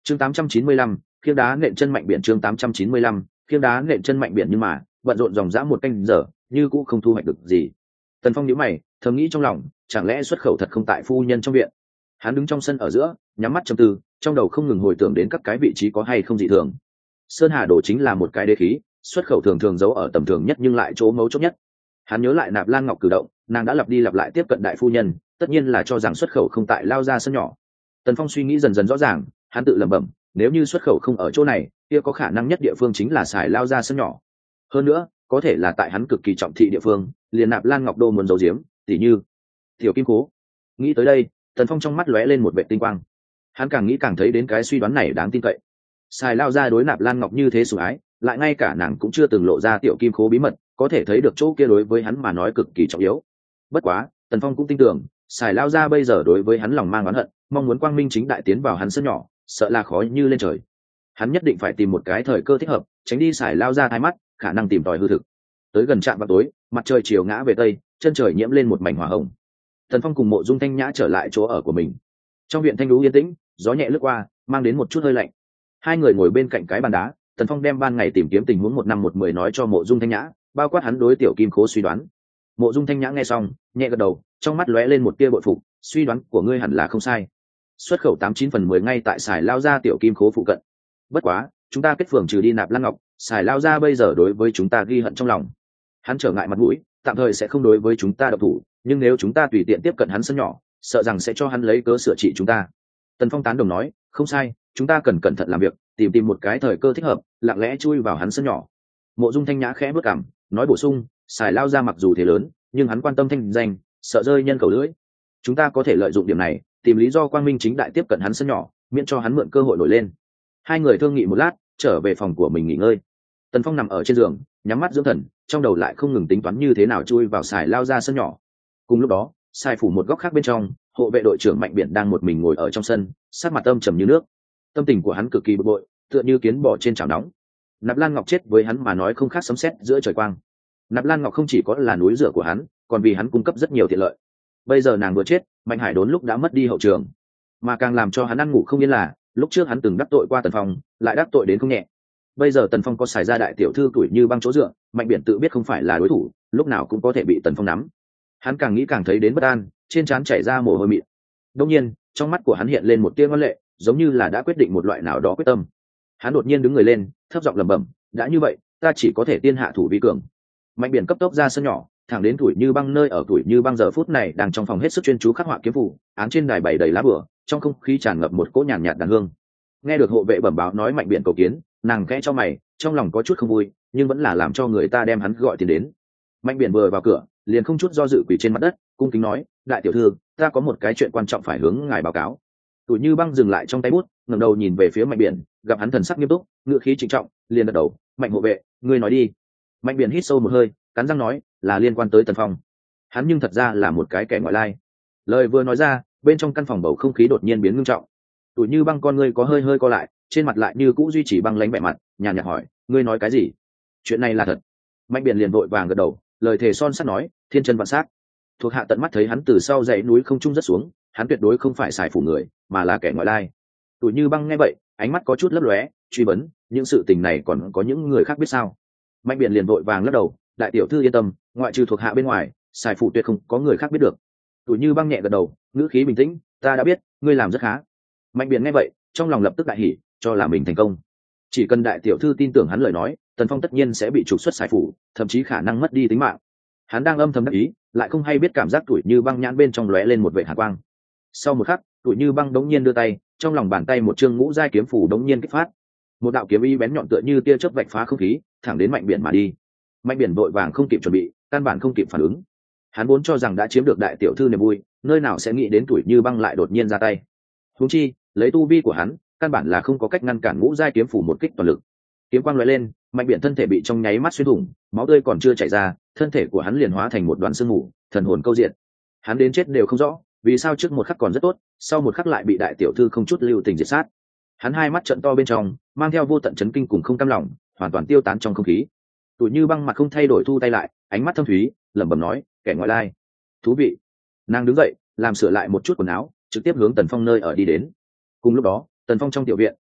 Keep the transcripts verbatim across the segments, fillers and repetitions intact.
chương tám trăm chín mươi lăm, khiêng đá nện chân mạnh biển. chương tám trăm chín mươi lăm, khiêng đá nện chân mạnh biển. Nhưng mà bận rộn dòng dã một canh giờ như cũng không thu hoạch được gì. Tần Phong nhíu mày, thầm nghĩ trong lòng, chẳng lẽ xuất khẩu thật không tại phu nhân trong viện. Hắn đứng trong sân ở giữa, nhắm mắt trầm tư, trong đầu không ngừng hồi tưởng đến các cái vị trí có hay không dị thường. Sơn Hà Đồ chính là một cái đế khí, xuất khẩu thường thường giấu ở tầm thường nhất nhưng lại chỗ mấu chốt nhất. Hắn nhớ lại Nạp Lan Ngọc cử động, nàng đã lặp đi lặp lại tiếp cận đại phu nhân, tất nhiên là cho rằng xuất khẩu không tại lao ra sân nhỏ. Tần Phong suy nghĩ dần dần rõ ràng, hắn tự lẩm bẩm, nếu như xuất khẩu không ở chỗ này, kia có khả năng nhất địa phương chính là xài lao ra sân nhỏ. Hơn nữa, có thể là tại hắn cực kỳ trọng thị địa phương, liền Nạp Lan Ngọc Đô muốn giấu giếm, tỉ như tiểu kim cố. Nghĩ tới đây, Tần Phong trong mắt lóe lên một vệ tinh quang. Hắn càng nghĩ càng thấy đến cái suy đoán này đáng tin cậy. Xài lao ra đối Nạp Lan Ngọc như thế sủng ái, lại ngay cả nàng cũng chưa từng lộ ra tiểu kim khố bí mật, có thể thấy được chỗ kia đối với hắn mà nói cực kỳ trọng yếu. Bất quá, Tần Phong cũng tin tưởng, Xài lao ra bây giờ đối với hắn lòng mang oán hận, mong muốn quang minh chính đại tiến vào hắn sân nhỏ, sợ là khó như lên trời. Hắn nhất định phải tìm một cái thời cơ thích hợp, tránh đi Xài lao ra thái mắt, khả năng tìm tòi hư thực. Tới gần trạm vào tối, mặt trời chiều ngã về tây, chân trời nhiễm lên một mảnh hỏa hồng. Tần Phong cùng Mộ Dung Thanh Nhã trở lại chỗ ở của mình. Trong viện thanh lũ yên tĩnh, gió nhẹ lướt qua, mang đến một chút hơi lạnh. Hai người ngồi bên cạnh cái bàn đá, Tần Phong đem ban ngày tìm kiếm tình huống một năm một mười nói cho Mộ Dung Thanh Nhã, bao quát hắn đối tiểu kim khố suy đoán. Mộ Dung Thanh Nhã nghe xong, nhẹ gật đầu, trong mắt lóe lên một tia bội phục, suy đoán của ngươi hẳn là không sai. Xuất khẩu tám chín phần mười ngay tại xài lao ra tiểu kim khố phụ cận. Bất quá, chúng ta kết phường trừ đi Nạp Lan Ngọc, xài lao ra bây giờ đối với chúng ta ghi hận trong lòng. Hắn trở ngại mặt mũi, tạm thời sẽ không đối với chúng ta độc thủ, nhưng nếu chúng ta tùy tiện tiếp cận hắn sân nhỏ, sợ rằng sẽ cho hắn lấy cớ sửa trị chúng ta. Tần Phong tán đồng nói, không sai, chúng ta cần cẩn thận làm việc, tìm tìm một cái thời cơ thích hợp, lặng lẽ chui vào hắn sân nhỏ. Mộ Dung Thanh Nhã khẽ bước cằm, nói bổ sung, xài lao ra mặc dù thế lớn, nhưng hắn quan tâm thanh danh, sợ rơi nhân khẩu lưỡi. Chúng ta có thể lợi dụng điểm này, tìm lý do quang minh chính đại tiếp cận hắn sân nhỏ, miễn cho hắn mượn cơ hội nổi lên. Hai người thương nghị một lát, trở về phòng của mình nghỉ ngơi. Tần Phong nằm ở trên giường, nhắm mắt dưỡng thần, trong đầu lại không ngừng tính toán như thế nào chui vào xài lao ra sân nhỏ. Cùng lúc đó, xài phủ một góc khác bên trong, hộ vệ đội trưởng Mạnh Biển đang một mình ngồi ở trong sân, sắc mặt âm trầm như nước. Tâm tình của hắn cực kỳ bực bội, tựa như kiến bò trên chảo nóng. Nạp Lan Ngọc chết với hắn mà nói không khác sấm sét giữa trời quang. Nạp Lan Ngọc không chỉ có là núi rửa của hắn, còn vì hắn cung cấp rất nhiều tiện lợi. Bây giờ nàng vừa chết, Mạnh Hải Đốn lúc đã mất đi hậu trường, mà càng làm cho hắn ăn ngủ không yên là, lúc trước hắn từng đắc tội qua Tần Phong, lại đắc tội đến không nhẹ. Bây giờ Tần Phong có xài ra đại tiểu thư tuổi như băng chỗ dựa, Mạnh Biển tự biết không phải là đối thủ, lúc nào cũng có thể bị Tần Phong nắm. Hắn càng nghĩ càng thấy đến bất an, trên trán chảy ra mồ hôi mịn. Đột nhiên, trong mắt của hắn hiện lên một tia ngoan lệ, giống như là đã quyết định một loại nào đó quyết tâm. Hắn đột nhiên đứng người lên, thấp giọng lẩm bẩm, đã như vậy, ta chỉ có thể tiên hạ thủ vi cường. Mạnh Biển cấp tốc ra sân nhỏ, thẳng đến tuổi như băng nơi ở tuổi như băng giờ phút này đang trong phòng hết sức chuyên chú khắc họa kiếm phù, án trên đài bày đầy lá bửa, trong không khí tràn ngập một cỗ nhàn nhạt đàn hương. Nghe được hộ vệ bẩm báo nói Mạnh Biển cầu kiến, nàng khẽ cho mày, trong lòng có chút không vui, nhưng vẫn là làm cho người ta đem hắn gọi tiền đến. Mạnh Biển vừa vào cửa, liền không chút do dự quỳ trên mặt đất, cung kính nói, đại tiểu thư, ta có một cái chuyện quan trọng phải hướng ngài báo cáo. Tuổi như băng dừng lại trong tay bút, ngẩng đầu nhìn về phía Mạnh Biển, gặp hắn thần sắc nghiêm túc, ngữ khí trịnh trọng, liền gật đầu, Mạnh hộ vệ, ngươi nói đi. Mạnh Biển hít sâu một hơi, cắn răng nói, là liên quan tới Tần Phong. Hắn nhưng thật ra là một cái kẻ ngoại lai. Lời vừa nói ra, bên trong căn phòng bầu không khí đột nhiên biến ngưng trọng. Tuổi như băng con ngươi có hơi hơi co lại, trên mặt lại như cũ duy trì băng lãnh vẻ mặt, nhàn nhạt hỏi, ngươi nói cái gì? Chuyện này là thật. Mạnh Biển liền vội vàng gật đầu, lời thề son sắt nói, thiên chân vạn sát. Thuộc hạ tận mắt thấy hắn từ sau dãy núi không trung rất xuống, hắn tuyệt đối không phải xài phủ người, mà là kẻ ngoại lai. Tuổi như băng nghe vậy, ánh mắt có chút lấp lóe, truy vấn, những sự tình này còn có những người khác biết sao? Mạnh Biển liền vội vàng lắc đầu, đại tiểu thư yên tâm, ngoại trừ thuộc hạ bên ngoài, xài phủ tuyệt không có người khác biết được. Tuổi như băng nhẹ gật đầu, ngữ khí bình tĩnh, ta đã biết, ngươi làm rất khá. Mạnh Biển nghe vậy, trong lòng lập tức đại hỉ, cho là mình thành công. Chỉ cần đại tiểu thư tin tưởng hắn lời nói, Tần Phong tất nhiên sẽ bị trục xuất xài phủ, thậm chí khả năng mất đi tính mạng. Hắn đang âm thầm đắc ý, lại không hay biết cảm giác tuổi như băng nhãn bên trong lóe lên một vệ hàn quang. Sau một khắc, tuổi như băng đống nhiên đưa tay, trong lòng bàn tay một chương ngũ giai kiếm phủ đống nhiên kích phát. Một đạo kiếm ý bén nhọn tựa như tia chớp vạch phá không khí, thẳng đến Mạnh Biển mà đi. Mạnh Biển vội vàng không kịp chuẩn bị, căn bản không kịp phản ứng. Hắn vốn cho rằng đã chiếm được đại tiểu thư niềm vui, nơi nào sẽ nghĩ đến tuổi như băng lại đột nhiên ra tay. Huống chi, lấy tu vi của hắn, căn bản là không có cách ngăn cản ngũ giai kiếm phủ một kích toàn lực. Kiếm quang lóe lên, Mạnh Biển thân thể bị trong nháy mắt xuyên thủng, máu tươi còn chưa chảy ra, thân thể của hắn liền hóa thành một đoàn sương mù, thần hồn câu diện. Hắn đến chết đều không rõ, vì sao trước một khắc còn rất tốt, sau một khắc lại bị đại tiểu thư không chút lưu tình diệt sát. Hắn hai mắt trợn to bên trong, mang theo vô tận chấn kinh cùng không cam lòng, hoàn toàn tiêu tán trong không khí. Tuổi như băng mặt không thay đổi thu tay lại, ánh mắt thâm thúy, lẩm bẩm nói, kẻ ngoại lai. Thú vị. Nàng đứng dậy, làm sửa lại một chút quần áo, trực tiếp hướng Tần Phong nơi ở đi đến. Cùng lúc đó, Tần Phong trong tiểu viện,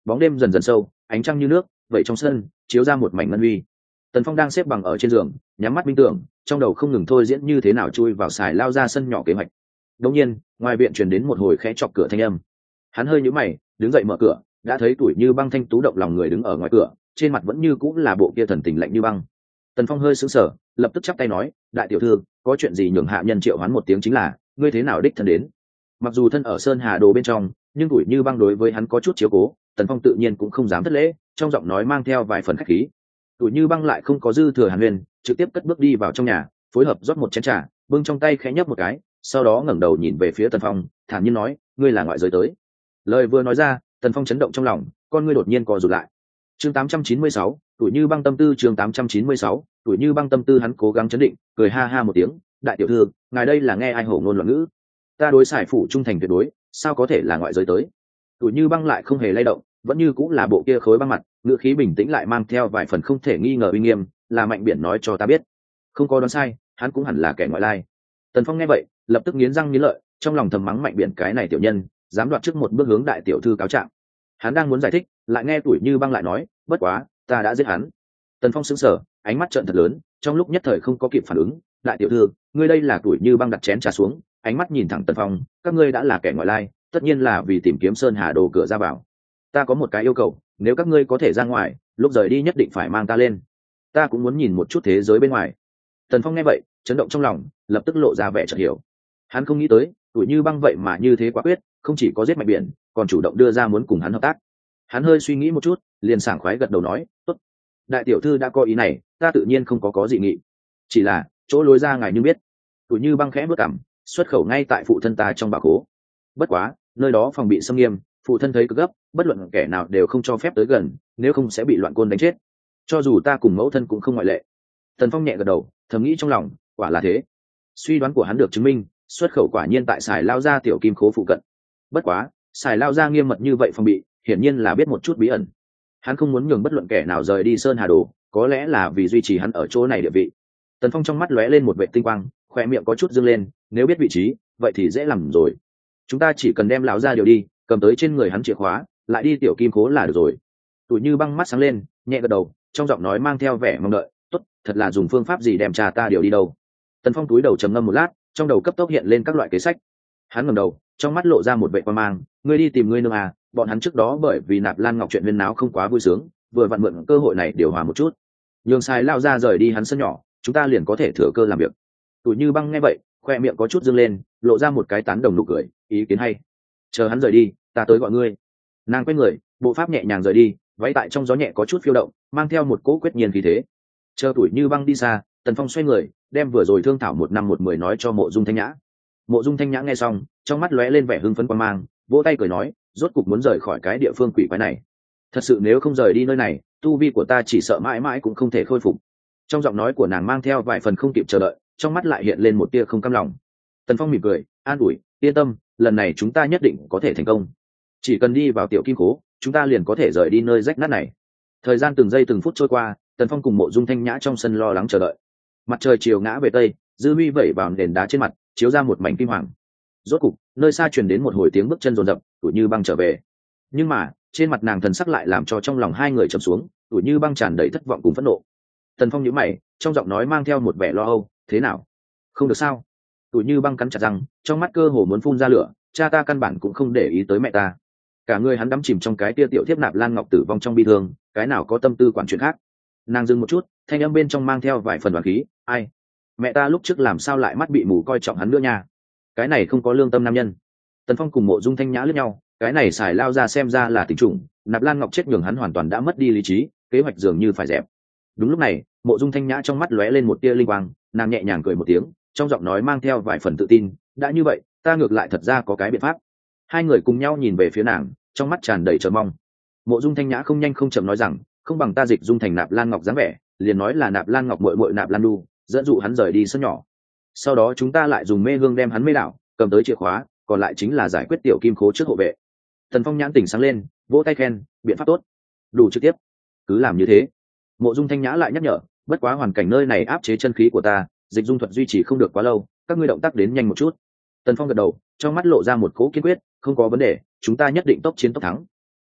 bóng đêm dần dần sâu, ánh trăng như nước vậy trong sân chiếu ra một mảnh ngân huy. Tần Phong đang xếp bằng ở trên giường, nhắm mắt minh tưởng, trong đầu không ngừng thôi diễn như thế nào chui vào xài lao ra sân nhỏ kế hoạch. Đột nhiên, ngoài viện truyền đến một hồi khẽ chọc cửa thanh âm. Hắn hơi nhíu mày, đứng dậy mở cửa, đã thấy tuổi như băng thanh tú động lòng người đứng ở ngoài cửa, trên mặt vẫn như cũng là bộ kia thần tình lạnh như băng. Tần Phong hơi sững sờ, lập tức chắp tay nói, đại tiểu thư, có chuyện gì nhường hạ nhân triệu hoán một tiếng chính là, ngươi thế nào đích thân đến? Mặc dù thân ở Sơn Hà Đồ bên trong, nhưng tuổi như băng đối với hắn có chút chiếu cố, Tần Phong tự nhiên cũng không dám thất lễ, trong giọng nói mang theo vài phần khách khí. Tuổi như băng lại không có dư thừa hàn huyền, trực tiếp cất bước đi vào trong nhà, phối hợp rót một chén trà, bưng trong tay khẽ nhấp một cái, sau đó ngẩng đầu nhìn về phía Tần Phong, thản nhiên nói, ngươi là ngoại giới tới. Lời vừa nói ra, Tần Phong chấn động trong lòng, con ngươi đột nhiên co rụt lại. Chương tám trăm chín mươi sáu, tuổi như băng tâm tư chương tám trăm chín mươi sáu, tuổi như băng tâm tư hắn cố gắng chấn định, cười ha ha một tiếng, đại tiểu thư, ngài đây là nghe ai hổ ngôn loạn ngữ? Ta đối xài phủ trung thành tuyệt đối, sao có thể là ngoại giới tới? Tuổi như băng lại không hề lay động, vẫn như cũng là bộ kia khối băng mặt, ngữ khí bình tĩnh lại mang theo vài phần không thể nghi ngờ uy nghiêm, là Mạnh Biển nói cho ta biết. Không có đoán sai, hắn cũng hẳn là kẻ ngoại lai. Tần Phong nghe vậy, lập tức nghiến răng nghiến lợi, trong lòng thầm mắng Mạnh Biển cái này tiểu nhân, dám đoạt trước một bước hướng đại tiểu thư cáo trạng. Hắn đang muốn giải thích, lại nghe tuổi như băng lại nói, bất quá, ta đã giết hắn. Tần Phong sững sờ, ánh mắt trợn thật lớn, trong lúc nhất thời không có kịp phản ứng, đại tiểu thư, ngươi đây là tuổi như băng đặt chén trà xuống, ánh mắt nhìn thẳng Tần Phong, các ngươi đã là kẻ ngoại lai, tất nhiên là vì tìm kiếm Sơn Hà Đồ cửa ra vào. Ta có một cái yêu cầu, nếu các ngươi có thể ra ngoài, lúc rời đi nhất định phải mang ta lên. Ta cũng muốn nhìn một chút thế giới bên ngoài. Tần Phong nghe vậy, chấn động trong lòng, lập tức lộ ra vẻ chợt hiểu. Hắn không nghĩ tới, tuổi như băng vậy mà như thế quá quyết, không chỉ có giết Mạnh Biển, còn chủ động đưa ra muốn cùng hắn hợp tác. Hắn hơi suy nghĩ một chút, liền sảng khoái gật đầu nói, tốt. Đại tiểu thư đã có ý này, ta tự nhiên không có có gì nghị. Chỉ là chỗ lối ra ngài như biết. Tuổi như băng khẽ bước cằm, xuất khẩu ngay tại phụ thân ta trong bảo khố. Bất quá, nơi đó phòng bị xâm nghiêm, phụ thân thấy cực gấp, bất luận kẻ nào đều không cho phép tới gần, nếu không sẽ bị loạn côn đánh chết. Cho dù ta cùng mẫu thân cũng không ngoại lệ. Tần Phong nhẹ gật đầu, thầm nghĩ trong lòng, quả là thế. Suy đoán của hắn được chứng minh, xuất khẩu quả nhiên tại xài lao ra tiểu kim khố phụ cận. Bất quá, xài lao ra nghiêm mật như vậy phòng bị, hiển nhiên là biết một chút bí ẩn. Hắn không muốn nhường bất luận kẻ nào rời đi Sơn Hà Đồ, có lẽ là vì duy trì hắn ở chỗ này địa vị. Tần Phong trong mắt lóe lên một vệ tinh quang, khoe miệng có chút dương lên, nếu biết vị trí, vậy thì dễ làm rồi. Chúng ta chỉ cần đem lão ra điều đi, cầm tới trên người hắn chìa khóa, lại đi tiểu kim khố là được rồi. Tuổi như băng mắt sáng lên, nhẹ gật đầu, trong giọng nói mang theo vẻ mong đợi, tốt, thật là dùng phương pháp gì đem trà ta điều đi đâu. Tần Phong túi đầu trầm ngâm một lát, trong đầu cấp tốc hiện lên các loại kế sách. Hắn ngẩng đầu, trong mắt lộ ra một vệ quan mang, ngươi đi tìm ngươi nương à, bọn hắn trước đó bởi vì Nạp Lan Ngọc chuyện huyên náo không quá vui sướng, vừa vặn mượn cơ hội này điều hòa một chút. Nhường sai lao ra rời đi hắn sân nhỏ, chúng ta liền có thể thừa cơ làm việc. Tuổi như băng nghe vậy, khoe miệng có chút dương lên, lộ ra một cái tán đồng nụ cười, ý kiến hay. Chờ hắn rời đi, ta tới gọi ngươi. Nàng quay người, bộ pháp nhẹ nhàng rời đi, váy tại trong gió nhẹ có chút phiêu động, mang theo một cỗ quyết nhiên khí thế. Chờ tuổi như băng đi xa, Tần Phong xoay người, đem vừa rồi thương thảo một năm một mười nói cho Mộ Dung Thanh Nhã. Mộ Dung Thanh Nhã nghe xong, trong mắt lóe lên vẻ hưng phấn quan mang, vỗ tay cười nói, rốt cục muốn rời khỏi cái địa phương quỷ quái này. Thật sự nếu không rời đi nơi này, tu vi của ta chỉ sợ mãi mãi cũng không thể khôi phục. Trong giọng nói của nàng mang theo vài phần không kịp chờ đợi, trong mắt lại hiện lên một tia không cam lòng. Tần Phong mỉm cười, an ủi, yên tâm, lần này chúng ta nhất định có thể thành công. Chỉ cần đi vào tiểu kim cố, chúng ta liền có thể rời đi nơi rách nát này. Thời gian từng giây từng phút trôi qua, Tần Phong cùng Mộ Dung Thanh Nhã trong sân lo lắng chờ đợi. Mặt trời chiều ngã về tây, dư huy vẩy vào nền đá trên mặt, chiếu ra một mảnh kim hoàng. Rốt cục, nơi xa truyền đến một hồi tiếng bước chân rồn rập, Tuổi Như Băng trở về. Nhưng mà, trên mặt nàng thần sắc lại làm cho trong lòng hai người trầm xuống, Tuổi Như Băng tràn đầy thất vọng cùng phẫn nộ. Tần Phong nhíu mày, trong giọng nói mang theo một vẻ lo âu, thế nào? Không được sao? Tuổi Như Băng cắn chặt răng, trong mắt cơ hồ muốn phun ra lửa, cha ta căn bản cũng không để ý tới mẹ ta. Cả người hắn đắm chìm trong cái tia tiểu thiếp Nạp Lan Ngọc tử vong trong bi thương, cái nào có tâm tư quản chuyện khác. Nàng dừng một chút, thanh âm bên trong mang theo vài phần đoán khí, ai? Mẹ ta lúc trước làm sao lại mắt bị mù coi trọng hắn nữa nha? Cái này không có lương tâm nam nhân. Tần Phong cùng Mộ Dung Thanh Nhã liếc nhau, cái này xài lao ra xem ra là tình trùng, Nạp Lan Ngọc chết nhường hắn hoàn toàn đã mất đi lý trí, kế hoạch dường như phải dẹp. Đúng lúc này, Mộ Dung Thanh Nhã trong mắt lóe lên một tia linh quang, nàng nhẹ nhàng cười một tiếng, trong giọng nói mang theo vài phần tự tin, đã như vậy, ta ngược lại thật ra có cái biện pháp. Hai người cùng nhau nhìn về phía nàng, trong mắt tràn đầy chờ mong. Mộ Dung Thanh Nhã không nhanh không chậm nói rằng, không bằng ta dịch dung thành Nạp Lan Ngọc dáng vẻ, liền nói là Nạp Lan Ngọc muội muội Nạp Lan Du, dẫn dụ hắn rời đi sân nhỏ. Sau đó chúng ta lại dùng mê hương đem hắn mê đảo, cầm tới chìa khóa, còn lại chính là giải quyết tiểu kim khố trước hộ vệ. Tần Phong nhãn tỉnh sáng lên, vỗ tay khen, biện pháp tốt, đủ trực tiếp, cứ làm như thế. Mộ Dung Thanh Nhã lại nhắc nhở, bất quá hoàn cảnh nơi này áp chế chân khí của ta, dịch dung thuật duy trì không được quá lâu, các ngươi động tác đến nhanh một chút. Tần Phong gật đầu, trong mắt lộ ra một cỗ kiên quyết, không có vấn đề, chúng ta nhất định tốc chiến tốc thắng.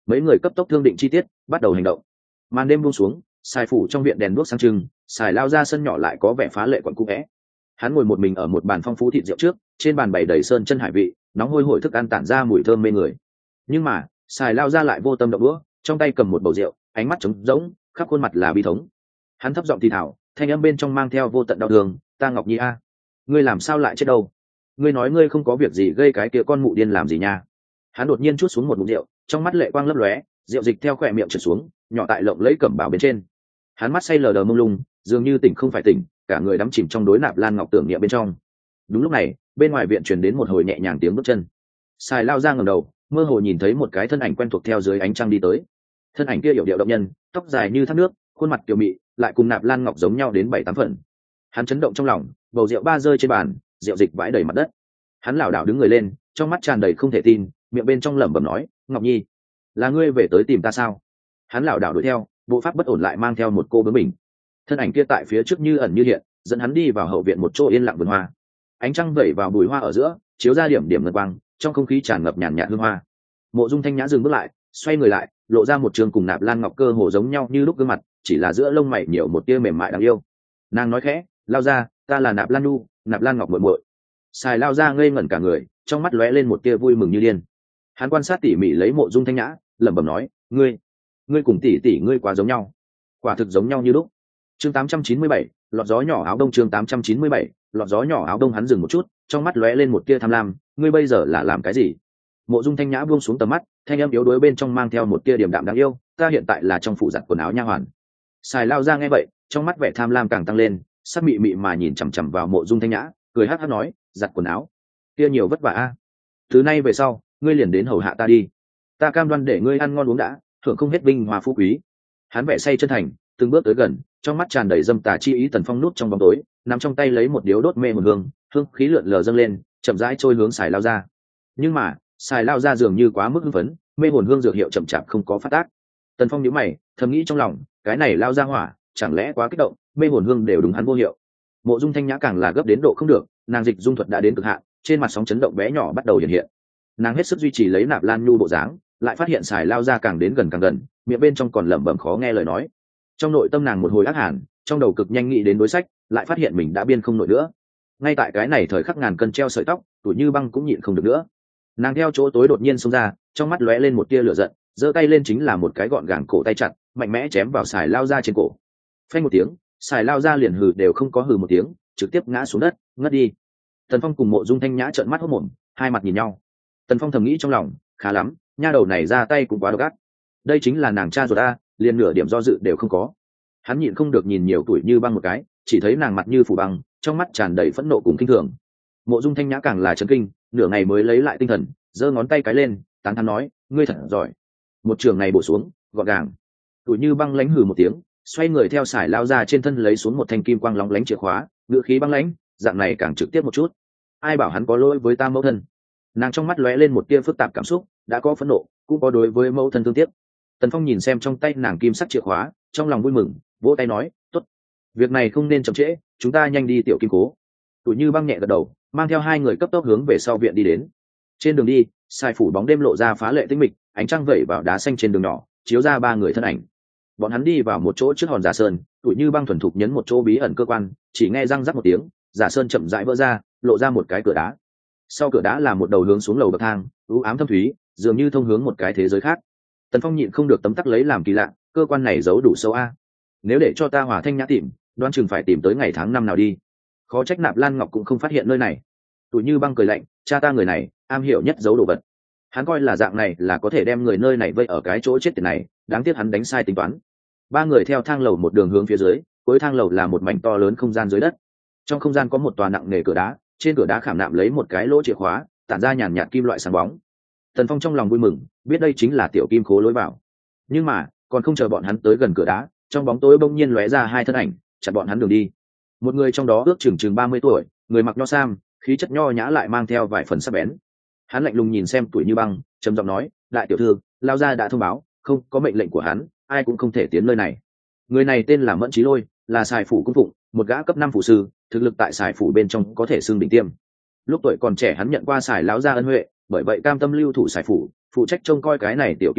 mấy người cấp tốc thương định chi tiết, bắt đầu hành động. Màn đêm buông xuống, xài phủ trong viện đèn đuốc sáng trưng, xài lao ra sân nhỏ lại có vẻ phá lệ quẩn cũ vẽ. Hắn ngồi một mình ở một bàn phong phú thịt rượu trước, trên bàn bày đầy sơn chân hải vị, nóng hôi hổi thức ăn tản ra mùi thơm mê người. Nhưng mà xài lao ra lại vô tâm động đũa, trong tay cầm một bầu rượu, ánh mắt trống rỗng, khắp khuôn mặt là bi thống. Hắn thấp giọng thì thào, thanh âm bên trong mang theo vô tận đau thương, ta Ngọc Nhi a, ngươi làm sao lại chết đâu? Ngươi nói ngươi không có việc gì gây cái kia con mụ điên làm gì nha? Hắn đột nhiên chuốt xuống một ngụm rượu, trong mắt lệ quang lấp lóe, rượu dịch theo khỏe miệng trượt xuống, nhỏ tại lộng lẫy cẩm bào bên trên. Hắn mắt say lờ đờ mông lung, dường như tỉnh không phải tỉnh, cả người đắm chìm trong đối nạp lan ngọc tưởng niệm bên trong. Đúng lúc này, bên ngoài viện truyền đến một hồi nhẹ nhàng tiếng bước chân. Sài lao ra ngẩng đầu, mơ hồ nhìn thấy một cái thân ảnh quen thuộc theo dưới ánh trăng đi tới. Thân ảnh kia yểu điệu động nhân, tóc dài như thác nước, khuôn mặt kiều mị, lại cùng nạp lan ngọc giống nhau đến bảy tám phần. Hắn chấn động trong lòng, bầu rượu ba rơi trên bàn, rượu dịch vãi đầy mặt đất. Hắn lảo đảo đứng người lên, trong mắt tràn đầy không thể tin, miệng bên trong lẩm bẩm nói, Ngọc Nhi, là ngươi về tới tìm ta sao? Hắn lảo đảo đuổi theo, bộ pháp bất ổn lại mang theo một cô bướng bỉnh. Thân ảnh kia tại phía trước như ẩn như hiện, dẫn hắn đi vào hậu viện một chỗ yên lặng vườn hoa. Ánh trăng vẩy vào bùi hoa ở giữa, chiếu ra điểm điểm ngân quang, trong không khí tràn ngập nhàn nhạt hương hoa. Mộ Dung Thanh Nhã dừng bước lại, xoay người lại, lộ ra một trường cùng nạp lan ngọc cơ hồ giống nhau như lúc gương mặt, chỉ là giữa lông mày nhiều một tia mềm mại đáng yêu. Nàng nói khẽ, lao ra, ta là nạp lan nu, nạp lan ngọc muội muội. Sài lao ra ngây ngẩn cả người, trong mắt lóe lên một tia vui mừng như điên. Hắn quan sát tỉ mỉ lấy Mộ Dung Thanh Nhã, lẩm bẩm nói, ngươi, ngươi cùng tỷ tỷ ngươi quá giống nhau, quả thực giống nhau như lúc. Chương tám trăm chín mươi bảy, lọt gió nhỏ áo đông. Chương tám trăm chín mươi bảy, lọt gió nhỏ áo đông. Hắn dừng một chút, trong mắt lóe lên một tia tham lam, ngươi bây giờ là làm cái gì? Mộ Dung Thanh Nhã buông xuống tầm mắt, thanh âm yếu đuối bên trong mang theo một tia điềm đạm đáng yêu, ta hiện tại là trong phủ giặt quần áo nha hoàn. Sài lao ra nghe vậy, trong mắt vẻ tham lam càng tăng lên, sắc mị mị mà nhìn chằm chằm vào Mộ Dung Thanh Nhã, cười hắc hắc nói, giặt quần áo, kia nhiều vất vả a. Từ nay về sau, ngươi liền đến hầu hạ ta đi, ta cam đoan để ngươi ăn ngon uống đã, thưởng không hết vinh hoa phú quý. Hắn vẻ say chân thành, từng bước tới gần, trong mắt tràn đầy dâm tà chi ý. Tần Phong nút trong bóng tối, nắm trong tay lấy một điếu đốt mê một hương, hương khí lượn lờ dâng lên, chậm rãi trôi hướng xài lao ra. Nhưng mà xài lao ra dường như quá mức hưng phấn, mê hồn hương dược hiệu chậm chạp không có phát tác. Tần Phong nhíu mày, thầm nghĩ trong lòng, cái này lao ra hỏa, chẳng lẽ quá kích động, mê hồn hương đều đúng hắn vô hiệu. Mộ Dung Thanh Nhã càng là gấp đến độ không được, nàng dịch dung thuật đã đến cực hạn, trên mặt sóng chấn động bé nhỏ bắt đầu hiện hiện. Nàng hết sức duy trì lấy nạp lan nhu bộ dáng, lại phát hiện xài lao ra càng đến gần càng gần, miệng bên trong còn lẩm bẩm khó nghe lời nói. Trong nội tâm nàng một hồi ác hàn, trong đầu cực nhanh nghĩ đến đối sách, lại phát hiện mình đã biên không nổi nữa. Ngay tại cái này thời khắc ngàn cân treo sợi tóc, Tuổi Như Băng cũng nhịn không được nữa. Nàng theo chỗ tối đột nhiên xông ra, trong mắt lóe lên một tia lửa giận, giơ tay lên chính là một cái gọn gàng cổ tay chặt, mạnh mẽ chém vào xài lao ra trên cổ. Phanh một tiếng, xài lao ra liền hừ đều không có hừ một tiếng, trực tiếp ngã xuống đất, ngất đi. Tần Phong cùng Mộ Dung Thanh Nhã trợn mắt hốt mồm, hai mặt nhìn nhau. Tần Phong thầm nghĩ trong lòng, khá lắm, nha đầu này ra tay cũng quá độc ác. Đây chính là nàng cha ruột a, liền nửa điểm do dự đều không có. Hắn nhịn không được nhìn nhiều Tuổi Như Băng một cái, chỉ thấy nàng mặt như phủ băng, trong mắt tràn đầy phẫn nộ cùng kinh thường. Mộ Dung Thanh Nhã càng là chấn kinh, nửa ngày mới lấy lại tinh thần, giơ ngón tay cái lên, tán thán nói, ngươi thật giỏi. Một trường này bổ xuống, gọn gàng. Tuổi Như Băng lánh hừ một tiếng, xoay người theo sải lao ra trên thân lấy xuống một thanh kim quang lóng lánh chìa khóa, ngựa khí băng lãnh, dạng này càng trực tiếp một chút. Ai bảo hắn có lỗi với ta mẫu thân? Nàng trong mắt lóe lên một tia phức tạp cảm xúc, đã có phẫn nộ, cũng có đối với mẫu thân thương tiếc. Tần Phong nhìn xem trong tay nàng kim sắc chìa khóa, trong lòng vui mừng, vỗ tay nói, tốt, việc này không nên chậm trễ, chúng ta nhanh đi tiểu kim cố. Tuổi Như Băng nhẹ gật đầu, mang theo hai người cấp tốc hướng về sau viện đi đến. Trên đường đi, sai phủ bóng đêm lộ ra phá lệ tĩnh mịch, ánh trăng vẩy vào đá xanh trên đường nhỏ, chiếu ra ba người thân ảnh. Bọn hắn đi vào một chỗ trước hòn giả sơn, Tuổi Như Băng thuần thục nhấn một chỗ bí ẩn cơ quan, chỉ nghe răng rắc một tiếng, giả sơn chậm rãi vỡ ra, lộ ra một cái cửa đá. Sau cửa đá là một đầu hướng xuống lầu bậc thang, u ám thâm thúy, dường như thông hướng một cái thế giới khác. Tần Phong nhịn không được tấm tắc lấy làm kỳ lạ, cơ quan này giấu đủ sâu a. Nếu để cho ta Hỏa Thanh Nhã tìm, đoán chừng phải tìm tới ngày tháng năm nào đi. Khó trách Nạp Lan Ngọc cũng không phát hiện nơi này. Tuổi Như Băng cười lạnh, cha ta người này am hiểu nhất giấu đồ vật. Hắn coi là dạng này là có thể đem người nơi này vây ở cái chỗ chết tiệt này, đáng tiếc hắn đánh sai tính toán. Ba người theo thang lầu một đường hướng phía dưới, cuối thang lầu là một mảnh to lớn không gian dưới đất. Trong không gian có một tòa nặng nề cửa đá, trên cửa đá khảm nạm lấy một cái lỗ chìa khóa, tản ra nhàn nhạt kim loại sáng bóng. Tần Phong trong lòng vui mừng, biết đây chính là tiểu kim khố lối vào. Nhưng mà, còn không chờ bọn hắn tới gần cửa đá, trong bóng tối bỗng nhiên lóe ra hai thân ảnh, chặn bọn hắn đường đi. Một người trong đó ước chừng chừng ba mươi tuổi, người mặc nho sam, khí chất nho nhã lại mang theo vài phần sắc bén. Hắn lạnh lùng nhìn xem Tuổi Như Băng, trầm giọng nói, đại tiểu thư, lao gia đã thông báo, không có mệnh lệnh của hắn, ai cũng không thể tiến nơi này. Người này tên là Mẫn Chí Lôi, là Sài phủ cung phụng, một gã cấp năm phủ sư, thực lực tại Sài phủ bên trong có thể xưng đỉnh tiêm. Lúc tuổi còn trẻ hắn nhận qua Sài lão gia ân huệ, bởi vậy cam tâm lưu thủ Sài phủ, phụ trách trông coi cái này tiểu kim cố,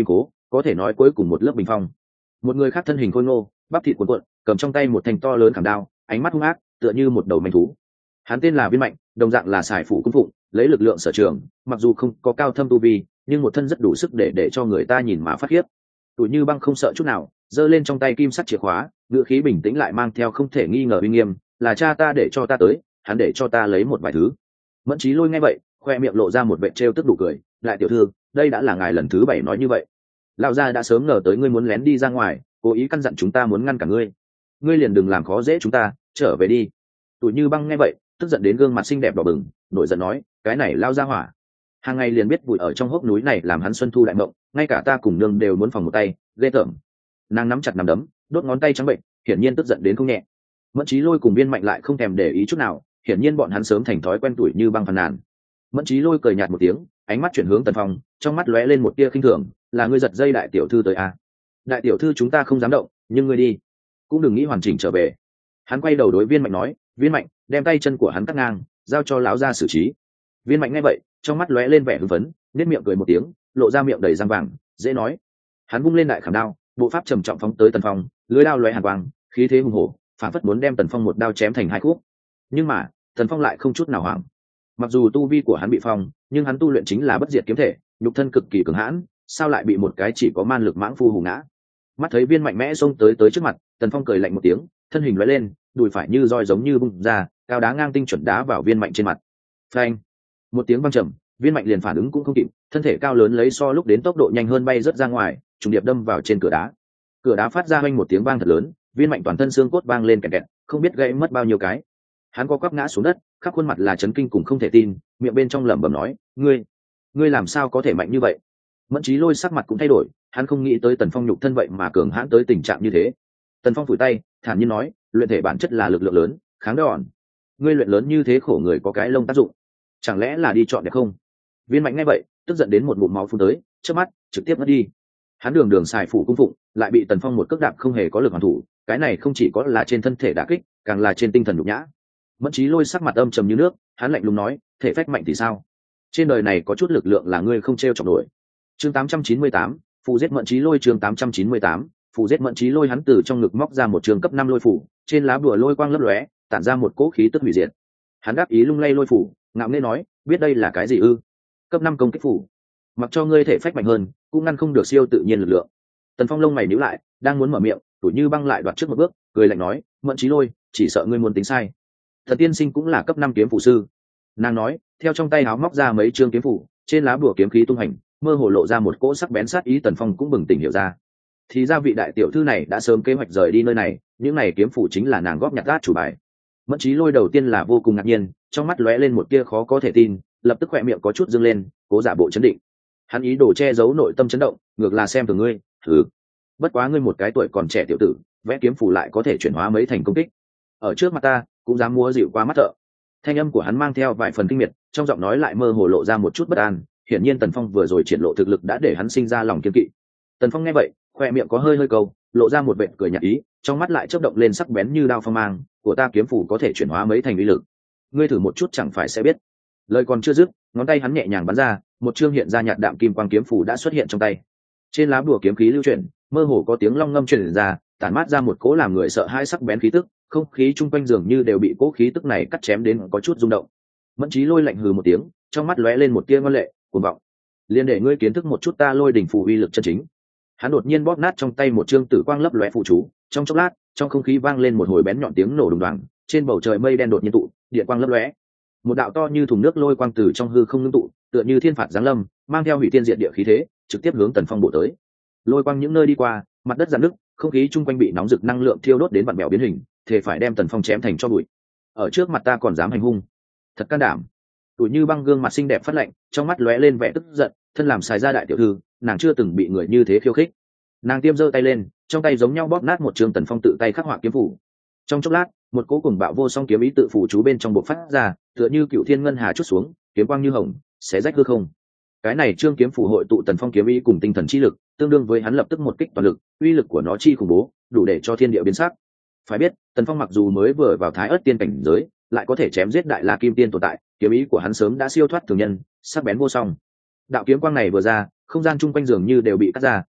có thể nói cuối cùng một lớp bình phong. Một người khác thân hình khôi ngô, bắp thịt cuộn cuộn, cầm trong tay một thanh to lớn khảm đao, ánh mắt hung ác, tựa như một đầu manh thú. Hắn tên là Viên Mạnh, đồng dạng là xài phủ cung phụng, lấy lực lượng sở trường, mặc dù không có cao thâm tu vi, nhưng một thân rất đủ sức để để cho người ta nhìn mà phát khiếp. Tủi Như Băng không sợ chút nào, giơ lên trong tay kim sắt chìa khóa, ngữ khí bình tĩnh lại mang theo không thể nghi ngờ uy nghiêm, là cha ta để cho ta tới, hắn để cho ta lấy một vài thứ. Mẫn Chí Lôi nghe vậy, khoe miệng lộ ra một vẻ trêu tức đủ cười, đại tiểu thư, đây đã là ngài lần thứ bảy nói như vậy. Lão gia đã sớm ngờ tới ngươi muốn lén đi ra ngoài, cố ý căn dặn chúng ta muốn ngăn cả ngươi, ngươi liền đừng làm khó dễ chúng ta, trở về đi. Tủi Như Băng nghe vậy, tức giận đến gương mặt xinh đẹp đỏ bừng, nổi giận nói, cái này lao ra hỏa, hàng ngày liền biết vùi ở trong hốc núi này làm hắn xuân thu đại mộng, ngay cả ta cùng nương đều muốn phòng một tay, ghê tởm. Nàng nắm chặt nắm đấm, đốt ngón tay trắng bệnh, hiển nhiên tức giận đến không nhẹ. Mẫn Chí Lôi cùng Viên Mạnh lại không thèm để ý chút nào, hiển nhiên bọn hắn sớm thành thói quen Tủi Như Băng phàn nàn. Mẫn Chí Lôi cười nhạt một tiếng, ánh mắt chuyển hướng Tần Phong, trong mắt lóe lên một tia khinh thường, là ngươi giật dây đại tiểu thư tới à? Đại tiểu thư chúng ta không dám động, nhưng ngươi đi, cũng đừng nghĩ hoàn chỉnh trở về. Hắn quay đầu đối Viên Mạnh nói, Viên Mạnh, đem tay chân của hắn cắt ngang, giao cho lão gia xử trí. Viên Mạnh nghe vậy, trong mắt lóe lên vẻ hưng phấn, nét miệng cười một tiếng, lộ ra miệng đầy răng vàng, dễ nói. Hắn vung lên đại khảm đao, bộ pháp trầm trọng phóng tới Tần Phong, lưỡi đao lóe hàn quang, khí thế hùng hổ, phản phất muốn đem Tần Phong một đao chém thành hai khúc. Nhưng mà, Tần Phong lại không chút nào hoảng. Mặc dù tu vi của hắn bị phong, nhưng hắn tu luyện chính là bất diệt kiếm thể, nhục thân cực kỳ cường hãn, sao lại bị một cái chỉ có man lực mãng phu hù ngã? Mắt thấy Viên Mạnh mẽ xông tới tới trước mặt, Tần Phong cười lạnh một tiếng, thân hình lóe lên, đùi phải như roi giống như bung ra, cao đá ngang tinh chuẩn đá vào Viên Mạnh trên mặt. Phanh! Một tiếng vang trầm, Viên Mạnh liền phản ứng cũng không kịp, thân thể cao lớn lấy so lúc đến tốc độ nhanh hơn bay rớt ra ngoài, trùng điệp đâm vào trên cửa đá. Cửa đá phát ra oanh một tiếng vang thật lớn, Viên Mạnh toàn thân xương cốt vang lên kẹt kẹt, không biết gãy mất bao nhiêu cái. Hắn co quắp ngã xuống đất, khắp khuôn mặt là chấn kinh cùng không thể tin, miệng bên trong lẩm bẩm nói, ngươi, ngươi làm sao có thể mạnh như vậy? Mẫn Chí Lôi sắc mặt cũng thay đổi, hắn không nghĩ tới Tần Phong nhục thân vậy mà cường hãn tới tình trạng như thế. Tần Phong phủi tay, thản nhiên nói, luyện thể bản chất là lực lượng lớn, kháng đòn. Ngươi luyện lớn như thế khổ người có cái lông tác dụng, chẳng lẽ là đi chọn đẹp không? Viên Mạnh nghe vậy, tức giận đến một ngụm máu phun tới, chớp mắt, trực tiếp ngất đi. Hắn đường đường xài phủ cung phụng, lại bị Tần Phong một cước đạp không hề có lực hoàn thủ, cái này không chỉ có là trên thân thể đả kích, càng là trên tinh thần nhục nhã. Mẫn Chí Lôi sắc mặt âm trầm như nước, hắn lạnh lùng nói, thể phách mạnh thì sao? Trên đời này có chút lực lượng là ngươi không treo chọc nổi. Chương tám trăm chín mươi tám, phù giết Mẫn Chí Lôi. Chương tám trăm chín mươi tám, phù giết Mẫn Chí Lôi. Hắn từ trong ngực móc ra một trường cấp năm lôi phủ, trên lá bùa lôi quang lấp lóe, tản ra một cỗ khí tức hủy diệt. Hắn đáp ý lung lay lôi phủ, ngạo nghễ nói, biết đây là cái gì ư? Cấp năm công kích phủ. Mặc cho ngươi thể phách mạnh hơn, cũng ngăn không được siêu tự nhiên lực lượng. Tần Phong lông mày nhíu lại, đang muốn mở miệng, Tủi Như Băng lại đoạt trước một bước, cười lạnh nói, Mẫn Chí Lôi, chỉ sợ ngươi muốn tính sai. Thần tiên sinh cũng là cấp năm kiếm phủ sư. Nàng nói, theo trong tay áo móc ra mấy trương kiếm phủ, trên lá bùa kiếm khí tung hành, mơ hồ lộ ra một cỗ sắc bén sát ý. Tần Phong cũng bừng tỉnh hiểu ra, thì ra vị đại tiểu thư này đã sớm kế hoạch rời đi nơi này, những này kiếm phủ chính là nàng góp nhặt rát chủ bài. Mẫn Chí Lôi đầu tiên là vô cùng ngạc nhiên, trong mắt lóe lên một tia khó có thể tin, lập tức khỏe miệng có chút dương lên, cố giả bộ chấn định. Hắn ý đồ che giấu nội tâm chấn động, ngược là xem thường ngươi, thử. Bất quá ngươi một cái tuổi còn trẻ tiểu tử, vẽ kiếm phủ lại có thể chuyển hóa mấy thành công kích, ở trước mặt ta cũng dám múa dịu qua mắt thợ. Thanh âm của hắn mang theo vài phần kinh miệt, trong giọng nói lại mơ hồ lộ ra một chút bất an, hiển nhiên Tần Phong vừa rồi triển lộ thực lực đã để hắn sinh ra lòng kiên kỵ. Tần Phong nghe vậy, khoe miệng có hơi hơi câu, lộ ra một vệt cười nhạt ý, trong mắt lại chớp động lên sắc bén như đao phong mang, của ta kiếm phủ có thể chuyển hóa mấy thành uy lực, ngươi thử một chút chẳng phải sẽ biết. Lời còn chưa dứt, ngón tay hắn nhẹ nhàng bắn ra, một chương hiện ra nhạt đạm kim quang kiếm phủ đã xuất hiện trong tay. Trên lá bùa kiếm khí lưu chuyển, mơ hồ có tiếng long ngâm truyền ra, tản mát ra một cỗ làm người sợ hãi sắc bén khí tức, không khí chung quanh dường như đều bị cỗ khí tức này cắt chém đến có chút rung động. Mẫn Chí Lôi lạnh hừ một tiếng, trong mắt lóe lên một tia ngoan lệ, cuồng vọng. Liên để ngươi kiến thức một chút ta Lôi đỉnh phù uy lực chân chính. Hắn đột nhiên bóp nát trong tay một chương tử quang lấp lóe phù chú, trong chốc lát, trong không khí vang lên một hồi bén nhọn tiếng nổ đùng đoàng, trên bầu trời mây đen đột nhiên tụ, điện quang lấp lóe. Một đạo to như thùng nước lôi quang từ trong hư không ngưng tụ, tựa như thiên phạt giáng lâm, mang theo hủy thiên diệt địa khí thế, trực tiếp hướng Tần Phong bổ tới. Lôi quang những nơi đi qua, mặt đất rạn nứt, không khí chung quanh bị nóng rực năng lượng thiêu đốt đến vặn vẹo biến hình, thể phải đem Tần Phong chém thành tro bụi. Ở trước mặt ta còn dám hành hung, thật can đảm. Tủi Như Băng gương mặt xinh đẹp phát lạnh, trong mắt lóe lên vẻ tức giận, thân làm xài gia đại tiểu thư, nàng chưa từng bị người như thế khiêu khích. Nàng tiêm giơ tay lên, trong tay giống nhau bóp nát một trường Tần Phong tự tay khắc họa kiếm phủ. Trong chốc lát, một cỗ cùng bạo vô song kiếm ý tự phủ chú bên trong bộc phát ra, tựa như cựu thiên ngân hà chút xuống, kiếm quang như hồng, xé rách hư không. Cái này trương kiếm phủ hội tụ Tần Phong kiếm ý cùng tinh thần chi lực, tương đương với hắn lập tức một kích toàn lực, uy lực của nó chi khủng bố, đủ để cho thiên địa biến sắc. Phải biết, Tần Phong mặc dù mới vừa vào Thái Ức tiên cảnh giới, lại có thể chém giết đại la kim tiên tồn tại, kiếm ý của hắn sớm đã siêu thoát thường nhân, sắc bén vô song. Đạo kiếm quang này vừa ra, không gian chung quanh dường như đều bị cắt ra,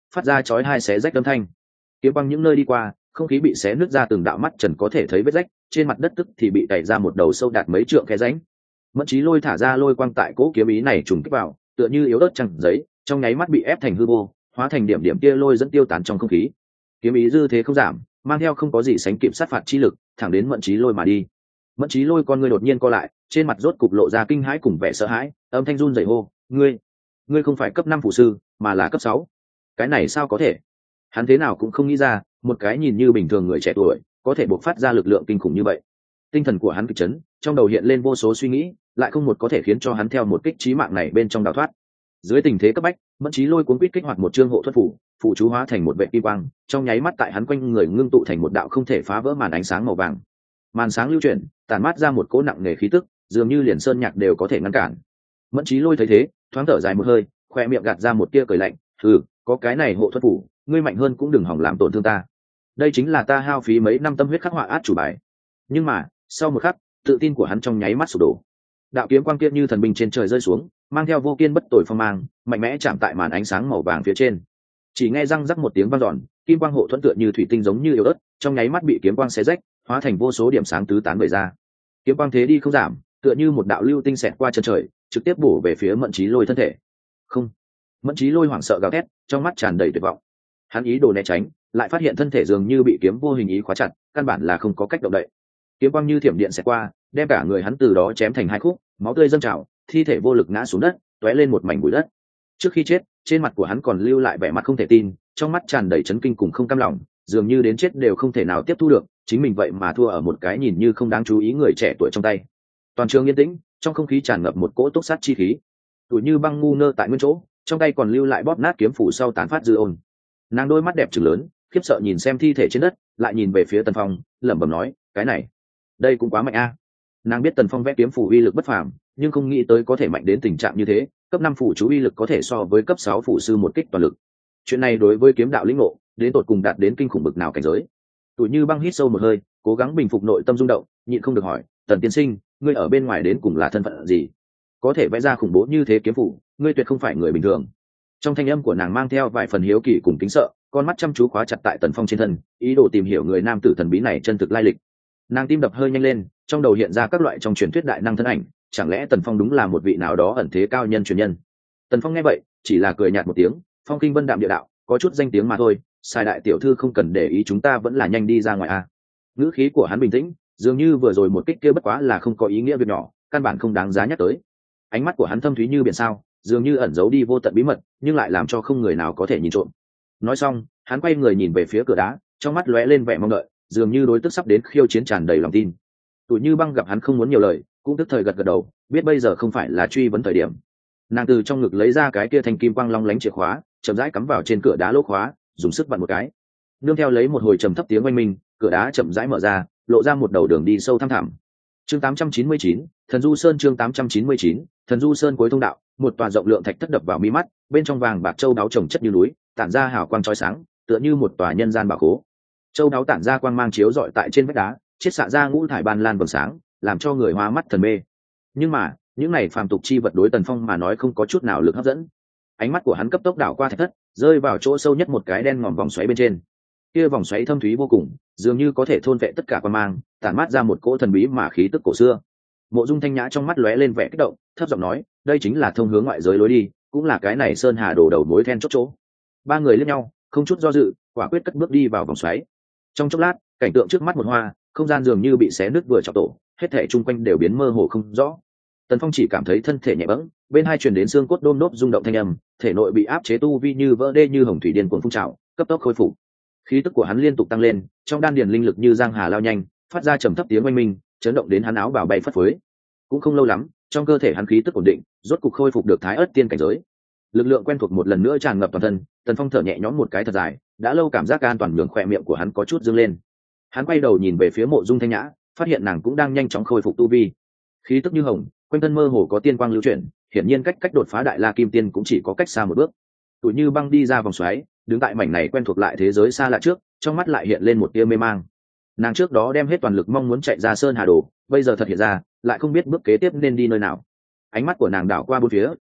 phát ra chói hai xé rách âm thanh. Kiếm quang những nơi đi qua, không khí bị xé nứt ra từng đạo mắt trần có thể thấy vết rách, trên mặt đất tức thì bị đẩy ra một đầu sâu đạt mấy trượng khe rãnh. Mẫn Chí Lôi thả ra lôi quang tại cỗ kiếm ý này trùng kích vào, tựa như yếu ớt chẳng giấy, trong nháy mắt bị ép thành hư vô, hóa thành điểm điểm tia lôi dẫn tiêu tán trong không khí. Kiếm ý dư thế không giảm, mang theo không có gì sánh kịp sát phạt chi lực, thẳng đến Mẫn Chí Lôi mà đi. Mẫn Chí Lôi con ngươi đột nhiên co lại, trên mặt rốt cục lộ ra kinh hãi cùng vẻ sợ hãi, âm thanh run rẩy hô: "Ngươi, ngươi không phải cấp năm phụ sư, mà là cấp sáu. Cái này sao có thể?" Hắn thế nào cũng không nghĩ ra, một cái nhìn như bình thường người trẻ tuổi, có thể bộc phát ra lực lượng kinh khủng như vậy. Tinh thần của hắn kịch chấn, trong đầu hiện lên vô số suy nghĩ, lại không một có thể khiến cho hắn theo một kích chí mạng này bên trong đào thoát. Dưới tình thế cấp bách, Mẫn Chí Lôi cuốn quýt kích hoạt một chương hộ thuật phủ, phụ chú hóa thành một vệ kim quang, trong nháy mắt tại hắn quanh người ngưng tụ thành một đạo không thể phá vỡ màn ánh sáng màu vàng. Màn sáng lưu chuyển, tản mát ra một cỗ nặng nề khí tức, dường như liền sơn nhạc đều có thể ngăn cản. Mẫn Chí Lôi thấy thế, thoáng thở dài một hơi, khoe miệng gạt ra một tia cười lạnh, "Hừ, có cái này hộ thuật phủ, ngươi mạnh hơn cũng đừng hỏng làm tổn thương ta. Đây chính là ta hao phí mấy năm tâm huyết khắc họa át chủ bài." Nhưng mà, sau một khắc, tự tin của hắn trong nháy mắt sụp đổ. Đạo kiếm quang kia như thần binh trên trời rơi xuống, mang theo vô kiên bất tồi phong mang, mạnh mẽ chạm tại màn ánh sáng màu vàng phía trên. Chỉ nghe răng rắc một tiếng vang dọn, kim quang hộ thuẫn tựa như thủy tinh giống như yếu ớt, trong nháy mắt bị kiếm quang xé rách, hóa thành vô số điểm sáng tứ tán bày ra. Kiếm quang thế đi không giảm, tựa như một đạo lưu tinh xẹt qua chân trời, trực tiếp bổ về phía Mẫn Chí Lôi thân thể. Không! Mẫn Chí Lôi hoảng sợ gào thét, trong mắt tràn đầy tuyệt vọng. Hắn ý đồ né tránh, lại phát hiện thân thể dường như bị kiếm vô hình ý khóa chặt, căn bản là không có cách động đậy. Kiếm quang như thiểm điện xẹt qua, đem cả người hắn từ đó chém thành hai khúc, máu tươi dâng trào, thi thể vô lực ngã xuống đất, tóe lên một mảnh bụi đất. Trước khi chết, trên mặt của hắn còn lưu lại vẻ mặt không thể tin, trong mắt tràn đầy chấn kinh cùng không cam lòng, dường như đến chết đều không thể nào tiếp thu được, chính mình vậy mà thua ở một cái nhìn như không đáng chú ý người trẻ tuổi trong tay. Toàn trường yên tĩnh, trong không khí tràn ngập một cỗ túc sát chi khí. Tuổi Như Băng ngu ngơ tại nguyên chỗ, trong tay còn lưu lại bóp nát kiếm phủ sau tán phát dư ôn. Nàng đôi mắt đẹp trừng lớn, khiếp sợ nhìn xem thi thể trên đất, lại nhìn về phía Tần Phong, lẩm bẩm nói: "Cái này, đây cũng quá mạnh a." Nàng biết Tần Phong vẽ kiếm phủ uy lực bất phàm, nhưng không nghĩ tới có thể mạnh đến tình trạng như thế, cấp năm phủ chú uy lực có thể so với cấp sáu phủ sư một kích toàn lực. Chuyện này đối với kiếm đạo lĩnh ngộ, đến tột cùng đạt đến kinh khủng bực nào cảnh giới. Tuổi Như Băng hít sâu một hơi, cố gắng bình phục nội tâm rung động, nhịn không được hỏi: "Tần tiên sinh, ngươi ở bên ngoài đến cùng là thân phận gì? Có thể vẽ ra khủng bố như thế kiếm phủ, ngươi tuyệt không phải người bình thường." Trong thanh âm của nàng mang theo vài phần hiếu kỳ cùng kính sợ, con mắt chăm chú khóa chặt tại Tần Phong trên thân, ý đồ tìm hiểu người nam tử thần bí này chân thực lai lịch. Nàng tim đập hơi nhanh lên, trong đầu hiện ra các loại trong truyền thuyết đại năng thân ảnh, chẳng lẽ Tần Phong đúng là một vị nào đó ẩn thế cao nhân truyền nhân? Tần Phong nghe vậy, chỉ là cười nhạt một tiếng, phong kinh vân đạm địa đạo, có chút danh tiếng mà thôi, sai đại tiểu thư không cần để ý, chúng ta vẫn là nhanh đi ra ngoài a. Ngữ khí của hắn bình tĩnh, dường như vừa rồi một kích kia bất quá là không có ý nghĩa việc nhỏ, căn bản không đáng giá nhắc tới. Ánh mắt của hắn thâm thúy như biển sao, dường như ẩn giấu đi vô tận bí mật, nhưng lại làm cho không người nào có thể nhìn trộm. Nói xong, hắn quay người nhìn về phía cửa đá, trong mắt lóe lên vẻ mong đợi, dường như đối tức sắp đến khiêu chiến tràn đầy lòng tin. Tuổi Như Băng gặp hắn không muốn nhiều lời, cũng tức thời gật gật đầu, biết bây giờ không phải là truy vấn thời điểm. Nàng từ trong ngực lấy ra cái kia thanh kim quang long lánh chìa khóa, chậm rãi cắm vào trên cửa đá lỗ khóa, dùng sức vặn một cái. Nương theo lấy một hồi trầm thấp tiếng oanh minh, cửa đá chậm rãi mở ra, lộ ra một đầu đường đi sâu thăm thẳm. Chương tám trăm chín mươi chín, Thần Du Sơn. Chương tám trăm chín mươi chín, Thần Du Sơn cuối thông đạo, một tòa rộng lượng thạch thất đập vào mi mắt, bên trong vàng bạc châu đáo chồng chất như núi, tản ra hào quang chói sáng, tựa như một tòa nhân gian bảo khố. Châu đáo tản ra quang mang chiếu rọi tại trên vách đá, chiết xạ ra ngũ thải ban lan vầng sáng, làm cho người hoa mắt thần mê. Nhưng mà, những này phàm tục chi vật đối Tần Phong mà nói không có chút nào lực hấp dẫn. Ánh mắt của hắn cấp tốc đảo qua thạch thất, rơi vào chỗ sâu nhất một cái đen ngòm vòng xoáy bên trên. Kia vòng xoáy thâm thúy vô cùng, dường như có thể thôn vệ tất cả quang mang, tản mát ra một cỗ thần bí mà khí tức cổ xưa. Mộ Dung Thanh Nhã trong mắt lóe lên vẻ kích động, thấp giọng nói: "Đây chính là thông hướng ngoại giới lối đi, cũng là cái này Sơn Hà Đồ đầu mối then chốt chỗ." Ba người liếc nhau, không chút do dự, quả quyết cất bước đi vào vòng xoáy. Trong chốc lát, cảnh tượng trước mắt một hoa, không gian dường như bị xé nứt vừa chọc tổ, hết thảy chung quanh đều biến mơ hồ không rõ. Tần Phong chỉ cảm thấy thân thể nhẹ bẫng, bên hai truyền đến xương cốt đôm nốt rung động thanh âm, thể nội bị áp chế tu vi như vỡ đê như hồng thủy điên cuồng phun trào, cấp tốc khôi phục. Khí tức của hắn liên tục tăng lên, trong đan điền linh lực như giang hà lao nhanh, phát ra trầm thấp tiếng oanh minh, chấn động đến hắn áo bào bay phất phới. Cũng không lâu lắm, trong cơ thể hắn khí tức ổn định, rốt cục khôi phục được thái ớt tiên cảnh giới. Lực lượng quen thuộc một lần nữa tràn ngập toàn thân, Tần Phong thở nhẹ nhõm một cái thật dài, đã lâu cảm giác an toàn nhường khỏe miệng của hắn có chút dương lên. Hắn quay đầu nhìn về phía Mộ Dung Thanh Nhã, phát hiện nàng cũng đang nhanh chóng khôi phục tu vi. Khí tức như hồng, quanh thân mơ hồ có tiên quang lưu chuyển, hiển nhiên cách cách đột phá đại la kim tiên cũng chỉ có cách xa một bước. Tuổi Như Băng đi ra vòng xoáy, đứng tại mảnh này quen thuộc lại thế giới xa lạ trước, trong mắt lại hiện lên một tia mê mang. Nàng trước đó đem hết toàn lực mong muốn chạy ra Sơn Hà Đồ, bây giờ thật hiện ra, lại không biết bước kế tiếp nên đi nơi nào. Ánh mắt của nàng đảo qua bốn phía,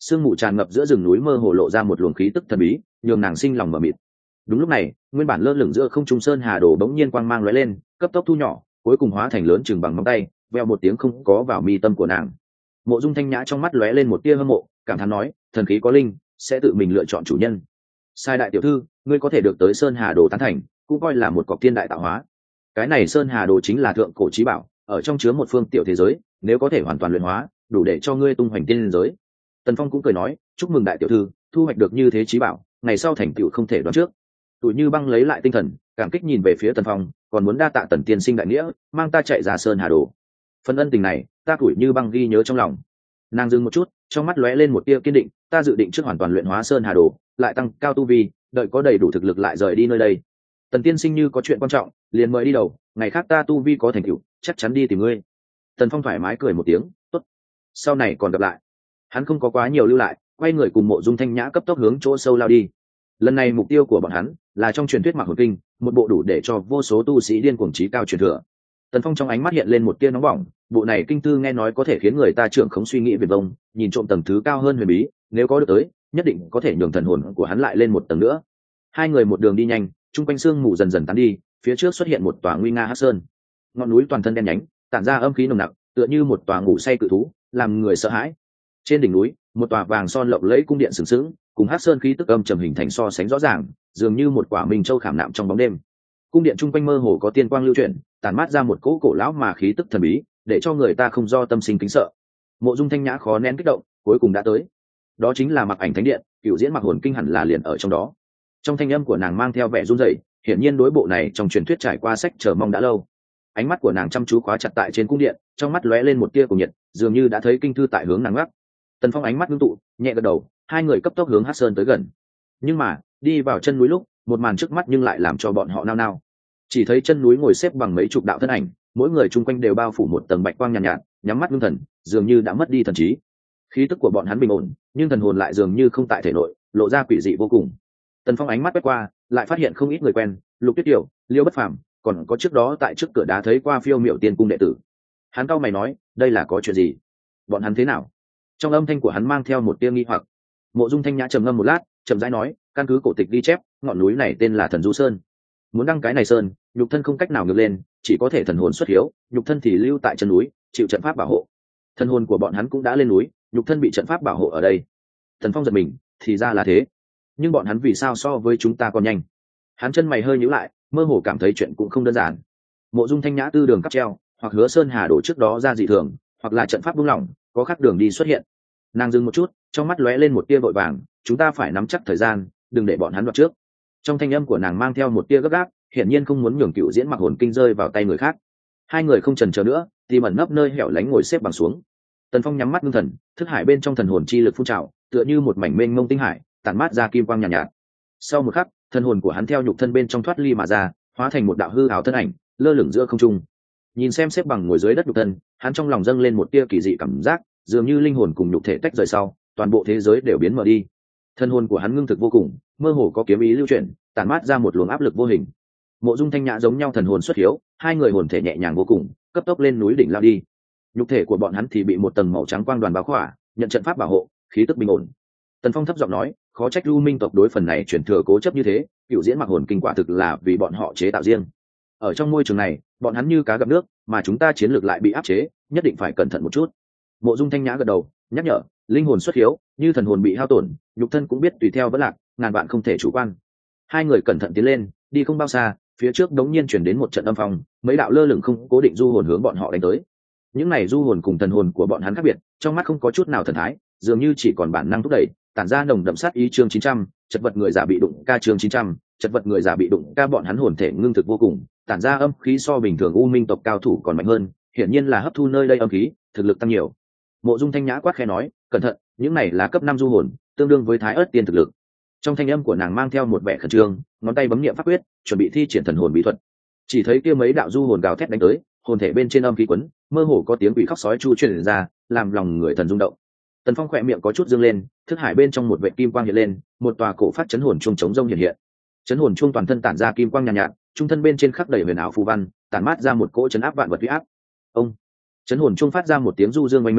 sương mù tràn ngập giữa rừng núi mơ hồ lộ ra một luồng khí tức thần bí, nhường nàng sinh lòng mờ mịt. Đúng lúc này, nguyên bản lơ lửng giữa không trung sơn hà đồ bỗng nhiên quang mang lóe lên, cấp tốc thu nhỏ, cuối cùng hóa thành lớn chừng bằng ngón tay, veo một tiếng không có vào mi tâm của nàng. Mộ Dung Thanh Nhã trong mắt lóe lên một tia hâm mộ, cảm thán nói, thần khí có linh, sẽ tự mình lựa chọn chủ nhân. Sai đại tiểu thư, ngươi có thể được tới sơn hà đồ tán thành, cũng coi là một cọc thiên đại tạo hóa. Cái này sơn hà đồ chính là thượng cổ chí bảo, ở trong chứa một phương tiểu thế giới, nếu có thể hoàn toàn luyện hóa, đủ để cho ngươi tung hoành tiên giới. Tần Phong cũng cười nói, chúc mừng đại tiểu thư, thu hoạch được như thế chí bảo, ngày sau thành tựu không thể đoán trước. Tụi Như Băng lấy lại tinh thần, cảm kích nhìn về phía Tần Phong, còn muốn đa tạ Tần tiên sinh đại nghĩa, mang ta chạy ra sơn hà đồ. Phần ân tình này, ta Tụi Như Băng ghi nhớ trong lòng. Nàng dừng một chút, trong mắt lóe lên một tia kiên định, ta dự định trước hoàn toàn luyện hóa sơn hà đồ, lại tăng cao tu vi, đợi có đầy đủ thực lực lại rời đi nơi đây. Tần tiên sinh như có chuyện quan trọng, liền mời đi đầu, ngày khác ta tu vi có thành tựu, chắc chắn đi tìm ngươi. Tần Phong thoải mái cười một tiếng, tốt, sau này còn gặp lại. Hắn không có quá nhiều lưu lại, quay người cùng Mộ Dung Thanh Nhã cấp tốc hướng chỗ sâu lao đi. Lần này mục tiêu của bọn hắn là trong truyền thuyết Mạc Hồn Kinh, một bộ đủ để cho vô số tu sĩ điên cuồng trí cao truyền thừa. Tần Phong trong ánh mắt hiện lên một tia nóng bỏng, bộ này kinh thư nghe nói có thể khiến người ta trưởng khống suy nghĩ viển vông, nhìn trộm tầng thứ cao hơn huyền bí, nếu có được tới, nhất định có thể nhường thần hồn của hắn lại lên một tầng nữa. Hai người một đường đi nhanh, trung quanh sương mù dần dần tán đi, phía trước xuất hiện một tòa nguy nga hắc sơn. Ngọn núi toàn thân đen nhánh, tản ra âm khí nồng nặc, tựa như một tòa ngủ say cự thú, làm người sợ hãi. Trên đỉnh núi, một tòa vàng son lộng lẫy cung điện sừng sững, cùng hắc sơn khí tức âm trầm hình thành so sánh rõ ràng, dường như một quả minh châu khảm nạm trong bóng đêm. Cung điện trung quanh mơ hồ có tiên quang lưu chuyển, tản mát ra một cỗ cổ lão mà khí tức thần bí, để cho người ta không do tâm sinh kính sợ. Mộ Dung Thanh Nhã khó nén kích động, cuối cùng đã tới. Đó chính là Mặc Ảnh Thánh Điện, cựu diễn Mặc Hồn Kinh hẳn là liền ở trong đó. Trong thanh âm của nàng mang theo vẻ run rẩy, hiển nhiên đối bộ này trong truyền thuyết trải qua sách chờ mong đã lâu. Ánh mắt của nàng chăm chú khóa chặt tại trên cung điện, trong mắt lóe lên một tia cổ nhiệt, dường như đã thấy kinh thư tại hướng nàng ngắc. Tần Phong ánh mắt ngưng tụ, nhẹ gật đầu, hai người cấp tốc hướng Hắc Sơn tới gần. Nhưng mà, đi vào chân núi lúc, một màn trước mắt nhưng lại làm cho bọn họ nao nao. Chỉ thấy chân núi ngồi xếp bằng mấy chục đạo thân ảnh, mỗi người chung quanh đều bao phủ một tầng bạch quang nhàn nhạt, nhạt, nhắm mắt ngưng thần, dường như đã mất đi thần trí. Khí tức của bọn hắn bình ổn, nhưng thần hồn lại dường như không tại thể nội, lộ ra quỷ dị vô cùng. Tần Phong ánh mắt quét qua, lại phát hiện không ít người quen, Lục Tuyết Kiều, Liêu Bất Phàm, còn có trước đó tại trước cửa đá thấy qua Phiêu Miểu Tiên cung đệ tử. Hắn cau mày nói, đây là có chuyện gì? Bọn hắn thế nào? Trong âm thanh của hắn mang theo một tia nghi hoặc. Mộ Dung Thanh Nhã trầm ngâm một lát, chậm rãi nói, căn cứ cổ tịch ghi chép, ngọn núi này tên là Thần Du Sơn. Muốn đăng cái này sơn, nhục thân không cách nào ngược lên, chỉ có thể thần hồn xuất hiếu, nhục thân thì lưu tại chân núi, chịu trận pháp bảo hộ. Thần hồn của bọn hắn cũng đã lên núi, nhục thân bị trận pháp bảo hộ ở đây. Thần Phong giật mình, thì ra là thế. Nhưng bọn hắn vì sao so với chúng ta còn nhanh? Hắn chân mày hơi nhíu lại, mơ hồ cảm thấy chuyện cũng không đơn giản. Mộ Dung Thanh Nhã tư đường cáp treo, hoặc Hứa Sơn Hà đổ trước đó ra dị thường, hoặc là trận pháp buông lỏng, có khác đường đi xuất hiện. Nàng dừng một chút, trong mắt lóe lên một tia vội vàng, chúng ta phải nắm chắc thời gian, đừng để bọn hắn đoạt trước. Trong thanh âm của nàng mang theo một tia gấp gáp, hiển nhiên không muốn nhường cựu diễn Mặc Hồn Kinh rơi vào tay người khác. Hai người không chần chờ nữa, tìm ẩn nấp nơi hẻo lánh ngồi xếp bằng xuống. Tần Phong nhắm mắt ngưng thần, thức hải bên trong thần hồn chi lực phun trào, tựa như một mảnh mênh mông tinh hải, tản mát ra kim quang nhàn nhạt, nhạt. Sau một khắc, thần hồn của hắn theo nhục thân bên trong thoát ly mà ra, hóa thành một đạo hư ảo thân ảnh, lơ lửng giữa không trung. Nhìn xem xếp bằng ngồi dưới đất nhục thân, hắn trong lòng dâng lên một tia kỳ dị cảm giác, dường như linh hồn cùng nhục thể tách rời sau, toàn bộ thế giới đều biến mờ đi. Thần hồn của hắn ngưng thực vô cùng, mơ hồ có kiếm ý lưu chuyển, tản mát ra một luồng áp lực vô hình. Mộ Dung Thanh Nhã giống nhau thần hồn xuất hiếu, hai người hồn thể nhẹ nhàng vô cùng, cấp tốc lên núi đỉnh lao đi. Nhục thể của bọn hắn thì bị một tầng màu trắng quang đoàn bao khỏa, nhận trận pháp bảo hộ, khí tức bình ổn. Tần Phong thấp giọng nói, khó trách U Minh tộc đối phần này chuyển thừa cố chấp như thế, cựu diễn Mặc Hồn Kinh quả thực là vì bọn họ chế tạo riêng. Ở trong môi trường này, bọn hắn như cá gặp nước, mà chúng ta chiến lược lại bị áp chế, nhất định phải cẩn thận một chút. Mộ Dung Thanh Nhã gật đầu, nhắc nhở, linh hồn xuất hiếu, như thần hồn bị hao tổn, nhục thân cũng biết tùy theo vẫn lạc, ngàn bạn không thể chủ quan. Hai người cẩn thận tiến lên, đi không bao xa, phía trước đống nhiên chuyển đến một trận âm phong, mấy đạo lơ lửng không cố định du hồn hướng bọn họ đánh tới. Những này du hồn cùng thần hồn của bọn hắn khác biệt, trong mắt không có chút nào thần thái, dường như chỉ còn bản năng thúc đẩy, tản ra nồng đậm sát ý. Chương chín trăm, chật vật người giả bị đụng ca. Chương chín trăm, chật vật người giả bị đụng ca. Bọn hắn hồn thể ngưng thực vô cùng, tản ra âm khí so bình thường U Minh tộc cao thủ còn mạnh hơn, hiển nhiên là hấp thu nơi đây âm khí, thực lực tăng nhiều. Mộ Dung Thanh Nhã quát khẽ nói, cẩn thận, những này là cấp năm du hồn, tương đương với Thái Ức tiên thực lực. Trong thanh âm của nàng mang theo một vẻ khẩn trương, ngón tay bấm niệm pháp quyết, chuẩn bị thi triển thần hồn bí thuật. Chỉ thấy kia mấy đạo du hồn gào thét đánh tới, hồn thể bên trên âm khí quấn, mơ hồ có tiếng quỷ khóc sói chu truyền ra, làm lòng người thần rung động. Tần Phong khỏe miệng có chút dương lên, thức hải bên trong một vệt kim quang hiện lên, một tòa cổ phát chấn hồn chuông chống rông hiện hiện. Chấn hồn chuông toàn thân tản ra kim quang nhàn nhạt, nhạt, trung thân bên trên khắc đầy huyền ảo phù văn, tản mát ra một cỗ chấn áp vạn vật uy áp. Ông, chấn hồn chuông phát ra một tiếng du dương oanh minh,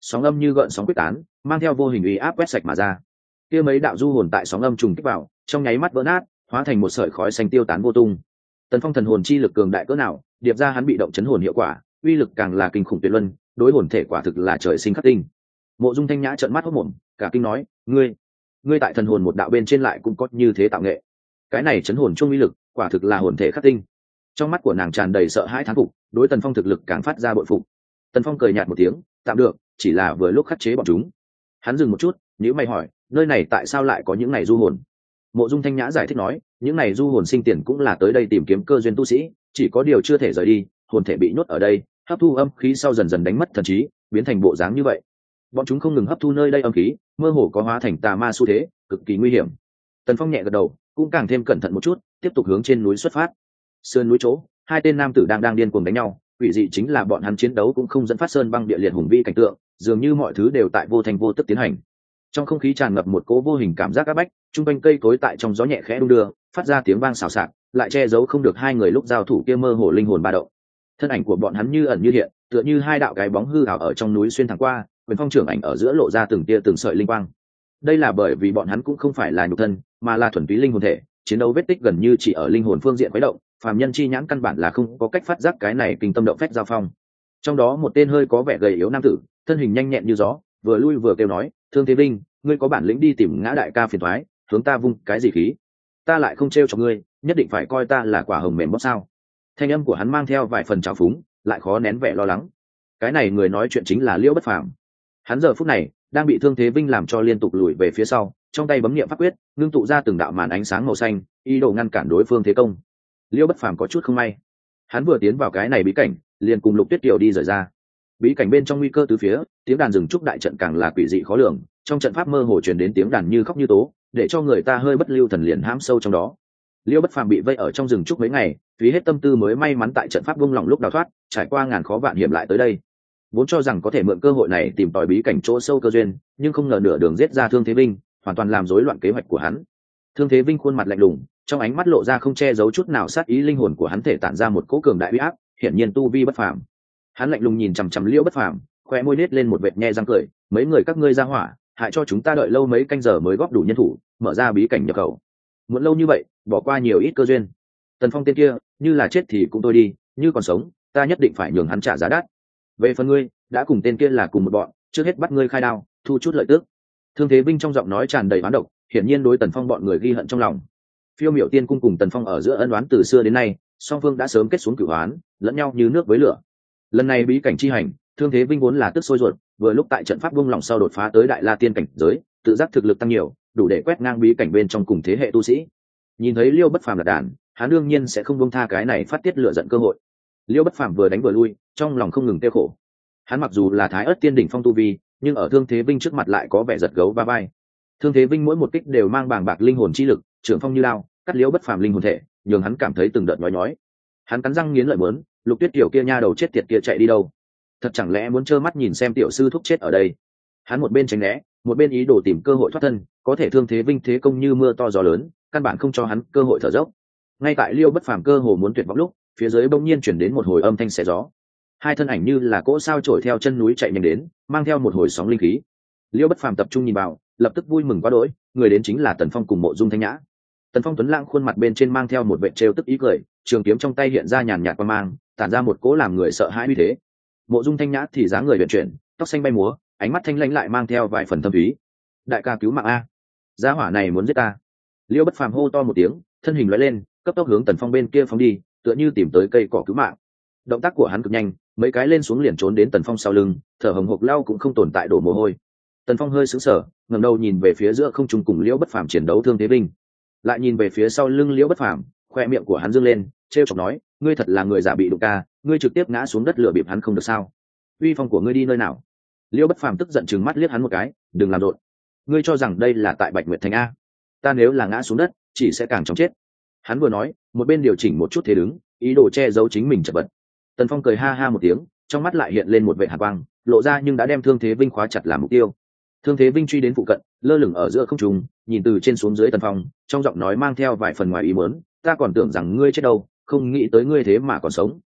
sóng âm như gợn sóng quyết tán, mang theo vô hình uy áp quét sạch mà ra. Kia mấy đạo du hồn tại sóng âm trùng kích vào, trong nháy mắt vỡ nát, hóa thành một sợi khói xanh tiêu tán vô tung. Tần Phong thần hồn chi lực cường đại cỡ nào, điệp ra hắn bị động chấn hồn hiệu quả, uy lực càng là kinh khủng tuyệt luân, đối hồn thể quả thực là trời sinh khắc tinh. Mộ Dung Thanh Nhã trợn mắt hốt mồm, cả kinh nói, ngươi, ngươi tại thần hồn một đạo bên trên lại cũng có như thế tạo nghệ. Cái này chấn hồn chung uy lực, quả thực là hồn thể khắc tinh. Trong mắt của nàng tràn đầy sợ hãi thán phục, đối Tần Phong thực lực càng phát ra bội phục. Tần Phong cười nhạt một tiếng, tạm được, chỉ là vừa lúc khắc chế bọn chúng. Hắn dừng một chút, nếu mày hỏi, nơi này tại sao lại có những này du hồn? Mộ Dung Thanh Nhã giải thích nói, những này du hồn sinh tiền cũng là tới đây tìm kiếm cơ duyên tu sĩ, chỉ có điều chưa thể rời đi, hồn thể bị nhốt ở đây, hấp thu âm khí sau dần dần đánh mất thần trí, biến thành bộ dáng như vậy. Bọn chúng không ngừng hấp thu nơi đây âm khí, mơ hồ có hóa thành tà ma xu thế, cực kỳ nguy hiểm. Tần Phong nhẹ gật đầu, cũng càng thêm cẩn thận một chút, tiếp tục hướng trên núi xuất phát. Sơn núi chỗ, hai tên nam tử đang đang điên cuồng đánh nhau, quỷ dị chính là bọn hắn chiến đấu cũng không dẫn phát sơn băng địa liệt hùng vĩ cảnh tượng, dường như mọi thứ đều tại vô thành vô tức tiến hành. Trong không khí tràn ngập một cỗ vô hình cảm giác áp bách, trung quanh cây cối tại trong gió nhẹ khẽ đung đưa, phát ra tiếng vang xào xạc, lại che giấu không được hai người lúc giao thủ kia mơ hồ linh hồn ba động. Thân ảnh của bọn hắn như ẩn như hiện, tựa như hai đạo cái bóng hư ảo ở trong núi xuyên thẳng qua, quyền phong trưởng ảnh ở giữa lộ ra từng tia từng sợi linh quang. Đây là bởi vì bọn hắn cũng không phải là nhục thân, mà là thuần túy linh hồn thể, chiến đấu vết tích gần như chỉ ở linh hồn phương diện khuấy động, phàm nhân chi nhãn căn bản là không có cách phát giác cái này kinh tâm động phách giao phong. Trong đó một tên hơi có vẻ gầy yếu nam tử, thân hình nhanh nhẹn như gió, vừa lui vừa kêu nói, Thương Thế Vinh, ngươi có bản lĩnh đi tìm Ngã đại ca phiền toái, hướng ta vung cái gì khí? Ta lại không trêu cho ngươi, nhất định phải coi ta là quả hồng mềm bóp sao? Thanh âm của hắn mang theo vài phần trào phúng, lại khó nén vẻ lo lắng. Cái này người nói chuyện chính là Liễu Bất Phàm. Hắn giờ phút này đang bị Thương Thế Vinh làm cho liên tục lùi về phía sau, trong tay bấm niệm pháp quyết, ngưng tụ ra từng đạo màn ánh sáng màu xanh, ý đồ ngăn cản đối phương thế công. Liễu Bất Phàm có chút không may, hắn vừa tiến vào cái này bí cảnh, liền cùng Lục Tuyết Kiều đi rời ra. Bí cảnh bên trong nguy cơ tứ phía, tiếng đàn rừng trúc đại trận càng là quỷ dị khó lường, trong trận pháp mơ hồ truyền đến tiếng đàn như khóc như tố, để cho người ta hơi bất lưu thần liền hãm sâu trong đó. Liễu Bất Phàm bị vây ở trong rừng trúc mấy ngày, phí hết tâm tư mới may mắn tại trận pháp vung lòng lúc đào thoát, trải qua ngàn khó vạn hiểm lại tới đây. Vốn cho rằng có thể mượn cơ hội này tìm tòi bí cảnh chỗ sâu cơ duyên, nhưng không ngờ nửa đường giết ra Thương Thế Vinh, hoàn toàn làm rối loạn kế hoạch của hắn. Thương Thế Vinh khuôn mặt lạnh lùng, trong ánh mắt lộ ra không che giấu chút nào sát ý, linh hồn của hắn thể tản ra một cỗ cường đại uy áp, hiển nhiên tu vi bất phàm. Hắn lạnh lùng nhìn chằm chằm Liễu Bất Phàm, khoe môi nết lên một vệt nhe răng cười, mấy người các ngươi ra hỏa, hại cho chúng ta đợi lâu mấy canh giờ mới góp đủ nhân thủ, mở ra bí cảnh nhập khẩu. Muốn lâu như vậy, bỏ qua nhiều ít cơ duyên. Tần Phong tên kia, như là chết thì cũng thôi đi, như còn sống, ta nhất định phải nhường hắn trả giá đắt. Về phần ngươi, đã cùng tên kia là cùng một bọn, trước hết bắt ngươi khai đao, thu chút lợi tức. Thương Thế Vinh trong giọng nói tràn đầy oán độc, hiển nhiên đối Tần Phong bọn người ghi hận trong lòng. Phiêu Miểu Tiên cung cùng Tần Phong ở giữa ân oán từ xưa đến nay, song phương đã sớm kết xuống cửu oán, lẫn nhau như nước với lửa. Lần này bí cảnh chi hành, Thương Thế Vinh vốn là tức sôi ruột, vừa lúc tại trận pháp buông lỏng sau đột phá tới Đại La Tiên cảnh giới, tự giác thực lực tăng nhiều, đủ để quét ngang bí cảnh bên trong cùng thế hệ tu sĩ. Nhìn thấy Liêu Bất Phàm là đàn, hắn đương nhiên sẽ không buông tha cái này phát tiết lửa giận cơ hội. Liêu Bất Phàm vừa đánh vừa lui, trong lòng không ngừng tiêu khổ. Hắn mặc dù là Thái Ức Tiên đỉnh phong tu vi, nhưng ở Thương Thế Vinh trước mặt lại có vẻ giật gấu ba vai. Thương Thế Vinh mỗi một kích đều mang bàng bạc linh hồn chi lực, trưởng phong như lao, cắt Liêu Bất Phàm linh hồn thể, nhường hắn cảm thấy từng đợt nhói nhói. Hắn cắn răng nghiến lợi muốn, Lục Tuyết Kiều kia nha đầu chết tiệt kia chạy đi đâu? Thật chẳng lẽ muốn trơ mắt nhìn xem tiểu sư thúc chết ở đây? Hắn một bên tránh né, một bên ý đồ tìm cơ hội thoát thân, có thể Thương Thế Vinh thế công như mưa to gió lớn, căn bản không cho hắn cơ hội thở dốc. Ngay tại Liêu Bất Phàm cơ hồ muốn tuyệt vọng lúc, phía dưới bỗng nhiên chuyển đến một hồi âm thanh xé gió. Hai thân ảnh như là cỗ sao trổi theo chân núi chạy nhanh đến, mang theo một hồi sóng linh khí. Liêu Bất Phàm tập trung nhìn vào, lập tức vui mừng quá đỗi, người đến chính là Tần Phong cùng Mộ Dung Thanh Nhã. Tần Phong tuấn lãng khuôn mặt bên trên mang theo một vẻ trêu tức ý cười, trường kiếm trong tay hiện ra nhàn nhạt quang mang, tản ra một cỗ làm người sợ hãi uy thế. Mộ Dung Thanh Nhã thì dáng người huyền chuyển, tóc xanh bay múa, ánh mắt thanh lãnh lại mang theo vài phần thâm thúy. Đại ca cứu mạng a, gia hỏa này muốn giết ta! Liêu Bất Phàm hô to một tiếng, thân hình lóe lên, cấp tốc hướng Tần Phong bên kia phóng đi, tựa như tìm tới cây cỏ cứu mạng. Động tác của hắn cực nhanh, mấy cái lên xuống liền trốn đến Tần Phong sau lưng, thở hồng hộc lao cũng không tồn tại đổ mồ hôi. Tần Phong hơi sững sờ, ngẩng đầu nhìn về phía giữa không trung cùng Liễu Bất Phàm chiến đấu Thương Thế Vinh, lại nhìn về phía sau lưng Liễu Bất Phàm, khoe miệng của hắn dương lên, trêu chọc nói, ngươi thật là người giả bị đụng ca, ngươi trực tiếp ngã xuống đất lửa bịp hắn không được sao? Uy phong của ngươi đi nơi nào? Liễu Bất Phàm tức giận trừng mắt liếc hắn một cái, đừng làm rộn. Ngươi cho rằng đây là tại Bạch Nguyệt Thành a? Ta nếu là ngã xuống đất, chỉ sẽ càng chóng chết. Hắn vừa nói, một bên điều chỉnh một chút thế đứng, ý đồ che giấu chính mình chật vật. Tần Phong cười ha ha một tiếng, trong mắt lại hiện lên một vẻ hàn quang, lộ ra nhưng đã đem Thương Thế Vinh khóa chặt làm mục tiêu. Thương Thế Vinh truy đến phụ cận, lơ lửng ở giữa không trung, nhìn từ trên xuống dưới Tần Phong, trong giọng nói mang theo vài phần ngoài ý muốn, ta còn tưởng rằng ngươi chết đâu, không nghĩ tới ngươi thế mà còn sống.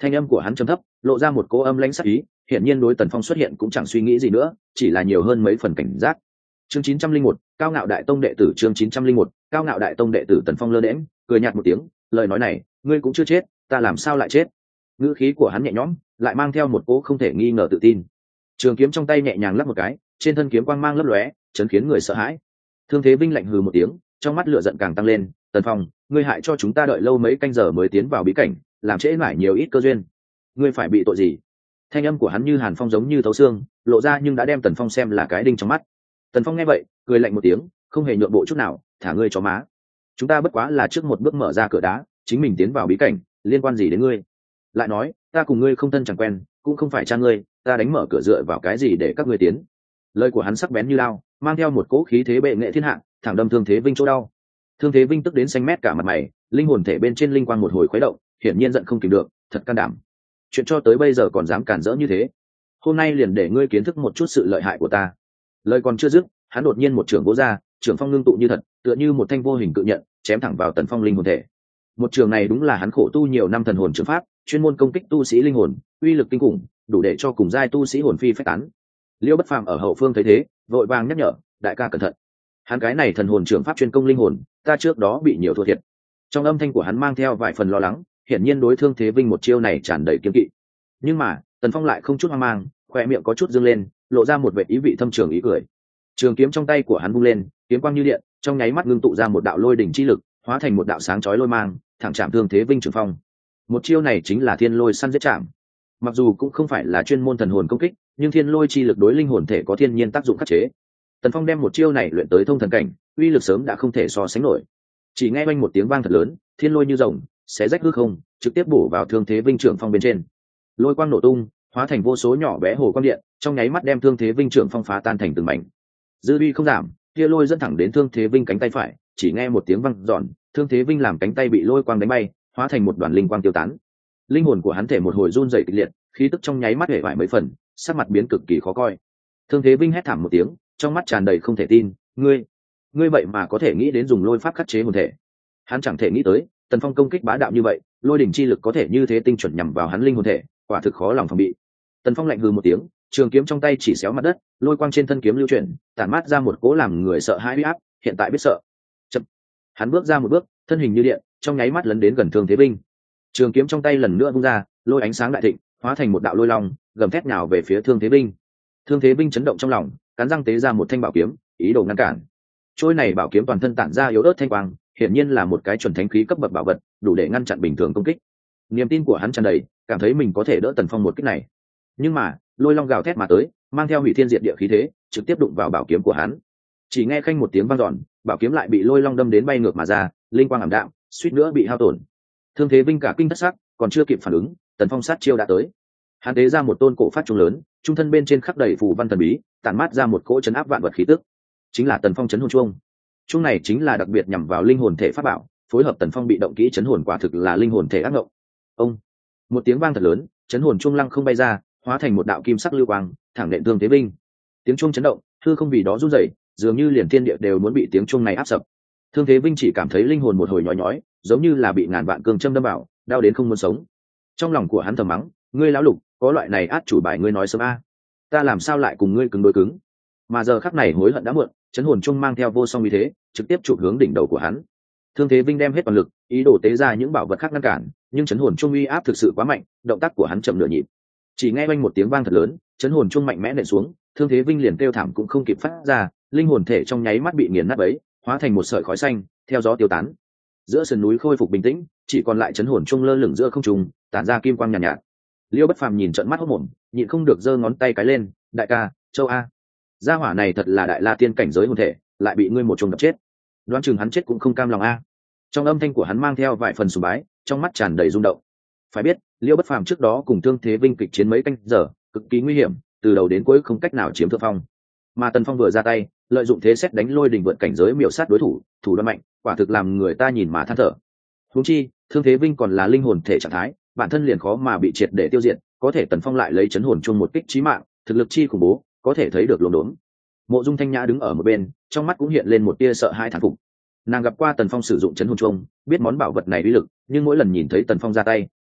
Thanh âm của hắn trầm thấp, lộ ra một cỗ âm lãnh sắc ý, hiển nhiên đối Tần Phong xuất hiện cũng chẳng suy nghĩ gì nữa, chỉ là nhiều hơn mấy phần cảnh giác. Chương chín trăm linh một, Cao Ngạo Đại Tông đệ tử. Chương chín trăm linh một, Cao Ngạo Đại Tông đệ tử. Tần Phong lơ đễnh, cười nhạt một tiếng, lời nói này, ngươi cũng chưa chết, ta làm sao lại chết? Ngữ khí của hắn nhẹ nhõm, lại mang theo một cỗ không thể nghi ngờ tự tin. Trường kiếm trong tay nhẹ nhàng lắc một cái, trên thân kiếm quang mang lấp lóe, chấn khiến người sợ hãi. Thương Thế Vinh lạnh hừ một tiếng, trong mắt lửa giận càng tăng lên, Tần Phong, ngươi hại cho chúng ta đợi lâu mấy canh giờ mới tiến vào bí cảnh, làm trễ mãi nhiều ít cơ duyên, ngươi phải bị tội gì? Thanh âm của hắn như hàn phong giống như thấu xương, lộ ra nhưng đã đem Tần Phong xem là cái đinh trong mắt. Tần Phong nghe vậy, cười lạnh một tiếng, không hề nhượng bộ chút nào, thả ngươi chó má. Chúng ta bất quá là trước một bước mở ra cửa đá, chính mình tiến vào bí cảnh, liên quan gì đến ngươi? Lại nói, ta cùng ngươi không thân chẳng quen, cũng không phải cha ngươi, ta đánh mở cửa dựa vào cái gì để các ngươi tiến? Lời của hắn sắc bén như lao, mang theo một cỗ khí thế bệ nghệ thiên hạ, thẳng đâm Thương Thế Vinh chỗ đau. Thương Thế Vinh tức đến xanh mét cả mặt mày, linh hồn thể bên trên linh quang một hồi khuấy động, hiển nhiên giận không kìm được, thật can đảm. Chuyện cho tới bây giờ còn dám cản rỡ như thế, hôm nay liền để ngươi kiến thức một chút sự lợi hại của ta. Lời còn chưa dứt, hắn đột nhiên một trường vỗ ra, trường phong ngưng tụ như thật, tựa như một thanh vô hình cự nhận, chém thẳng vào Tần Phong linh hồn thể. Một trường này đúng là hắn khổ tu nhiều năm thần hồn trường pháp, chuyên môn công kích tu sĩ linh hồn, uy lực kinh khủng, đủ để cho cùng giai tu sĩ hồn phi phách tán. Liêu Bất Phàm ở hậu phương thấy thế, vội vàng nhắc nhở, đại ca cẩn thận. Hắn cái này thần hồn trường pháp chuyên công linh hồn, ta trước đó bị nhiều thua thiệt. Trong âm thanh của hắn mang theo vài phần lo lắng, hiển nhiên đối Thương Thế Vinh một chiêu này tràn đầy kiêng kỵ. Nhưng mà Tần Phong lại không chút hoang mang, khoe miệng có chút dương lên, lộ ra một vẻ ý vị thâm trường ý cười. Trường kiếm trong tay của hắn vung lên, kiếm quang như điện, trong nháy mắt ngưng tụ ra một đạo lôi đỉnh chi lực, hóa thành một đạo sáng chói lôi mang, thẳng chạm Thương Thế Vinh trường phong. Một chiêu này chính là Thiên Lôi săn giết chạm. Mặc dù cũng không phải là chuyên môn thần hồn công kích, nhưng Thiên Lôi chi lực đối linh hồn thể có thiên nhiên tác dụng khắc chế. Tần Phong đem một chiêu này luyện tới thông thần cảnh, uy lực sớm đã không thể so sánh nổi. Chỉ nghe oanh một tiếng vang thật lớn, thiên lôi như rồng, xé rách hư không, trực tiếp bổ vào Thương Thế Vinh trưởng phong bên trên. Lôi quang nổ tung, hóa thành vô số nhỏ bé hồ quang điện, trong nháy mắt đem Thương Thế Vinh trưởng phong phá tan thành từng mảnh. Dư uy không giảm, kia lôi dẫn thẳng đến Thương Thế Vinh cánh tay phải, chỉ nghe một tiếng vang giòn, Thương Thế Vinh làm cánh tay bị lôi quang đánh bay, hóa thành một đoàn linh quang tiêu tán. Linh hồn của hắn thể một hồi run rẩy kịch liệt, khí tức trong nháy mắt hể bại mấy phần, sắc mặt biến cực kỳ khó coi. Thương Thế Vinh hét thảm một tiếng, trong mắt tràn đầy không thể tin, ngươi, ngươi vậy mà có thể nghĩ đến dùng lôi pháp khắc chế hồn thể? Hắn chẳng thể nghĩ tới, Tần Phong công kích bá đạo như vậy, lôi đỉnh chi lực có thể như thế tinh chuẩn nhằm vào hắn linh hồn thể, quả thực khó lòng phòng bị. Tần Phong lạnh hừ một tiếng, trường kiếm trong tay chỉ xéo mặt đất, lôi quang trên thân kiếm lưu chuyển, tản mát ra một cỗ làm người sợ hãi uy áp, hiện tại biết sợ. Chậm. Hắn bước ra một bước, thân hình như điện, trong nháy mắt lấn đến gần Thương Thế Vinh. Trường kiếm trong tay lần nữa vung ra, lôi ánh sáng đại thịnh, hóa thành một đạo lôi long, gầm thét nhào về phía Thương Thế Vinh. Thương Thế Vinh chấn động trong lòng, cắn răng tế ra một thanh bảo kiếm, ý đồ ngăn cản. Trôi này bảo kiếm toàn thân tản ra yếu ớt thanh quang, hiển nhiên là một cái chuẩn thánh khí cấp bậc bảo vật, đủ để ngăn chặn bình thường công kích. Niềm tin của hắn tràn đầy, cảm thấy mình có thể đỡ Tần Phong một kích này. Nhưng mà, lôi long gào thét mà tới, mang theo hủy thiên diệt địa khí thế, trực tiếp đụng vào bảo kiếm của hắn. Chỉ nghe khanh một tiếng vang dọn, bảo kiếm lại bị lôi long đâm đến bay ngược mà ra, linh quang ảm đạm, suýt nữa bị hao tổn. Thương Thế Vinh cả kinh thất sắc, còn chưa kịp phản ứng, Tần Phong sát chiêu đã tới. Hắn tế ra một tôn cổ phát trung lớn, trung thân bên trên khắc đầy phù văn thần bí, tản mát ra một cỗ chấn áp vạn vật khí tức. Chính là Tần Phong chấn hồn chuông. Chuông này chính là đặc biệt nhằm vào linh hồn thể pháp bảo, phối hợp Tần Phong bị động kỹ chấn hồn quả thực là linh hồn thể ác ngộng. Ông, một tiếng vang thật lớn, chấn hồn chuông lăng không bay ra, hóa thành một đạo kim sắc lưu quang, thẳng nện Thương Thế Vinh. Tiếng chuông chấn động, hư không vì đó run rẩy, dường như liền thiên địa đều muốn bị tiếng chuông này áp sập. Thương Thế Vinh chỉ cảm thấy linh hồn một hồi nhói nhói, giống như là bị ngàn vạn cương châm đâm vào, đau đến không muốn sống. Trong lòng của hắn thầm mắng, ngươi lão lục, có loại này át chủ bài ngươi nói sớm a, ta làm sao lại cùng ngươi cứng đối cứng? Mà giờ khắc này hối hận đã muộn, chấn hồn chung mang theo vô song uy thế, trực tiếp chụp hướng đỉnh đầu của hắn. Thương Thế Vinh đem hết toàn lực, ý đồ tế ra những bảo vật khác ngăn cản, nhưng chấn hồn chung uy áp thực sự quá mạnh, động tác của hắn chậm nửa nhịp. Chỉ nghe oanh một tiếng vang thật lớn, chấn hồn chung mạnh mẽ nện xuống, Thương Thế Vinh liền kêu thảm cũng không kịp phát ra, linh hồn thể trong nháy mắt bị nghiền nát bấy, hóa thành một sợi khói xanh, theo gió tiêu tán. Giữa sườn núi khôi phục bình tĩnh, chỉ còn lại chấn hồn chung lơ lửng giữa không trung, tản ra kim quang nhàn nhạt, nhạt. Liêu Bất Phàm nhìn trợn mắt hốt mồm, nhịn không được giơ ngón tay cái lên, đại ca, châu a, gia hỏa này thật là đại la tiên cảnh giới hồn thể, lại bị ngươi một chuông đập chết. Đoán chừng hắn chết cũng không cam lòng a. Trong âm thanh của hắn mang theo vài phần sùng bái, trong mắt tràn đầy rung động. Phải biết, Liêu Bất Phàm trước đó cùng Thương Thế Vinh kịch chiến mấy canh giờ, cực kỳ nguy hiểm, từ đầu đến cuối không cách nào chiếm thượng phong. Mà Tần Phong vừa ra tay, lợi dụng thế xét đánh lôi đình vượt cảnh giới miểu sát đối thủ, thủ đoạn mạnh, quả thực làm người ta nhìn mà than thở. Huống chi, Thương Thế Vinh còn là linh hồn thể trạng thái, bản thân liền khó mà bị triệt để tiêu diệt, có thể Tần Phong lại lấy chấn hồn chung một kích chí mạng, thực lực chi khủng bố, có thể thấy được luống đốn. Mộ Dung Thanh Nhã đứng ở một bên, trong mắt cũng hiện lên một tia sợ hãi thán phục. Nàng gặp qua Tần Phong sử dụng chấn hồn chung, biết món bảo vật này uy lực, nhưng mỗi lần nhìn thấy Tần Phong ra tay,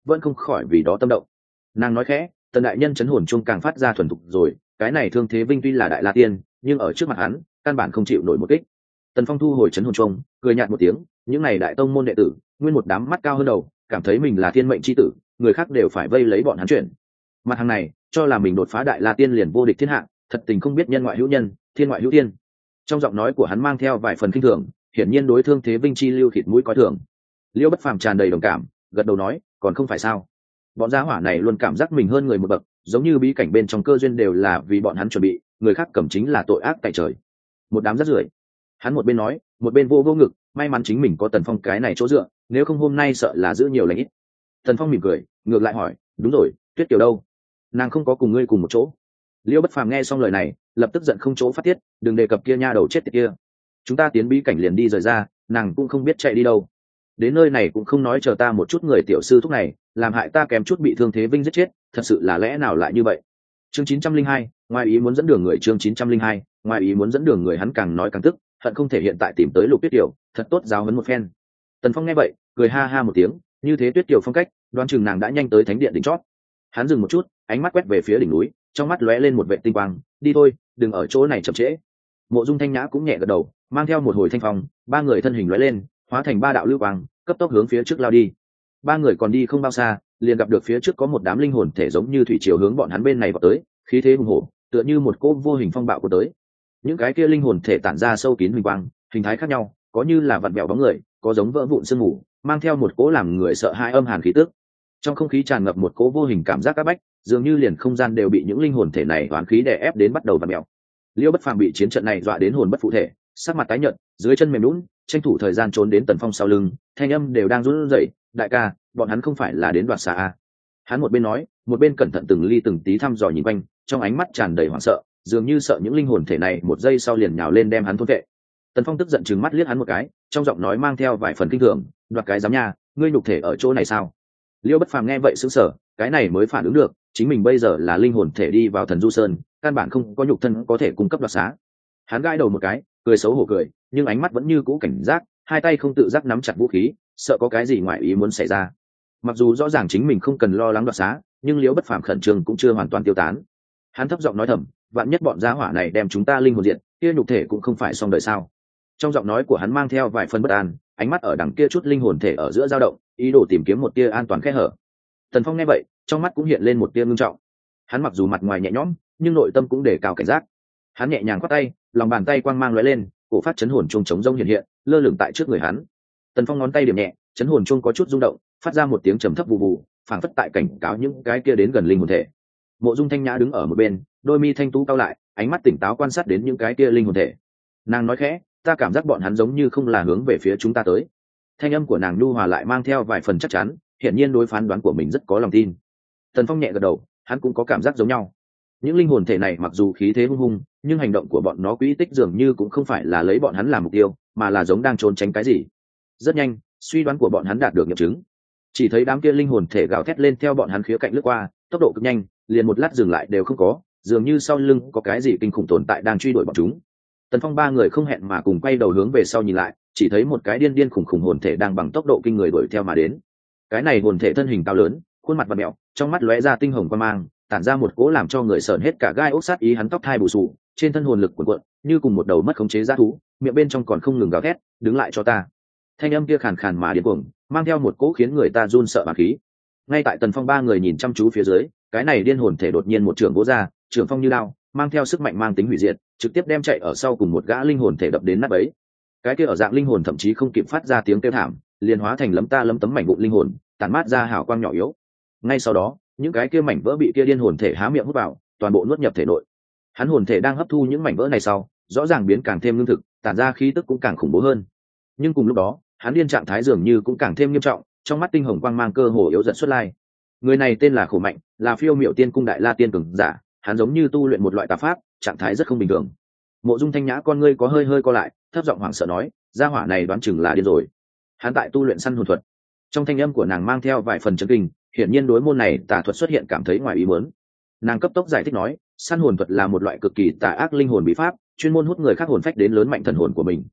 vẫn không khỏi vì đó tâm động. Nàng nói khẽ, tần đại nhân chấn hồn chung càng phát ra thuần thục rồi, cái này Thương Thế Vinh tuy là đại la tiên, nhưng ở trước mặt hắn căn bản không chịu nổi một kích. Tần Phong thu hồi chấn hồn chung, cười nhạt một tiếng, những này đại tông môn đệ tử nguyên một đám mắt cao hơn đầu, cảm thấy mình là thiên mệnh chi tử, người khác đều phải vây lấy bọn hắn chuyển. Mặt hàng này cho là mình đột phá đại la tiên liền vô địch thiên hạ, thật tình không biết nhân ngoại hữu nhân, thiên ngoại hữu tiên. Trong giọng nói của hắn mang theo vài phần kinh thường, hiển nhiên đối Thương Thế Vinh chi lưu khịt mũi coi thường. Liêu Bất Phàm tràn đầy đồng cảm, gật đầu nói, còn không phải sao? Bọn gia hỏa này luôn cảm giác mình hơn người một bậc, giống như bí cảnh bên trong cơ duyên đều là vì bọn hắn chuẩn bị, người khác cầm chính là tội ác tại trời. Một đám rác rưởi. Hắn một bên nói, một bên vô vô ngực, may mắn chính mình có Tần Phong cái này chỗ dựa, nếu không hôm nay sợ là giữ nhiều lành ít. Tần Phong mỉm cười, ngược lại hỏi, đúng rồi, Tuyết Kiều đâu? Nàng không có cùng ngươi cùng một chỗ. Liêu Bất Phàm nghe xong lời này, lập tức giận không chỗ phát tiết, đừng đề cập kia nha đầu chết tiệt kia. Chúng ta tiến bí cảnh liền đi rời ra, nàng cũng không biết chạy đi đâu. Đến nơi này cũng không nói chờ ta một chút, người tiểu sư thúc này làm hại ta kém chút bị Thương Thế Vinh giết chết, thật sự là lẽ nào lại như vậy? Chương chín trăm linh hai, ngoài ý muốn dẫn đường người. Chương chín trăm linh hai, ngoài ý muốn dẫn đường người. Hắn càng nói càng tức, hận không thể hiện tại tìm tới Lục Tuyết Kiều, thật tốt giáo huấn một phen. Tần Phong nghe vậy, cười ha ha một tiếng, như thế Tuyết Kiều phong cách, đoán chừng nàng đã nhanh tới thánh điện đỉnh chót. Hắn dừng một chút, ánh mắt quét về phía đỉnh núi, trong mắt lóe lên một vệt tinh quang, đi thôi, đừng ở chỗ này chậm trễ. Mộ Dung Thanh Nhã cũng nhẹ gật đầu, mang theo một hồi thanh phong, ba người thân hình lóe lên, hóa thành ba đạo lưu quang, cấp tốc hướng phía trước lao đi. Ba người còn đi không bao xa, liền gặp được phía trước có một đám linh hồn thể giống như thủy triều hướng bọn hắn bên này vào tới, khí thế hùng hổ, tựa như một cỗ vô hình phong bạo của tới. Những cái kia linh hồn thể tản ra sâu kín huỳnh quang, hình thái khác nhau, có như là vặn vẹo bóng người, có giống vỡ vụn sương mù, mang theo một cỗ làm người sợ hãi âm hàn khí tức. Trong không khí tràn ngập một cỗ vô hình cảm giác áp bách, dường như liền không gian đều bị những linh hồn thể này oán khí đè ép đến bắt đầu vặn vẹo. Liêu Bất Phàm bị chiến trận này dọa đến hồn bất phụ thể, sắc mặt tái nhợt, dưới chân mềm nhũn, tranh thủ thời gian trốn đến Tần Phong sau lưng, thanh âm đều đang run rẩy, "Đại ca, bọn hắn không phải là đến đoạt xá à?" Hắn một bên nói, một bên cẩn thận từng ly từng tí thăm dò nhìn quanh, trong ánh mắt tràn đầy hoảng sợ, dường như sợ những linh hồn thể này một giây sau liền nhào lên đem hắn thôn vệ. Tần Phong tức giận trừng mắt liếc hắn một cái, trong giọng nói mang theo vài phần kinh thường, "Đoạt cái dám nha, ngươi nhục thể ở chỗ này sao?" Liêu Bất Phàm nghe vậy sững sờ, cái này mới phản ứng được, chính mình bây giờ là linh hồn thể đi vào Thần Du Sơn, căn bản không có nhục thân có thể cung cấp đoạt xá. Hắn gãi đầu một cái, cười xấu hổ cười, nhưng ánh mắt vẫn như cũ cảnh giác, hai tay không tự giác nắm chặt vũ khí, sợ có cái gì ngoài ý muốn xảy ra. Mặc dù rõ ràng chính mình không cần lo lắng đoạt xá, nhưng Liễu Bất Phàm khẩn trương cũng chưa hoàn toàn tiêu tán. Hắn thấp giọng nói thầm, vạn nhất bọn gia hỏa này đem chúng ta linh hồn diện, kia nhục thể cũng không phải xong đời sao? Trong giọng nói của hắn mang theo vài phần bất an, ánh mắt ở đằng kia chút linh hồn thể ở giữa dao động, ý đồ tìm kiếm một tia an toàn khe hở. Tần Phong nghe vậy, trong mắt cũng hiện lên một tia ngưng trọng. Hắn mặc dù mặt ngoài nhẹ nhõm, nhưng nội tâm cũng đề cao cảnh giác. Hắn nhẹ nhàng quát tay, lòng bàn tay quang mang lóe lên, cổ phát chấn hồn chuông trống rông hiện hiện, lơ lửng tại trước người hắn. Tần Phong ngón tay điểm nhẹ, chấn hồn chuông có chút rung động, phát ra một tiếng trầm thấp vù vù, phảng phất tại cảnh cáo những cái kia đến gần linh hồn thể. Mộ Dung Thanh Nhã đứng ở một bên, đôi mi thanh tú cao lại, ánh mắt tỉnh táo quan sát đến những cái kia linh hồn thể. Nàng nói khẽ, ta cảm giác bọn hắn giống như không là hướng về phía chúng ta tới. Thanh âm của nàng nhu hòa lại mang theo vài phần chắc chắn, hiển nhiên đối phán đoán của mình rất có lòng tin. Tần Phong nhẹ gật đầu, hắn cũng có cảm giác giống nhau. Những linh hồn thể này mặc dù khí thế hung hung, nhưng hành động của bọn nó quỹ tích dường như cũng không phải là lấy bọn hắn làm mục tiêu, mà là giống đang trốn tránh cái gì. Rất nhanh, suy đoán của bọn hắn đạt được nghiệm chứng. Chỉ thấy đám kia linh hồn thể gào thét lên theo bọn hắn khía cạnh lướt qua, tốc độ cực nhanh, liền một lát dừng lại đều không có, dường như sau lưng có cái gì kinh khủng tồn tại đang truy đuổi bọn chúng. Tần Phong ba người không hẹn mà cùng quay đầu hướng về sau nhìn lại, chỉ thấy một cái điên điên khủng khủng hồn thể đang bằng tốc độ kinh người đuổi theo mà đến. Cái này hồn thể thân hình cao lớn, khuôn mặt vặn mèo, trong mắt lóe ra tinh hồng quang mang, tản ra một cỗ làm cho người sởn hết cả gai ốc sát ý. Hắn tóc thai bù xù, trên thân hồn lực cuộn cuộn, như cùng một đầu mất khống chế dã thú, miệng bên trong còn không ngừng gào thét, đứng lại cho ta. Thanh âm kia khàn khàn mà điên cuồng, mang theo một cỗ khiến người ta run sợ bá khí. Ngay tại Tần Phong ba người nhìn chăm chú phía dưới, cái này điên hồn thể đột nhiên một trường vỗ ra, trường phong như lao, mang theo sức mạnh mang tính hủy diệt, trực tiếp đem chạy ở sau cùng một gã linh hồn thể đập đến nát bấy. Cái kia ở dạng linh hồn thậm chí không kịp phát ra tiếng kêu thảm, liền hóa thành lấm ta lấm tấm mảnh vụn linh hồn, tản mát ra hào quang nhỏ yếu. Ngay sau đó, những cái kia mảnh vỡ bị kia điên hồn thể há miệng hút vào, toàn bộ nuốt nhập thể nội. Hắn hồn thể đang hấp thu những mảnh vỡ này sau, rõ ràng biến càng thêm lương thực, tản ra khí tức cũng càng khủng bố hơn. Nhưng cùng lúc đó, hắn điên trạng thái dường như cũng càng thêm nghiêm trọng, trong mắt tinh hồng quang mang cơ hồ yếu dần xuất lai. Người này tên là Khổ Mạnh, là Phiêu Miểu Tiên cung đại la tiên cường giả, hắn giống như tu luyện một loại tà pháp, trạng thái rất không bình thường. Mộ Dung Thanh Nhã con ngươi có hơi hơi co lại, thấp giọng hoảng sợ nói, gia hỏa này đoán chừng là điên rồi. Hắn tại tu luyện săn hồn thuật. Trong thanh âm của nàng mang theo vài phần chấn kinh, hiển nhiên đối môn này tà thuật xuất hiện cảm thấy ngoài ý muốn. Nàng cấp tốc giải thích nói, săn hồn thuật là một loại cực kỳ tà ác linh hồn bí pháp, chuyên môn hút người khác hồn phách đến lớn mạnh thần hồn của mình.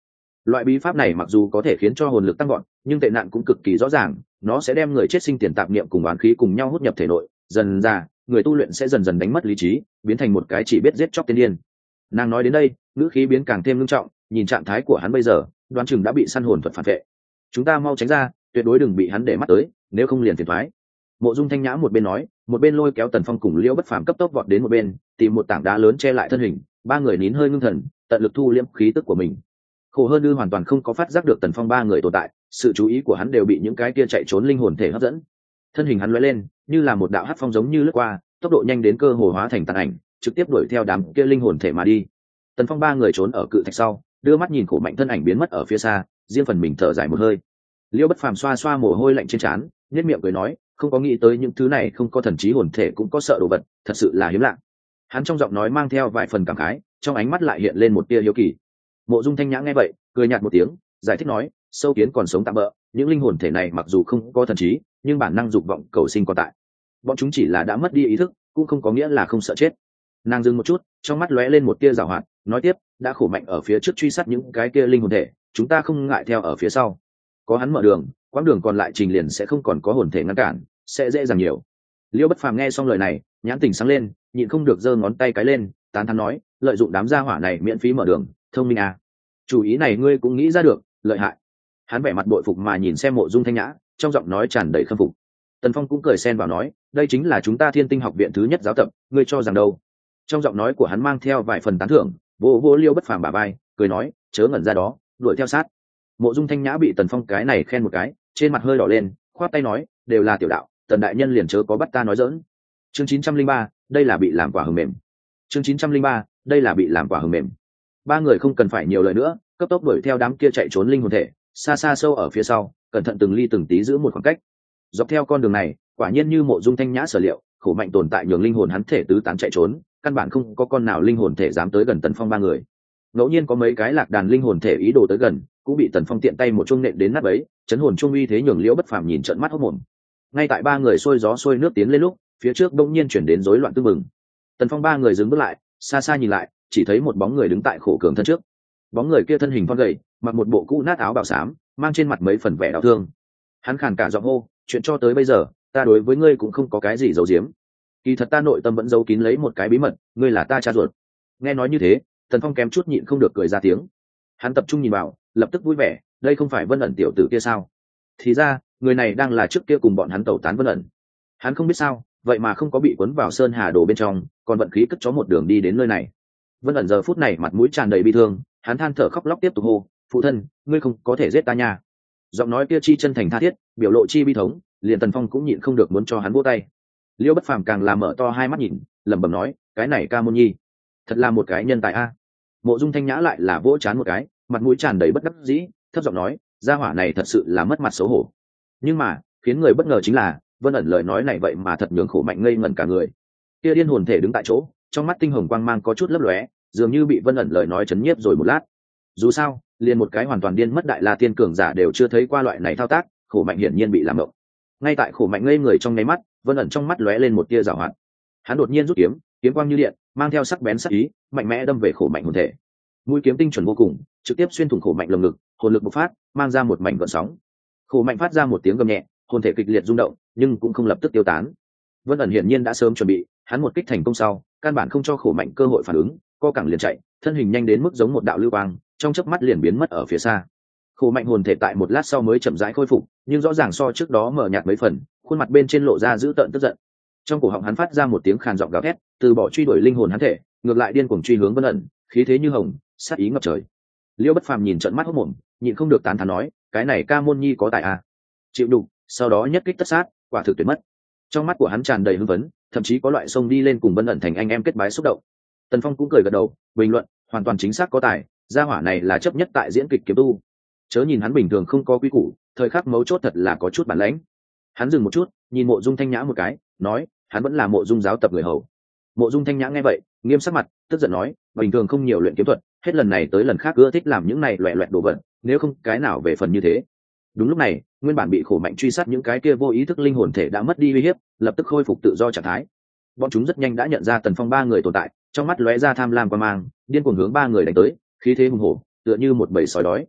Loại bí pháp này mặc dù có thể khiến cho hồn lực tăng gọn, nhưng tệ nạn cũng cực kỳ rõ ràng, nó sẽ đem người chết sinh tiền tạp niệm cùng oán khí cùng nhau hút nhập thể nội, dần ra người tu luyện sẽ dần dần đánh mất lý trí, biến thành một cái chỉ biết giết chóc tiên điên. Nàng nói đến đây, ngữ khí biến càng thêm nghiêm trọng, nhìn trạng thái của hắn bây giờ, đoán chừng đã bị săn hồn thuật phản vệ. Chúng ta mau tránh ra, tuyệt đối đừng bị hắn để mắt tới, nếu không liền phiền toái. Mộ Dung Thanh Nhã một bên nói, một bên lôi kéo Tần Phong cùng Liễu Bất Phàm cấp tốc vọt đến một bên, tìm một tảng đá lớn che lại thân hình, ba người nín hơi ngưng thần, tận lực thu liễm khí tức của mình. Khổ Hơn Ư hoàn toàn không có phát giác được Tần Phong ba người tồn tại, sự chú ý của hắn đều bị những cái kia chạy trốn linh hồn thể hấp dẫn. Thân hình hắn lóe lên, như là một đạo hắc phong giống như lướt qua, tốc độ nhanh đến cơ hồ hóa thành tàn ảnh, trực tiếp đuổi theo đám kia linh hồn thể mà đi. Tần Phong ba người trốn ở cự thạch sau, đưa mắt nhìn Khổ Mạnh thân ảnh biến mất ở phía xa, riêng phần mình thở dài một hơi. Liễu Bất Phàm xoa xoa mồ hôi lạnh trên trán, nhếch miệng cười nói, không có nghĩ tới những thứ này không có thần trí hồn thể cũng có sợ đồ vật, thật sự là hiếm lạ. Hắn trong giọng nói mang theo vài phần cảm khái, trong ánh mắt lại hiện lên một tia hiếu kỳ. Mộ Dung Thanh Nhã nghe vậy, cười nhạt một tiếng, giải thích nói, sâu kiến còn sống tạm bỡ, những linh hồn thể này mặc dù không có thần trí, nhưng bản năng dục vọng cầu sinh còn tại. Bọn chúng chỉ là đã mất đi ý thức, cũng không có nghĩa là không sợ chết. Nàng dừng một chút, trong mắt lóe lên một tia giảo hoạt, nói tiếp, đã Khổ Mạnh ở phía trước truy sát những cái kia linh hồn thể, chúng ta không ngại theo ở phía sau. Có hắn mở đường, quãng đường còn lại trình liền sẽ không còn có hồn thể ngăn cản, sẽ dễ dàng nhiều. Liễu Bất Phàm nghe xong lời này, nhãn tình sáng lên, nhịn không được giơ ngón tay cái lên, tán thán nói, lợi dụng đám gia hỏa này miễn phí mở đường, thông minh à. Chủ ý này ngươi cũng nghĩ ra được, lợi hại. Hắn vẻ mặt bội phục mà nhìn xem Mộ Dung Thanh Nhã, trong giọng nói tràn đầy khâm phục. Tần Phong cũng cười xen vào nói, đây chính là chúng ta Thiên Tinh học viện thứ nhất giáo tập, ngươi cho rằng đâu? Trong giọng nói của hắn mang theo vài phần tán thưởng, vô vô Liễu Bất Phàm bả vai, cười nói, chớ ngẩn ra đó, đuổi theo sát. Mộ Dung Thanh Nhã bị Tần Phong cái này khen một cái, trên mặt hơi đỏ lên, khoát tay nói, đều là tiểu đạo, Tần đại nhân liền chớ có bắt ta nói giỡn. Chương chín trăm linh ba, đây là bị làm quả hờm mềm. Chương chín trăm linh ba, đây là bị làm quả hờm mềm. Ba người không cần phải nhiều lời nữa, cấp tốc đuổi theo đám kia chạy trốn linh hồn thể, xa xa sâu ở phía sau, cẩn thận từng ly từng tí giữ một khoảng cách. Dọc theo con đường này, quả nhiên như Mộ Dung Thanh Nhã sở liệu, Khổ Mạnh tồn tại nhường linh hồn hắn thể tứ tán chạy trốn, căn bản không có con nào linh hồn thể dám tới gần Tần Phong ba người. Ngẫu nhiên có mấy cái lạc đàn linh hồn thể ý đồ tới gần, cũng bị Tần Phong tiện tay một chuông nện đến nát bấy, chấn hồn chuông uy thế nhường Liễu Bất Phàm nhìn trợn mắt hốt mồm. Ngay tại ba người xôi gió xôi nước tiến lên lúc, phía trước bỗng nhiên chuyển đến rối loạn tương mừng. Tần Phong ba người dừng bước lại, xa xa nhìn lại, chỉ thấy một bóng người đứng tại Khổ Cường thân trước. Bóng người kia thân hình thon gầy, mặc một bộ cũ nát áo bào xám, mang trên mặt mấy phần vẻ đau thương. Hắn khàn cả giọng hô, chuyện cho tới bây giờ, ta đối với ngươi cũng không có cái gì giấu giếm. Kỳ thật ta nội tâm vẫn giấu kín lấy một cái bí mật, ngươi là ta cha ruột. Nghe nói như thế, Tần Phong kém chút nhịn không được cười ra tiếng. Hắn tập trung nhìn vào, lập tức vui vẻ, đây không phải Vân ẩn tiểu tử kia sao? Thì ra, người này đang là trước kia cùng bọn hắn tẩu tán Vân ẩn. Hắn không biết sao, vậy mà không có bị cuốn vào sơn hà đồ bên trong, còn vận khí cất chó một đường đi đến nơi này. Vân ẩn giờ phút này mặt mũi tràn đầy bi thương, hắn than thở khóc lóc tiếp tục hô, phụ thân, ngươi không có thể giết ta nha. Giọng nói kia chi chân thành tha thiết, biểu lộ chi bi thống, liền Tần Phong cũng nhịn không được muốn cho hắn vỗ tay. Liễu Bất Phàm càng làm mở to hai mắt nhìn, lẩm bẩm nói, cái này Ca Môn Nhi, thật là một cái nhân tài a. Mộ Dung Thanh Nhã lại là vỗ chán một cái, mặt mũi tràn đầy bất đắc dĩ, thấp giọng nói, gia hỏa này thật sự là mất mặt xấu hổ. Nhưng mà khiến người bất ngờ chính là, Vân ẩn lời nói này vậy mà thật nhường Khổ Mạnh ngây ngẩn cả người. Kia điên hồn thể đứng tại chỗ, trong mắt tinh hồng quang mang có chút lấp lóe, dường như bị Vân ẩn lời nói chấn nhiếp rồi một lát. Dù sao, liền một cái hoàn toàn điên mất đại la tiên cường giả đều chưa thấy qua loại này thao tác, Khổ Mạnh hiển nhiên bị làm mộng. Ngay tại Khổ Mạnh ngây người trong nháy mắt, Vân ẩn trong mắt lóe lên một tia giảo hoạt. Hắn đột nhiên rút kiếm, kiếm quang như điện, mang theo sắc bén sắc ý, mạnh mẽ đâm về Khổ Mạnh hồn thể. Mũi kiếm tinh chuẩn vô cùng, trực tiếp xuyên thủng Khổ Mạnh lồng ngực, hồn lực bộc phát, mang ra một mảnh gợn sóng. Khổ Mạnh phát ra một tiếng gầm nhẹ, hồn thể kịch liệt rung động, nhưng cũng không lập tức tiêu tán. Vân ẩn hiển nhiên đã sớm chuẩn bị, hắn một kích thành công sau, căn bản không cho Khổ Mạnh cơ hội phản ứng, co cẳng liền chạy, thân hình nhanh đến mức giống một đạo lưu quang, trong chớp mắt liền biến mất ở phía xa. Khổ Mạnh hồn thể tại một lát sau mới chậm rãi khôi phục, nhưng rõ ràng so trước đó mở nhạt mấy phần, khuôn mặt bên trên lộ ra dữ tợn tức giận. Trong cổ họng hắn phát ra một tiếng khàn giọng gào thét, từ bỏ truy đuổi linh hồn hắn thể, ngược lại điên cuồng truy hướng Vân ẩn, khí thế như hồng, sát ý ngập trời. Liễu Bất Phàm nhìn trợn mắt hốt mồm, nhịn không được tán thán nói, cái này Ca Môn Nhi có tài à? Chịu đục, sau đó nhất kích tất sát, quả thực tuyệt mất. Trong mắt của hắn tràn đầy hưng phấn, thậm chí có loại xông đi lên cùng Vân ẩn thành anh em kết bái xúc động. Tần Phong cũng cười gật đầu, bình luận, hoàn toàn chính xác có tài, gia hỏa này là chấp nhất tại diễn kịch kiếm tu. Chớ nhìn hắn bình thường không có quy củ, thời khắc mấu chốt thật là có chút bản lãnh. Hắn dừng một chút, nhìn Mộ Dung Thanh Nhã một cái, nói, hắn vẫn là Mộ Dung giáo tập người hầu. Mộ Dung Thanh Nhã nghe vậy, nghiêm sắc mặt, tức giận nói, bình thường không nhiều luyện kiếm thuật, hết lần này tới lần khác ưa thích làm những này loẹt loẹt đồ vật, nếu không cái nào về phần như thế. Đúng lúc này, nguyên bản bị Khổ Mạnh truy sát những cái kia vô ý thức linh hồn thể đã mất đi uy hiếp, lập tức khôi phục tự do trạng thái. Bọn chúng rất nhanh đã nhận ra Tần Phong ba người tồn tại, trong mắt lóe ra tham lam qua mang, điên cuồng hướng ba người đánh tới, khí thế hùng hổ, tựa như một bầy sói đói.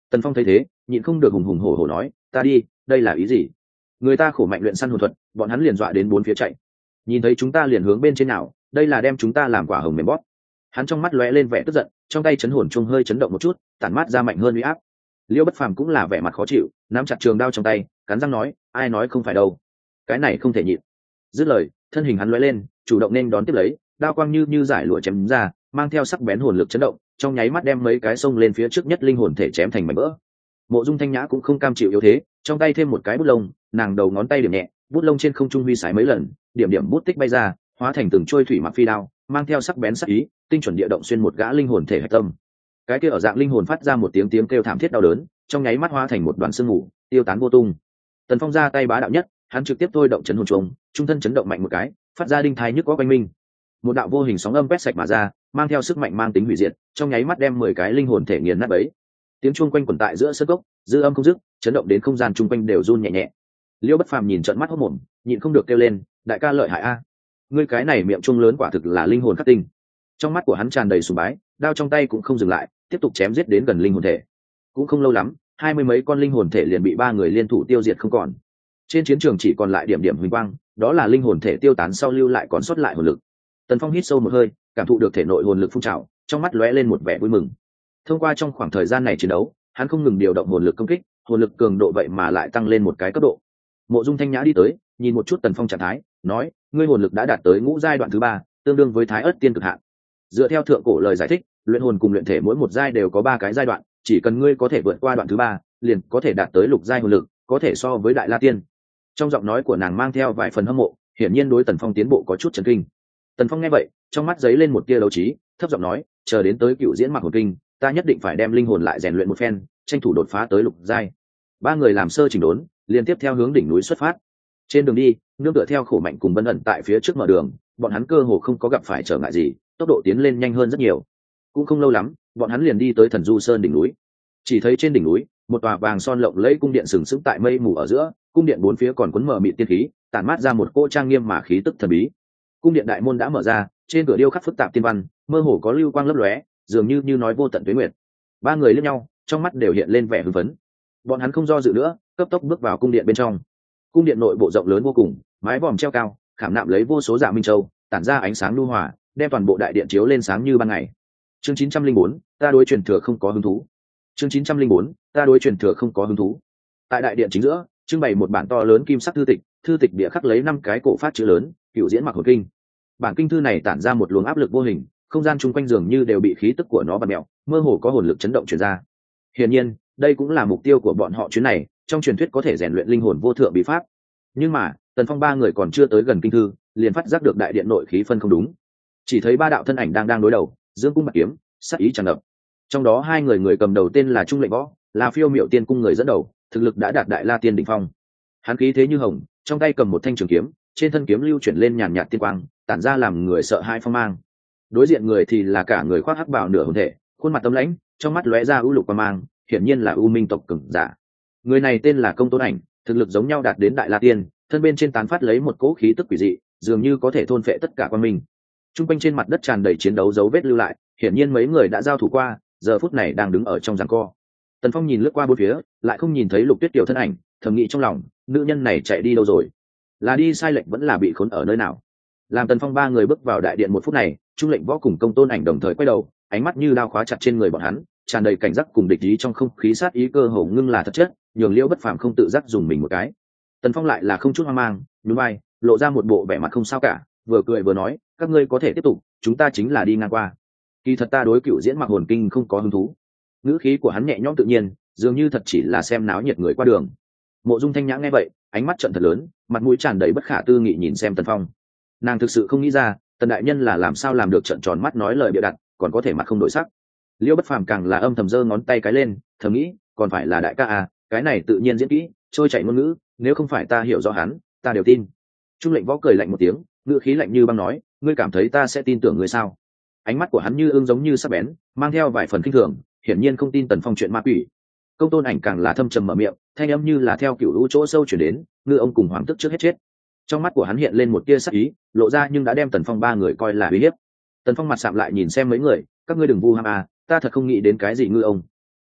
Tần Phong thấy thế nhịn không được hùng hùng hổ hổ nói, ta đi, đây là ý gì? Người ta khổ mạnh luyện săn hồn thuật, bọn hắn liền dọa đến bốn phía chạy, nhìn thấy chúng ta liền hướng bên trên nào, đây là đem chúng ta làm quả hồng mềm bóp. Hắn trong mắt lóe lên vẻ tức giận, trong tay chấn hồn chung hơi chấn động một chút, tản mát ra mạnh hơn uy áp. Liễu Bất Phàm cũng là vẻ mặt khó chịu, nắm chặt trường đao trong tay, cắn răng nói, ai nói không phải đâu, cái này không thể nhịn. Dứt lời, thân hình hắn lóe lên, chủ động nên đón tiếp lấy, đao quang như như giải lụa chém ra, mang theo sắc bén hồn lực chấn động, trong nháy mắt đem mấy cái xông lên phía trước nhất linh hồn thể chém thành mảnh vỡ. Mộ Dung Thanh Nhã cũng không cam chịu yếu thế, trong tay thêm một cái bút lông, nàng đầu ngón tay điểm nhẹ, bút lông trên không trung huy sái mấy lần, điểm điểm bút tích bay ra, hóa thành từng trôi thủy mặc phi đao, mang theo sắc bén sắc ý, tinh chuẩn địa động xuyên một gã linh hồn thể hạch tâm. Cái kia ở dạng linh hồn phát ra một tiếng tiếng kêu thảm thiết đau đớn, trong nháy mắt hóa thành một đoàn sương mù, tiêu tán vô tung. Tần Phong ra tay bá đạo nhất, hắn trực tiếp thôi động chấn hồn trùng, trung thân chấn động mạnh một cái, phát ra đinh thai nhức có quanh minh. Một đạo vô hình sóng âm quét sạch mà ra, mang theo sức mạnh mang tính hủy diệt, trong nháy mắt đem mười cái linh hồn thể nghiền nát bấy. Tiếng chuông quanh quẩn tại giữa sân gốc, dư âm không dứt, chấn động đến không gian chung quanh đều run nhẹ nhẹ. Liễu Bất Phàm nhìn trợn mắt hốt mồm, nhịn không được kêu lên, đại ca lợi hại a, ngươi cái này miệng chuông lớn quả thực là linh hồn khắc tinh. Trong mắt của hắn tràn đầy sùng bái, đao trong tay cũng không dừng lại, tiếp tục chém giết đến gần linh hồn thể. Cũng không lâu lắm, hai mươi mấy con linh hồn thể liền bị ba người liên thủ tiêu diệt không còn. Trên chiến trường chỉ còn lại điểm điểm huỳnh quang, đó là linh hồn thể tiêu tán sau lưu lại còn sót lại hồn lực. Tần Phong hít sâu một hơi, cảm thụ được thể nội hồn lực phun trào, trong mắt lóe lên một vẻ vui mừng. Thông qua trong khoảng thời gian này chiến đấu, hắn không ngừng điều động hồn lực công kích, hồn lực cường độ vậy mà lại tăng lên một cái cấp độ. Mộ Dung Thanh Nhã đi tới, nhìn một chút Tần Phong trạng thái, nói, ngươi hồn lực đã đạt tới ngũ giai đoạn thứ ba, tương đương với Thái Ức tiên cực hạn. Dựa theo thượng cổ lời giải thích, luyện hồn cùng luyện thể mỗi một giai đều có ba cái giai đoạn, chỉ cần ngươi có thể vượt qua đoạn thứ ba, liền có thể đạt tới lục giai hồn lực, có thể so với Đại La Tiên. Trong giọng nói của nàng mang theo vài phần hâm mộ, hiển nhiên đối Tần Phong tiến bộ có chút chấn kinh. Tần Phong nghe vậy, trong mắt giấy lên một tia đấu trí, thấp giọng nói, chờ đến tới cựu diễn mặc hồn kinh, ta nhất định phải đem linh hồn lại rèn luyện một phen, tranh thủ đột phá tới lục giai. Ba người làm sơ chỉnh đốn, liên tiếp theo hướng đỉnh núi xuất phát. Trên đường đi, nương tựa theo khổ mạnh cùng Vân ẩn tại phía trước mở đường, bọn hắn cơ hồ không có gặp phải trở ngại gì, tốc độ tiến lên nhanh hơn rất nhiều. Cũng không lâu lắm, bọn hắn liền đi tới Thần Du Sơn đỉnh núi. Chỉ thấy trên đỉnh núi, một tòa vàng son lộng lẫy cung điện sừng sững tại mây mù ở giữa, cung điện bốn phía còn quấn mờ mịt tiên khí, tản mát ra một cỗ trang nghiêm mà khí tức thần bí. Cung điện đại môn đã mở ra, trên cửa điêu khắc phức tạp tiên văn, mơ hồ có lưu quang lấp lóe, dường như như nói vô tận tuế nguyệt. Ba người liếc nhau, trong mắt đều hiện lên vẻ hưng phấn. Bọn hắn không do dự nữa, cấp tốc bước vào cung điện bên trong. Cung điện nội bộ rộng lớn vô cùng, mái vòm treo cao, khảm nạm lấy vô số dạ minh châu, tản ra ánh sáng nhu hòa, đem toàn bộ đại điện chiếu lên sáng như ban ngày. Chương chín trăm linh bốn, ta đối truyền thừa không có hứng thú. Chương chín trăm linh bốn, ta đối truyền thừa không có hứng thú. Tại đại điện chính giữa, trưng bày một bản to lớn kim sắc thư tịch, thư tịch địa khắc lấy năm cái cổ phát chữ lớn, Cựu Diễn Mặc Hồn Kinh. Bản kinh thư này tản ra một luồng áp lực vô hình, không gian chung quanh dường như đều bị khí tức của nó bật mèo, mơ hồ có hồn lực chấn động truyền ra. Hiển nhiên, đây cũng là mục tiêu của bọn họ chuyến này, trong truyền thuyết có thể rèn luyện linh hồn vô thượng bí pháp. Nhưng mà, Tần Phong ba người còn chưa tới gần kinh thư, liền phát giác được đại điện nội khí phân không đúng. Chỉ thấy ba đạo thân ảnh đang đang đối đầu, dương cung bạt kiếm, sát ý tràn ngập. Trong đó hai người người cầm đầu tên là Trung Lệnh Võ, là Phiêu Miệu Tiên cung người dẫn đầu, thực lực đã đạt Đại La Tiên đỉnh phong. Hắn khí thế như hồng, trong tay cầm một thanh trường kiếm, trên thân kiếm lưu chuyển lên nhàn nhạt tiên quang, tản ra làm người sợ hãi phong mang. Đối diện người thì là cả người khoác hắc bào nửa hồn thể, khuôn mặt tâm lãnh, trong mắt lóe ra u lục quang mang, hiển nhiên là U Minh tộc cường giả. Người này tên là Công Tôn Ảnh, thực lực giống nhau đạt đến Đại La Tiên, thân bên trên tán phát lấy một cỗ khí tức quỷ dị, dường như có thể thôn phệ tất cả quang minh. Trung quanh trên mặt đất tràn đầy chiến đấu dấu vết lưu lại, hiển nhiên mấy người đã giao thủ qua, giờ phút này đang đứng ở trong giằng co. Tần Phong nhìn lướt qua bốn phía, lại không nhìn thấy Lục Tuyết Kiều thân ảnh, thầm nghĩ trong lòng, nữ nhân này chạy đi đâu rồi? Là đi sai lệch vẫn là bị khốn ở nơi nào? Làm Tần Phong ba người bước vào đại điện một phút này, Trung Lệnh Võ cùng Công Tôn Ảnh đồng thời quay đầu, ánh mắt như đao khóa chặt trên người bọn hắn, tràn đầy cảnh giác cùng địch ý, trong không khí sát ý cơ hồ ngưng là thật chất, nhường Liễu Bất Phàm không tự giác dùng mình một cái. Tần Phong lại là không chút hoang mang, nhún vai, lộ ra một bộ vẻ mặt không sao cả, vừa cười vừa nói, các ngươi có thể tiếp tục, chúng ta chính là đi ngang qua. Kỳ thật ta đối Cựu Diễn Mặc Hồn Kinh không có hứng thú. Ngữ khí của hắn nhẹ nhõm tự nhiên, dường như thật chỉ là xem náo nhiệt người qua đường. Mộ Dung Thanh Nhã nghe vậy, ánh mắt trợn thật lớn, mặt mũi tràn đầy bất khả tư nghị nhìn xem Tần Phong. Nàng thực sự không nghĩ ra, Tần đại nhân là làm sao làm được trợn tròn mắt nói lời bịa đặt, còn có thể mặt không đổi sắc. Liễu Bất Phàm càng là âm thầm giơ ngón tay cái lên, thầm nghĩ, còn phải là đại ca à, cái này tự nhiên diễn kỹ, trôi chảy ngôn ngữ, nếu không phải ta hiểu rõ hắn, ta đều tin. Trung Lệnh Võ cười lạnh một tiếng, ngữ khí lạnh như băng nói, ngươi cảm thấy ta sẽ tin tưởng ngươi sao? Ánh mắt của hắn như ương giống như sắc bén, mang theo vài phần kinh thường, hiển nhiên không tin Tần Phong chuyện ma quỷ. Công Tôn Ảnh càng là thâm trầm mở miệng, thanh âm như là theo cựu lũ chỗ sâu chuyển đến, ngư ông cùng hoàng tức trước hết chết. Trong mắt của hắn hiện lên một tia sắc ý, lộ ra nhưng đã đem Tần Phong ba người coi là uy hiếp. Tần Phong mặt sạm lại nhìn xem mấy người, các ngươi đừng vu ham à, ta thật không nghĩ đến cái gì ngư ông.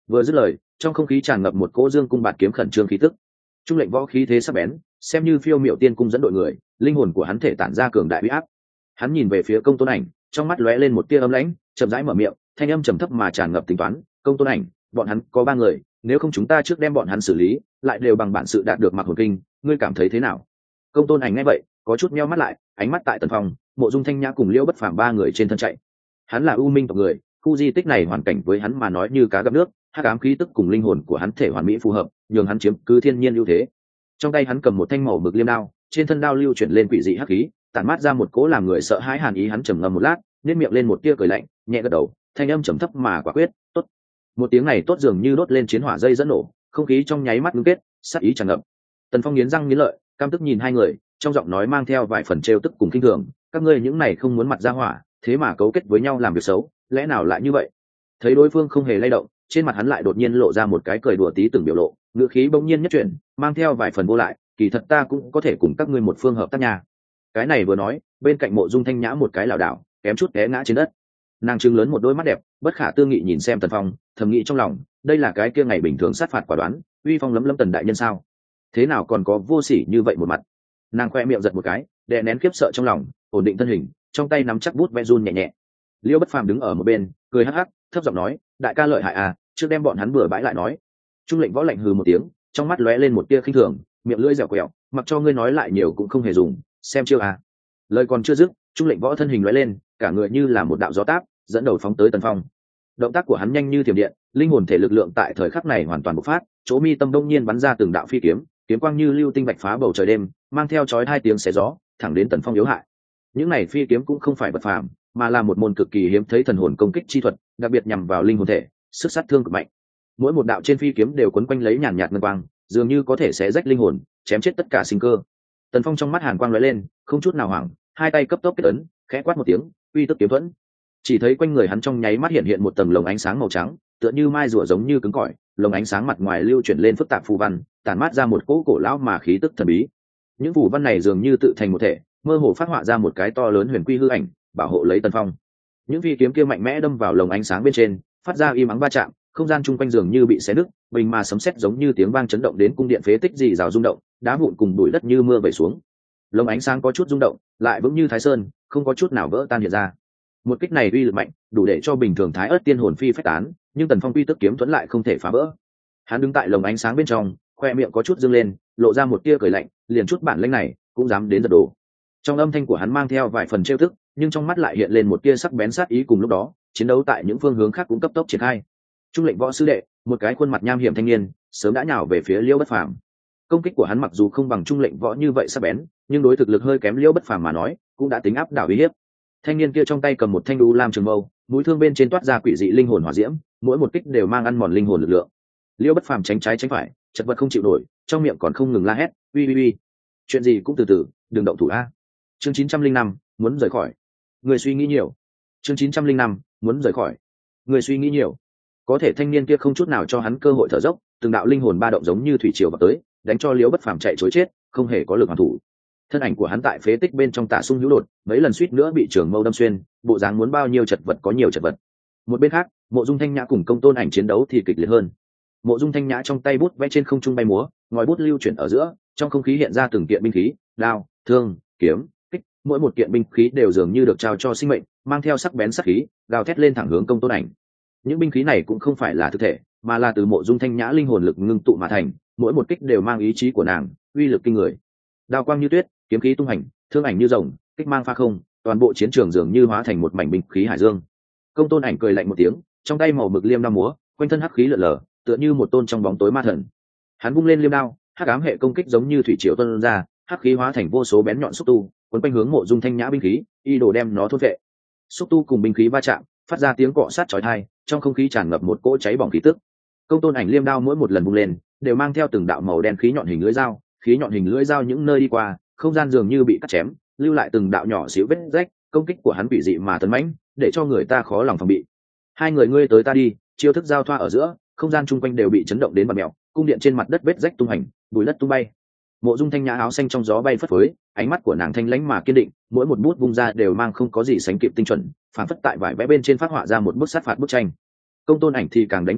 Vừa dứt lời, trong không khí tràn ngập một cỗ dương cung bạt kiếm khẩn trương khí tức. Trung lệnh võ khí thế sắc bén, xem như phiêu miểu tiên cung dẫn đội người, linh hồn của hắn thể tản ra cường đại uy áp. Hắn nhìn về phía Công Tôn Ảnh, trong mắt lóe lên một tia âm lãnh, chậm rãi mở miệng, thanh âm trầm thấp mà tràn ngập tính toán. Công Tôn Ảnh, bọn hắn có ba người, nếu không chúng ta trước đem bọn hắn xử lý, lại đều bằng bản sự đạt được mặc hồn kinh, ngươi cảm thấy thế nào? Công Tôn Ảnh nghe vậy, có chút meo mắt lại, ánh mắt tại Tần Phong, Mộ Dung Thanh Nhã cùng Liễu Bất Phàm ba người trên thân chạy. Hắn là U Minh tộc người, khu di tích này hoàn cảnh với hắn mà nói như cá gặp nước, hắc ám khí tức cùng linh hồn của hắn thể hoàn mỹ phù hợp, nhường hắn chiếm cứ thiên nhiên ưu thế. Trong tay hắn cầm một thanh màu mực liêm đao, trên thân đao lưu chuyển lên quỷ dị hắc khí, tản mát ra một cỗ làm người sợ hãi hàn ý. Hắn trầm ngâm một lát, nhếch miệng lên một tia cười lạnh, nhẹ gật đầu, thanh âm trầm thấp mà quả quyết, "Tốt." Một tiếng này tốt dường như đốt lên chiến hỏa dây dẫn nổ, không khí trong nháy mắt ngưng kết, sát ý tràn ngập. Tần Phong nghiến răng nghiến lợi, căm tức nhìn hai người, trong giọng nói mang theo vài phần trêu tức cùng kinh thường, "Các ngươi những này không muốn mặt ra hỏa, thế mà cấu kết với nhau làm việc xấu, lẽ nào lại như vậy?" Thấy đối phương không hề lay động, trên mặt hắn lại đột nhiên lộ ra một cái cười đùa tí từng biểu lộ, ngữ khí bỗng nhiên nhất chuyển, mang theo vài phần vô lại, "Kỳ thật ta cũng có thể cùng các ngươi một phương hợp tác nhà." Cái này vừa nói, bên cạnh Mộ Dung Thanh Nhã một cái lảo đảo, kém chút té ngã trên đất. Nàng trừng lớn một đôi mắt đẹp, bất khả tư nghị nhìn xem Tần Phong, thầm nghĩ trong lòng, đây là cái kia ngày bình thường sát phạt quả đoán, uy phong lấm lấm Tần đại nhân sao? Thế nào còn có vô sỉ như vậy một mặt. Nàng khoe miệng giật một cái, đè nén khiếp sợ trong lòng, ổn định thân hình, trong tay nắm chắc bút vẽ run nhẹ nhẹ. Liêu Bất Phàm đứng ở một bên, cười hắc hắc, thấp giọng nói, "Đại ca lợi hại à, trước đem bọn hắn bừa bãi lại nói." Trung lệnh võ lạnh hừ một tiếng, trong mắt lóe lên một tia khinh thường, miệng lưỡi dẻo quẹo, "Mặc cho ngươi nói lại nhiều cũng không hề dùng, xem chiêu à." Lời còn chưa dứt, Trung lệnh võ thân hình lóe lên, cả người như là một đạo gió táp, dẫn đầu phóng tới Tần Phong. Động tác của hắn nhanh như thiểm điện, linh hồn thể lực lượng tại thời khắc này hoàn toàn bộc phát, chỗ mi tâm đông nhiên bắn ra từng đạo phi kiếm, kiếm quang như lưu tinh vạch phá bầu trời đêm, mang theo chói hai tiếng xé gió, thẳng đến Tần Phong yếu hại. Những này phi kiếm cũng không phải vật phàm, mà là một môn cực kỳ hiếm thấy thần hồn công kích chi thuật, đặc biệt nhằm vào linh hồn thể, sức sát thương cực mạnh. Mỗi một đạo trên phi kiếm đều quấn quanh lấy nhàn nhạt ngân quang, dường như có thể xé rách linh hồn, chém chết tất cả sinh cơ. Tần Phong trong mắt hàn quang lóe lên, không chút nào hoảng, hai tay cấp tốc kết ấn, khẽ quát một tiếng, uy tức kiếm thuẫn. Chỉ thấy quanh người hắn trong nháy mắt hiện hiện một tầng lồng ánh sáng màu trắng, tựa như mai rùa giống như cứng cỏi, lồng ánh sáng mặt ngoài lưu chuyển lên phức tạp phù văn, tản mát ra một cỗ cổ lão mà khí tức thần bí. Những phù văn này dường như tự thành một thể, mơ hồ phát họa ra một cái to lớn huyền quy hư ảnh, bảo hộ lấy Tần Phong. Những phi kiếm kia mạnh mẽ đâm vào lồng ánh sáng bên trên, phát ra im ắng va chạm, không gian chung quanh dường như bị xé nứt, bình mà sấm sét giống như tiếng vang chấn động đến cung điện phế tích rì rào rung động, đá vụn cùng bụi đất như mưa vẩy xuống. Lồng ánh sáng có chút rung động, lại vững như Thái Sơn, không có chút nào vỡ tan hiện ra. Một kích này uy lực mạnh, đủ để cho bình thường Thái Ức tiên hồn phi phách tán, nhưng Tần Phong quy tức kiếm thuẫn lại không thể phá vỡ. Hắn đứng tại lồng ánh sáng bên trong, khoe miệng có chút dương lên, lộ ra một tia cười lạnh, liền chút bản lĩnh này cũng dám đến giật đồ. Trong âm thanh của hắn mang theo vài phần trêu tức, nhưng trong mắt lại hiện lên một tia sắc bén sát ý. Cùng lúc đó, chiến đấu tại những phương hướng khác cũng cấp tốc triển khai. Trung lệnh võ sư đệ, một cái khuôn mặt nham hiểm thanh niên, sớm đã nhào về phía Liễu Bất Phàm. Công kích của hắn mặc dù không bằng Trung lệnh võ như vậy sắc bén, nhưng đối thực lực hơi kém Liễu Bất Phàm mà nói, cũng đã tính áp đảo uy hiếp. Thanh niên kia trong tay cầm một thanh đu lam trường mâu, mũi thương bên trên toát ra quỷ dị linh hồn hỏa diễm, mỗi một kích đều mang ăn mòn linh hồn lực lượng. Liễu Bất Phàm tránh trái tránh phải, chật vật không chịu nổi, trong miệng còn không ngừng la hét, "Uy uy uy, chuyện gì cũng từ từ, đừng động thủ a." Chương chín trăm linh năm, muốn rời khỏi. Người suy nghĩ nhiều. Chương chín trăm linh năm, muốn rời khỏi. Người suy nghĩ nhiều. Có thể thanh niên kia không chút nào cho hắn cơ hội thở dốc, từng đạo linh hồn ba động giống như thủy triều vào tới, đánh cho Liễu Bất Phàm chạy trối chết, không hề có lực hoàn thủ. Thân ảnh của hắn tại phế tích bên trong tạ sung hữu đột, mấy lần suýt nữa bị trường mâu đâm xuyên, bộ dáng muốn bao nhiêu chật vật có nhiều chật vật. Một bên khác, Mộ Dung Thanh Nhã cùng Công Tôn Ảnh chiến đấu thì kịch liệt hơn. Mộ Dung Thanh Nhã trong tay bút vẽ trên không trung bay múa, ngòi bút lưu chuyển ở giữa, trong không khí hiện ra từng kiện binh khí, đao, thương, kiếm, kích, mỗi một kiện binh khí đều dường như được trao cho sinh mệnh, mang theo sắc bén sắc khí, gào thét lên thẳng hướng Công Tôn Ảnh. Những binh khí này cũng không phải là thực thể, mà là từ Mộ Dung Thanh Nhã linh hồn lực ngưng tụ mà thành, mỗi một kích đều mang ý chí của nàng, uy lực kinh người. Đao quang như tuyết, kiếm khí tung hành, thương ảnh như rồng, kích mang pha không, toàn bộ chiến trường dường như hóa thành một mảnh binh khí hải dương. Công Tôn Ảnh cười lạnh một tiếng, trong tay màu mực liêm đao múa, quanh thân hắc khí lượn lờ, tựa như một tôn trong bóng tối ma thần. Hắn vung lên liêm đao, hắc ám hệ công kích giống như thủy triều tuôn ra, hắc khí hóa thành vô số bén nhọn xúc tu, quấn quanh hướng Mộ Dung Thanh Nhã binh khí, y đồ đem nó thôn vệ. Xúc tu cùng binh khí va chạm, phát ra tiếng cọ sát chói tai, trong không khí tràn ngập một cỗ cháy bỏng khí tức. Công Tôn Ảnh liêm đao mỗi một lần vung lên, đều mang theo từng đạo màu đen khí nhọn hình lưỡi dao, khí nhọn hình lưỡi dao những nơi đi qua, không gian dường như bị cắt chém, lưu lại từng đạo nhỏ xíu vết rách. Công kích của hắn bị dị mà tấn mãnh, để cho người ta khó lòng phòng bị. Hai người ngươi tới ta đi, chiêu thức giao thoa ở giữa, không gian chung quanh đều bị chấn động đến bạt mèo, cung điện trên mặt đất vết rách tung hành, bụi đất tung bay. Mộ Dung Thanh Nhã áo xanh trong gió bay phất phới, ánh mắt của nàng thanh lãnh mà kiên định, mỗi một bút vung ra đều mang không có gì sánh kịp tinh chuẩn, phản phất tại vải vẽ bên trên phát họa ra một bức sát phạt bức tranh. Công Tôn Ảnh thì càng đánh càng hăng,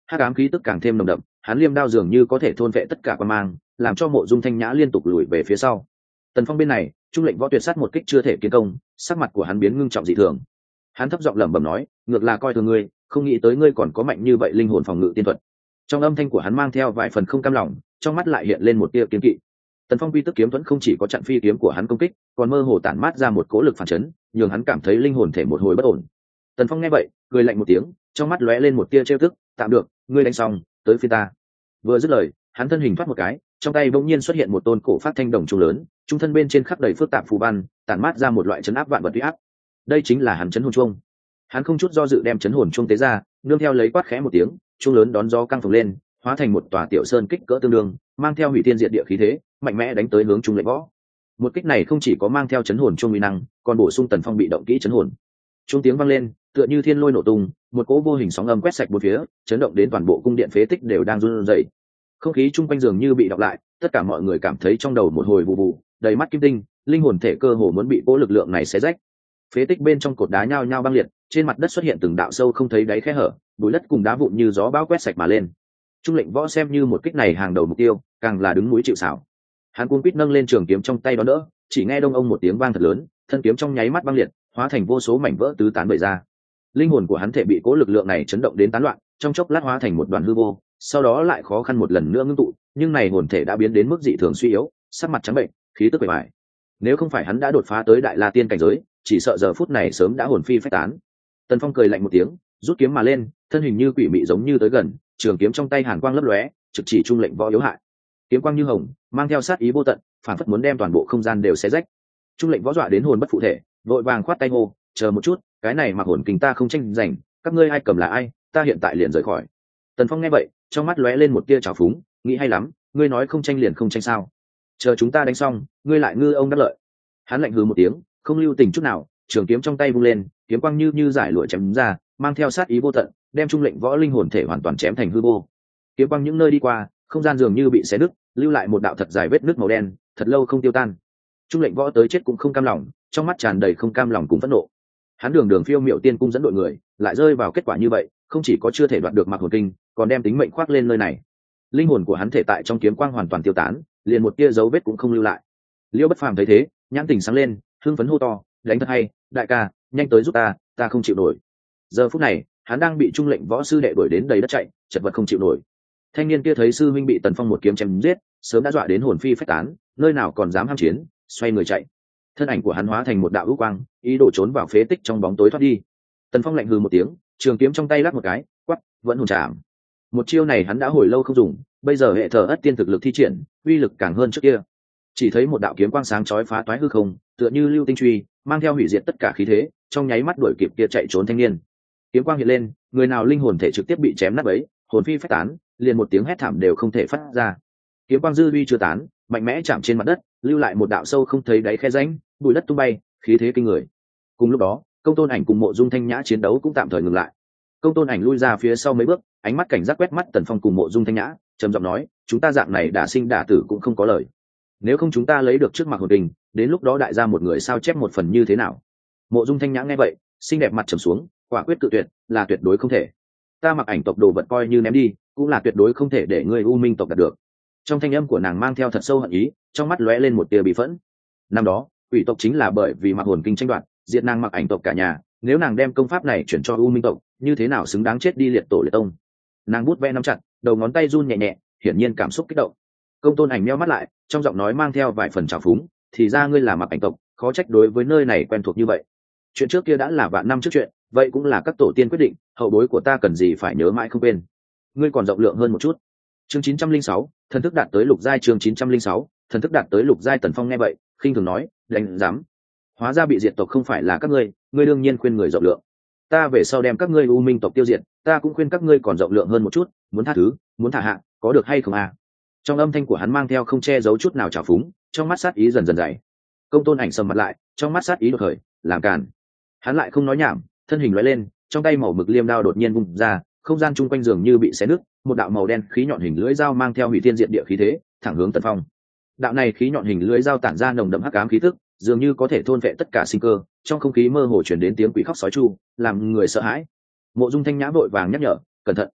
hắc ám khí tức càng thêm nồng đậm, hắn liêm đao dường như có thể thôn vệ tất cả quan mang, làm cho Mộ Dung Thanh Nhã liên tục lùi về phía sau. Tần Phong bên này, Trung lệnh võ tuyệt sát một kích chưa thể kiến công, sắc mặt của hắn biến ngưng trọng dị thường. Hắn thấp giọng lẩm bẩm nói, ngược là coi thường ngươi, không nghĩ tới ngươi còn có mạnh như vậy linh hồn phòng ngự tiên thuật. Trong âm thanh của hắn mang theo vài phần không cam lòng, trong mắt lại hiện lên một tia kiên kỵ. Tần Phong quy tức kiếm thuẫn không chỉ có chặn phi kiếm của hắn công kích, còn mơ hồ tản mát ra một cỗ lực phản chấn, nhường hắn cảm thấy linh hồn thể một hồi bất ổn. Tần Phong nghe vậy, cười lạnh một tiếng, trong mắt lóe lên một tia trêu tức, tạm được, ngươi đánh xong, tới phía ta. Vừa dứt lời, hắn thân hình thoát một cái, trong tay bỗng nhiên xuất hiện một tôn cổ phát thanh đồng trung lớn, trung thân bên trên khắc đầy phức tạp phù văn, tản mát ra một loại chấn áp vạn vật uy áp. Đây chính là hắn chấn hồn chuông. Hắn không chút do dự đem chấn hồn chuông tế ra, nương theo lấy quát khẽ một tiếng, chuông lớn đón gió căng phồng lên, hóa thành một tòa tiểu sơn kích cỡ tương đương, mang theo hủy thiên diệt địa khí thế, mạnh mẽ đánh tới hướng Trung lệnh võ. Một kích này không chỉ có mang theo chấn hồn chuông uy năng, còn bổ sung Tần Phong bị động kỹ chấn hồn. Chuông tiếng vang lên, tựa như thiên lôi nổ tung, một cỗ vô hình sóng âm quét sạch bốn phía, chấn động đến toàn bộ cung điện phế tích đều đang run rẩy. Không khí chung quanh dường như bị đọc lại, tất cả mọi người cảm thấy trong đầu một hồi vụ vụ, đầy mắt kim tinh, linh hồn thể cơ hồ muốn bị cỗ lực lượng này xé rách. Phế tích bên trong cột đá nhao nhao băng liệt, trên mặt đất xuất hiện từng đạo sâu không thấy đáy khe hở, bụi đất cùng đá vụn như gió bão quét sạch mà lên. Trung lệnh võ xem như một kích này hàng đầu mục tiêu, càng là đứng núi chịu sào. Hắn cuống quýt nâng lên trường kiếm trong tay đó đỡ, chỉ nghe đông ông một tiếng vang thật lớn, thân kiếm trong nháy mắt băng liệt, hóa thành vô số mảnh vỡ tứ tán bày ra. Linh hồn của hắn thể bị cố lực lượng này chấn động đến tán loạn, trong chốc lát hóa thành một đoàn hư vô, sau đó lại khó khăn một lần nữa ngưng tụ, nhưng này hồn thể đã biến đến mức dị thường suy yếu, sắc mặt trắng bệnh, khí tức bề bại. Nếu không phải hắn đã đột phá tới đại la tiên cảnh giới, chỉ sợ giờ phút này sớm đã hồn phi phách tán. Tần Phong cười lạnh một tiếng, rút kiếm mà lên, thân hình như quỷ mị giống như tới gần, trường kiếm trong tay hàn quang lấp lóe, trực chỉ Trung lệnh võ yếu hại. Kiếm quang như hồng, mang theo sát ý vô tận, phản phất muốn đem toàn bộ không gian đều xé rách. Trung lệnh võ dọa đến hồn bất phụ thể, vội vàng khoát tay hô, chờ một chút, cái này mặc hồn kình ta không tranh giành, các ngươi ai cầm là ai, ta hiện tại liền rời khỏi. Tần Phong nghe vậy, trong mắt lóe lên một tia trào phúng, nghĩ hay lắm, ngươi nói không tranh liền không tranh sao? Chờ chúng ta đánh xong, ngươi lại ngư ông đắc lợi. Hắn lạnh hừ một tiếng, không lưu tình chút nào, trường kiếm trong tay vung lên, kiếm quang như như giải lụa chém ra, mang theo sát ý vô tận, đem Trung lệnh võ linh hồn thể hoàn toàn chém thành hư vô. Kiếm quang những nơi đi qua, không gian dường như bị xé nứt, lưu lại một đạo thật dài vết nứt màu đen, thật lâu không tiêu tan. Trung lệnh võ tới chết cũng không cam lòng, trong mắt tràn đầy không cam lòng cùng phẫn nộ. Hắn đường đường phiêu miệu tiên cung dẫn đội người, lại rơi vào kết quả như vậy, không chỉ có chưa thể đoạt được mặc hồn kinh, còn đem tính mệnh khoác lên nơi này. Linh hồn của hắn thể tại trong kiếm quang hoàn toàn tiêu tán, liền một tia dấu vết cũng không lưu lại. Liễu Bất Phàm thấy thế, nhãn tình sáng lên, hưng phấn hô to, đánh thật hay, đại ca, nhanh tới giúp ta, ta không chịu nổi. Giờ phút này, hắn đang bị Trung lệnh võ sư đệ đuổi đến đầy đất chạy, chật vật không chịu nổi. Thanh niên kia thấy sư huynh bị Tần Phong một kiếm chém giết, sớm đã dọa đến hồn phi phách tán, nơi nào còn dám ham chiến, xoay người chạy. Thân ảnh của hắn hóa thành một đạo hữu quang, ý đồ trốn vào phế tích trong bóng tối thoát đi. Tần Phong lạnh hừ một tiếng, trường kiếm trong tay lắc một cái, quắc, vẫn hồn trảm. Một chiêu này hắn đã hồi lâu không dùng, bây giờ hệ thờ ất tiên thực lực thi triển, uy lực càng hơn trước kia. Chỉ thấy một đạo kiếm quang sáng chói phá toái hư không, tựa như lưu tinh truy, mang theo hủy diệt tất cả khí thế, trong nháy mắt đuổi kịp kia chạy trốn thanh niên. Kiếm quang hiện lên, người nào linh hồn thể trực tiếp bị chém nát bấy, hồn phi phách tán, liền một tiếng hét thảm đều không thể phát ra. Kiếm quang dư uy chưa tán, mạnh mẽ chạm trên mặt đất, lưu lại một đạo sâu không thấy đáy khe rãnh, bụi đất tung bay, khí thế kinh người. Cùng lúc đó, Công Tôn Ảnh cùng Mộ Dung Thanh Nhã chiến đấu cũng tạm thời ngừng lại. Công Tôn Ảnh lui ra phía sau mấy bước, ánh mắt cảnh giác quét mắt Tần Phong cùng Mộ Dung Thanh Nhã, trầm giọng nói, chúng ta dạng này đả sinh đả tử cũng không có lời. Nếu không chúng ta lấy được trước mặt hồn đình, đến lúc đó đại gia một người sao chép một phần như thế nào? Mộ Dung Thanh Nhã nghe vậy, xinh đẹp mặt trầm xuống, quả quyết cự tuyệt, là tuyệt đối không thể. Ta Mặc Ảnh tộc đồ vật coi như ném đi, cũng là tuyệt đối không thể để ngươi U Minh tộc đạt được. Trong thanh âm của nàng mang theo thật sâu hận ý, trong mắt lóe lên một tia bị phẫn. Năm đó, Quỷ tộc chính là bởi vì Mặc hồn kinh tranh đoạt, diệt nàng Mặc Ảnh tộc cả nhà, nếu nàng đem công pháp này chuyển cho U Minh tộc, như thế nào xứng đáng chết đi liệt tổ liệt tông. Nàng bút ve nắm chặt, đầu ngón tay run nhẹ nhẹ, hiển nhiên cảm xúc kích động. Công Tôn Ảnh meo mắt lại, trong giọng nói mang theo vài phần trào phúng, thì ra ngươi là Mặc Ảnh tộc, khó trách đối với nơi này quen thuộc như vậy. Chuyện trước kia đã là vạn năm trước chuyện, vậy cũng là các tổ tiên quyết định, hậu bối của ta cần gì phải nhớ mãi không quên. Ngươi còn rộng lượng hơn một chút. Chương chín trăm linh sáu, thần thức đạt tới lục giai. Chương chín trăm linh sáu, thần thức đạt tới lục giai. Tần Phong nghe vậy, khinh thường nói, đánh dám. Hóa ra bị diệt tộc không phải là các ngươi, ngươi đương nhiên khuyên người rộng lượng. Ta về sau đem các ngươi U Minh tộc tiêu diệt, ta cũng khuyên các ngươi còn rộng lượng hơn một chút, muốn tha thứ, muốn thả hạ, có được hay không à? Trong âm thanh của hắn mang theo không che giấu chút nào trào phúng, trong mắt sát ý dần dần dày. Công Tôn Ảnh sầm mặt lại, trong mắt sát ý đột khởi, làm càn. Hắn lại không nói nhảm, thân hình lóe lên, trong tay màu mực liêm đao đột nhiên vung ra, không gian chung quanh giường như bị xé nứt, một đạo màu đen khí nhọn hình lưỡi dao mang theo hủy thiên diệt địa khí thế, thẳng hướng Tần Phong. Đạo này khí nhọn hình lưỡi dao tản ra nồng đậm hắc ám khí tức, dường như có thể thôn vệ tất cả sinh cơ, trong không khí mơ hồ truyền đến tiếng quỷ khóc sói tru, làm người sợ hãi. Mộ Dung Thanh Nhã vội vàng nhắc nhở, cẩn thận.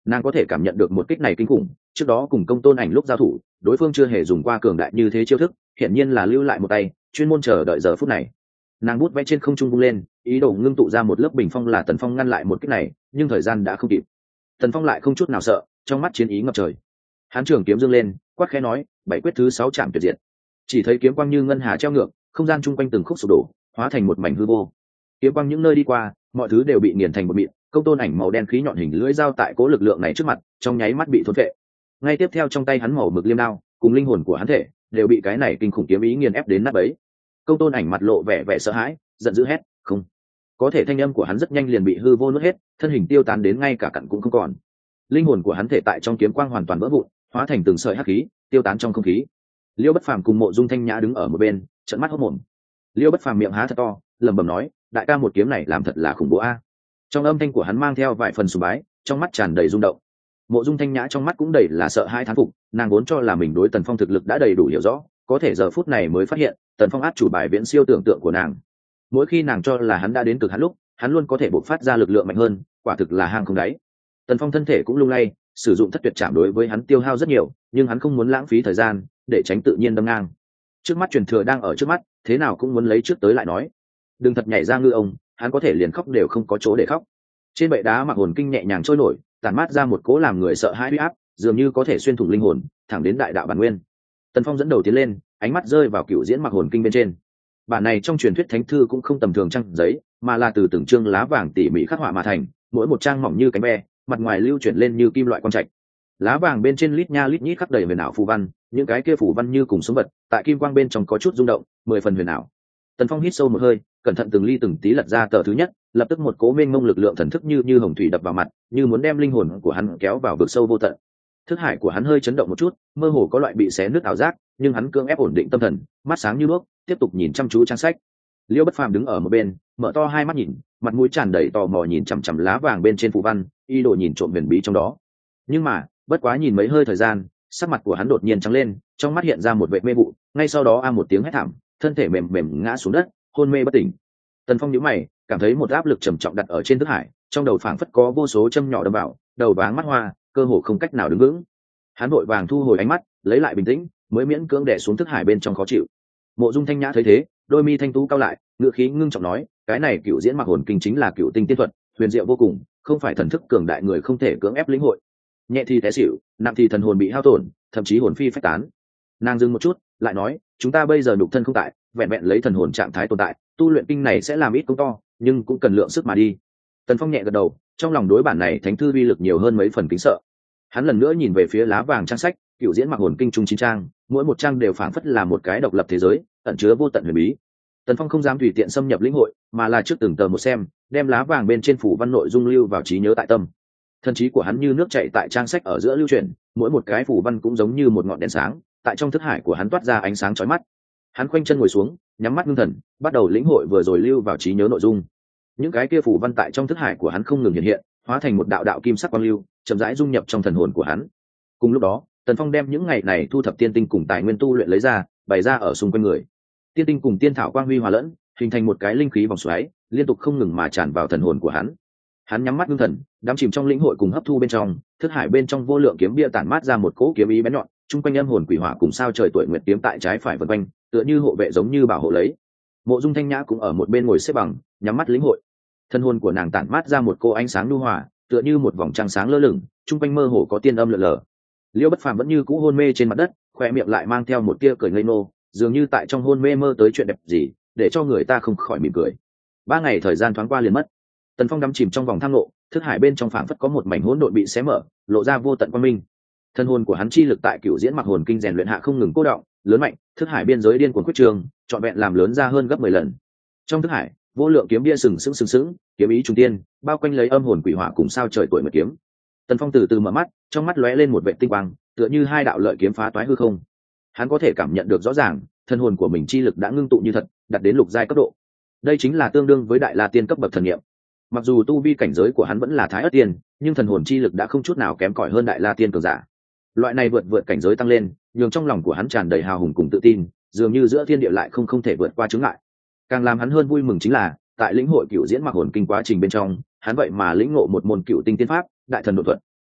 Nàng có thể cảm nhận được một kích này kinh khủng, trước đó cùng Công Tôn Ảnh lúc giao thủ, đối phương chưa hề dùng qua cường đại như thế chiêu thức, hiển nhiên là lưu lại một tay, chuyên môn chờ đợi giờ phút này. Nàng bút vẽ trên không trung vung lên, ý đồ ngưng tụ ra một lớp bình phong là Tần Phong ngăn lại một kích này, nhưng thời gian đã không kịp. Tần Phong lại không chút nào sợ, trong mắt chiến ý ngập trời. Hán trường kiếm dương lên, quát khẽ nói, bảy quyết thứ sáu chạm tuyệt diệt. Chỉ thấy kiếm quang như ngân hà treo ngược, không gian chung quanh từng khúc sụp đổ, hóa thành một mảnh hư vô. Kiếm quang những nơi đi qua, mọi thứ đều bị nghiền thành một mịn. Công Tôn Ảnh màu đen khí nhọn hình lưỡi dao tại cố lực lượng này trước mặt, trong nháy mắt bị thôn phệ. Ngay tiếp theo trong tay hắn màu mực liêm đao, cùng linh hồn của hắn thể, đều bị cái này kinh khủng kiếm ý nghiền ép đến nát bấy. Công Tôn Ảnh mặt lộ vẻ vẻ sợ hãi, giận dữ hét, không. Có thể thanh âm của hắn rất nhanh liền bị hư vô nuốt hết, thân hình tiêu tán đến ngay cả cặn cũng không còn. Linh hồn của hắn thể tại trong kiếm quang hoàn toàn vỡ vụn, hóa thành từng sợi hắc khí, tiêu tán trong không khí. Liêu Bất Phàm cùng Mộ Dung Thanh Nhã đứng ở một bên, trợn mắt hốt mồm. Liêu Bất Phàm miệng há thật to, lẩm bẩm nói, đại ca một kiếm này làm thật là khủng bố a. Trong âm thanh của hắn mang theo vài phần sùng bái, trong mắt tràn đầy rung động. Mộ Dung Thanh Nhã trong mắt cũng đầy là sợ hãi thán phục, nàng vốn cho là mình đối Tần Phong thực lực đã đầy đủ hiểu rõ, có thể giờ phút này mới phát hiện, Tần Phong át chủ bài viễn siêu tưởng tượng của nàng. Mỗi khi nàng cho là hắn đã đến cực hắn lúc, hắn luôn có thể bộc phát ra lực lượng mạnh hơn, quả thực là hang không đáy. Tần Phong thân thể cũng lung lay, sử dụng thất tuyệt chạm đối với hắn tiêu hao rất nhiều, nhưng hắn không muốn lãng phí thời gian, để tránh tự nhiên đâm ngang. Trước mắt truyền thừa đang ở trước mắt, thế nào cũng muốn lấy trước tới lại nói. Đừng thật nhảy ra ngư ông, hắn có thể liền khóc đều không có chỗ để khóc. Trên bệ đá Mặc Hồn Kinh nhẹ nhàng trôi nổi, tản mát ra một cỗ làm người sợ hãi uy áp, dường như có thể xuyên thủng linh hồn, thẳng đến đại đạo bản nguyên. Tần Phong dẫn đầu tiến lên, ánh mắt rơi vào cựu diễn Mặc Hồn Kinh bên trên. Bản này trong truyền thuyết thánh thư cũng không tầm thường trang giấy, mà là từ từng chương lá vàng tỉ mỉ khắc họa mà thành, mỗi một trang mỏng như cánh ve, mặt ngoài lưu chuyển lên như kim loại quang trạch. Lá vàng bên trên lít nha lít nhít khắc đầy huyền ảo phù văn, những cái kia phù văn như cùng sống vật, tại kim quang bên trong có chút rung động, mười phần huyền ảo. Tần Phong hít sâu một hơi, cẩn thận từng ly từng tí lật ra tờ thứ nhất, lập tức một cố mênh mông lực lượng thần thức như như hồng thủy đập vào mặt, như muốn đem linh hồn của hắn kéo vào vực sâu vô tận. Thức hải của hắn hơi chấn động một chút, mơ hồ có loại bị xé nứt ảo giác, nhưng hắn cưỡng ép ổn định tâm thần, mắt sáng như đuốc, tiếp tục nhìn chăm chú trang sách. Liêu Bất Phàm đứng ở một bên, mở to hai mắt nhìn, mặt mũi tràn đầy tò mò nhìn chằm chằm lá vàng bên trên phù văn, y đồ nhìn trộm huyền bí trong đó. Nhưng mà, bất quá nhìn mấy hơi thời gian, sắc mặt của hắn đột nhiên trắng lên, trong mắt hiện ra một vẻ mê vụ, ngay sau đó a một tiếng hét thảm, thân thể mềm mềm ngã xuống đất, hôn mê bất tỉnh. Tần Phong nhíu mày, cảm thấy một áp lực trầm trọng đặt ở trên thức hải, trong đầu phảng phất có vô số châm nhỏ đâm vào, đầu váng mắt hoa, cơ hồ không cách nào đứng vững. Hắn vội vàng thu hồi ánh mắt, lấy lại bình tĩnh, mới miễn cưỡng đè xuống thức hải bên trong khó chịu. Mộ Dung Thanh Nhã thấy thế, đôi mi thanh tú cao lại, ngữ khí ngưng trọng nói, cái này cựu diễn Mặc Hồn Kinh chính là cựu tinh tiên thuật, huyền diệu vô cùng, không phải thần thức cường đại người không thể cưỡng ép lĩnh hội. Nhẹ thì té xỉu, nặng thì thần hồn bị hao tổn, thậm chí hồn phi phách tán. Nàng dừng một chút, lại nói, chúng ta bây giờ nhục thân không tại, vẹn vẹn lấy thần hồn trạng thái tồn tại, tu luyện kinh này sẽ làm ít công to, nhưng cũng cần lượng sức mà đi. Tần Phong nhẹ gật đầu, trong lòng đối bản này thánh thư uy lực nhiều hơn mấy phần kính sợ. Hắn lần nữa nhìn về phía lá vàng trang sách, cựu diễn Mặc Hồn Kinh trung chín trang, mỗi một trang đều phảng phất là một cái độc lập thế giới, ẩn chứa vô tận huyền bí. Tần Phong không dám tùy tiện xâm nhập lĩnh hội, mà là trước từng tờ một xem, đem lá vàng bên trên phủ văn nội dung lưu vào trí nhớ tại tâm. Thần trí của hắn như nước chảy tại trang sách ở giữa lưu truyền, mỗi một cái phủ văn cũng giống như một ngọn đèn sáng, tại trong thức hải của hắn toát ra ánh sáng chói mắt. Hắn khoanh chân ngồi xuống, nhắm mắt ngưng thần, bắt đầu lĩnh hội vừa rồi lưu vào trí nhớ nội dung. Những cái kia phủ văn tại trong thức hải của hắn không ngừng hiện hiện, hóa thành một đạo đạo kim sắc quang lưu, chậm rãi dung nhập trong thần hồn của hắn. Cùng lúc đó, Tần Phong đem những ngày này thu thập tiên tinh cùng tài nguyên tu luyện lấy ra, bày ra ở xung quanh người. Tiên tinh cùng tiên thảo quang huy hòa lẫn, hình thành một cái linh khí vòng xoáy, liên tục không ngừng mà tràn vào thần hồn của hắn. Hắn nhắm mắt ngưng thần, đắm chìm trong lĩnh hội cùng hấp thu bên trong, thức hải bên trong vô lượng kiếm bia tản mát ra một cỗ kiếm ý bén nhọn, chung quanh âm hồn quỷ hỏa cùng sao trời tuổi nguyệt kiếm tại trái phải vần quanh, tựa như hộ vệ giống như bảo hộ lấy. Mộ Dung Thanh Nhã cũng ở một bên ngồi xếp bằng, nhắm mắt lĩnh hội. Thân hồn của nàng tản mát ra một cô ánh sáng nhu hòa, tựa như một vòng trăng sáng lơ lửng, chung quanh mơ hồ có tiên âm lượn lờ. Liêu Bất Phàm vẫn như cũ hôn mê trên mặt đất, khoe miệng lại mang theo một tia cười ngây ngô, dường như tại trong hôn mê mơ tới chuyện đẹp gì, để cho người ta không khỏi mỉm cười. Ba ngày thời gian thoáng qua liền mất. Tần Phong đắm chìm trong vòng tham ngộ, thức hải bên trong phảng phất có một mảnh hỗn độn bị xé mở, lộ ra vô tận quang minh. Thân hồn của hắn chi lực tại cựu diễn Mặc Hồn Kinh rèn luyện hạ không ngừng cố động, lớn mạnh, thức hải biên giới điên cuồng quyết trường, trọn vẹn làm lớn ra hơn gấp mười lần. Trong thức hải, vô lượng kiếm bia sừng sững sừng sững, kiếm ý trung tiên, bao quanh lấy âm hồn quỷ hỏa cùng sao trời tuổi nguyệt kiếm. Tần Phong từ từ mở mắt, trong mắt lóe lên một vệt tinh quang, tựa như hai đạo lợi kiếm phá toái hư không. Hắn có thể cảm nhận được rõ ràng, thân hồn của mình chi lực đã ngưng tụ như thật, đạt đến lục giai cấp độ. Đây chính là tương đương với đại la tiên cấp bậc thần niệm. Mặc dù tu vi cảnh giới của hắn vẫn là thái ất tiên, nhưng thần hồn chi lực đã không chút nào kém cỏi hơn đại la tiên cường giả. Loại này vượt vượt cảnh giới tăng lên, nhường trong lòng của hắn tràn đầy hào hùng cùng tự tin, dường như giữa thiên địa lại không không thể vượt qua chướng ngại. Càng làm hắn hơn vui mừng chính là, tại lĩnh hội cựu diễn Mặc Hồn Kinh quá trình bên trong, hắn vậy mà lĩnh ngộ một môn cựu tinh tiên pháp, đại thần độ thuật.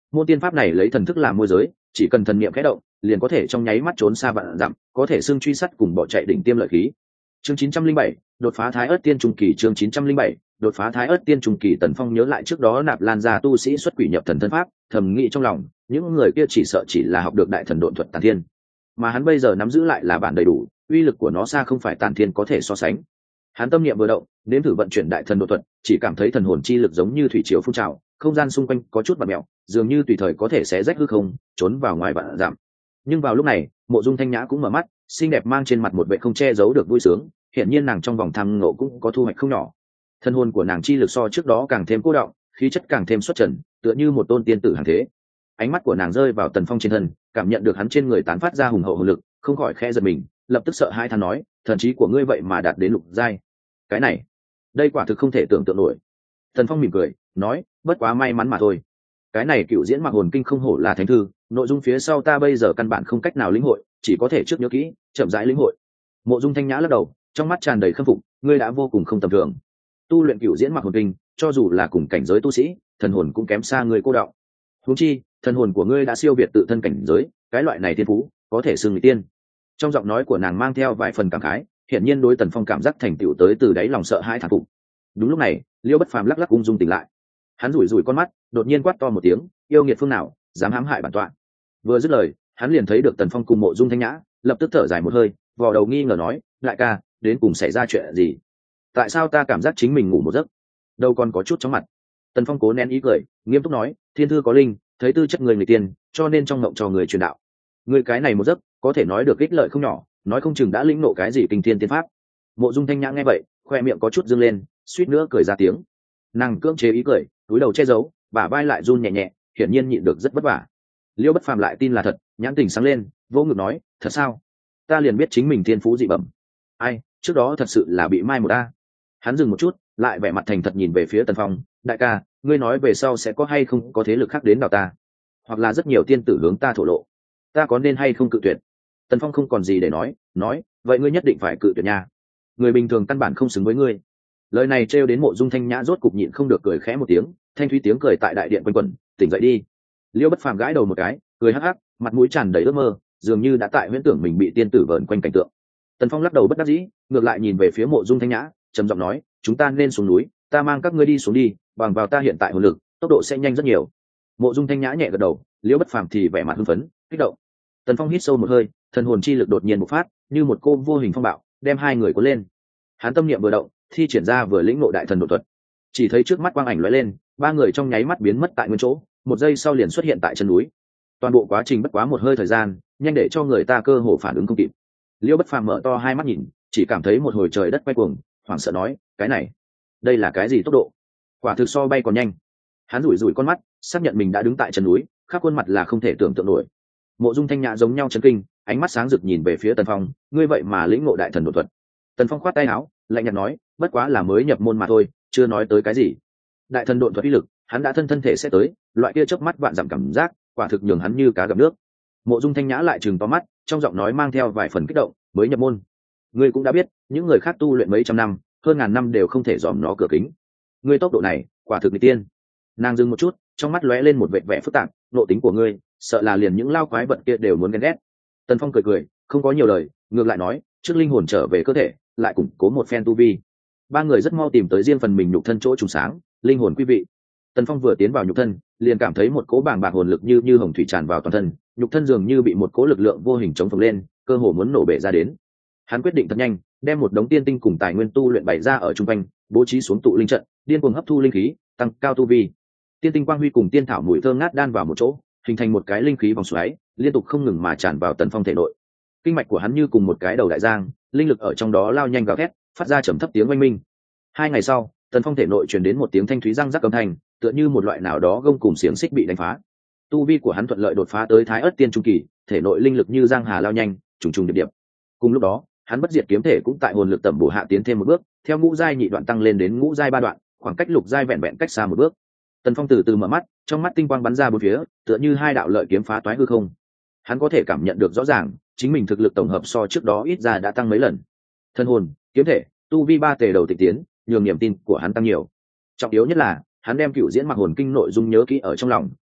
Môn tiên pháp này lấy thần thức làm môi giới, chỉ cần thần niệm khẽ động liền có thể trong nháy mắt trốn xa vạn dặm, có thể xưng truy sát cùng bỏ chạy đỉnh tiêm lợi khí. Chương chín trăm linh bảy, đột phá Thái Ức Tiên Trung Kỳ. Chương chín trăm linh bảy, đột phá Thái Ức Tiên Trung Kỳ. Tần Phong nhớ lại trước đó Nạp Lan gia tu sĩ xuất quỷ nhập thần thân pháp, thầm nghĩ trong lòng, những người kia chỉ sợ chỉ là học được đại thần độn thuật Tản Thiên, mà hắn bây giờ nắm giữ lại là bản đầy đủ, uy lực của nó xa không phải Tản Thiên có thể so sánh. Hắn tâm niệm vừa động, nếm thử vận chuyển đại thần độn thuật, chỉ cảm thấy thần hồn chi lực giống như thủy triều phun trào, không gian xung quanh có chút bặm mèo, dường như tùy thời có thể xé rách hư không, trốn vào ngoài vạn dặm. Nhưng vào lúc này, Mộ Dung Thanh Nhã cũng mở mắt, xinh đẹp mang trên mặt một vẻ không che giấu được vui sướng, hiển nhiên nàng trong vòng tham ngộ cũng có thu hoạch không nhỏ. Thân hồn của nàng chi lực so trước đó càng thêm cô đọng, khí chất càng thêm xuất trần, tựa như một tôn tiên tử hàng thế. Ánh mắt của nàng rơi vào Tần Phong trên thân, cảm nhận được hắn trên người tán phát ra hùng hậu hồn lực, không khỏi khẽ giật mình, lập tức sợ hãi than nói, thần trí của ngươi vậy mà đạt đến lục giai. Cái này, đây quả thực không thể tưởng tượng nổi. Tần Phong mỉm cười, nói, bất quá may mắn mà thôi. Cái này cựu diễn mặc hồn kinh không hổ là thánh thư, nội dung phía sau ta bây giờ căn bản không cách nào lĩnh hội, chỉ có thể trước nhớ kỹ, chậm rãi lĩnh hội. Mộ Dung Thanh Nhã lắc đầu, trong mắt tràn đầy khâm phục, ngươi đã vô cùng không tầm thường. Tu luyện cựu diễn mặc hồn kinh, cho dù là cùng cảnh giới tu sĩ, thần hồn cũng kém xa người cô đạo. Huống chi, thần hồn của ngươi đã siêu việt tự thân cảnh giới, cái loại này thiên phú, có thể xưng người tiên. Trong giọng nói của nàng mang theo vài phần cảm khái, hiển nhiên đối Tần Phong cảm giác thành tựu tới từ đáy lòng sợ hãi thán phục. Đúng lúc này, Liêu Bất Phàm lắc lắc ung dung tỉnh lại. Hắn rủi rủi con mắt, đột nhiên quát to một tiếng, yêu nghiệt phương nào, dám hãm hại bản tọa. Vừa dứt lời, hắn liền thấy được Tần Phong cùng Mộ Dung Thanh Nhã, lập tức thở dài một hơi, vò đầu nghi ngờ nói, đại ca, đến cùng xảy ra chuyện gì? Tại sao ta cảm giác chính mình ngủ một giấc, đâu còn có chút chóng mặt? Tần Phong cố nén ý cười, nghiêm túc nói, thiên thư có linh, thấy tư chất người người tiên, cho nên trong mộng cho người truyền đạo. Người cái này một giấc, có thể nói được ích lợi không nhỏ, nói không chừng đã lĩnh nộ cái gì kinh thiên tiên pháp. Mộ Dung Thanh Nhã nghe vậy, khoe miệng có chút dương lên, suýt nữa cười ra tiếng. Nàng cưỡng chế ý cười, cúi đầu che giấu, bả vai lại run nhẹ nhẹ, hiển nhiên nhịn được rất vất vả. Liêu Bất Phàm lại tin là thật, nhãn tình sáng lên, vô ngực nói, thật sao? Ta liền biết chính mình thiên phú dị bẩm. Ai, trước đó thật sự là bị mai một a. Hắn dừng một chút, lại vẻ mặt thành thật nhìn về phía Tần Phong, đại ca, ngươi nói về sau sẽ có hay không có thế lực khác đến đào ta, hoặc là rất nhiều tiên tử hướng ta thổ lộ, ta có nên hay không cự tuyệt? Tần Phong không còn gì để nói, nói, vậy ngươi nhất định phải cự tuyệt nha, người bình thường căn bản không xứng với ngươi. Lời này trêu đến Mộ Dung Thanh Nhã rốt cục nhịn không được cười khẽ một tiếng, thanh thúy tiếng cười tại đại điện quanh quẩn, tỉnh dậy đi. Liêu Bất Phàm gãi đầu một cái, cười hắc hắc, mặt mũi tràn đầy ước mơ, dường như đã tại huyễn tưởng mình bị tiên tử vờn quanh cảnh tượng. Tần Phong lắc đầu bất đắc dĩ, ngược lại nhìn về phía Mộ Dung Thanh Nhã, trầm giọng nói, chúng ta nên xuống núi, ta mang các ngươi đi xuống đi, bằng vào ta hiện tại hồn lực, tốc độ sẽ nhanh rất nhiều. Mộ Dung Thanh Nhã nhẹ gật đầu, Liêu Bất Phàm thì vẻ mặt hưng phấn, kích động. Tần Phong hít sâu một hơi, thần hồn chi lực đột nhiên bộc phát, như một cô vô hình phong bạo, đem hai người cuốn lên. Hắn tâm niệm vừa động, thi triển ra vừa lĩnh ngộ đại thần độ thuật, chỉ thấy trước mắt quang ảnh lóe lên, ba người trong nháy mắt biến mất tại nguyên chỗ, một giây sau liền xuất hiện tại chân núi. Toàn bộ quá trình bất quá một hơi thời gian, nhanh để cho người ta cơ hồ phản ứng không kịp. Liêu Bất Phàm mở to hai mắt nhìn, chỉ cảm thấy một hồi trời đất quay cuồng, hoảng sợ nói, cái này, đây là cái gì tốc độ? Quả thực so bay còn nhanh. Hắn rủi rủi con mắt, xác nhận mình đã đứng tại chân núi, khắp khuôn mặt là không thể tưởng tượng nổi. Mộ Dung Thanh Nhã giống nhau chấn kinh, ánh mắt sáng rực nhìn về phía Tần Phong, ngươi vậy mà lĩnh ngộ đại thần độ thuật. Tần Phong khoát tay áo, lạnh nhạt nói, bất quá là mới nhập môn mà thôi, chưa nói tới cái gì. Đại thần độ thuật uy lực, hắn đã thân thân thể sẽ tới, loại kia chớp mắt vạn giảm cảm giác, quả thực nhường hắn như cá gặp nước. Mộ Dung Thanh Nhã lại trừng to mắt, trong giọng nói mang theo vài phần kích động, mới nhập môn. Ngươi cũng đã biết, những người khác tu luyện mấy trăm năm, hơn ngàn năm đều không thể dòm nó cửa kính. Ngươi tốc độ này, quả thực nghịch tiên. Nàng dừng một chút, trong mắt lóe lên một vệt vẻ phức tạp, nội tính của ngươi, sợ là liền những lao quái vật kia đều muốn ghen ghét. Tần Phong cười cười, không có nhiều lời, ngược lại nói, trước linh hồn trở về cơ thể, lại củng cố một phen tu vi. Ba người rất mau tìm tới riêng phần mình nhục thân chỗ trùng sáng, linh hồn quý vị. Tần Phong vừa tiến vào nhục thân, liền cảm thấy một cỗ bàng bạc hồn lực như như hồng thủy tràn vào toàn thân, nhục thân dường như bị một cỗ lực lượng vô hình chống phồng lên, cơ hồ muốn nổ bể ra đến. Hắn quyết định thật nhanh, đem một đống tiên tinh cùng tài nguyên tu luyện bày ra ở trung quanh, bố trí xuống tụ linh trận, điên cuồng hấp thu linh khí, tăng cao tu vi. Tiên tinh quang huy cùng tiên thảo mùi thơm ngát đan vào một chỗ, hình thành một cái linh khí vòng xoáy, liên tục không ngừng mà tràn vào Tần Phong thể nội. Kinh mạch của hắn như cùng một cái đầu đại giang, linh lực ở trong đó lao nhanh gào thét, phát ra trầm thấp tiếng oanh minh. Hai ngày sau, Tần Phong thể nội truyền đến một tiếng thanh thúy răng rắc âm thanh, tựa như một loại nào đó gông cùng xiềng xích bị đánh phá. Tu vi của hắn thuận lợi đột phá tới Thái Ức Tiên Trung Kỳ, thể nội linh lực như giang hà lao nhanh, trùng trùng điệp điệp. Cùng lúc đó, hắn bất diệt kiếm thể cũng tại hồn lực tầm bổ hạ tiến thêm một bước, theo ngũ giai nhị đoạn tăng lên đến ngũ giai ba đoạn, khoảng cách lục giai vẹn vẹn cách xa một bước. Tần Phong từ từ mở mắt, trong mắt tinh quang bắn ra bốn phía, tựa như hai đạo lợi kiếm phá toái hư không. Hắn có thể cảm nhận được rõ ràng, chính mình thực lực tổng hợp so trước đó ít ra đã tăng mấy lần. Thân hồn, kiếm thể, tu vi ba tề đầu tịch tiến, nhường niềm tin của hắn tăng nhiều. Trọng yếu nhất là, hắn đem cựu diễn mặc hồn kinh nội dung nhớ kỹ ở trong lòng,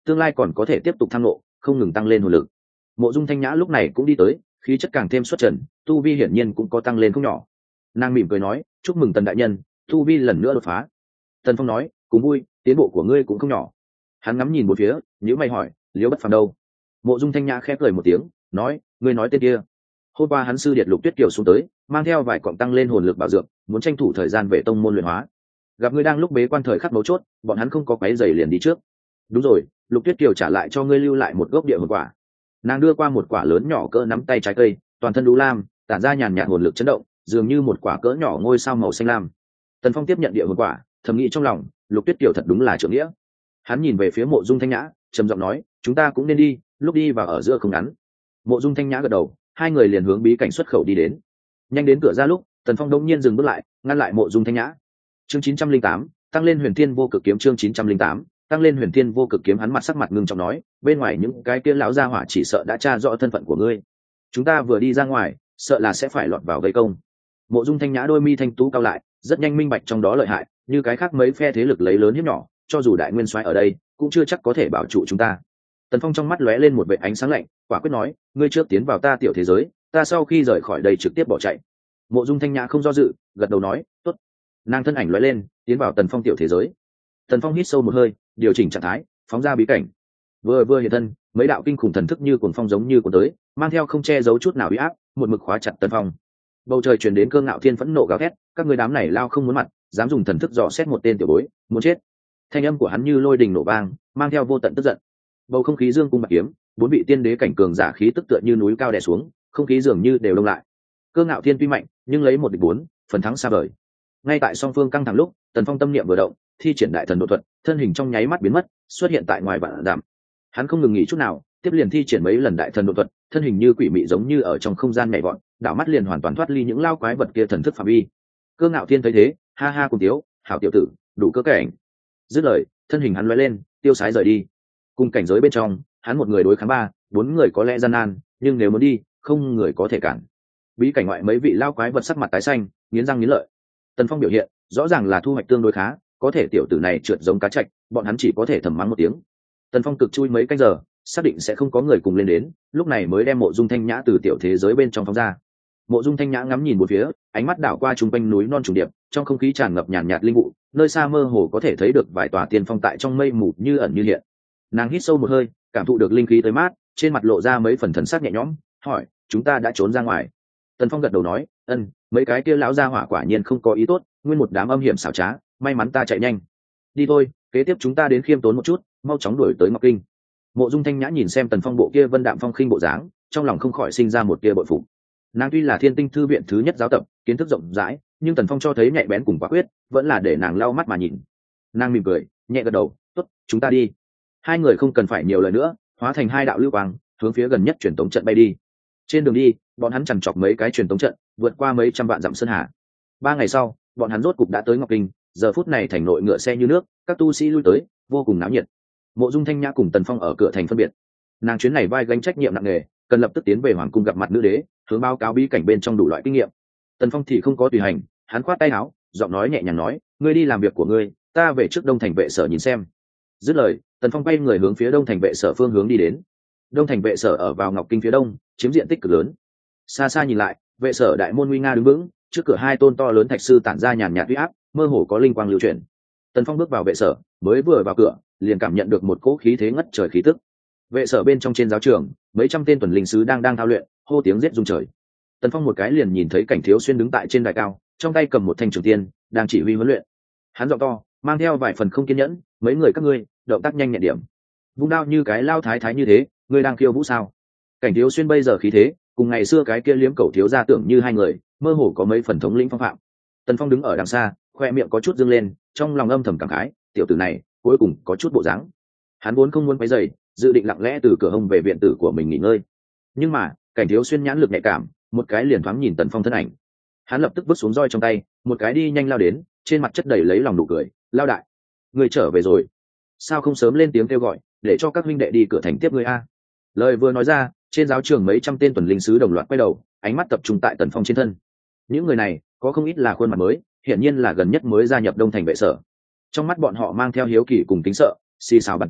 tương lai còn có thể tiếp tục tham lộ, không ngừng tăng lên hồn lực. Mộ Dung Thanh Nhã lúc này cũng đi tới, khí chất càng thêm xuất trần, tu vi hiển nhiên cũng có tăng lên không nhỏ. Nàng mỉm cười nói, chúc mừng Tần đại nhân, tu vi lần nữa đột phá. Tần Phong nói, cùng vui, tiến bộ của ngươi cũng không nhỏ. Hắn ngắm nhìn một phía, nhíu mày hỏi, Liễu Bất Phàm đâu? Mộ Dung Thanh Nhã khẽ cười một tiếng, nói, ngươi nói tên kia. Hôm qua hắn sư điệt Lục Tuyết Kiều xuống tới, mang theo vài cọng tăng lên hồn lực bảo dược, muốn tranh thủ thời gian về tông môn luyện hóa. Gặp ngươi đang lúc bế quan thời khắc mấu chốt, bọn hắn không có quấy giày liền đi trước. Đúng rồi, Lục Tuyết Kiều trả lại cho ngươi lưu lại một gốc địa hồn quả. Nàng đưa qua một quả lớn nhỏ cỡ nắm tay trái cây, toàn thân đu lam, tản ra nhàn nhạt hồn lực chấn động, dường như một quả cỡ nhỏ ngôi sao màu xanh lam. Tần Phong tiếp nhận địa hồn quả, thầm nghĩ trong lòng, Lục Tuyết Kiều thật đúng là trưởng nghĩa. Hắn nhìn về phía Mộ Dung Thanh Nhã, trầm giọng nói, chúng ta cũng nên đi, lúc đi vào ở giữa không ngắn. Mộ Dung Thanh Nhã gật đầu, hai người liền hướng bí cảnh xuất khẩu đi đến. Nhanh đến cửa ra lúc, Tần Phong đông nhiên dừng bước lại, ngăn lại Mộ Dung Thanh Nhã. Chương chín trăm linh tám, tăng lên Huyền Thiên Vô Cực Kiếm. Chương chín trăm linh tám, tăng lên Huyền Thiên Vô Cực Kiếm. Hắn mặt sắc mặt ngưng trọng nói, bên ngoài những cái kia lão gia hỏa chỉ sợ đã tra rõ thân phận của ngươi, chúng ta vừa đi ra ngoài, sợ là sẽ phải lọt vào vây công. Mộ Dung Thanh Nhã đôi mi thanh tú cao lại, rất nhanh minh bạch trong đó lợi hại, như cái khác mấy phe thế lực lấy lớn hiếp nhỏ, cho dù đại nguyên soái ở đây, cũng chưa chắc có thể bảo trụ chúng ta. Tần Phong trong mắt lóe lên một vệt ánh sáng lạnh, quả quyết nói, ngươi trước tiến vào ta tiểu thế giới, ta sau khi rời khỏi đây trực tiếp bỏ chạy. Mộ Dung Thanh Nhã không do dự, gật đầu nói, tốt. Nàng thân ảnh lóe lên, tiến vào Tần Phong tiểu thế giới. Tần Phong hít sâu một hơi, điều chỉnh trạng thái, phóng ra bí cảnh. Vừa vừa hiện thân, mấy đạo kinh khủng thần thức như cuồng phong giống như cuốn tới, mang theo không che giấu chút nào uy áp, một mực khóa chặt Tần Phong. Bầu trời truyền đến cơn ngạo thiên phẫn nộ gào thét, các người đám này lao không muốn mặt, dám dùng thần thức dò xét một tên tiểu bối, muốn chết. Thanh âm của hắn như lôi đình nổ vang, mang theo vô tận tức giận. Bầu không khí dương cung bạc kiếm, bốn vị tiên đế cảnh cường giả khí tức tựa như núi cao đè xuống, không khí dường như đều đông lại. Cơ ngạo thiên tuy mạnh, nhưng lấy một địch bốn, phần thắng xa vời. Ngay tại song phương căng thẳng lúc, Tần Phong tâm niệm vừa động, thi triển đại thần độ thuật, thân hình trong nháy mắt biến mất, xuất hiện tại ngoài vạn dặm. Hắn không ngừng nghỉ chút nào, tiếp liền thi triển mấy lần đại thần độ thuật, thân hình như quỷ mị giống như ở trong không gian nhảy vọt, đảo mắt liền hoàn toàn thoát ly những lao quái vật kia thần thức phạm vi. Cơ ngạo thiên thấy thế, ha ha cùng tiếu, hảo tiểu tử, đủ cơ cảnh. Dứt lời, thân hình hắn lóe lên, tiêu sái rời đi. Cùng cảnh giới bên trong, hắn một người đối kháng ba, bốn người có lẽ gian nan, nhưng nếu muốn đi, không người có thể cản. Bí cảnh ngoại mấy vị lao quái vật sắc mặt tái xanh, nghiến răng nghiến lợi. Tần Phong biểu hiện, rõ ràng là thu hoạch tương đối khá, có thể tiểu tử này trượt giống cá trạch, bọn hắn chỉ có thể thầm mắng một tiếng. Tần Phong cực chui mấy canh giờ, xác định sẽ không có người cùng lên đến, lúc này mới đem Mộ Dung Thanh Nhã từ tiểu thế giới bên trong phóng ra. Mộ Dung Thanh Nhã ngắm nhìn một phía, ánh mắt đảo qua trung quanh núi non trùng điệp, trong không khí tràn ngập nhàn nhạt linh vụ, nơi xa mơ hồ có thể thấy được vài tòa tiên phong tại trong mây mù như ẩn như hiện. Nàng hít sâu một hơi, cảm thụ được linh khí tới mát, trên mặt lộ ra mấy phần thần sắc nhẹ nhõm, hỏi, chúng ta đã trốn ra ngoài? Tần Phong gật đầu nói, ân, mấy cái kia lão gia hỏa quả nhiên không có ý tốt, nguyên một đám âm hiểm xảo trá, may mắn ta chạy nhanh. Đi thôi, kế tiếp chúng ta đến khiêm tốn một chút, mau chóng đuổi tới Ngọc Kinh. Mộ Dung Thanh Nhã nhìn xem Tần Phong bộ kia vân đạm phong khinh bộ dáng, trong lòng không khỏi sinh ra một tia bội phục. Nàng tuy là Thiên Tinh thư viện thứ nhất giáo tập, kiến thức rộng rãi, nhưng Tần Phong cho thấy nhạy bén cùng quả quyết, vẫn là để nàng lau mắt mà nhìn. Nàng mỉm cười, nhẹ gật đầu, tốt, chúng ta đi. Hai người không cần phải nhiều lời nữa, hóa thành hai đạo lưu quang, hướng phía gần nhất truyền tống trận bay đi. Trên đường đi, bọn hắn chằn chọc mấy cái truyền tống trận, vượt qua mấy trăm vạn dặm sơn hà. Ba ngày sau, bọn hắn rốt cục đã tới Ngọc Kinh, giờ phút này thành nội ngựa xe như nước, các tu sĩ lui tới, vô cùng náo nhiệt. Mộ Dung Thanh Nhã cùng Tần Phong ở cửa thành phân biệt. Nàng chuyến này vai gánh trách nhiệm nặng nề, cần lập tức tiến về hoàng cung gặp mặt nữ đế, hướng báo cáo bí cảnh bên trong đủ loại kinh nghiệm. Tần Phong thì không có tùy hành, hắn khoát tay áo, giọng nói nhẹ nhàng nói, ngươi đi làm việc của ngươi, ta về trước Đông Thành vệ sở nhìn xem. Dứt lời, Tần Phong quay người hướng phía Đông Thành vệ sở phương hướng đi đến. Đông Thành vệ sở ở vào Ngọc Kinh phía đông, chiếm diện tích cực lớn. Xa xa nhìn lại, vệ sở đại môn nguy nga đứng vững, trước cửa hai tôn to lớn thạch sư tản ra nhàn nhạt uy áp, mơ hồ có linh quang lưu chuyển. Tần Phong bước vào vệ sở, mới vừa vào cửa, liền cảm nhận được một cỗ khí thế ngất trời khí tức. Vệ sở bên trong trên giáo trường, mấy trăm tên tuần linh sứ đang đang thao luyện, hô tiếng giết rung trời. Tần Phong một cái liền nhìn thấy Cảnh Thiếu Xuyên đứng tại trên đài cao, trong tay cầm một thanh trường tiên, đang chỉ huy huấn luyện. Hắn giọng to, mang theo vài phần không kiên nhẫn, mấy người các ngươi, động tác nhanh nhẹn điểm. Vung đao như cái lao thái thái như thế, ngươi đang khiêu vũ sao? Cảnh Thiếu Xuyên bây giờ khí thế, cùng ngày xưa cái kia liếm cẩu thiếu gia tưởng như hai người, mơ hồ có mấy phần thống lĩnh phong phạm. Tần Phong đứng ở đằng xa, khoe miệng có chút dương lên, trong lòng âm thầm cảm khái, tiểu tử này cuối cùng có chút bộ dáng. Hắn vốn không muốn quấy rầy, dự định lặng lẽ từ cửa hông về viện tử của mình nghỉ ngơi. Nhưng mà, Cảnh Thiếu Xuyên nhãn lực nhạy cảm, một cái liền thoáng nhìn Tần Phong thân ảnh. Hắn lập tức vứt xuống roi trong tay, một cái đi nhanh lao đến, trên mặt chất đầy lấy lòng nụ cười, lao đại, ngươi trở về rồi. Sao không sớm lên tiếng kêu gọi, để cho các huynh đệ đi cửa thành tiếp ngươi a? Lời vừa nói ra, trên giáo trường mấy trăm tên tuần linh sứ đồng loạt quay đầu, ánh mắt tập trung tại Tần Phong trên thân. Những người này có không ít là khuôn mặt mới, hiển nhiên là gần nhất mới gia nhập Đông Thành vệ sở. Trong mắt bọn họ mang theo hiếu kỳ cùng kính sợ, xì xào bàn tán,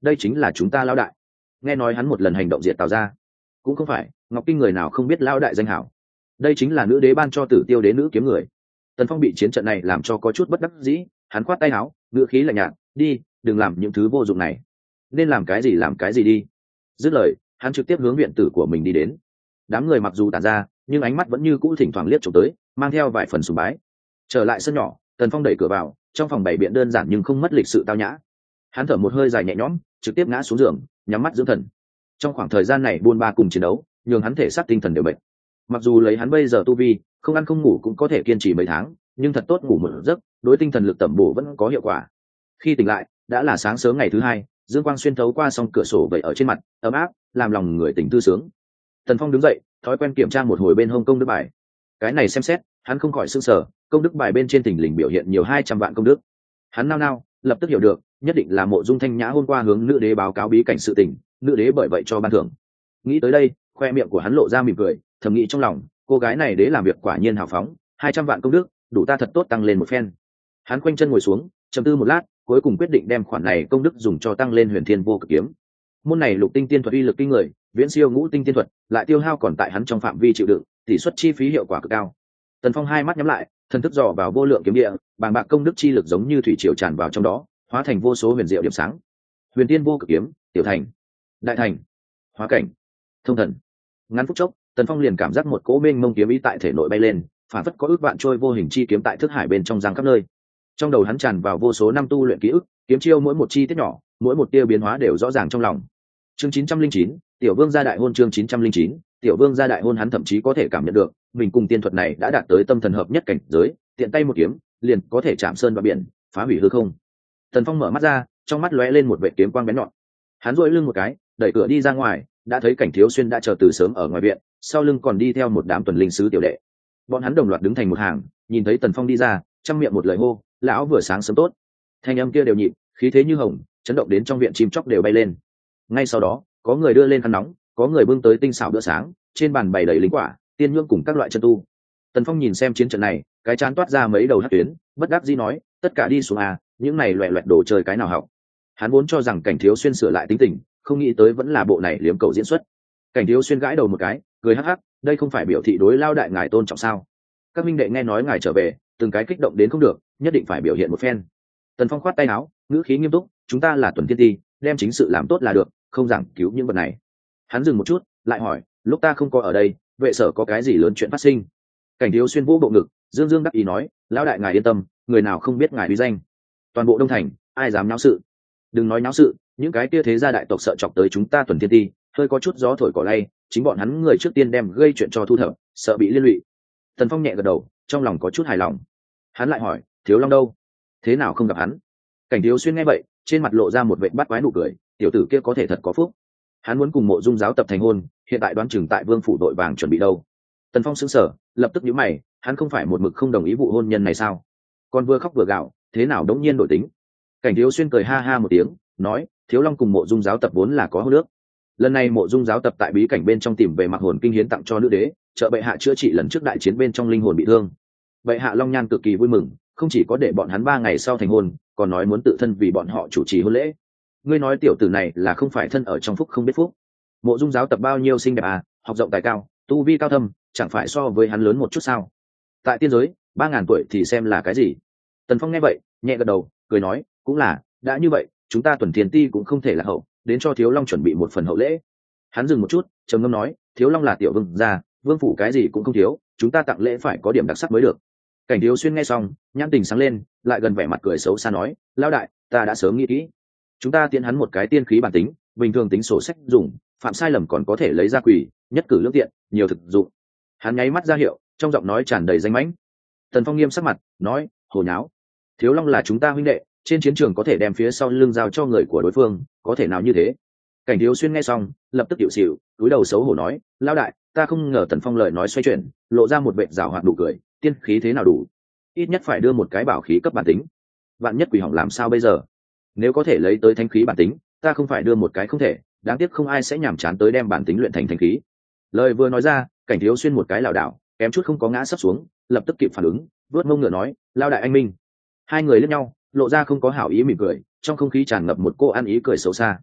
đây chính là chúng ta lão đại. Nghe nói hắn một lần hành động diệt Tào gia. Cũng không phải, Ngọc Kinh người nào không biết lão đại danh hảo. Đây chính là nữ đế ban cho Tử Tiêu đế nữ kiếm người. Tần Phong bị chiến trận này làm cho có chút bất đắc dĩ, hắn khoát tay áo, ngựa khí lạnh nhạt, đi, đừng làm những thứ vô dụng này. Nên làm cái gì làm cái gì đi. Dứt lời, hắn trực tiếp hướng viện tử của mình đi đến. Đám người mặc dù tản ra, nhưng ánh mắt vẫn như cũ thỉnh thoảng liếc trộm tới, mang theo vài phần sùng bái. Trở lại sân nhỏ, Tần Phong đẩy cửa vào, trong phòng bày biện đơn giản nhưng không mất lịch sự tao nhã. Hắn thở một hơi dài nhẹ nhõm, trực tiếp ngã xuống giường, nhắm mắt dưỡng thần. Trong khoảng thời gian này buôn ba cùng chiến đấu, nhường hắn thể xác tinh thần đều bệnh. Mặc dù lấy hắn bây giờ tu vi, không ăn không ngủ cũng có thể kiên trì mấy tháng, nhưng thật tốt ngủ một giấc, đối tinh thần lực tẩm bổ vẫn có hiệu quả. Khi tỉnh lại, đã là sáng sớm ngày thứ hai, dương quang xuyên thấu qua song cửa sổ vậy ở trên mặt, ấm áp, làm lòng người tỉnh tư sướng. Tần Phong đứng dậy, thói quen kiểm tra một hồi bên hông công đức bài. Cái này xem xét, hắn không khỏi sửng sở, công đức bài bên trên thình lình biểu hiện nhiều hai trăm vạn công đức. Hắn nao nao, lập tức hiểu được, nhất định là Mộ Dung Thanh Nhã hôm qua hướng nữ đế báo cáo bí cảnh sự tình, nữ đế bởi vậy cho ban thưởng. Nghĩ tới đây, khoe miệng của hắn lộ ra mỉm cười, thầm nghĩ trong lòng, cô gái này đế làm việc quả nhiên hào phóng, hai trăm vạn công đức, đủ ta thật tốt tăng lên một phen. Hắn khoanh chân ngồi xuống, trầm tư một lát, cuối cùng quyết định đem khoản này công đức dùng cho tăng lên Huyền Thiên Vô Cực Kiếm. Môn này lục tinh tiên thuật uy lực kinh người, viễn siêu ngũ tinh tiên thuật, lại tiêu hao còn tại hắn trong phạm vi chịu đựng, tỷ suất chi phí hiệu quả cực cao. Tần Phong hai mắt nhắm lại, thần thức dò vào vô lượng kiếm địa, bàng bạc công đức chi lực giống như thủy triều tràn vào trong đó, hóa thành vô số huyền diệu điểm sáng. Huyền Tiên Vô Cực Kiếm, tiểu thành, đại thành, hóa cảnh, thông thần. Ngắn phút chốc, Tần Phong liền cảm giác một cỗ mênh mông kiếm ý tại thể nội bay lên, phản phất có ước vạn trôi vô hình chi kiếm tại thức hải bên trong giang khắp nơi. Trong đầu hắn tràn vào vô số năm tu luyện ký ức, kiếm chiêu mỗi một chi tiết nhỏ, mỗi một tia biến hóa đều rõ ràng trong lòng. Chương chín trăm linh chín, Tiểu Vương gia đại hôn. Chương chín trăm linh chín, Tiểu Vương gia đại hôn. Hắn thậm chí có thể cảm nhận được, mình cùng tiên thuật này đã đạt tới tâm thần hợp nhất cảnh giới, tiện tay một kiếm, liền có thể chạm sơn và biển, phá hủy hư không. Tần Phong mở mắt ra, trong mắt lóe lên một vệt kiếm quang bén nhọn. Hắn duỗi lưng một cái, đẩy cửa đi ra ngoài, đã thấy Cảnh Thiếu Xuyên đã chờ từ sớm ở ngoài viện, sau lưng còn đi theo một đám tuần linh sứ tiểu đệ. Bọn hắn đồng loạt đứng thành một hàng, nhìn thấy Tần Phong đi ra, trăm miệng một lời hô, lão vừa sáng sớm tốt. Thanh âm kia đều nhịp, khí thế như hồng, chấn động đến trong viện chim chóc đều bay lên. Ngay sau đó, có người đưa lên khăn nóng, có người bưng tới tinh xảo bữa sáng, trên bàn bày đầy linh quả, tiên nhưỡng cùng các loại chân tu. Tần Phong nhìn xem chiến trận này, cái chán toát ra mấy đầu hắc tuyến, bất đắc dĩ nói, tất cả đi xuống à, những này loẹt loẹt đồ chơi cái nào học. Hắn vốn cho rằng Cảnh Thiếu Xuyên sửa lại tính tình, không nghĩ tới vẫn là bộ này liếm cầu diễn xuất. Cảnh Thiếu Xuyên gãi đầu một cái, cười hắc hắc, đây không phải biểu thị đối lao đại ngài tôn trọng sao? Các minh đệ nghe nói ngài trở về, từng cái kích động đến không được, nhất định phải biểu hiện một phen. Tần Phong khoát tay áo, ngữ khí nghiêm túc, chúng ta là tuần thiên ti, đem chính sự làm tốt là được, không giảng cứu những vật này. Hắn dừng một chút, lại hỏi, lúc ta không có ở đây, vệ sở có cái gì lớn chuyện phát sinh? Cảnh Thiếu Xuyên vũ bộ ngực, dương dương đắc ý nói, lão đại ngài yên tâm, người nào không biết ngài uy danh. Toàn bộ Đông Thành, ai dám náo sự? Đừng nói náo sự, những cái kia thế gia đại tộc sợ chọc tới chúng ta tuần thiên ti, hơi có chút gió thổi cỏ lay, chính bọn hắn người trước tiên đem gây chuyện cho thu thập, sợ bị liên lụy. Tần Phong nhẹ gật đầu, trong lòng có chút hài lòng. Hắn lại hỏi, Thiếu Long đâu? Thế nào không gặp hắn? Cảnh Thiếu Xuyên nghe vậy, trên mặt lộ ra một vẻ bắt quái nụ cười, tiểu tử kia có thể thật có phúc. Hắn muốn cùng Mộ Dung giáo tập thành hôn, hiện tại đoán chừng tại Vương phủ đội vàng chuẩn bị đâu. Tần Phong sững sờ, lập tức nhíu mày, hắn không phải một mực không đồng ý vụ hôn nhân này sao? Còn vừa khóc vừa gào, thế nào đống nhiên đổi tính? Cảnh Thiếu Xuyên cười ha ha một tiếng, nói, Thiếu Long cùng Mộ Dung giáo tập vốn là có hôn ước. Lần này Mộ Dung giáo tập tại bí cảnh bên trong tìm về mặc hồn kinh hiến tặng cho nữ đế, trợ bệ hạ chữa trị lần trước đại chiến bên trong linh hồn bị thương. Bệ hạ Long Nhan cực kỳ vui mừng, không chỉ có để bọn hắn ba ngày sau thành hôn, còn nói muốn tự thân vì bọn họ chủ trì hôn lễ. Ngươi nói tiểu tử này là không phải thân ở trong phúc không biết phúc. Mộ Dung giáo tập bao nhiêu xinh đẹp à, học rộng tài cao, tu vi cao thâm, chẳng phải so với hắn lớn một chút sao? Tại tiên giới, ba ngàn tuổi thì xem là cái gì? Tần Phong nghe vậy, nhẹ gật đầu, cười nói, cũng là, đã như vậy, chúng ta tuần thiên ti cũng không thể là hậu, đến cho Thiếu Long chuẩn bị một phần hậu lễ. Hắn dừng một chút, trầm ngâm nói, Thiếu Long là tiểu vương gia, vương phủ cái gì cũng không thiếu, chúng ta tặng lễ phải có điểm đặc sắc mới được. Cảnh Thiếu Xuyên nghe xong, nhãn tình sáng lên, lại gần vẻ mặt cười xấu xa nói, lão đại, ta đã sớm nghĩ kỹ, chúng ta tiến hắn một cái tiên khí bản tính, bình thường tính sổ sách dùng, phạm sai lầm còn có thể lấy ra quỷ, nhất cử lương tiện, nhiều thực dụng. Hắn nháy mắt ra hiệu, trong giọng nói tràn đầy danh mãnh. Tần Phong nghiêm sắc mặt, nói, hồ nháo, Thiếu Long là chúng ta huynh đệ, trên chiến trường có thể đem phía sau lưng giao cho người của đối phương, có thể nào như thế? Cảnh Thiếu Xuyên nghe xong, lập tức hiểu xỉu, cúi đầu xấu hổ nói, lão đại, ta không ngờ Tần Phong lời nói xoay chuyển, lộ ra một vẻ giảo hoạt đủ cười, tiên khí thế nào đủ? Ít nhất phải đưa một cái bảo khí cấp bản tính. Vạn nhất quỷ hỏng làm sao bây giờ? Nếu có thể lấy tới thánh khí bản tính, ta không phải đưa một cái không thể, đáng tiếc không ai sẽ nhàm chán tới đem bản tính luyện thành thánh khí. Lời vừa nói ra, Cảnh Thiếu Xuyên một cái lảo đảo, kém chút không có ngã sấp xuống, lập tức kịp phản ứng, vớt mông ngựa nói, lao đại anh minh. Hai người liếc nhau, lộ ra không có hảo ý mỉm cười, trong không khí tràn ngập một cô ăn ý cười xấu xa.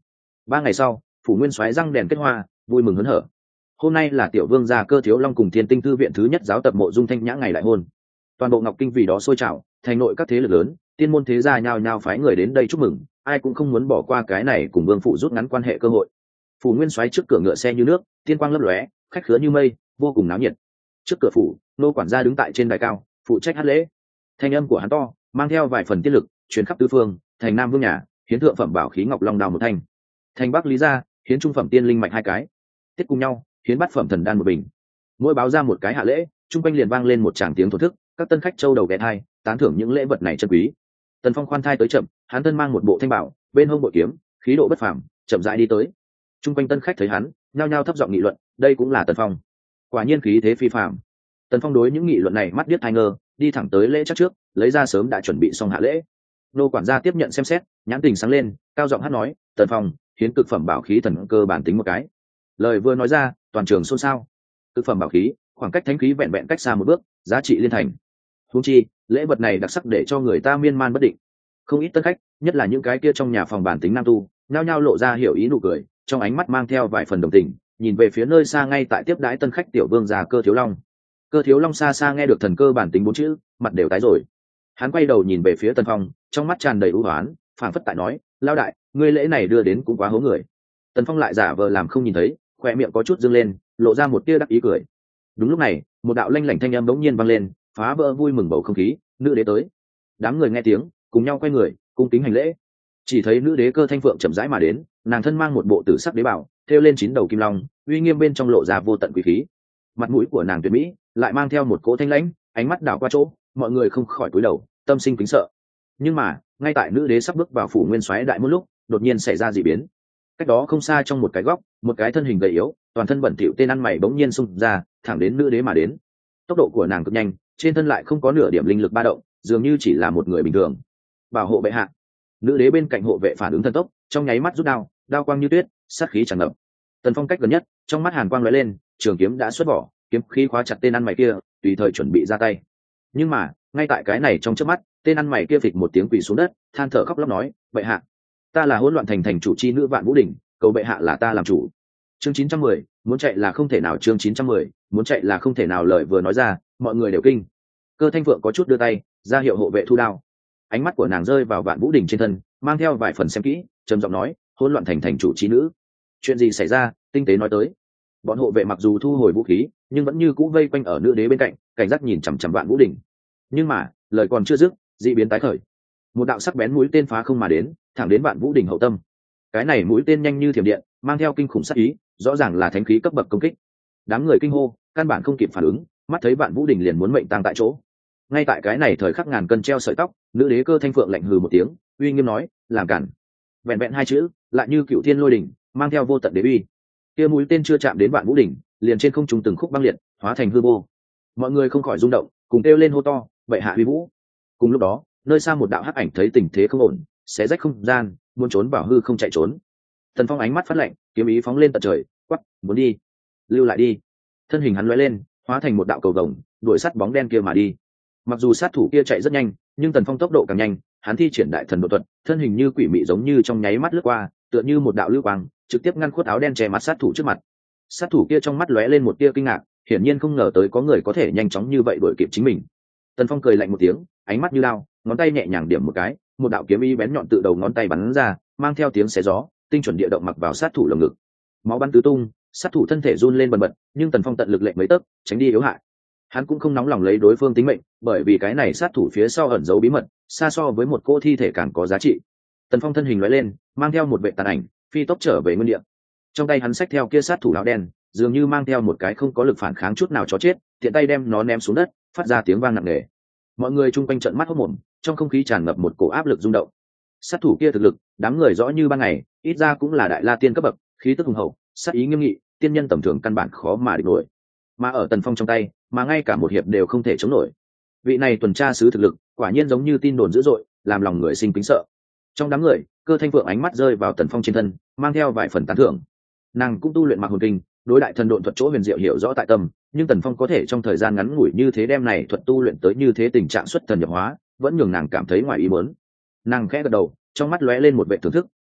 Ba ngày sau, phủ nguyên soái răng đèn kết hoa, vui mừng hớn hở. Hôm nay là tiểu vương gia Cơ Thiếu Long cùng Thiên Tinh thư viện thứ nhất giáo tập Mộ Dung Thanh Nhã ngày đại hôn. Toàn bộ Ngọc Kinh vì đó sôi trào, thành nội các thế lực lớn, tiên môn thế gia nhao nhao phái người đến đây chúc mừng, ai cũng không muốn bỏ qua cái này cùng vương phủ rút ngắn quan hệ cơ hội. Phủ nguyên soái trước cửa ngựa xe như nước, tiên quang lấp lóe, khách khứa như mây, vô cùng náo nhiệt. Trước cửa phủ, nô quản gia đứng tại trên đài cao, phụ trách hát lễ. Thanh âm của hắn to, mang theo vài phần tiết lực, truyền khắp tứ phương. Thành Nam Vương nhà, hiến thượng phẩm bảo khí ngọc long đào một thanh. Thành Bắc Lý gia, hiến trung phẩm tiên linh mạch hai cái. Tiết cùng nhau, hiến bát phẩm thần đan một bình. Mỗi báo ra một cái hạ lễ, trung quanh liền vang lên một tràng tiếng thổ thức, các tân khách châu đầu ghé thai, tán thưởng những lễ vật này chân quý. Tần Phong khoan thai tới chậm, hắn thân mang một bộ thanh bảo, bên hông bội kiếm, khí độ bất phàm, chậm rãi đi tới. Trung quanh tân khách thấy hắn, nhao nhao thấp giọng nghị luận, đây cũng là Tần Phong. Quả nhiên khí thế phi phàm. Tần Phong đối những nghị luận này mắt biết tai ngơ, đi thẳng tới lễ chắc trước, lấy ra sớm đã chuẩn bị xong hạ lễ. Nô quản gia tiếp nhận xem xét, nhãn tình sáng lên, cao giọng hát nói, Tần Phong, hiến cực phẩm bảo khí thần cơ bản tính một cái. Lời vừa nói ra, toàn trường xôn xao. Cực phẩm bảo khí, khoảng cách thánh khí vẹn vẹn cách xa một bước, giá trị liên thành. Huống chi, lễ vật này đặc sắc để cho người ta miên man bất định. Không ít tân khách, nhất là những cái kia trong nhà phòng bản tính nam tu, nhao nhao lộ ra hiểu ý nụ cười, trong ánh mắt mang theo vài phần đồng tình, nhìn về phía nơi xa ngay tại tiếp đãi tân khách tiểu vương già Cơ Thiếu Long. Cơ Thiếu Long xa xa nghe được thần cơ bản tính bốn chữ, mặt đều tái rồi. Hắn quay đầu nhìn về phía Tần Phong, trong mắt tràn đầy ưu oán, phảng phất tại nói, lao đại, ngươi lễ này đưa đến cũng quá hố người. Tần Phong lại giả vờ làm không nhìn thấy, khoe miệng có chút dương lên, lộ ra một tia đắc ý cười. Đúng lúc này, một đạo lanh lảnh thanh âm bỗng nhiên vang lên, phá vỡ vui mừng bầu không khí, nữ đế tới. Đám người nghe tiếng, cùng nhau quay người, cung kính hành lễ. Chỉ thấy nữ đế Cơ Thanh Phượng chậm rãi mà đến, nàng thân mang một bộ tử sắc đế bảo, thêu lên chín đầu kim long, uy nghiêm bên trong lộ ra vô tận quý khí. Mặt mũi của nàng tuyệt mỹ, lại mang theo một cỗ thanh lãnh, ánh mắt đảo qua chỗ, mọi người không khỏi cúi đầu, tâm sinh kính sợ. Nhưng mà, ngay tại nữ đế sắp bước vào phủ nguyên soái đại môn lúc, đột nhiên xảy ra dị biến. Cách đó không xa trong một cái góc, một cái thân hình gầy yếu, toàn thân bẩn thỉu tên ăn mày bỗng nhiên xung ra, thẳng đến nữ đế mà đến. Tốc độ của nàng cực nhanh, trên thân lại không có nửa điểm linh lực ba động, dường như chỉ là một người bình thường. Bảo hộ bệ hạ. Nữ đế bên cạnh hộ vệ phản ứng thần tốc, trong nháy mắt rút đao, đao quang như tuyết, sát khí tràn ngập. Tần Phong cách gần nhất, trong mắt hàn quang lóe lên, trường kiếm đã xuất vỏ, kiếm khí khóa chặt tên ăn mày kia, tùy thời chuẩn bị ra tay. Nhưng mà, ngay tại cái này trong chớp mắt, tên ăn mày kia phịch một tiếng quỳ xuống đất, than thở khóc lóc nói, bệ hạ, ta là hỗn loạn thành thành chủ chi nữ Vạn Vũ Đỉnh, cầu bệ hạ là ta làm chủ. Chương chín trăm mười, muốn chạy là không thể nào. Chương chín trăm mười, muốn chạy là không thể nào. Lời vừa nói ra, mọi người đều kinh. Cơ Thanh Phượng có chút đưa tay ra hiệu hộ vệ thu đao. Ánh mắt của nàng rơi vào Vạn Vũ Đỉnh trên thân, mang theo vài phần xem kỹ, trầm giọng nói, hỗn loạn thành thành chủ chi nữ, chuyện gì xảy ra? Tinh tế nói tới. Bọn hộ vệ mặc dù thu hồi vũ khí, nhưng vẫn như cũ vây quanh ở nữ đế bên cạnh, cảnh giác nhìn chằm chằm Vạn Vũ Đỉnh. Nhưng mà, lời còn chưa dứt, dị biến tái khởi. Một đạo sắc bén mũi tên phá không mà đến, thẳng đến Vạn Vũ Đỉnh hậu tâm. Cái này mũi tên nhanh như thiểm điện, mang theo kinh khủng sát ý, rõ ràng là thánh khí cấp bậc công kích. Đám người kinh hô, căn bản không kịp phản ứng, mắt thấy Vạn Vũ Đỉnh liền muốn mệnh tang tại chỗ. Ngay tại cái này thời khắc ngàn cân treo sợi tóc, nữ đế Cơ Thanh Phượng lạnh hừ một tiếng, uy nghiêm nói, làm cản. Vẹn vẹn hai chữ, lại như cựu thiên lôi đỉnh, mang theo vô tận đế uy. Kia mũi tên chưa chạm đến Vạn Vũ Đỉnh, liền trên không trung từng khúc băng liệt, hóa thành hư vô. Mọi người không khỏi rung động, cùng kêu lên hô to, bệ hạ uy vũ. Cùng lúc đó, nơi xa một đạo hắc ảnh thấy tình thế không ổn, xé rách không gian, muốn trốn vào hư không chạy trốn. Tần Phong ánh mắt phát lạnh, kiếm ý phóng lên tận trời, quắc, muốn đi, lưu lại đi. Thân hình hắn lóe lên, hóa thành một đạo cầu vồng, đuổi sát bóng đen kia mà đi. Mặc dù sát thủ kia chạy rất nhanh, nhưng Tần Phong tốc độ càng nhanh, hắn thi triển đại thần độ thuật, thân hình như quỷ mị giống như trong nháy mắt lướt qua, tựa như một đạo lưu quang, trực tiếp ngăn khuất áo đen che mặt sát thủ trước mặt. Sát thủ kia trong mắt lóe lên một tia kinh ngạc, hiển nhiên không ngờ tới có người có thể nhanh chóng như vậy đuổi kịp chính mình. Tần Phong cười lạnh một tiếng, ánh mắt như lao, ngón tay nhẹ nhàng điểm một cái, một đạo kiếm ý bén nhọn tự đầu ngón tay bắn ra, mang theo tiếng xé gió, tinh chuẩn địa động mặc vào sát thủ lồng ngực. Máu bắn tứ tung, sát thủ thân thể run lên bần bật, nhưng Tần Phong tận lực lệnh mấy tấc, tránh đi yếu hại. Hắn cũng không nóng lòng lấy đối phương tính mệnh, bởi vì cái này sát thủ phía sau ẩn giấu bí mật, xa so với một cô thi thể càng có giá trị. Tần Phong thân hình lóe lên, mang theo một vệ tàn ảnh, phi tốc trở về nguyên địa. Trong tay hắn xách theo kia sát thủ áo đen, dường như mang theo một cái không có lực phản kháng chút nào chó chết, tiện tay đem nó ném xuống đất, phát ra tiếng vang nặng nề. Mọi người chung quanh trợn mắt hốt mồm, trong không khí tràn ngập một cổ áp lực rung động. Sát thủ kia thực lực, đám người rõ như ban ngày, ít ra cũng là đại la tiên cấp bậc, khí tức hùng hậu, sát ý nghiêm nghị, tiên nhân tầm thường căn bản khó mà địch nổi. Mà ở Tần Phong trong tay, mà ngay cả một hiệp đều không thể chống nổi. Vị này tuần tra sứ thực lực, quả nhiên giống như tin đồn dữ dội, làm lòng người sinh kính sợ. Trong đám người, Cơ Thanh Phượng ánh mắt rơi vào Tần Phong trên thân, mang theo vài phần tán thưởng. Nàng cũng tu luyện Mạc Hồn Kinh, đối đại thần độn thuật chỗ huyền diệu hiểu rõ tại tâm, nhưng Tần Phong có thể trong thời gian ngắn ngủi như thế đem này thuật tu luyện tới như thế tình trạng xuất thần nhập hóa, vẫn nhường nàng cảm thấy ngoài ý muốn. Nàng khẽ gật đầu, trong mắt lóe lên một vẻ thưởng thức,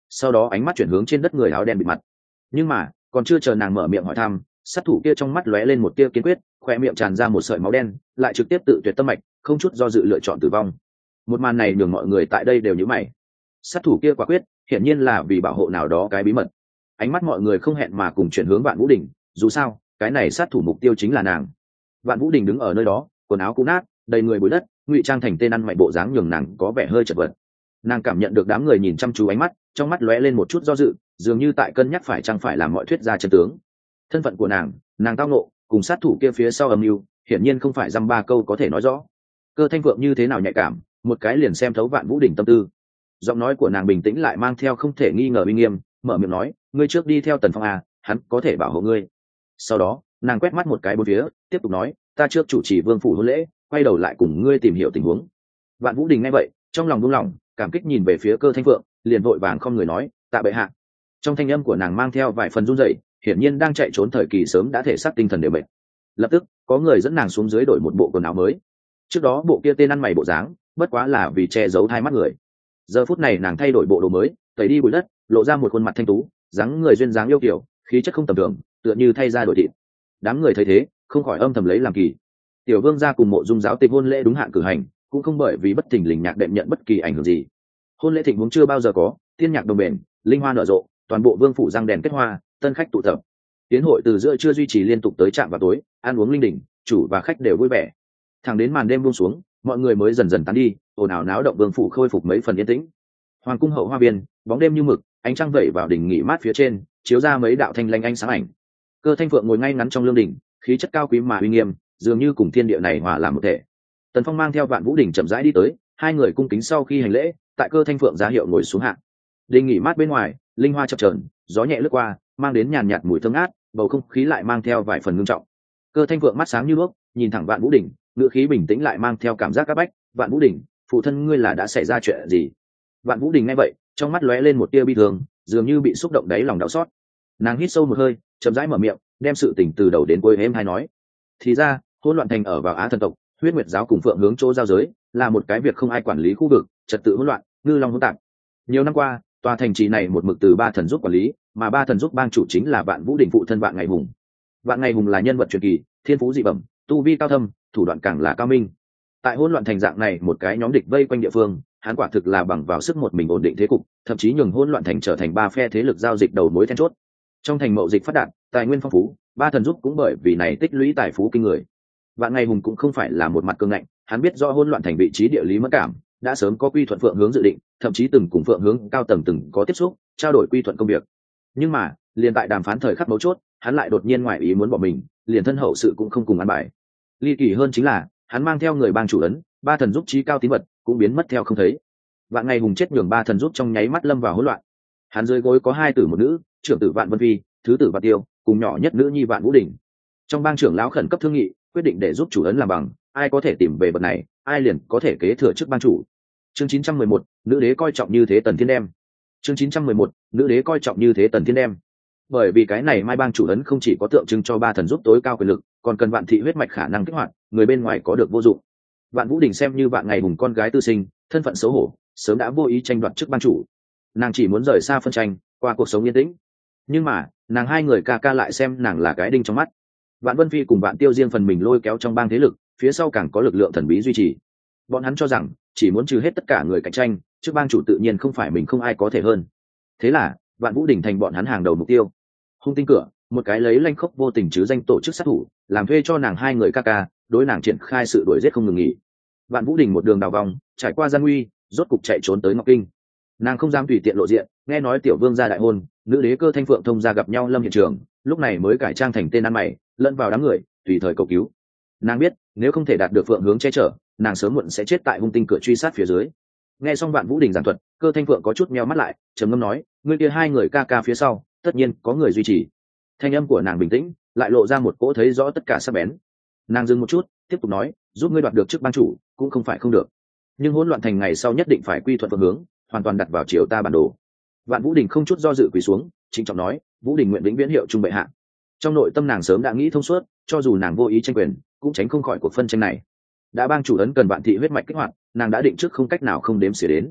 sau đó ánh mắt chuyển hướng trên đất người áo đen bịt mặt. Nhưng mà còn chưa chờ nàng mở miệng hỏi thăm, sát thủ kia trong mắt lóe lên một tia kiên quyết, khoe miệng tràn ra một sợi máu đen, lại trực tiếp tự tuyệt tâm mạch, không chút do dự lựa chọn tử vong. Một màn này nhường mọi người tại đây đều nhíu mày. Sát thủ kia quả quyết, hiển nhiên là vì bảo hộ nào đó cái bí mật. Ánh mắt mọi người không hẹn mà cùng chuyển hướng Vạn Vũ Đình, dù sao cái này sát thủ mục tiêu chính là nàng. Vạn Vũ Đình đứng ở nơi đó, quần áo cũ nát, đầy người bụi đất, ngụy trang thành tên ăn mày bộ dáng nhường nàng có vẻ hơi chật vật. Nàng cảm nhận được đám người nhìn chăm chú ánh mắt, trong mắt lóe lên một chút do dự, dường như tại cân nhắc phải chăng phải làm mọi thuyết ra chân tướng. Thân phận của nàng, nàng tao nộ, cùng sát thủ kia phía sau âm mưu, hiển nhiên không phải dăm ba câu có thể nói rõ. Cơ Thanh Phượng như thế nào nhạy cảm, một cái liền xem thấu Vạn Vũ Đình tâm tư. Giọng nói của nàng bình tĩnh lại mang theo không thể nghi ngờ uy nghiêm, mở miệng nói, ngươi trước đi theo Tần Phong à, hắn có thể bảo hộ ngươi. Sau đó nàng quét mắt một cái bốn phía, tiếp tục nói, ta trước chủ trì vương phủ hôn lễ, quay đầu lại cùng ngươi tìm hiểu tình huống. Vạn Vũ Đình nghe vậy, trong lòng buông lỏng, cảm kích nhìn về phía Cơ Thanh Phượng, liền vội vàng không người nói, tạ bệ hạ. Trong thanh âm của nàng mang theo vài phần run rẩy, hiển nhiên đang chạy trốn thời kỳ sớm đã thể xác tinh thần đều mệt. Lập tức có người dẫn nàng xuống dưới đổi một bộ quần áo mới. Trước đó bộ kia tên ăn mày bộ dáng, bất quá là vì che giấu hai mắt người. Giờ phút này nàng thay đổi bộ đồ mới, tẩy đi bụi đất, lộ ra một khuôn mặt thanh tú, dáng người duyên dáng yêu kiều, khí chất không tầm thường, tựa như thay da đổi thịt. Đám người thấy thế, không khỏi âm thầm lấy làm kỳ. Tiểu Vương gia cùng Mộ Dung giáo tịch hôn lễ đúng hạn cử hành, cũng không bởi vì bất thình lình nhạc đệm nhận bất kỳ ảnh hưởng gì. Hôn lễ thịnh vốn chưa bao giờ có, tiên nhạc đồng bền, linh hoa nở rộ, toàn bộ vương phủ răng đèn kết hoa, tân khách tụ tập. Tiến hội từ giữa trưa duy trì liên tục tới trạm vào tối, ăn uống linh đình, chủ và khách đều vui vẻ. Thẳng đến màn đêm buông xuống, mọi người mới dần dần tán đi, ồn ào náo động vương phủ khôi phục mấy phần yên tĩnh. Hoàng cung hậu hoa viên, bóng đêm như mực, ánh trăng vẩy vào đỉnh nghỉ mát phía trên, chiếu ra mấy đạo thanh lanh ánh sáng ảnh. Cơ Thanh Phượng ngồi ngay ngắn trong lương đỉnh, khí chất cao quý mà uy nghiêm, dường như cùng thiên địa này hòa làm một thể. Tần Phong mang theo Vạn Vũ Đình chậm rãi đi tới, hai người cung kính sau khi hành lễ, tại Cơ Thanh Phượng ra hiệu ngồi xuống hạ. Đình nghỉ mát bên ngoài, linh hoa chập chờn, gió nhẹ lướt qua, mang đến nhàn nhạt mùi thơm ngát, bầu không khí lại mang theo vài phần ngưng trọng. Cơ Thanh Phượng mắt sáng như đuốc, nhìn thẳng Vạn Vũ Đình, ngữ khí bình tĩnh lại mang theo cảm giác áp bách. Vạn Vũ Đình, phụ thân ngươi là đã xảy ra chuyện gì? Vạn Vũ Đình nghe vậy, trong mắt lóe lên một tia bi thương, dường như bị xúc động đáy lòng đau xót. Nàng hít sâu một hơi, chậm rãi mở miệng, đem sự tình từ đầu đến cuối êm hay nói. Thì ra, hỗn loạn thành ở vào Á thần tộc, Huyết Nguyệt giáo cùng Phượng hướng chỗ giao giới, là một cái việc không ai quản lý khu vực, trật tự hỗn loạn, ngư long hỗn tạp. Nhiều năm qua, tòa thành trì này một mực từ ba thần giúp quản lý, mà ba thần giúp bang chủ chính là Vạn Vũ Đình phụ thân Vạn Ngày Hùng. Vạn Ngày Hùng là nhân vật truyền kỳ, thiên phú dị bẩm, tu vi cao thâm, thủ đoạn càng là cao minh. Tại hỗn loạn thành dạng này một cái nhóm địch vây quanh địa phương, hắn quả thực là bằng vào sức một mình ổn định thế cục, thậm chí nhường hỗn loạn thành trở thành ba phe thế lực giao dịch đầu mối then chốt. Trong thành mậu dịch phát đạt, tài nguyên phong phú, ba thần giúp cũng bởi vì này tích lũy tài phú kinh người. Vạn Ngày Hùng cũng không phải là một mặt cương ngạnh, hắn biết rõ hỗn loạn thành vị trí địa lý mẫn cảm, đã sớm có quy thuận Phượng hướng dự định, thậm chí từng cùng Phượng hướng cao tầng từng có tiếp xúc, trao đổi quy thuận công việc. Nhưng mà, liền tại đàm phán thời khắc mấu chốt, hắn lại đột nhiên ngoài ý muốn bỏ mình, liền thân hậu sự cũng không cùng ăn bài. Ly kỳ hơn chính là, hắn mang theo người bang chủ ấn, ba thần giúp trí cao tín vật, cũng biến mất theo không thấy. Vạn Ngày Hùng chết nhường ba thần giúp trong nháy mắt lâm vào hỗn loạn. Hắn dưới gối có hai tử một nữ, trưởng tử Vạn Vân Phi, thứ tử Vạn Tiêu, cùng nhỏ nhất nữ nhi Vạn Vũ Đình. Trong bang trưởng lão khẩn cấp thương nghị, quyết định để giúp chủ ấn làm bằng, ai có thể tìm về vật này, ai liền có thể kế thừa chức bang chủ. Chương chín trăm mười một, nữ đế coi trọng như thế Tần Thiên đem. Chương chín trăm mười một, nữ đế coi trọng như thế Tần Thiên đem. Bởi vì cái này mai bang chủ ấn không chỉ có tượng trưng cho ba thần giúp tối cao quyền lực, còn cần Vạn thị huyết mạch khả năng kích hoạt, người bên ngoài có được vô dụng. Vạn Vũ Đình xem như Vạn Ngày Hùng con gái tư sinh, thân phận xấu hổ, sớm đã vô ý tranh đoạt chức bang chủ. Nàng chỉ muốn rời xa phân tranh, qua cuộc sống yên tĩnh. Nhưng mà, nàng hai người ca ca lại xem nàng là cái đinh trong mắt. Vạn Vân Phi cùng Vạn Tiêu riêng phần mình lôi kéo trong bang thế lực, phía sau càng có lực lượng thần bí duy trì. Bọn hắn cho rằng, chỉ muốn trừ hết tất cả người cạnh tranh, chức bang chủ tự nhiên không phải mình không ai có thể hơn. Thế là, Vạn Vũ Đình thành bọn hắn hàng đầu mục tiêu. Hung tinh cửa, một cái lấy lanh khốc vô tình chứ danh tổ chức sát thủ, làm thuê cho nàng hai người ca ca, đối nàng triển khai sự đuổi giết không ngừng nghỉ. Vạn Vũ Đình một đường đào vòng, trải qua gian nguy, rốt cục chạy trốn tới Ngọc Kinh. Nàng không dám tùy tiện lộ diện, nghe nói tiểu vương gia đại hôn, nữ đế Cơ Thanh Phượng thông gia gặp nhau lâm hiện trường, lúc này mới cải trang thành tên ăn mày, lẫn vào đám người, tùy thời cầu cứu. Nàng biết, nếu không thể đạt được Phượng hướng che chở, nàng sớm muộn sẽ chết tại hung tinh cửa truy sát phía dưới. Nghe xong Vạn Vũ Đình giảng thuật, Cơ Thanh Phượng có chút meo mắt lại, trầm ngâm nói, ngươi kia hai người ca ca phía sau, tất nhiên có người duy trì. Thanh âm của nàng bình tĩnh, lại lộ ra một cỗ thấy rõ tất cả sắc bén. Nàng dừng một chút, tiếp tục nói, giúp ngươi đoạt được chức bang chủ, cũng không phải không được. Nhưng hỗn loạn thành ngày sau nhất định phải quy thuận Phượng hướng, hoàn toàn đặt vào chiều ta bản đồ. Vạn Vũ Đình không chút do dự quỳ xuống, trịnh trọng nói, Vũ Đình nguyện vĩnh viễn hiệu trung bệ hạ. Trong nội tâm nàng sớm đã nghĩ thông suốt, cho dù nàng vô ý tranh quyền, cũng tránh không khỏi cuộc phân tranh này. Đã bang chủ ấn cần Vạn thị huyết mạch kích hoạt, nàng đã định trước không cách nào không đếm xỉa đến.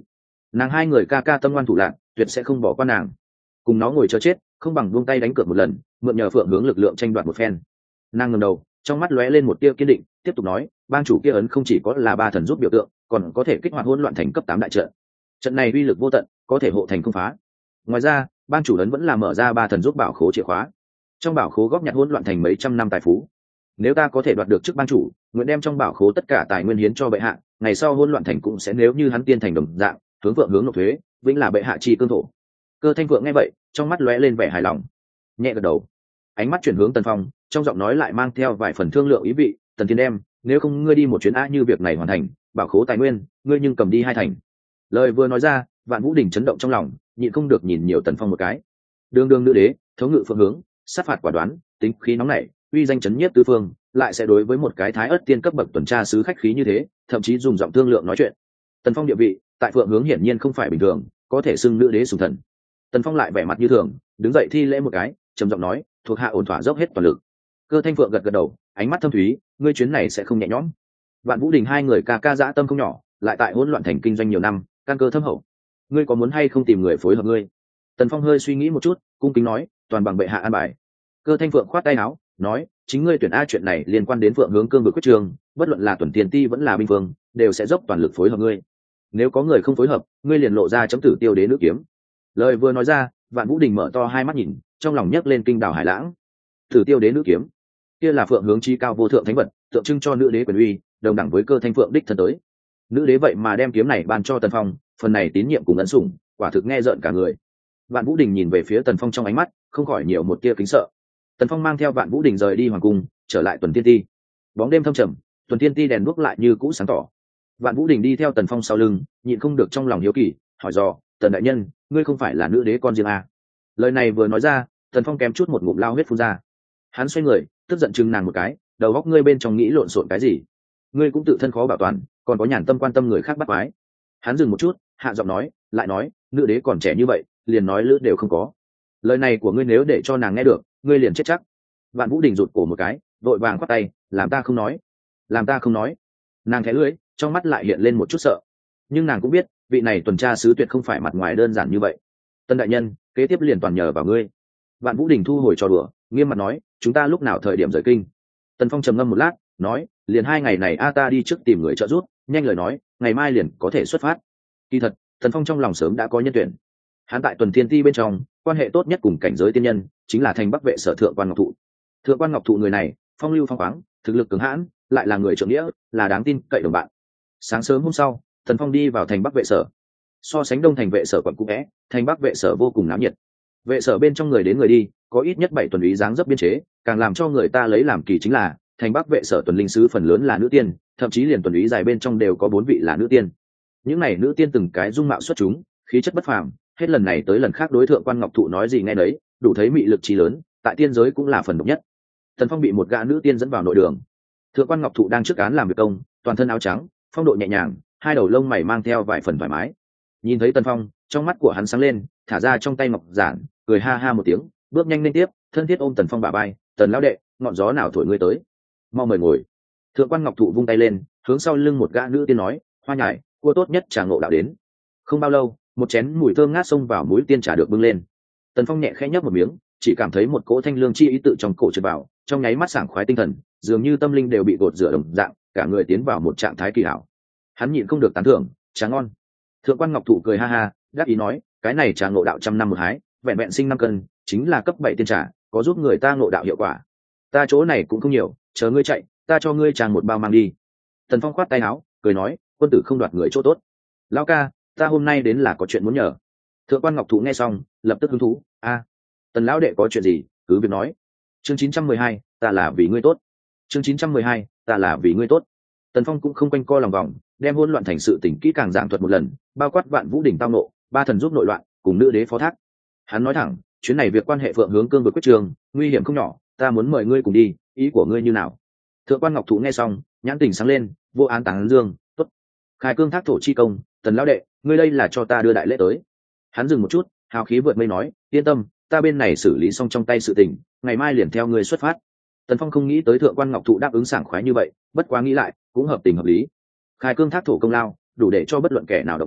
nàng hai người ca ca tâm ngoan thủ lạc, tuyệt sẽ không bỏ qua nàng. Cùng nó ngồi chờ chết, không bằng buông tay đánh cược một lần, mượn nhờ phượng hướng lực lượng tranh đoạt một phen. Nàng ngẩng đầu, trong mắt lóe lên một tia kiên định, tiếp tục nói, bang chủ kia ấn không chỉ có là ba thần giúp biểu tượng, còn có thể kích hoạt hỗn loạn thành cấp tám đại trận. Trận này uy lực vô tận, có thể hộ thành không phá. Ngoài ra, bang chủ ấn vẫn là mở ra ba thần giúp bảo khố chìa khóa. Trong bảo khố góp nhặt hỗn loạn thành mấy trăm năm tài phú. Nếu ta có thể đoạt được chức bang chủ, nguyện đem trong bảo khố tất cả tài nguyên hiến cho bệ hạ, ngày sau hỗn loạn thành cũng sẽ nếu như hắn tiên thành đồng dạng, hướng vượng hướng nộp thuế, vĩnh là bệ hạ chi cương thổ. Cơ Thanh Phượng nghe vậy, trong mắt lóe lên vẻ hài lòng, nhẹ gật đầu, ánh mắt chuyển hướng Tần Phong, trong giọng nói lại mang theo vài phần thương lượng ý vị. Tần Thiên đem, nếu không ngươi đi một chuyến a như việc này hoàn thành, bảo khố tài nguyên, ngươi nhưng cầm đi hai thành. Lời vừa nói ra, Vạn Vũ Đình chấn động trong lòng, nhịn không được nhìn nhiều Tần Phong một cái. Đường đường nữ đế, thống ngự phương hướng, sát phạt quả đoán, tính khí nóng nảy, uy danh chấn nhiếp tứ phương, lại sẽ đối với một cái thái ớt tiên cấp bậc tuần tra sứ khách khí như thế, thậm chí dùng giọng thương lượng nói chuyện. Tần Phong địa vị tại Phượng Hướng hiển nhiên không phải bình thường, có thể xưng nữ đế sủng thần. Tần Phong lại vẻ mặt như thường, đứng dậy thi lễ một cái, trầm giọng nói, thuộc hạ ổn thỏa dốc hết toàn lực. Cơ Thanh Phượng gật gật đầu, ánh mắt thâm thúy, ngươi chuyến này sẽ không nhẹ nhõm. Vạn Vũ Đình hai người ca ca dã tâm không nhỏ, lại tại hỗn loạn thành kinh doanh nhiều năm, căn cơ thâm hậu. Ngươi có muốn hay không tìm người phối hợp ngươi? Tần Phong hơi suy nghĩ một chút, cung kính nói, toàn bằng bệ hạ an bài. Cơ Thanh Phượng khoát tay áo, nói, chính ngươi tuyển a chuyện này liên quan đến Phượng Hướng cương vực quyết trường, bất luận là tuần tiền ti vẫn là binh vương, đều sẽ dốc toàn lực phối hợp ngươi. Nếu có người không phối hợp, ngươi liền lộ ra chấm tử tiêu đế nữ kiếm. Lời vừa nói ra, Vạn Vũ Đình mở to hai mắt nhìn, trong lòng nhấc lên kinh đảo hải lãng. Tử tiêu đế nữ kiếm, kia là Phượng Hướng chi cao vô thượng thánh vật, tượng trưng cho nữ đế quyền uy, đồng đẳng với Cơ Thanh Phượng đích thân tới. Nữ đế vậy mà đem kiếm này ban cho Tần Phong, phần này tín nhiệm cùng ấn sủng, quả thực nghe rợn cả người. Vạn Vũ Đình nhìn về phía Tần Phong trong ánh mắt không khỏi nhiều một tia kính sợ. Tần Phong mang theo Vạn Vũ Đình rời đi hoàng cung, trở lại tuần tiên ti. Bóng đêm thâm trầm, tuần tiên ti đèn đuốc lại như cũ sáng tỏ. Vạn Vũ Đình đi theo Tần Phong sau lưng, nhịn không được trong lòng hiếu kỳ, hỏi dò, Tần đại nhân, ngươi không phải là nữ đế con riêng à? Lời này vừa nói ra, Tần Phong kém chút một ngụm lao huyết phun ra. Hắn xoay người, tức giận chừng nàng một cái, đầu óc ngươi bên trong nghĩ lộn xộn cái gì? Ngươi cũng tự thân khó bảo toàn, còn có nhàn tâm quan tâm người khác bắt quái. Hắn dừng một chút, hạ giọng nói, lại nói, nữ đế còn trẻ như vậy, liền nói lữ đều không có. Lời này của ngươi nếu để cho nàng nghe được, ngươi liền chết chắc. Vạn Vũ Đình rụt cổ một cái, vội vàng khoát tay, làm ta không nói, làm ta không nói. Nàng khẽ lưỡi, trong mắt lại hiện lên một chút sợ, nhưng nàng cũng biết vị này tuần tra sứ tuyệt không phải mặt ngoài đơn giản như vậy. Tân đại nhân, kế tiếp liền toàn nhờ vào ngươi. Vạn Vũ Đình thu hồi trò đùa, nghiêm mặt nói, chúng ta lúc nào thời điểm rời kinh? Tần Phong trầm ngâm một lát, nói, liền hai ngày này a ta đi trước tìm người trợ giúp, nhanh lời nói, ngày mai liền có thể xuất phát. Kỳ thật, Tần Phong trong lòng sớm đã có nhân tuyển. Hắn tại tuần thiên ti bên trong, quan hệ tốt nhất cùng cảnh giới tiên nhân chính là thành bắc vệ sở thượng quan ngọc thụ. Thượng quan ngọc thụ người này phong lưu phong khoáng, thực lực cường hãn, lại là người trượng nghĩa, là đáng tin cậy đồng bạn. Sáng sớm hôm sau, Tần Phong đi vào thành bắc vệ sở. So sánh đông thành vệ sở quận cũ vẽ, thành bắc vệ sở vô cùng náo nhiệt. Vệ sở bên trong người đến người đi, có ít nhất bảy tuần úy dáng dấp biên chế, càng làm cho người ta lấy làm kỳ chính là thành bắc vệ sở tuần linh sứ phần lớn là nữ tiên, thậm chí liền tuần úy dài bên trong đều có bốn vị là nữ tiên. Những này nữ tiên từng cái dung mạo xuất chúng, khí chất bất phàm, hết lần này tới lần khác đối thượng quan ngọc thụ nói gì nghe nấy, đủ thấy mị lực trí lớn, tại tiên giới cũng là phần độc nhất. Tần Phong bị một gã nữ tiên dẫn vào nội đường. Thượng quan ngọc thụ đang trước án làm việc công, toàn thân áo trắng, phong độ nhẹ nhàng, hai đầu lông mày mang theo vài phần thoải mái. Nhìn thấy Tần Phong, trong mắt của hắn sáng lên, thả ra trong tay ngọc giản, cười ha ha một tiếng, bước nhanh lên tiếp, thân thiết ôm Tần Phong bả vai, "Tần lão đệ, ngọn gió nào thổi ngươi tới? Mau mời ngồi." Thượng quan ngọc thụ vung tay lên, hướng sau lưng một gã nữ tiên nói, "Hoa nhài, cua tốt nhất trà ngộ đạo đến." Không bao lâu, một chén mùi thơm ngát xông vào mũi tiên trà được bưng lên. Tần Phong nhẹ khẽ nhấp một miếng, chỉ cảm thấy một cỗ thanh lương chi ý tự trong cổ trượt vào, trong nháy mắt sảng khoái tinh thần, dường như tâm linh đều bị gột rửa đồng dạng, cả người tiến vào một trạng thái kỳ hảo. Hắn nhịn không được tán thưởng, "Trà ngon." Thượng quan ngọc thụ cười ha ha, đáp ý nói, "Cái này trà ngộ đạo trăm năm một hái, vẹn vẹn sinh năm cân, chính là cấp bảy tiên trà, có giúp người ta ngộ đạo hiệu quả. Ta chỗ này cũng không nhiều, chờ ngươi chạy, ta cho ngươi tràng một bao mang đi." Tần Phong khoát tay áo, cười nói, "Quân tử không đoạt người chỗ tốt. Lão ca, ta hôm nay đến là có chuyện muốn nhờ." Thượng quan ngọc thụ nghe xong, lập tức hứng thú, "A, Tần lão đệ có chuyện gì, cứ việc nói." Chương chín trăm mười hai, ta là vì ngươi tốt. Chương chín trăm mười hai, ta là vì ngươi tốt. Tần Phong cũng không quanh co lòng vòng, đem hỗn loạn thành sự tình kỹ càng giảng thuật một lần, bao quát Vạn Vũ Đỉnh tao nộ, ba thần giúp nội loạn, cùng nữ đế phó thác. Hắn nói thẳng, chuyến này việc quan hệ Phượng Hướng cương vực quyết trường, nguy hiểm không nhỏ, ta muốn mời ngươi cùng đi, ý của ngươi như nào? Thượng quan ngọc thụ nghe xong, nhãn tình sáng lên, vô án tán dương, tốt. Khai cương thác thổ chi công, Tần lão đệ, ngươi đây là cho ta đưa đại lễ tới. Hắn dừng một chút, hào khí vượt mây nói, yên tâm, ta bên này xử lý xong trong tay sự tình, ngày mai liền theo ngươi xuất phát. Tần Phong không nghĩ tới thượng quan ngọc thụ đáp ứng sảng khoái như vậy, bất quá nghĩ lại, cũng hợp tình hợp lý. Khai cương thác thổ công lao, đủ để cho bất luận kẻ nào động tâm,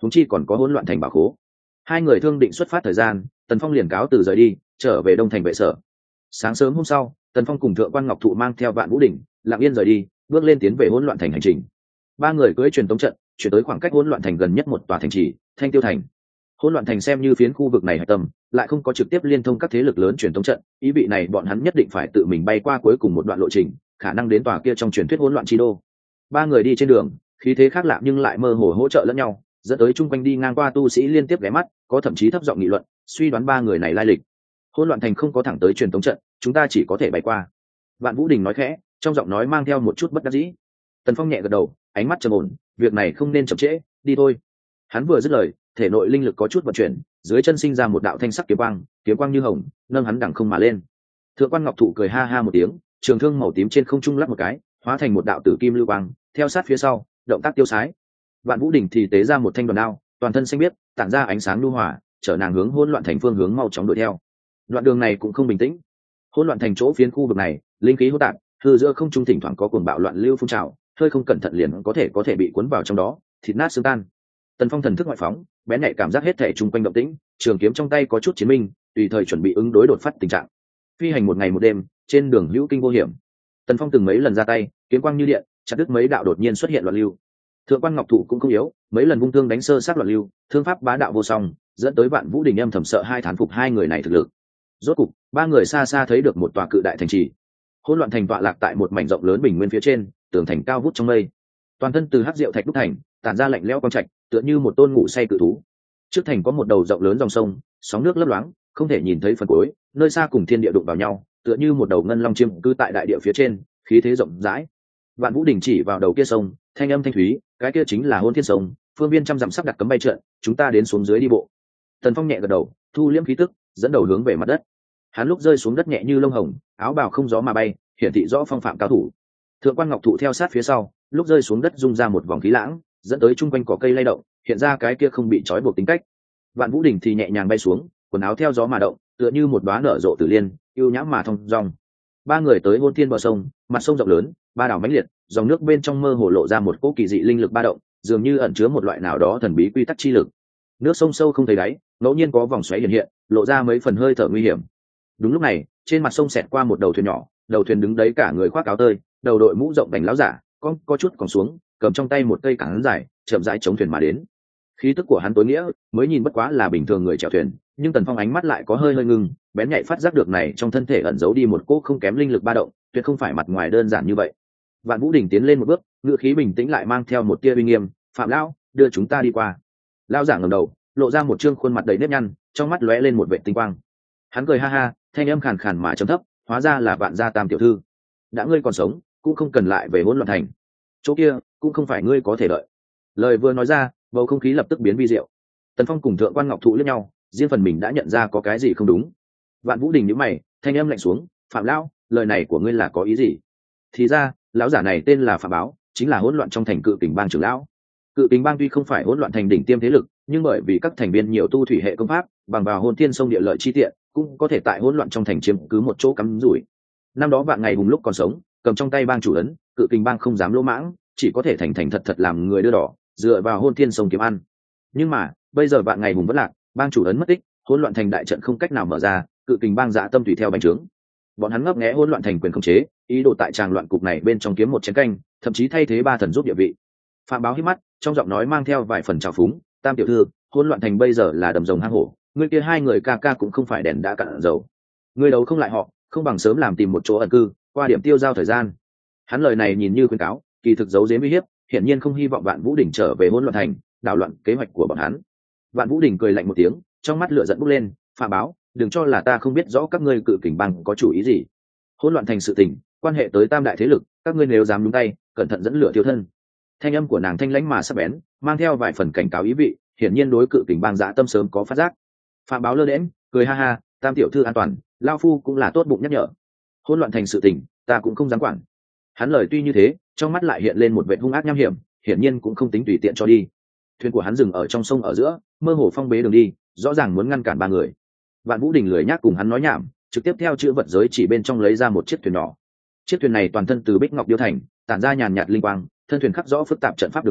huống chi còn có hỗn loạn thành bảo khố. Hai người thương định xuất phát thời gian, Tần Phong liền cáo từ rời đi, trở về Đông Thành vệ sở. Sáng sớm hôm sau, Tần Phong cùng Thượng quan Ngọc Thụ mang theo Vạn Vũ Đỉnh, lặng yên rời đi, bước lên tiến về hỗn loạn thành hành trình. Ba người cưỡi truyền tống trận, chuyển tới khoảng cách hỗn loạn thành gần nhất một tòa thành trì, Thanh Tiêu thành. Hỗn loạn thành xem như phiến khu vực này hạch tâm, lại không có trực tiếp liên thông các thế lực lớn truyền tống trận, ý vị này bọn hắn nhất định phải tự mình bay qua cuối cùng một đoạn lộ trình, khả năng đến tòa kia trong truyền thuyết hỗn loạn chi đô. Ba người đi trên đường, khí thế khác lạ nhưng lại mơ hồ hỗ trợ lẫn nhau, dẫn tới chung quanh đi ngang qua tu sĩ liên tiếp ghé mắt, có thậm chí thấp giọng nghị luận, suy đoán ba người này lai lịch. Hỗn loạn thành không có thẳng tới truyền tống trận, chúng ta chỉ có thể bay qua. Vạn Vũ Đình nói khẽ, trong giọng nói mang theo một chút bất đắc dĩ. Tần Phong nhẹ gật đầu, ánh mắt trầm ổn, việc này không nên chậm trễ, đi thôi. Hắn vừa dứt lời, thể nội linh lực có chút vận chuyển, dưới chân sinh ra một đạo thanh sắc kiếm quang, kiếm quang như hồng, nâng hắn đằng không mà lên. Thượng quan Ngọc Thụ cười ha ha một tiếng, trường thương màu tím trên không trung lắc một cái, hóa thành một đạo tử kim lưu quang, theo sát phía sau, động tác tiêu sái. Vạn Vũ Đình thì tế ra một thanh đoàn đao, toàn thân xanh biếc, tản ra ánh sáng nhu hòa, chở nàng hướng hỗn loạn thành phương hướng mau chóng đuổi theo. Đoạn đường này cũng không bình tĩnh. Hỗn loạn thành chỗ phiến khu vực này, linh khí hỗn tạp, hư giữa không trung thỉnh thoảng có cuồng bạo loạn lưu phun trào, hơi không cẩn thận liền có thể có thể bị cuốn vào trong đó, thịt nát xương tan. Tần Phong thần thức ngoại phóng, bén nhạy cảm giác hết thể chung quanh động tĩnh, trường kiếm trong tay có chút chiến minh, tùy thời chuẩn bị ứng đối đột phát tình trạng. Phi hành một ngày một đêm, trên đường hữu kinh vô hiểm. Tần Phong từng mấy lần ra tay, kiếm quang như điện, chặt đứt mấy đạo đột nhiên xuất hiện loạn lưu. Thượng quan Ngọc Thụ cũng không yếu, mấy lần vung thương đánh sơ sát loạn lưu, thương pháp bá đạo vô song, dẫn tới Vạn Vũ Đình âm thầm sợ hai thán phục hai người này thực lực. Rốt cục, ba người xa xa thấy được một tòa cự đại thành trì. Hỗn loạn thành tọa lạc tại một mảnh rộng lớn bình nguyên phía trên, tường thành cao vút trong mây. Toàn thân từ hắc diệu thạch đúc thành, tản ra lạnh lẽo quang trạch, tựa như một tôn ngủ say cự thú. Trước thành có một đầu rộng lớn dòng sông, sóng nước lấp loáng, không thể nhìn thấy phần cuối, nơi xa cùng thiên địa đụng vào nhau, tựa như một đầu ngân long chiêm cư tại đại địa phía trên, khí thế rộng rãi. Vạn Vũ Đình chỉ vào đầu kia sông, thanh âm thanh thúy, cái kia chính là Hỗn Thiên sông, phương viên trăm dặm sắp đặt cấm bay trận, chúng ta đến xuống dưới đi bộ. Tần Phong nhẹ gật đầu, thu liễm khí tức, dẫn đầu hướng về mặt đất. Hắn lúc rơi xuống đất nhẹ như lông hồng, áo bào không gió mà bay, hiển thị rõ phong phạm cao thủ. Thượng quan Ngọc Thụ theo sát phía sau, lúc rơi xuống đất rung ra một vòng khí lãng, dẫn tới chung quanh cỏ cây lay động, hiện ra cái kia không bị trói buộc tính cách. Vạn Vũ Đình thì nhẹ nhàng bay xuống, quần áo theo gió mà động, tựa như một đóa nở rộ tử liên, yêu nhãm mà thông dong. Ba người tới Hỗn Thiên bờ sông, mặt sông rộng lớn, ba đảo mãnh liệt, dòng nước bên trong mơ hồ lộ ra một cỗ kỳ dị linh lực ba động, dường như ẩn chứa một loại nào đó thần bí quy tắc chi lực. Nước sông sâu không thấy đáy, ngẫu nhiên có vòng xoáy hiện hiện, lộ ra mấy phần hơi thở nguy hiểm. Đúng lúc này, trên mặt sông xẹt qua một đầu thuyền nhỏ, đầu thuyền đứng đấy cả người khoác áo tơi, đầu đội mũ rộng vành láo giả, con có chút còn xuống, cầm trong tay một cây cán dài, chậm rãi chống thuyền mà đến. Khí tức của hắn tối nghĩa, mới nhìn bất quá là bình thường người chèo thuyền, nhưng Tần Phong ánh mắt lại có hơi hơi ngưng, bén nhạy phát giác được này trong thân thể ẩn giấu đi một cỗ không kém linh lực ba động, tuyệt không phải mặt ngoài đơn giản như vậy. Vạn Vũ Đình tiến lên một bước, ngữ khí bình tĩnh lại mang theo một tia uy nghiêm, "Phạm lão, đưa chúng ta đi qua." Lão giả ngẩng đầu, lộ ra một trương khuôn mặt đầy nếp nhăn, trong mắt lóe lên một vệt tinh quang. Hắn cười ha ha, thanh âm khàn khàn mà trầm thấp, "Hóa ra là Vạn gia Tam tiểu thư. Đã ngươi còn sống, cũng không cần lại về Hỗn Loạn thành. Chỗ kia cũng không phải ngươi có thể đợi." Lời vừa nói ra, bầu không khí lập tức biến vi diệu. Tần Phong cùng Thượng quan Ngọc Thụ liếc nhau, riêng phần mình đã nhận ra có cái gì không đúng. Vạn Vũ Đình nhíu mày, thanh âm lạnh xuống, "Phạm lão, lời này của ngươi là có ý gì?" Thì ra, lão giả này tên là Phạm Báo, chính là hỗn loạn trong thành Cự Kình bang trưởng lão. Cự Kình bang tuy không phải hỗn loạn thành đỉnh tiêm thế lực, nhưng bởi vì các thành viên nhiều tu thủy hệ công pháp, bằng vào Hỗn Thiên sông địa lợi chi tiện, cũng có thể tại hỗn loạn trong thành chiếm cứ một chỗ cắm rủi. Năm đó Vạn Ngày Hùng lúc còn sống, cầm trong tay bang chủ ấn, Cự Kình bang không dám lỗ mãng, chỉ có thể thành thành thật thật làm người đưa đỏ, dựa vào Hỗn Thiên sông kiếm ăn. Nhưng mà, bây giờ Vạn Ngày Hùng vẫn lạc, bang chủ ấn mất tích, hỗn loạn thành đại trận không cách nào mở ra, Cự Kình bang dạ tâm tùy theo bành trướng. Bọn hắn ngấp nghé hỗn loạn thành quyền khống chế, ý đồ tại tràng loạn cục này bên trong kiếm một chén canh, thậm chí thay thế ba thần giúp địa vị. Phạm Báo hít mắt, trong giọng nói mang theo vài phần trào phúng, "Tam tiểu thư, hỗn loạn thành bây giờ là đầm rồng hang hổ, ngươi kia hai người ca ca cũng không phải đèn đã cạn dầu. Ngươi đấu không lại họ, không bằng sớm làm tìm một chỗ ẩn cư, qua điểm tiêu giao thời gian." Hắn lời này nhìn như khuyên cáo, kỳ thực giấu giếm uy hiếp, hiển nhiên không hy vọng Vạn Vũ Đình trở về hỗn loạn thành, đảo loạn kế hoạch của bọn hắn. Vạn Vũ Đình cười lạnh một tiếng, trong mắt lửa giận bốc lên, "Phạm Báo, đừng cho là ta không biết rõ các ngươi Cự Kình bang có chủ ý gì. Hỗn loạn thành sự tình, quan hệ tới tam đại thế lực, các ngươi nếu dám nhúng tay, cẩn thận dẫn lửa tiêu thân." Thanh âm của nàng thanh lãnh mà sắc bén, mang theo vài phần cảnh cáo ý vị, hiển nhiên đối Cự Kình bang dạ tâm sớm có phát giác. Phạm Báo lơ đễnh, cười ha ha, "Tam tiểu thư an toàn, lão phu cũng là tốt bụng nhắc nhở. Hỗn loạn thành sự tình, ta cũng không dám quản." Hắn lời tuy như thế, trong mắt lại hiện lên một vẻ hung ác nham hiểm, hiển nhiên cũng không tính tùy tiện cho đi. Thuyền của hắn dừng ở trong sông ở giữa, mơ hồ phong bế đường đi, rõ ràng muốn ngăn cản ba người. Vạn Vũ Đình lười nhác cùng hắn nói nhảm, trực tiếp theo chữ vật giới chỉ bên trong lấy ra một chiếc thuyền nhỏ. Chiếc thuyền này toàn thân từ bích ngọc điêu thành, tản ra nhàn nhạt linh quang, thân thuyền khắc rõ phức tạp trận pháp đường vân,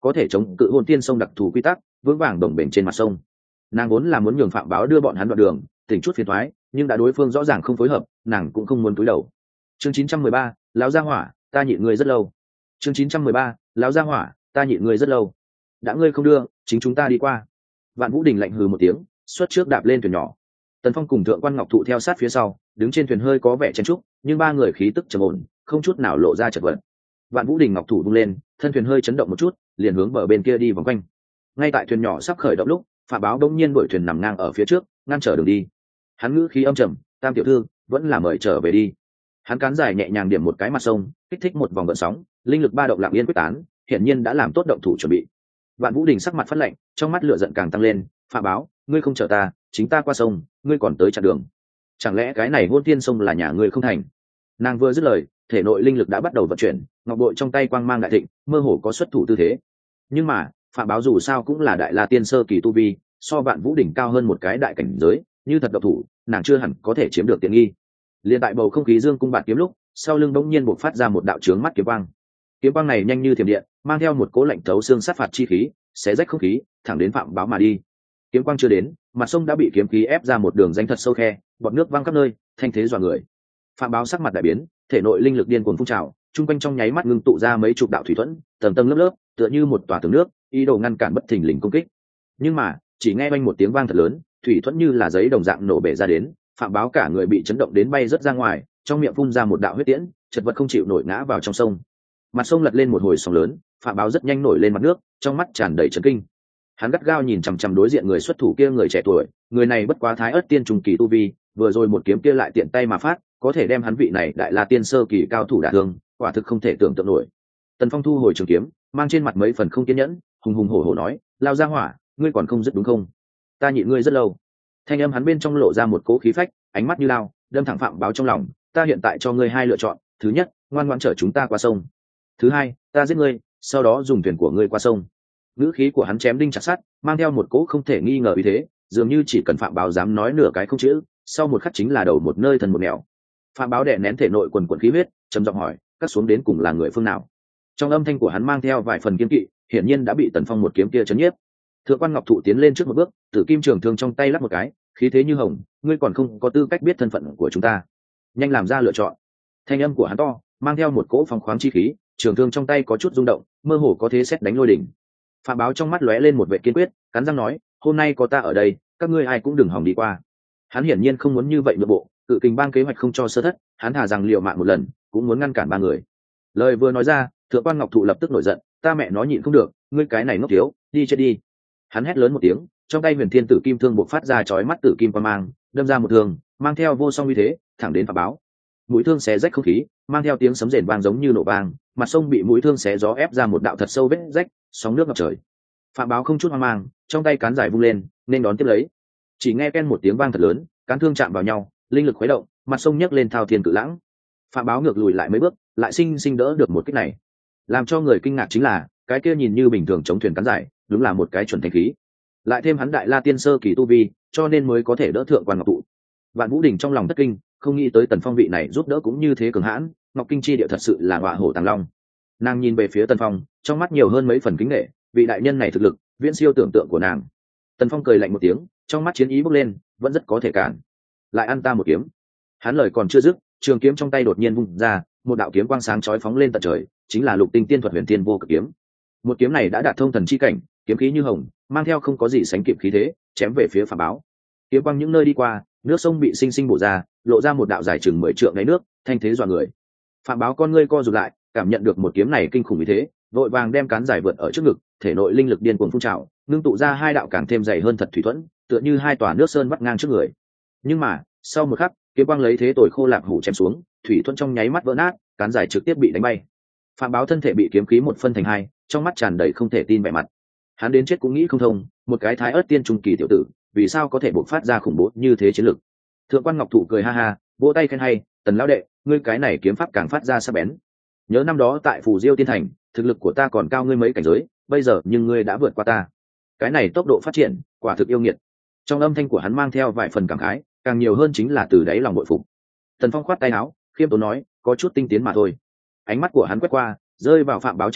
có thể chống cự hôn tiên sông đặc thù quy tắc vững vàng đồng bền trên mặt sông. Nàng vốn là muốn nhường phạm báo đưa bọn hắn đoạn đường tỉnh chút phiền thoái, nhưng đã đối phương rõ ràng không phối hợp, nàng cũng không muốn cúi đầu. Chương chín trăm mười ba, lão gia hỏa, ta nhịn ngươi rất lâu. Chương chín trăm mười ba, lão gia hỏa, ta nhịn ngươi rất lâu. Đã ngươi không đưa, chính chúng ta đi qua. Vạn Vũ Đình lạnh hừ một tiếng, xuất trước đạp lên thuyền nhỏ. Tần Phong cùng Thượng quan Ngọc Thụ theo sát phía sau, đứng trên thuyền hơi có vẻ chen trúc, nhưng ba người khí tức trầm ổn, không chút nào lộ ra chật vật. Vạn Vũ Đình ngọc thủ vung lên, thân thuyền hơi chấn động một chút, liền hướng bờ bên kia đi vòng quanh. Ngay tại thuyền nhỏ sắp khởi động lúc, Phạm Báo đông nhiên đuổi thuyền nằm ngang ở phía trước, ngăn trở đường đi. Hắn ngữ khí âm trầm, "Tam tiểu thư, vẫn là mời trở về đi." Hắn cán dài nhẹ nhàng điểm một cái mặt sông, kích thích một vòng gợn sóng, linh lực ba động lặng yên quyết tán, hiển nhiên đã làm tốt động thủ chuẩn bị. Vạn Vũ Đình sắc mặt phát lạnh, trong mắt lửa giận càng tăng lên, "Phạm Báo, ngươi không chở ta, chính ta qua sông, ngươi còn tới chặn đường. Chẳng lẽ cái này hôn tiên sông là nhà ngươi không thành?" Nàng vừa dứt lời, thể nội linh lực đã bắt đầu vận chuyển, ngọc bội trong tay quang mang đại thịnh, mơ hồ có xuất thủ tư thế. Nhưng mà, Phạm Báo dù sao cũng là đại la tiên sơ kỳ tu vi, so Vạn Vũ Đỉnh cao hơn một cái đại cảnh giới, như thật độc thủ, nàng chưa hẳn có thể chiếm được tiện nghi. Liên tại bầu không khí dương cung bạt kiếm lúc, sau lưng bỗng nhiên bộc phát ra một đạo chướng mắt kiếm quang. Kiếm quang này nhanh như thiểm điện, mang theo một cỗ lạnh thấu xương sát phạt chi khí, xé rách không khí, thẳng đến Phạm Báo mà đi. Kiếm quang chưa đến, mặt sông đã bị kiếm khí ép ra một đường rãnh thật sâu khe, bọt nước văng khắp nơi, thanh thế dọa người. Phạm Báo sắc mặt đại biến, thể nội linh lực điên cuồng phun trào, trung quanh trong nháy mắt ngưng tụ ra mấy chục đạo thủy thuẫn, tầng tầng lớp lớp, tựa như một tòa tường nước, ý đồ ngăn cản bất thình lình công kích. Nhưng mà, chỉ nghe vang một tiếng vang thật lớn, thủy thuẫn như là giấy đồng dạng nổ bể ra đến, Phạm Báo cả người bị chấn động đến bay rất ra ngoài, trong miệng phun ra một đạo huyết tiễn, chật vật không chịu nổi ngã vào trong sông. Mặt sông lật lên một hồi sóng lớn, Phạm Báo rất nhanh nổi lên mặt nước, trong mắt tràn đầy chấn kinh. Hắn gắt gao nhìn chằm chằm đối diện người xuất thủ kia người trẻ tuổi, người này bất quá thái ớt tiên trùng kỳ tu vi, vừa rồi một kiếm kia lại tiện tay mà phát, có thể đem hắn vị này đại la tiên sơ kỳ cao thủ đả thương, quả thực không thể tưởng tượng nổi. Tần Phong thu hồi trường kiếm, mang trên mặt mấy phần không kiên nhẫn, hùng hùng hổ hổ nói, "Lao ra hỏa, ngươi còn không dứt đúng không? Ta nhịn ngươi rất lâu." Thanh âm hắn bên trong lộ ra một cỗ khí phách, ánh mắt như lao, đâm thẳng Phạm Báo trong lòng, "Ta hiện tại cho ngươi hai lựa chọn, thứ nhất, ngoan ngoãn chở chúng ta qua sông. Thứ hai, ta giết ngươi, sau đó dùng thuyền của ngươi qua sông." Ngữ khí của hắn chém đinh chặt sắt, mang theo một cỗ không thể nghi ngờ ý thế, dường như chỉ cần Phạm Báo dám nói nửa cái không chữ, sau một khắc chính là đầu một nơi thần một nẻo. Phạm Báo đè nén thể nội quần quần khí huyết, trầm giọng hỏi, "Cắt xuống đến cùng là người phương nào?" Trong âm thanh của hắn mang theo vài phần kiên kỵ, hiển nhiên đã bị Tần Phong một kiếm kia chấn nhiếp. Thượng quan Ngọc Thụ tiến lên trước một bước, Tử Kim Trường Thương trong tay lắp một cái, khí thế như hồng, "Ngươi còn không có tư cách biết thân phận của chúng ta, nhanh làm ra lựa chọn." Thanh âm của hắn to, mang theo một cỗ phong khoáng chi khí, trường thương trong tay có chút rung động, mơ hồ có thế sét đánh lôi đỉnh. Phạm Báo trong mắt lóe lên một vẻ kiên quyết, cắn răng nói, "Hôm nay có ta ở đây, các ngươi ai cũng đừng hòng đi qua." Hắn hiển nhiên không muốn như vậy nhượng bộ, Cự Kình Bang kế hoạch không cho sơ thất, hắn thà rằng liều mạng một lần, cũng muốn ngăn cản ba người. Lời vừa nói ra, Thượng quan Ngọc Thụ lập tức nổi giận, "Ta mẹ nó nhịn không được, ngươi cái này ngốc thiếu, đi chết đi." Hắn hét lớn một tiếng, trong tay Huyền Thiên Tử Kim Thương bộc phát ra chói mắt tử kim quang mang, đâm ra một thương, mang theo vô song uy thế, thẳng đến Phạm Báo. Mũi thương xé rách không khí, mang theo tiếng sấm rền vang giống như nổ vang, mặt sông bị mũi thương xé gió ép ra một đạo thật sâu vết rách, sóng nước ngập trời. Phạm Báo không chút hoang mang, trong tay cán dài vung lên, nên đón tiếp lấy. Chỉ nghe ken một tiếng vang thật lớn, cán thương chạm vào nhau, linh lực khuấy động, mặt sông nhấc lên thao thiên cự lãng. Phạm Báo ngược lùi lại mấy bước, lại sinh sinh đỡ được một kích này. Làm cho người kinh ngạc chính là, cái kia nhìn như bình thường chống thuyền cán dài, đúng là một cái chuẩn thanh khí. Lại thêm hắn đại la tiên sơ kỳ tu vi, cho nên mới có thể đỡ Thượng quan Ngọc Thụ. Vạn Vũ Đình trong lòng thất kinh, không nghĩ tới Tần Phong vị này giúp đỡ cũng như thế cường hãn, Ngọc Kinh chi địa thật sự là ngọa hổ tàng long. Nàng nhìn về phía Tần Phong, trong mắt nhiều hơn mấy phần kính nể, vị đại nhân này thực lực viễn siêu tưởng tượng của nàng. Tần Phong cười lạnh một tiếng, trong mắt chiến ý bốc lên, vẫn rất có thể cản. "Lại ăn ta một kiếm." Hắn lời còn chưa dứt, trường kiếm trong tay đột nhiên vung ra, một đạo kiếm quang sáng chói phóng lên tận trời, chính là Lục Tinh Tiên Thuật Huyền Thiên Vô Cực Kiếm. Một kiếm này đã đạt thông thần chi cảnh, kiếm khí như hồng, mang theo không có gì sánh kịp khí thế, chém về phía Phạm Báo. Kiếm quang những nơi đi qua, nước sông bị sinh sinh bổ ra, lộ ra một đạo dài chừng mười trượng đáy nước, thanh thế dọa người. Phạm Báo con ngươi co rụt lại, cảm nhận được một kiếm này kinh khủng như thế, vội vàng đem cán dài vượt ở trước ngực, thể nội linh lực điên cuồng phun trào, ngưng tụ ra hai đạo càng thêm dày hơn thật thủy thuẫn, tựa như hai tòa nước sơn vắt ngang trước người. Nhưng mà, sau một khắc, kiếm quang lấy thế tồi khô lạc hủ chém xuống, thủy thuẫn trong nháy mắt vỡ nát, cán dài trực tiếp bị đánh bay. Phạm Báo thân thể bị kiếm khí một phân thành hai, trong mắt tràn đầy không thể tin vẻ mặt. Hắn đến chết cũng nghĩ không thông, một cái thái ớt tiên trung kỳ tiểu tử, vì sao có thể bộc phát ra khủng bố như thế chiến lực. Thượng quan Ngọc Thụ cười ha ha, vỗ tay khen hay, "Tần lão đệ, ngươi cái này kiếm pháp càng phát ra sắc bén. Nhớ năm đó tại Phù Diêu Tiên Thành, thực lực của ta còn cao ngươi mấy cảnh giới, bây giờ nhưng ngươi đã vượt qua ta. Cái này tốc độ phát triển, quả thực yêu nghiệt." Trong âm thanh của hắn mang theo vài phần cảm khái, càng nhiều hơn chính là từ đáy lòng bội phục. Tần Phong khoát tay áo, khiêm tốn nói, "Có chút tinh tiến mà thôi." Ánh mắt của hắn quét qua, rơi vào Phạm Báo trên thuyền,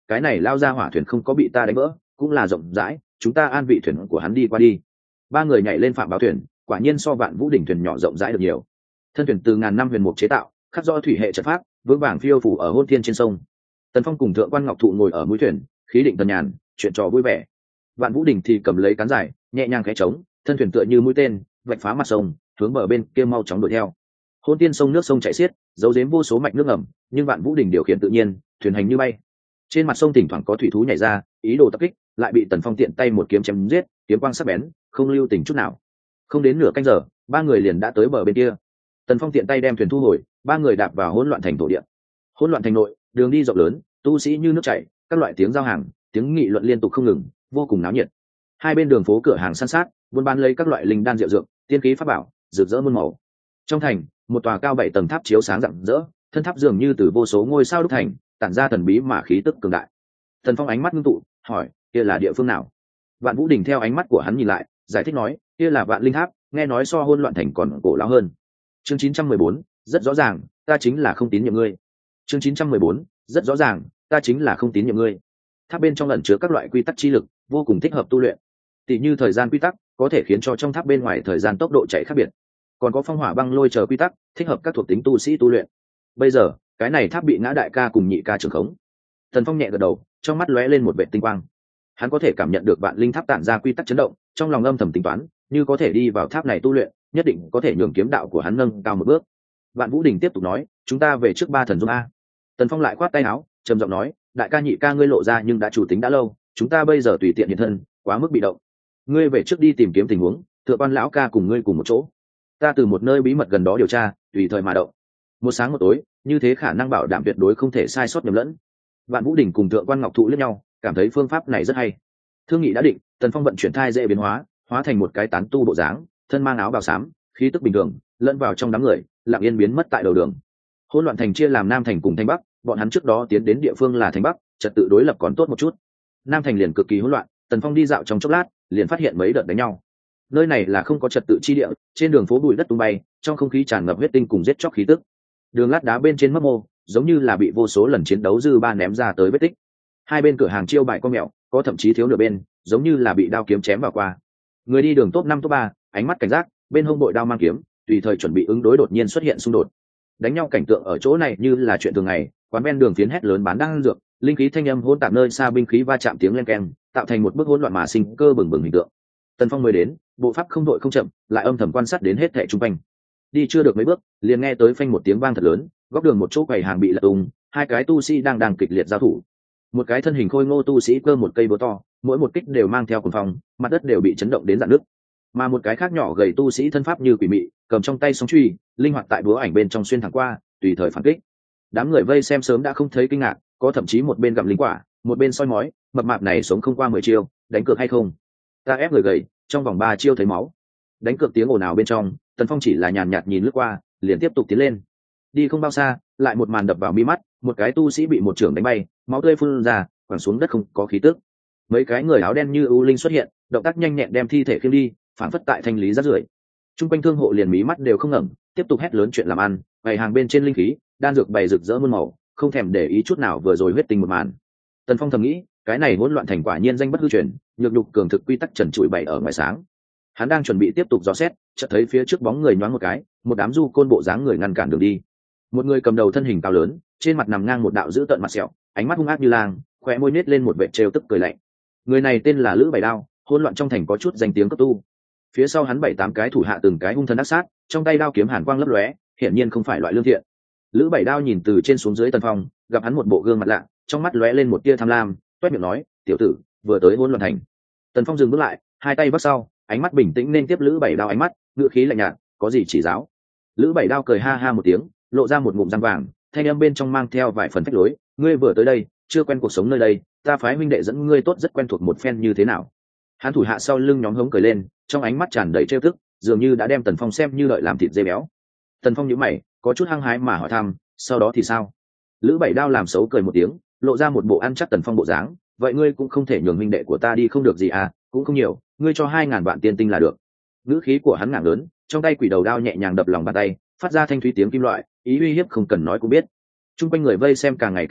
cái này lao ra hỏa thuyền không có bị ta đánh vỡ, cũng là rộng rãi, chúng ta an vị thuyền của hắn đi qua đi. Ba người nhảy lên phạm báo thuyền, quả nhiên so Vạn Vũ đỉnh thuyền nhỏ rộng rãi được nhiều. Thân thuyền từ ngàn năm huyền mục chế tạo, khắc do thủy hệ trận pháp, vững vàng phiêu phủ ở hôn thiên trên sông. Tần Phong cùng thượng quan Ngọc Thụ ngồi ở mũi thuyền, khí định tần nhàn, chuyện trò vui vẻ. Vạn Vũ đỉnh thì cầm lấy cán dài, nhẹ nhàng khẽ trống, thân thuyền tựa như mũi tên, vạch phá mặt sông, hướng bờ bên kia mau chóng đuổi theo. Hôn tiên sông nước sông chảy xiết, giấu giếm vô số mạch nước ngầm, nhưng Vạn Vũ đỉnh điều khiển tự nhiên, thuyền hành như bay. Trên mặt sông thỉnh thoảng có thủy thú nhảy ra, ý đồ tập kích, lại bị Tần Phong tiện tay một kiếm chém giết, kiếm quang sắc bén, không lưu tình chút nào. Không đến nửa canh giờ, ba người liền đã tới bờ bên kia. Tần Phong tiện tay đem thuyền thu hồi, ba người đạp vào hỗn loạn thành thổ địa. Hỗn loạn thành nội, đường đi rộng lớn, tu sĩ như nước chảy, các loại tiếng giao hàng, tiếng nghị luận liên tục không ngừng, vô cùng náo nhiệt. Hai bên đường phố cửa hàng san sát, buôn bán lấy các loại linh đan rượu dược, tiên khí pháp bảo, rực rỡ muôn màu. Trong thành, một tòa cao bảy tầng tháp chiếu sáng rạng rỡ, thân tháp dường như từ vô số ngôi sao đúc thành, tản ra thần bí mà khí tức cường đại. Tần Phong ánh mắt ngưng tụ, hỏi, kia là địa phương nào? Vạn Vũ Đình theo ánh mắt của hắn nhìn lại, giải thích nói, kia là Vạn Linh Tháp, nghe nói so hỗn loạn thành còn cổ lão hơn. Chương chín trăm mười bốn, rất rõ ràng, ta chính là không tín nhiệm ngươi. Chương chín trăm mười bốn, rất rõ ràng, ta chính là không tín nhiệm ngươi. Tháp bên trong ẩn chứa các loại quy tắc chi lực, vô cùng thích hợp tu luyện. Tỷ như thời gian quy tắc, có thể khiến cho trong tháp bên ngoài thời gian tốc độ chạy khác biệt. Còn có phong hỏa băng lôi chờ quy tắc, thích hợp các thuộc tính tu sĩ tu luyện. Bây giờ, cái này tháp bị ngã đại ca cùng nhị ca trưởng khống. Tần Phong nhẹ gật đầu, trong mắt lóe lên một vệt tinh quang. Hắn có thể cảm nhận được Vạn Linh Tháp tản ra quy tắc chấn động, trong lòng âm thầm tính toán, như có thể đi vào tháp này tu luyện, nhất định có thể nhường kiếm đạo của hắn nâng cao một bước. Vạn Vũ Đình tiếp tục nói, chúng ta về trước ba thần dung a. Tần Phong lại khoát tay áo, trầm giọng nói, đại ca nhị ca ngươi lộ ra nhưng đã chủ tính đã lâu, chúng ta bây giờ tùy tiện hiện thân, quá mức bị động. Ngươi về trước đi tìm kiếm tình huống, thượng quan lão ca cùng ngươi cùng một chỗ. Ta từ một nơi bí mật gần đó điều tra, tùy thời mà động. Một sáng một tối, như thế khả năng bảo đảm tuyệt đối không thể sai sót nhầm lẫn. Vạn Vũ Đình cùng thượng quan Ngọc Thụ liếc nhau, cảm thấy phương pháp này rất hay. Thương nghị đã định, Tần Phong vận chuyển thai dễ biến hóa, hóa thành một cái tán tu bộ dáng, thân mang áo bào xám, khí tức bình thường, lẫn vào trong đám người, lặng yên biến mất tại đầu đường. Hỗn loạn thành chia làm Nam thành cùng Thanh Bắc, bọn hắn trước đó tiến đến địa phương là Thanh Bắc, trật tự đối lập còn tốt một chút. Nam thành liền cực kỳ hỗn loạn, Tần Phong đi dạo trong chốc lát, liền phát hiện mấy đợt đánh nhau. Nơi này là không có trật tự chi địa, trên đường phố bụi đất tung bay, trong không khí tràn ngập huyết tinh cùng giết chóc khí tức. Đường lát đá bên trên mấp mô, giống như là bị vô số lần chiến đấu dư ba ném ra tới vết tích. Hai bên cửa hàng chiêu bài con mẹo, có thậm chí thiếu nửa bên, giống như là bị đao kiếm chém vào qua. Người đi đường top năm top ba, ánh mắt cảnh giác, bên hông bội đao mang kiếm, tùy thời chuẩn bị ứng đối đột nhiên xuất hiện xung đột. Đánh nhau cảnh tượng ở chỗ này như là chuyện thường ngày, quán ven đường phiến hét lớn bán đan dược, linh khí thanh âm hỗn tạp nơi xa binh khí va chạm tiếng len keng, tạo thành một bức hỗn loạn mà sinh cơ bừng bừng hình tượng. Tần Phong mới đến, bộ pháp không đội không chậm, lại âm thầm quan sát đến hết thảy xung quanh. Đi chưa được mấy bước, liền nghe tới phanh một tiếng vang thật lớn, góc đường một chỗ quầy hàng bị lật tung, hai cái tu sĩ đang đang kịch liệt giao thủ. Một cái thân hình khôi ngô tu sĩ cơ một cây búa to, mỗi một kích đều mang theo cuồng phong, mặt đất đều bị chấn động đến rạn nứt. Mà một cái khác nhỏ gầy tu sĩ thân pháp như quỷ mị, cầm trong tay song truy, linh hoạt tại búa ảnh bên trong xuyên thẳng qua, tùy thời phản kích. Đám người vây xem sớm đã không thấy kinh ngạc, có thậm chí một bên gặm linh quả, một bên soi mói, mập mạp này sống không qua mười chiêu, đánh cược hay không? Ta ép người gầy, trong vòng ba chiêu thấy máu. Đánh cược tiếng ồn ào bên trong, Tần Phong chỉ là nhàn nhạt nhìn lướt qua, liền tiếp tục tiến lên. Đi không bao xa, lại một màn đập vào mi mắt, một cái tu sĩ bị một trưởng đánh bay, máu tươi phun ra, quẳng xuống đất không có khí tức. Mấy cái người áo đen như ưu linh xuất hiện, động tác nhanh nhẹn đem thi thể khiêng đi, phản phất tại thanh lý rác rưởi. Trung quanh thương hộ liền mí mắt đều không ngẩng, tiếp tục hét lớn chuyện làm ăn, bày hàng bên trên linh khí, đan dược bày rực rỡ muôn màu, không thèm để ý chút nào vừa rồi huyết tinh một màn. Tần Phong thầm nghĩ, cái này hỗn loạn thành quả nhiên danh bất hư truyền, nhược nhục cường thực quy tắc trần trụi bày ở ngoài sáng. Hắn đang chuẩn bị tiếp tục dò xét, chợt thấy phía trước bóng người nhoáng một cái, một đám du côn bộ dáng người ngăn cản đường đi. Một người cầm đầu thân hình cao lớn, trên mặt nằm ngang một đạo dữ tợn mặt sẹo, ánh mắt hung ác như lang, khóe môi nết lên một vệt trêu tức cười lạnh. Người này tên là Lữ Bảy Đao, hỗn loạn trong thành có chút danh tiếng cấp tu. Phía sau hắn bảy tám cái thủ hạ từng cái hung thần ác sát, trong tay đao kiếm hàn quang lấp lóe, hiển nhiên không phải loại lương thiện. Lữ Bảy Đao nhìn từ trên xuống dưới Tần Phong, gặp hắn một bộ gương mặt lạ, trong mắt lóe lên một tia tham lam, toét miệng nói, "Tiểu tử, vừa tới hỗn loạn thành." Tần Phong dừng bước lại, hai tay vắt sau, ánh mắt bình tĩnh nên tiếp Lữ Bảy Đao ánh mắt, ngữ khí lạnh nhạt, "Có gì chỉ giáo?" Lữ Bảy Đao cười ha ha một tiếng, lộ ra một ngụm răng vàng, thanh âm bên trong mang theo vài phần phách lối, "Ngươi vừa tới đây, chưa quen cuộc sống nơi đây, ta phái huynh đệ dẫn ngươi tốt rất quen thuộc một phen như thế nào?" Hắn thủ hạ sau lưng nhóm hống cười lên, trong ánh mắt tràn đầy trêu tức, dường như đã đem Tần Phong xem như lợi làm thịt dê béo. Tần Phong nhíu mày, có chút hăng hái mà hỏi thăm, "Sau đó thì sao?" Lữ Bảy Đao làm xấu cười một tiếng, lộ ra một bộ ăn chắc Tần Phong bộ dáng, "Vậy ngươi cũng không thể nhường huynh đệ của ta đi không được gì à, cũng không nhiều, ngươi cho hai ngàn vạn tiên tinh là được." Ngữ khí của hắn ngạng lớn, trong tay quỷ đầu đao nhẹ nhàng đập lòng bàn tay, phát ra thanh thúy tiếng kim loại, ý uy hiếp không cần nói cũng biết. Trung quanh người vây xem càng ngày càng nhiều,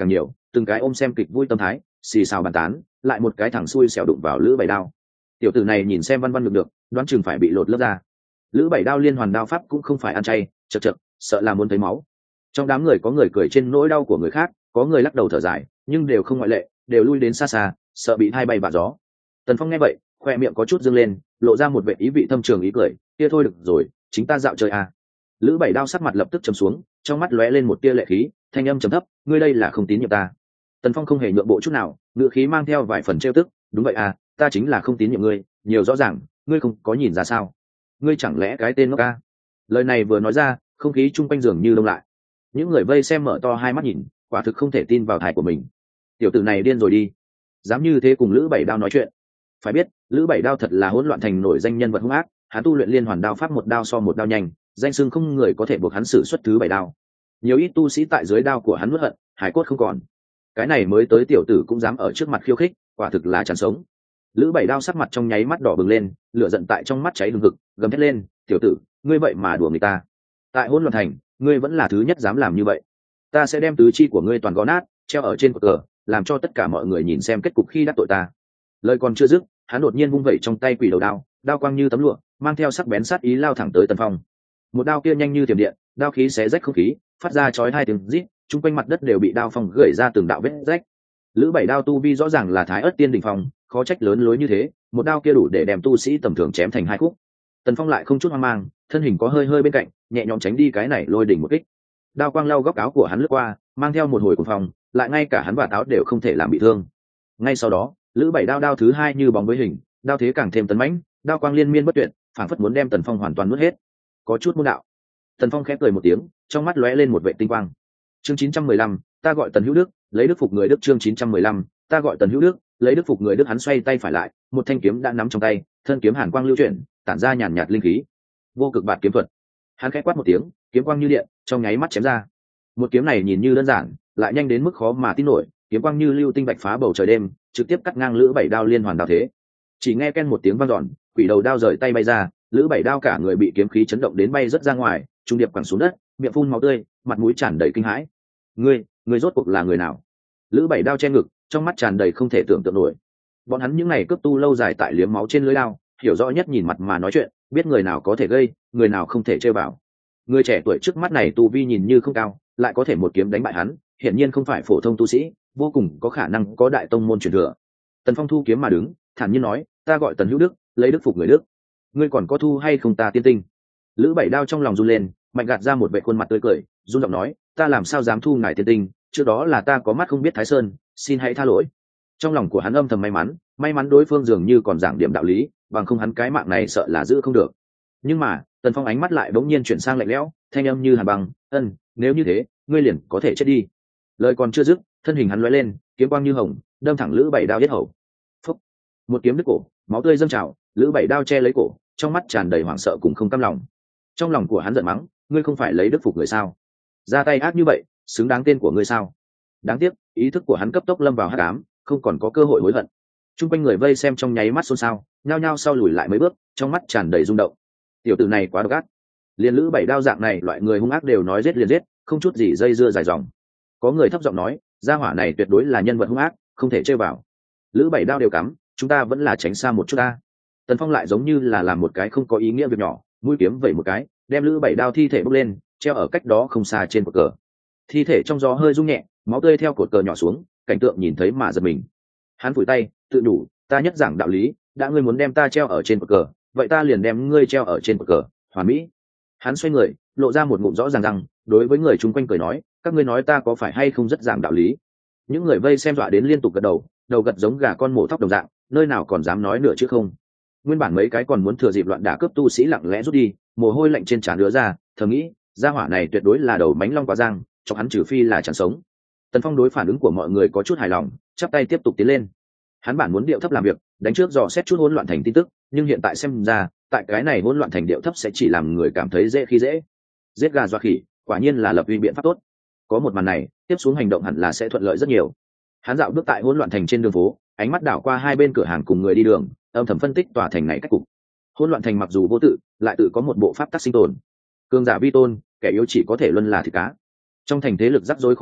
từng cái ôm xem kịch vui tâm thái, xì xào bàn tán, lại một cái thằng xui xẻo đụng vào Lữ Bảy Đao. Tiểu tử này nhìn xem văn văn được được, đoán chừng phải bị lột lớp ra. Lữ Bảy Đao liên hoàn đao pháp cũng không phải ăn chay, chật chật, sợ là muốn thấy máu. Trong đám người có người cười trên nỗi đau của người khác, có người lắc đầu thở dài, nhưng đều không ngoại lệ, đều lui đến xa xa, sợ bị hai bay vạ gió. Tần Phong nghe vậy, khoe miệng có chút dương lên, lộ ra một vẻ ý vị thâm trường ý cười, kia thôi được rồi, chính ta dạo chơi à. Lữ Bảy Đao sắc mặt lập tức trầm xuống, trong mắt lóe lên một tia lệ khí, thanh âm trầm thấp, ngươi đây là không tín nhiệm ta. Tần Phong không hề nhượng bộ chút nào, ngữ khí mang theo vài phần trêu tức, đúng vậy à, ta chính là không tín nhiệm ngươi, nhiều rõ ràng, ngươi không có nhìn ra sao? Ngươi chẳng lẽ cái tên ngốc ca? Lời này vừa nói ra, không khí chung quanh giường như đông lại. Những người vây xem mở to hai mắt nhìn, quả thực không thể tin vào thai của mình. Tiểu tử này điên rồi đi, dám như thế cùng Lữ Bảy Đao nói chuyện. Phải biết, Lữ Bảy Đao thật là hỗn loạn thành nổi danh nhân vật hung ác, hắn tu luyện liên hoàn đao pháp một đao so một đao nhanh, danh xưng không người có thể buộc hắn sử xuất thứ bảy đao. Nhiều ít tu sĩ tại dưới đao của hắn nuốt hận, hải cốt không còn. Cái này mới tới tiểu tử cũng dám ở trước mặt khiêu khích, quả thực là chán sống. Lữ Bảy Đao sắc mặt trong nháy mắt đỏ bừng lên, lửa giận tại trong mắt cháy hừng hực, gầm thét lên, tiểu tử, ngươi vậy mà đùa người ta. Tại hỗn loạn thành, ngươi vẫn là thứ nhất dám làm như vậy. Ta sẽ đem tứ chi của ngươi toàn gõ nát, treo ở trên cột cờ, làm cho tất cả mọi người nhìn xem kết cục khi đắc tội ta. Lời còn chưa dứt, hắn đột nhiên vung vẩy trong tay quỷ đầu đao, đao quang như tấm lụa, mang theo sắc bén sát ý lao thẳng tới Tần Phong. Một đao kia nhanh như thiểm điện, đao khí xé rách không khí, phát ra chói hai tiếng rít, chung quanh mặt đất đều bị đao phong gửi ra từng đạo vết rách. Lữ Bảy Đao tu vi rõ ràng là Thái Ức Tiên đỉnh phong, khó trách lớn lối như thế, một đao kia đủ để đem tu sĩ tầm thường chém thành hai khúc. Tần Phong lại không chút hoang mang, thân hình có hơi hơi bên cạnh, nhẹ nhõm tránh đi cái này lôi đỉnh một kích. Đao quang lau góc áo của hắn lướt qua, mang theo một hồi cuồng phong, lại ngay cả hắn và áo đều không thể làm bị thương. Ngay sau đó, Lữ Bảy Đao đao thứ hai như bóng với hình, đao thế càng thêm tấn mãnh, đao quang liên miên bất tuyệt, phảng phất muốn đem Tần Phong hoàn toàn nuốt hết. Có chút môn đạo. Tần Phong khẽ cười một tiếng, trong mắt lóe lên một vệ tinh quang. Chương chín trăm mười lăm, ta gọi Tần Hữu Đức, lấy đức phục người Đức. Chương chín trăm mười lăm, ta gọi Tần Hữu Đức, lấy đức phục người Đức. Hắn xoay tay phải lại, một thanh kiếm đã nắm trong tay, thân kiếm hàn quang lưu chuyển, tản ra nhàn nhạt linh khí. Vô cực bạt kiếm thuật. Hắn khẽ quát một tiếng, kiếm quang như điện, trong nháy mắt chém ra. Một kiếm này nhìn như đơn giản, lại nhanh đến mức khó mà tin nổi, kiếm quang như lưu tinh bạch phá bầu trời đêm, trực tiếp cắt ngang Lữ Bảy Đao liên hoàn đao thế. Chỉ nghe ken một tiếng vang dọn, quỷ đầu đao rời tay bay ra, Lữ Bảy Đao cả người bị kiếm khí chấn động đến bay rất ra ngoài, trung điệp quẳng xuống đất, miệng phun máu tươi, mặt mũi tràn đầy kinh hãi. Ngươi, ngươi rốt cuộc là người nào? Lữ Bảy Đao che ngực, trong mắt tràn đầy không thể tưởng tượng nổi. Bọn hắn những ngày cướp tu lâu dài tại liếm máu trên lưỡi đao, hiểu rõ nhất nhìn mặt mà nói chuyện, biết người nào có thể gây, người nào không thể chơi vào. Người trẻ tuổi trước mắt này tu vi nhìn như không cao, lại có thể một kiếm đánh bại hắn, hiển nhiên không phải phổ thông tu sĩ, vô cùng có khả năng có đại tông môn truyền thừa. Tần Phong thu kiếm mà đứng, thản nhiên nói, ta gọi Tần Hữu Đức, lấy đức phục người Đức. Ngươi còn có thu hay không ta tiên tinh? Lữ Bảy Đao trong lòng run lên, mạnh gạt ra một vệ khuôn mặt tươi cười, run giọng nói, ta làm sao dám thu ngài tiên tinh, trước đó là ta có mắt không biết Thái Sơn, xin hãy tha lỗi. Trong lòng của hắn âm thầm may mắn, may mắn đối phương dường như còn giảng điểm đạo lý, bằng không hắn cái mạng này sợ là giữ không được. Nhưng mà, Tần Phong ánh mắt lại bỗng nhiên chuyển sang lạnh lẽo, thanh âm như hàn băng, ân, nếu như thế, ngươi liền có thể chết đi. Lời còn chưa dứt, thân hình hắn lóe lên, kiếm quang như hồng, đâm thẳng Lữ Bảy Đao yết hầu. Phúc! Một kiếm đứt cổ, máu tươi dâng trào, Lữ Bảy Đao che lấy cổ, trong mắt tràn đầy hoảng sợ cùng không cam lòng. Trong lòng của hắn giận mắng, ngươi không phải lấy đức phục người sao? Ra tay ác như vậy, xứng đáng tên của ngươi sao? Đáng tiếc, ý thức của hắn cấp tốc lâm vào hắc ám, không còn có cơ hội hối hận. Trung quanh người vây xem trong nháy mắt xôn xao, nhao nhao sau lùi lại mấy bước, trong mắt tràn đầy rung động. Tiểu tử này quá độc ác. Liên Lữ Bảy Đao dạng này loại người hung ác đều nói giết liền giết, không chút gì dây dưa dài dòng. Có người thấp giọng nói, gia hỏa này tuyệt đối là nhân vật hung ác, không thể chơi vào. Lữ Bảy Đao đều cắm, chúng ta vẫn là tránh xa một chút ta. Tần Phong lại giống như là làm một cái không có ý nghĩa việc nhỏ, mũi kiếm vẩy một cái, đem Lữ Bảy Đao thi thể bốc lên, treo ở cách đó không xa trên cột cờ. Thi thể trong gió hơi rung nhẹ, máu tươi theo cột cờ nhỏ xuống, cảnh tượng nhìn thấy mà giật mình. Hắn phủi tay, tự đủ, ta nhất giảng đạo lý, đã ngươi muốn đem ta treo ở trên cột cờ, vậy ta liền đem ngươi treo ở trên cột cờ, hoàn mỹ. Hắn xoay người, lộ ra một ngụm rõ ràng răng, đối với người chung quanh cười nói, các ngươi nói ta có phải hay không rất giảng đạo lý. Những người vây xem dọa đến liên tục gật đầu, đầu gật giống gà con mổ thóc đồng dạng, nơi nào còn dám nói nữa chứ không. Nguyên bản mấy cái còn muốn thừa dịp loạn đả cướp tu sĩ lặng lẽ rút đi, mồ hôi lạnh trên trán đứa ra, thầm nghĩ, gia hỏa này tuyệt đối là đầu mánh long quá giang, cho hắn trừ phi là chẳng sống. Tần Phong đối phản ứng của mọi người có chút hài lòng, chắp tay tiếp tục tiến lên. Hắn bản muốn điệu thấp làm việc, đánh trước dò xét chút hỗn loạn thành tin tức, nhưng hiện tại xem ra, tại cái này hỗn loạn thành điệu thấp sẽ chỉ làm người cảm thấy dễ khi dễ. Giết gà dọa khỉ, quả nhiên là lập uy biện pháp tốt. Có một màn này, tiếp xuống hành động hẳn là sẽ thuận lợi rất nhiều. Hắn dạo bước tại hỗn loạn thành trên đường phố, ánh mắt đảo qua hai bên cửa hàng cùng người đi đường, âm thầm phân tích tòa thành này cách cục. Hỗn loạn thành mặc dù vô tự, lại tự có một bộ pháp tắc sinh tồn. Cường giả vi tôn, kẻ yếu chỉ có thể luân là thịt cá. Trong thành thế lực rắc rối khó gỡ,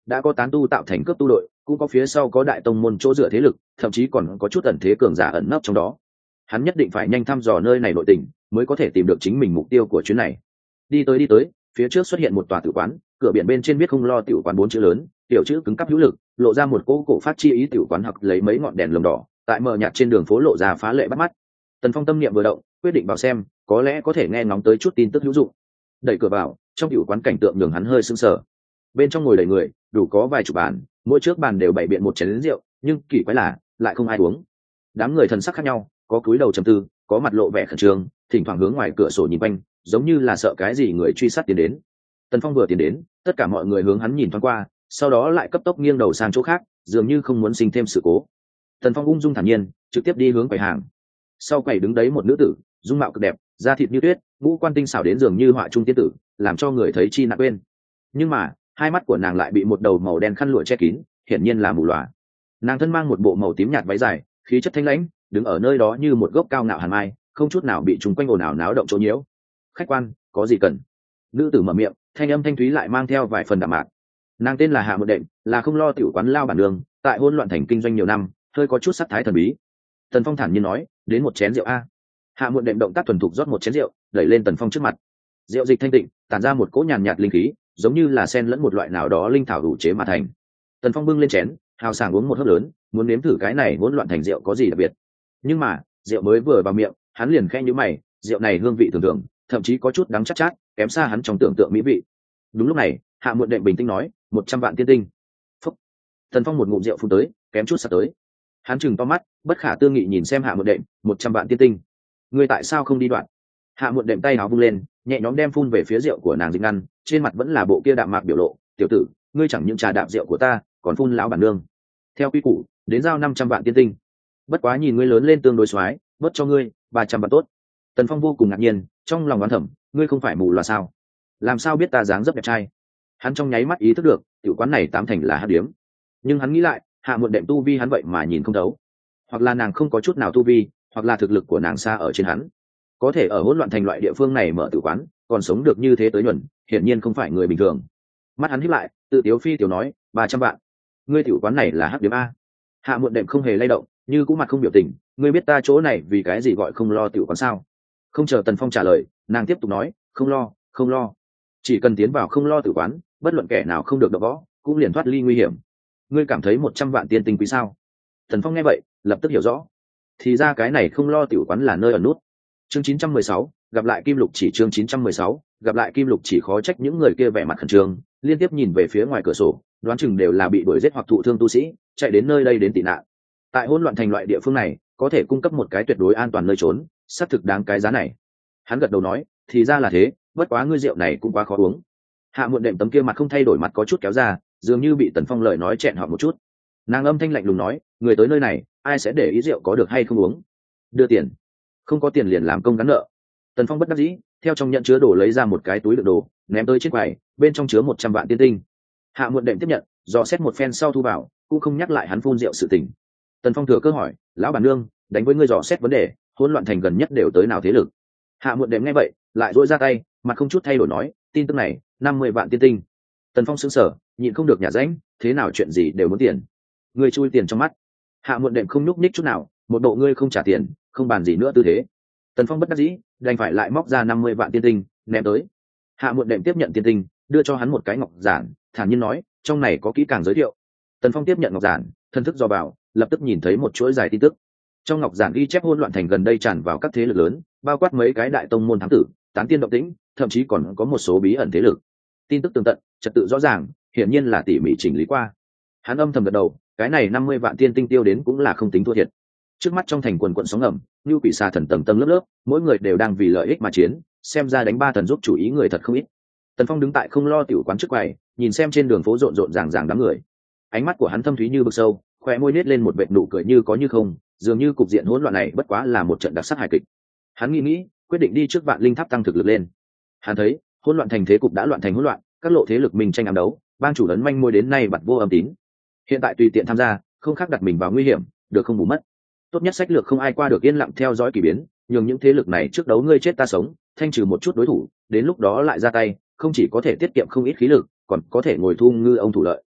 đã có tán tu tạo thành cướp tu đội, cũng có phía sau có đại tông môn chỗ dựa thế lực, thậm chí còn có chút ẩn thế cường giả ẩn nấp trong đó. Hắn nhất định phải nhanh thăm dò nơi này nội tình, mới có thể tìm được chính mình mục tiêu của chuyến này. Đi tới đi tới, phía trước xuất hiện một tòa tử quán, cửa biển bên trên viết không lo tiểu quán bốn chữ lớn, tiểu chữ cứng cáp hữu lực, lộ ra một cỗ cổ phát chi ý tiểu quán, hoặc lấy mấy ngọn đèn lồng đỏ, tại mờ nhạt trên đường phố lộ ra phá lệ bắt mắt. Tần Phong tâm niệm vừa động, quyết định vào xem, có lẽ có thể nghe ngóng tới chút tin tức hữu dụng. Đẩy cửa vào, trong tiểu quán cảnh tượng nhường hắn hơi sững sờ. Bên trong ngồi đầy người, đủ có vài chục bàn, mỗi trước bàn đều bày biện một chén rượu, nhưng kỳ quái là lại không ai uống. Đám người thần sắc khác nhau, có cúi đầu trầm tư, có mặt lộ vẻ khẩn trương, thỉnh thoảng hướng ngoài cửa sổ nhìn quanh, giống như là sợ cái gì người truy sát tiến đến. Tần Phong vừa tiến đến, tất cả mọi người hướng hắn nhìn thoáng qua, sau đó lại cấp tốc nghiêng đầu sang chỗ khác, dường như không muốn sinh thêm sự cố. Tần Phong ung dung thản nhiên, trực tiếp đi hướng quầy hàng. Sau quầy đứng đấy một nữ tử, dung mạo cực đẹp, da thịt như tuyết, ngũ quan tinh xảo đến dường như họa trung tiên tử, làm cho người thấy chi nặng quên. Nhưng mà hai mắt của nàng lại bị một đầu màu đen khăn lụa che kín, hiển nhiên là mù lòa. Nàng thân mang một bộ màu tím nhạt váy dài, khí chất thanh lãnh, đứng ở nơi đó như một gốc cao ngạo hàn mai, không chút nào bị chúng quanh ồn ào náo động chỗ nhiễu. Khách quan, có gì cần? Nữ tử mở miệng, thanh âm thanh thúy lại mang theo vài phần đạm mạc. Nàng tên là Hạ Một Đệm, là không lo tiểu quán lao bản đường, tại hỗn loạn thành kinh doanh nhiều năm, hơi có chút sắc thái thần bí. Tần Phong thản nhiên nói, đến một chén rượu a. Hạ Một Đệm động tác thuần thục rót một chén rượu, đẩy lên Tần Phong trước mặt. Rượu dịch thanh tịnh, tản ra một cỗ nhàn nhạt linh khí, giống như là sen lẫn một loại nào đó linh thảo đủ chế mà thành. Tần Phong bưng lên chén, hào sảng uống một hớp lớn, muốn nếm thử cái này hỗn loạn thành rượu có gì đặc biệt. Nhưng mà rượu mới vừa vào miệng, hắn liền khẽ nhíu mày, rượu này hương vị thường thường, thậm chí có chút đắng chát chát, kém xa hắn trong tưởng tượng mỹ vị. Đúng lúc này, Hạ Muộn Đệm bình tĩnh nói, một trăm vạn tiên tinh. Phúc. Tần Phong một ngụm rượu phun tới, kém chút sặc tới. Hắn chừng to mắt, bất khả tư nghị nhìn xem Hạ Muộn Đệm, một trăm vạn tiên tinh. Ngươi tại sao không đi đoạn? Hạ Muộn Đệm tay áo vung lên, nhẹ nhõm đem phun về phía rượu của nàng dính ngăn, trên mặt vẫn là bộ kia đạm mạc biểu lộ, "Tiểu tử, ngươi chẳng những trà đạp rượu của ta, còn phun lão bản nương. Theo quy củ, đến giao năm trăm vạn tiên tinh. Bất quá nhìn ngươi lớn lên tương đối xoái, bớt cho ngươi ba trăm vạn tốt." Tần Phong vô cùng ngạc nhiên, trong lòng đoán thầm, ngươi không phải mù loà sao? Làm sao biết ta dáng dấp đẹp trai? Hắn trong nháy mắt ý thức được, tiểu quán này tám thành là hắc điếm. Nhưng hắn nghĩ lại, Hạ Muộn Đệm tu vi hắn vậy mà nhìn không thấu. Hoặc là nàng không có chút nào tu vi, hoặc là thực lực của nàng xa ở trên hắn. Có thể ở hỗn loạn thành loại địa phương này mở tử quán, còn sống được như thế tới nhuần, hiển nhiên không phải người bình thường. Mắt hắn híp lại, tự tiếu phi tiểu nói, ba trăm vạn. Ngươi tiểu quán này là hắc điếm a? Hạ Muộn Đệm không hề lay động, như cũng mặt không biểu tình, ngươi biết ta chỗ này vì cái gì gọi không lo tiểu quán sao? Không chờ Tần Phong trả lời, nàng tiếp tục nói, không lo, không lo. Chỉ cần tiến vào không lo tử quán, bất luận kẻ nào không được động võ, cũng liền thoát ly nguy hiểm. Ngươi cảm thấy một trăm vạn tiên tinh quý sao? Tần Phong nghe vậy, lập tức hiểu rõ. Thì ra cái này không lo tiểu quán là nơi ẩn nút. Chương chín trăm mười sáu, gặp lại Kim Lục Chỉ. Chương chín trăm mười sáu, gặp lại Kim Lục Chỉ. Khó trách những người kia vẻ mặt khẩn trương, liên tiếp nhìn về phía ngoài cửa sổ, đoán chừng đều là bị đuổi giết hoặc thụ thương tu sĩ, chạy đến nơi đây đến tị nạn. Tại hỗn loạn thành loại địa phương này, có thể cung cấp một cái tuyệt đối an toàn nơi trốn, xác thực đáng cái giá này. Hắn gật đầu nói, thì ra là thế, bất quá ngươi rượu này cũng quá khó uống. Hạ Muộn Đệm tấm kia mặt không thay đổi, mặt có chút kéo ra, dường như bị Tần Phong lời nói chẹn họ một chút. Nàng âm thanh lạnh lùng nói, người tới nơi này, ai sẽ để ý rượu có được hay không uống? Đưa tiền. Không có tiền liền làm công gắn nợ. Tần Phong bất đắc dĩ, theo trong nhận chứa đồ lấy ra một cái túi đựng đồ, ném tới trên quầy, bên trong chứa một trăm vạn tiên tinh. Hạ Muộn Đệm tiếp nhận, dò xét một phen sau thu vào, cũng không nhắc lại hắn phun rượu sự tình. Tần Phong thừa cơ hỏi, lão bản nương, đánh với ngươi dò xét vấn đề, hỗn loạn thành gần nhất đều tới nào thế lực? Hạ Muộn Đệm nghe vậy, lại duỗi ra tay, mặt không chút thay đổi nói, tin tức này, năm mươi vạn tiên tinh. Tần Phong sững sờ, nhịn không được nhả rãnh, thế nào chuyện gì đều muốn tiền. Ngươi chui tiền trong mắt. Hạ Muộn Đệm không nhúc nhích chút nào, một bộ ngươi không trả tiền, không bàn gì nữa tư thế. Tần Phong bất đắc dĩ, đành phải lại móc ra năm mươi vạn tiên tinh, ném tới. Hạ Muộn Đệm tiếp nhận tiên tinh, đưa cho hắn một cái ngọc giản, thản nhiên nói, trong này có kỹ càng giới thiệu. Tần Phong tiếp nhận ngọc giản, thân thức do vào, lập tức nhìn thấy một chuỗi dài tin tức. Trong ngọc giản ghi chép hỗn loạn thành gần đây tràn vào các thế lực lớn, bao quát mấy cái đại tông môn thám tử, tán tiên động tĩnh, thậm chí còn có một số bí ẩn thế lực. Tin tức tường tận, trật tự rõ ràng, hiển nhiên là tỉ mỉ chỉnh lý qua. Hắn âm thầm gật đầu, cái này năm mươi vạn tiên tinh tiêu đến cũng là không tính thua thiệt. Trước mắt trong thành quần quận sóng ngầm, như quỷ xà thần tầng tầng lớp lớp, mỗi người đều đang vì lợi ích mà chiến, xem ra đánh ba thần giúp chủ ý người thật không ít. Tần Phong đứng tại không lo tiểu quán trước quầy, nhìn xem trên đường phố rộn rộn ràng ràng đám người. Ánh mắt của hắn thâm thúy như vực sâu, khóe môi nết lên một vệt nụ cười như có như không, dường như cục diện hỗn loạn này bất quá là một trận đặc sắc hài kịch. Hắn nghĩ nghĩ, quyết định đi trước Vạn Linh Tháp tăng thực lực lên. Hắn thấy, hỗn loạn thành thế cục đã loạn thành hỗn loạn, các lộ thế lực mình tranh ám đấu, bang chủ lớn manh môi đến nay bặt vô âm tín. Hiện tại tùy tiện tham gia, không khác đặt mình vào nguy hiểm, được không bù mất. Tốt nhất sách lược không ai qua được yên lặng theo dõi kỳ biến, nhường những thế lực này trước đấu ngươi chết ta sống, thanh trừ một chút đối thủ, đến lúc đó lại ra tay, không chỉ có thể tiết kiệm không ít khí lực, còn có thể ngồi thu ngư ông thủ lợi.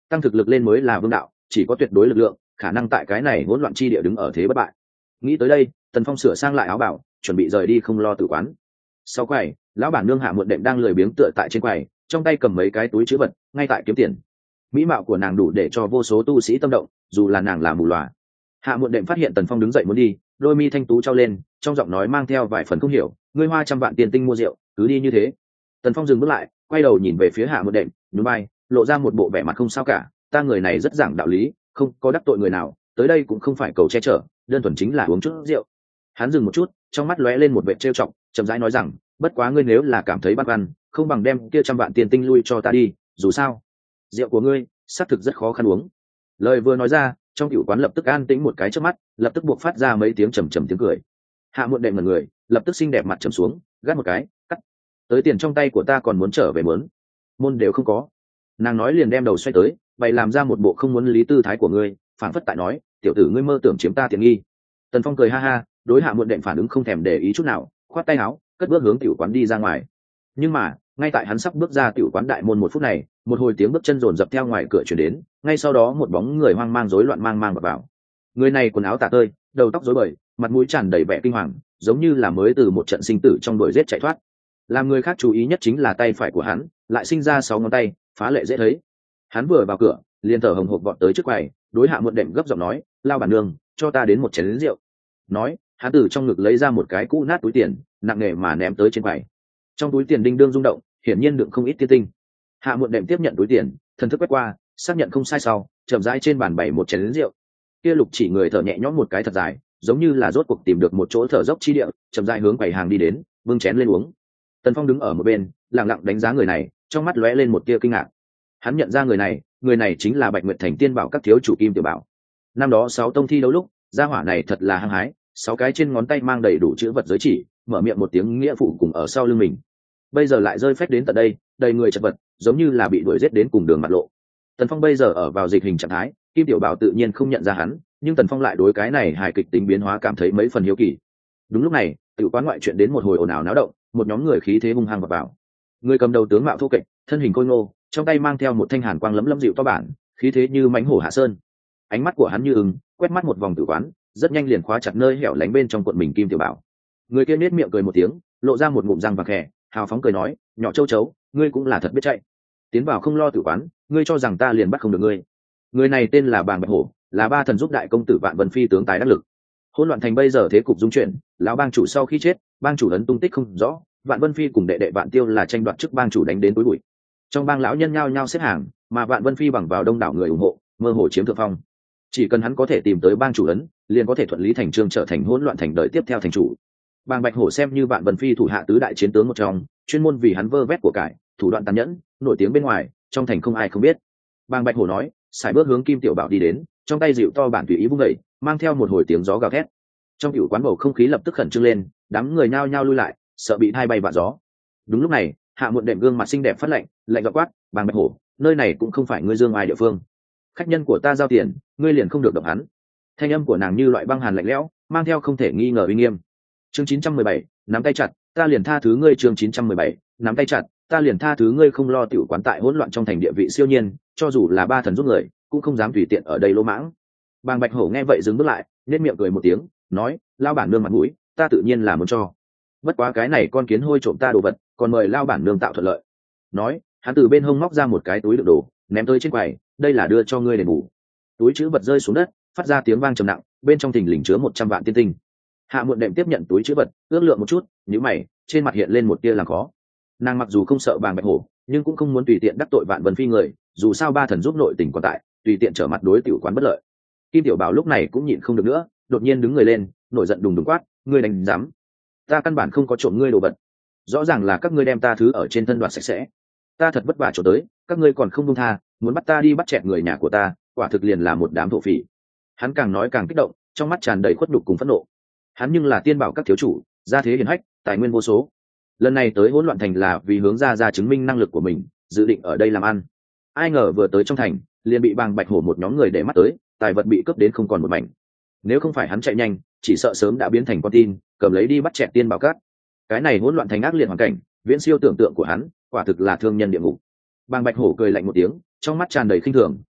tăng thực lực lên mới là vương đạo, chỉ có tuyệt đối lực lượng khả năng tại cái này hỗn loạn chi địa đứng ở thế bất bại. Nghĩ tới đây, Tần Phong sửa sang lại áo bảo, chuẩn bị rời đi không lo tử quán. Sau quầy, lão bản nương Hạ Muộn Đệm đang lười biếng tựa tại trên quầy, trong tay cầm mấy cái túi trữ vật, ngay tại kiếm tiền. Mỹ mạo của nàng đủ để cho vô số tu sĩ tâm động, dù là nàng là mù lòa. Hạ Muộn Đệm phát hiện Tần Phong đứng dậy muốn đi, đôi mi thanh tú trao lên, trong giọng nói mang theo vài phần không hiểu, ngươi hoa trăm vạn tiền tinh mua rượu, cứ đi như thế. Tần Phong dừng bước lại, quay đầu nhìn về phía Hạ Muộn Đệm, nhún vai, lộ ra một bộ vẻ mặt không sao cả, ta người này rất giảng đạo lý, không có đắc tội người nào, tới đây cũng không phải cầu che chở, đơn thuần chính là uống chút rượu. Hắn dừng một chút, trong mắt lóe lên một vẻ trêu chọc, chậm rãi nói rằng, bất quá ngươi nếu là cảm thấy băn khoăn, không bằng đem kia trăm vạn tiền tinh lui cho ta đi, dù sao rượu của ngươi xác thực rất khó khăn uống. Lời vừa nói ra, trong tiểu quán lập tức an tĩnh một cái trước mắt, lập tức buộc phát ra mấy tiếng trầm trầm tiếng cười. Hạ Muộn Đệm ngẩn người, lập tức xinh đẹp mặt trầm xuống, gắt một cái, cắt. Tới tiền trong tay của ta còn muốn trở về muốn, môn đều không có. Nàng nói liền đem đầu xoay tới, bày làm ra một bộ không muốn lý tư thái của ngươi, phản phất tại nói, tiểu tử ngươi mơ tưởng chiếm ta tiện nghi. Tần Phong cười ha ha, đối Hạ Muộn Đệm phản ứng không thèm để ý chút nào, khoát tay áo, cất bước hướng tiểu quán đi ra ngoài. Nhưng mà ngay tại hắn sắp bước ra tiểu quán đại môn một phút này, một hồi tiếng bước chân rồn rập theo ngoài cửa chuyển đến, ngay sau đó một bóng người hoang mang rối loạn mang mang vào, vào. Người này quần áo tả tơi, đầu tóc rối bời, mặt mũi tràn đầy vẻ kinh hoàng, giống như là mới từ một trận sinh tử trong đuổi giết chạy thoát. Làm người khác chú ý nhất chính là tay phải của hắn lại sinh ra sáu ngón tay, phá lệ dễ thấy. Hắn vừa vào cửa liền thở hồng hộc vọt tới trước quầy, đối Hạ Muộn Đệm gấp giọng nói, lao bản nương, cho ta đến một chén rượu. Nói, hắn từ trong ngực lấy ra một cái cũ nát túi tiền, nặng nề mà ném tới trên quầy. Trong túi tiền đinh đương rung động, hiển nhiên đựng không ít tiên tinh. Hạ Muộn Đệm tiếp nhận túi tiền, thần thức quét qua, xác nhận không sai sau, chậm rãi trên bàn bày một chén rượu. Kia Lục Chỉ người thở nhẹ nhõm một cái thật dài, giống như là rốt cuộc tìm được một chỗ thở dốc chi địa, chậm rãi hướng quầy hàng đi đến, bưng chén lên uống. Tần Phong đứng ở một bên, lặng lặng đánh giá người này, trong mắt lóe lên một tia kinh ngạc. Hắn nhận ra người này, người này chính là Bạch Nguyệt Thành Tiên Bảo các thiếu chủ Kim Tiểu Bảo. Năm đó sáu tông thi đấu lúc, gia hỏa này thật là hăng hái, sáu cái trên ngón tay mang đầy đủ chữ vật giới chỉ, mở miệng một tiếng nghĩa phụ cùng ở sau lưng mình. Bây giờ lại rơi phách đến tận đây, đầy người chật vật, giống như là bị đuổi giết đến cùng đường mặt lộ. Tần Phong bây giờ ở vào dịch hình trạng thái, Kim Tiểu Bảo tự nhiên không nhận ra hắn, nhưng Tần Phong lại đối cái này hài kịch tính biến hóa cảm thấy mấy phần hiếu kỳ. Đúng lúc này, tiểu quán ngoại chuyện đến một hồi ồn ào náo động, một nhóm người khí thế hung hăng vào vào. Người cầm đầu tướng mạo thô kệch, thân hình khôi ngô, trong tay mang theo một thanh hàn quang lấm lấm dịu to bản, khí thế như mãnh hổ hạ sơn. Ánh mắt của hắn như ưng, quét mắt một vòng tử quán, rất nhanh liền khóa chặt nơi hẻo lánh bên trong quận mình Kim Tiểu Bảo. Người kia nết miệng cười một tiếng, lộ ra một ngụm răng vàng khè, hào phóng cười nói, nhỏ châu chấu, ngươi cũng là thật biết chạy. Tiến vào không lo tử quán, ngươi cho rằng ta liền bắt không được ngươi. Người này tên là Bàng Bạch Hổ, là ba thần giúp đại công tử Vạn Vân Phi tướng tài đắc lực. Hỗn loạn thành bây giờ thế cục dung chuyển, lão bang chủ sau khi chết, bang chủ ấn tung tích không rõ, Vạn Vân Phi cùng đệ đệ Vạn Tiêu là tranh đoạt chức bang chủ đánh đến túi bụi. Trong bang lão nhân nhao nhao xếp hàng, mà Vạn Vân Phi bằng vào đông đảo người ủng hộ, mơ hồ chiếm thượng phong. Chỉ cần hắn có thể tìm tới bang chủ ấn, liền có thể thuận lý thành trương trở thành hỗn loạn thành đời tiếp theo thành chủ. Bàng Bạch Hổ xem như Vạn Vân Phi thủ hạ tứ đại chiến tướng một trong, chuyên môn vì hắn vơ vét của cải, thủ đoạn tàn nhẫn, nổi tiếng bên ngoài, trong thành không ai không biết. Bàng Bạch Hổ nói, sải bước hướng Kim Tiểu Bảo đi đến, trong tay dịu to bản tùy ý vung đẩy, mang theo một hồi tiếng gió gào thét. Trong tiểu quán bầu không khí lập tức khẩn trương lên, đám người nhao nhao lui lại, sợ bị thay bay vạ gió. Đúng lúc này, Hạ Muộn Đệm gương mặt xinh đẹp phát lạnh, lạnh giọng quát, Bàng Bạch Hổ, nơi này cũng không phải ngươi dương ai địa phương. Khách nhân của ta giao tiền, ngươi liền không được động hắn. Thanh âm của nàng như loại băng hàn lạnh lẽo, mang theo không thể nghi ngờ uy nghiêm. Chương chín trăm mười bảy, nắm tay chặt, ta liền tha thứ ngươi. Chương chín trăm mười bảy, nắm tay chặt, ta liền tha thứ ngươi. Không lo tiểu quán tại hỗn loạn trong thành địa vị siêu nhiên, cho dù là ba thần giúp người, cũng không dám tùy tiện ở đây lỗ mãng. Bàng Bạch Hổ nghe vậy dừng bước lại, nhếch miệng cười một tiếng, nói, lao bản nương mặt mũi, ta tự nhiên là muốn cho. Bất quá cái này con kiến hôi trộm ta đồ vật, còn mời lao bản nương tạo thuận lợi. Nói, hắn từ bên hông móc ra một cái túi đựng đồ, ném tới trên quầy, đây là đưa cho ngươi đền bù. Túi chữ vật rơi xuống đất, phát ra tiếng vang trầm nặng, bên trong thình lình chứa một trăm vạn tiên tinh. Hạ Muộn Đệm tiếp nhận túi chữ vật, ước lượng một chút, nhíu mày, trên mặt hiện lên một tia làm khó. Nàng mặc dù không sợ Bàng Bạch Hổ, nhưng cũng không muốn tùy tiện đắc tội Vạn Vân Phi người, dù sao ba thần giúp nội tình còn tại, tùy tiện trở mặt đối tiểu quán bất lợi. Kim Tiểu Bảo lúc này cũng nhịn không được nữa, đột nhiên đứng người lên, nổi giận đùng đùng quát, ngươi đánh dám? Ta căn bản không có trộm ngươi đồ vật, rõ ràng là các ngươi đem ta thứ ở trên thân đoạt sạch sẽ. Ta thật vất vả trốn tới, các ngươi còn không buông tha, muốn bắt ta đi bắt chẹt người nhà của ta, quả thực liền là một đám thổ phỉ. Hắn càng nói càng kích động, trong mắt tràn đầy khuất nhục cùng phẫn nộ. Hắn nhưng là Tiên Bảo các thiếu chủ, gia thế hiển hách, tài nguyên vô số. Lần này tới hỗn loạn thành là vì hướng ra ra chứng minh năng lực của mình, dự định ở đây làm ăn. Ai ngờ vừa tới trong thành, liền bị Bàng Bạch Hổ một nhóm người để mắt tới, tài vật bị cướp đến không còn một mảnh. Nếu không phải hắn chạy nhanh, chỉ sợ sớm đã biến thành con tin, cầm lấy đi bắt chẹt Tiên Bảo các. Cái này hỗn loạn thành ác liệt hoàn cảnh, viễn siêu tưởng tượng của hắn, quả thực là thương nhân địa ngục. Bàng Bạch Hổ cười lạnh một tiếng, trong mắt tràn đầy khinh thường,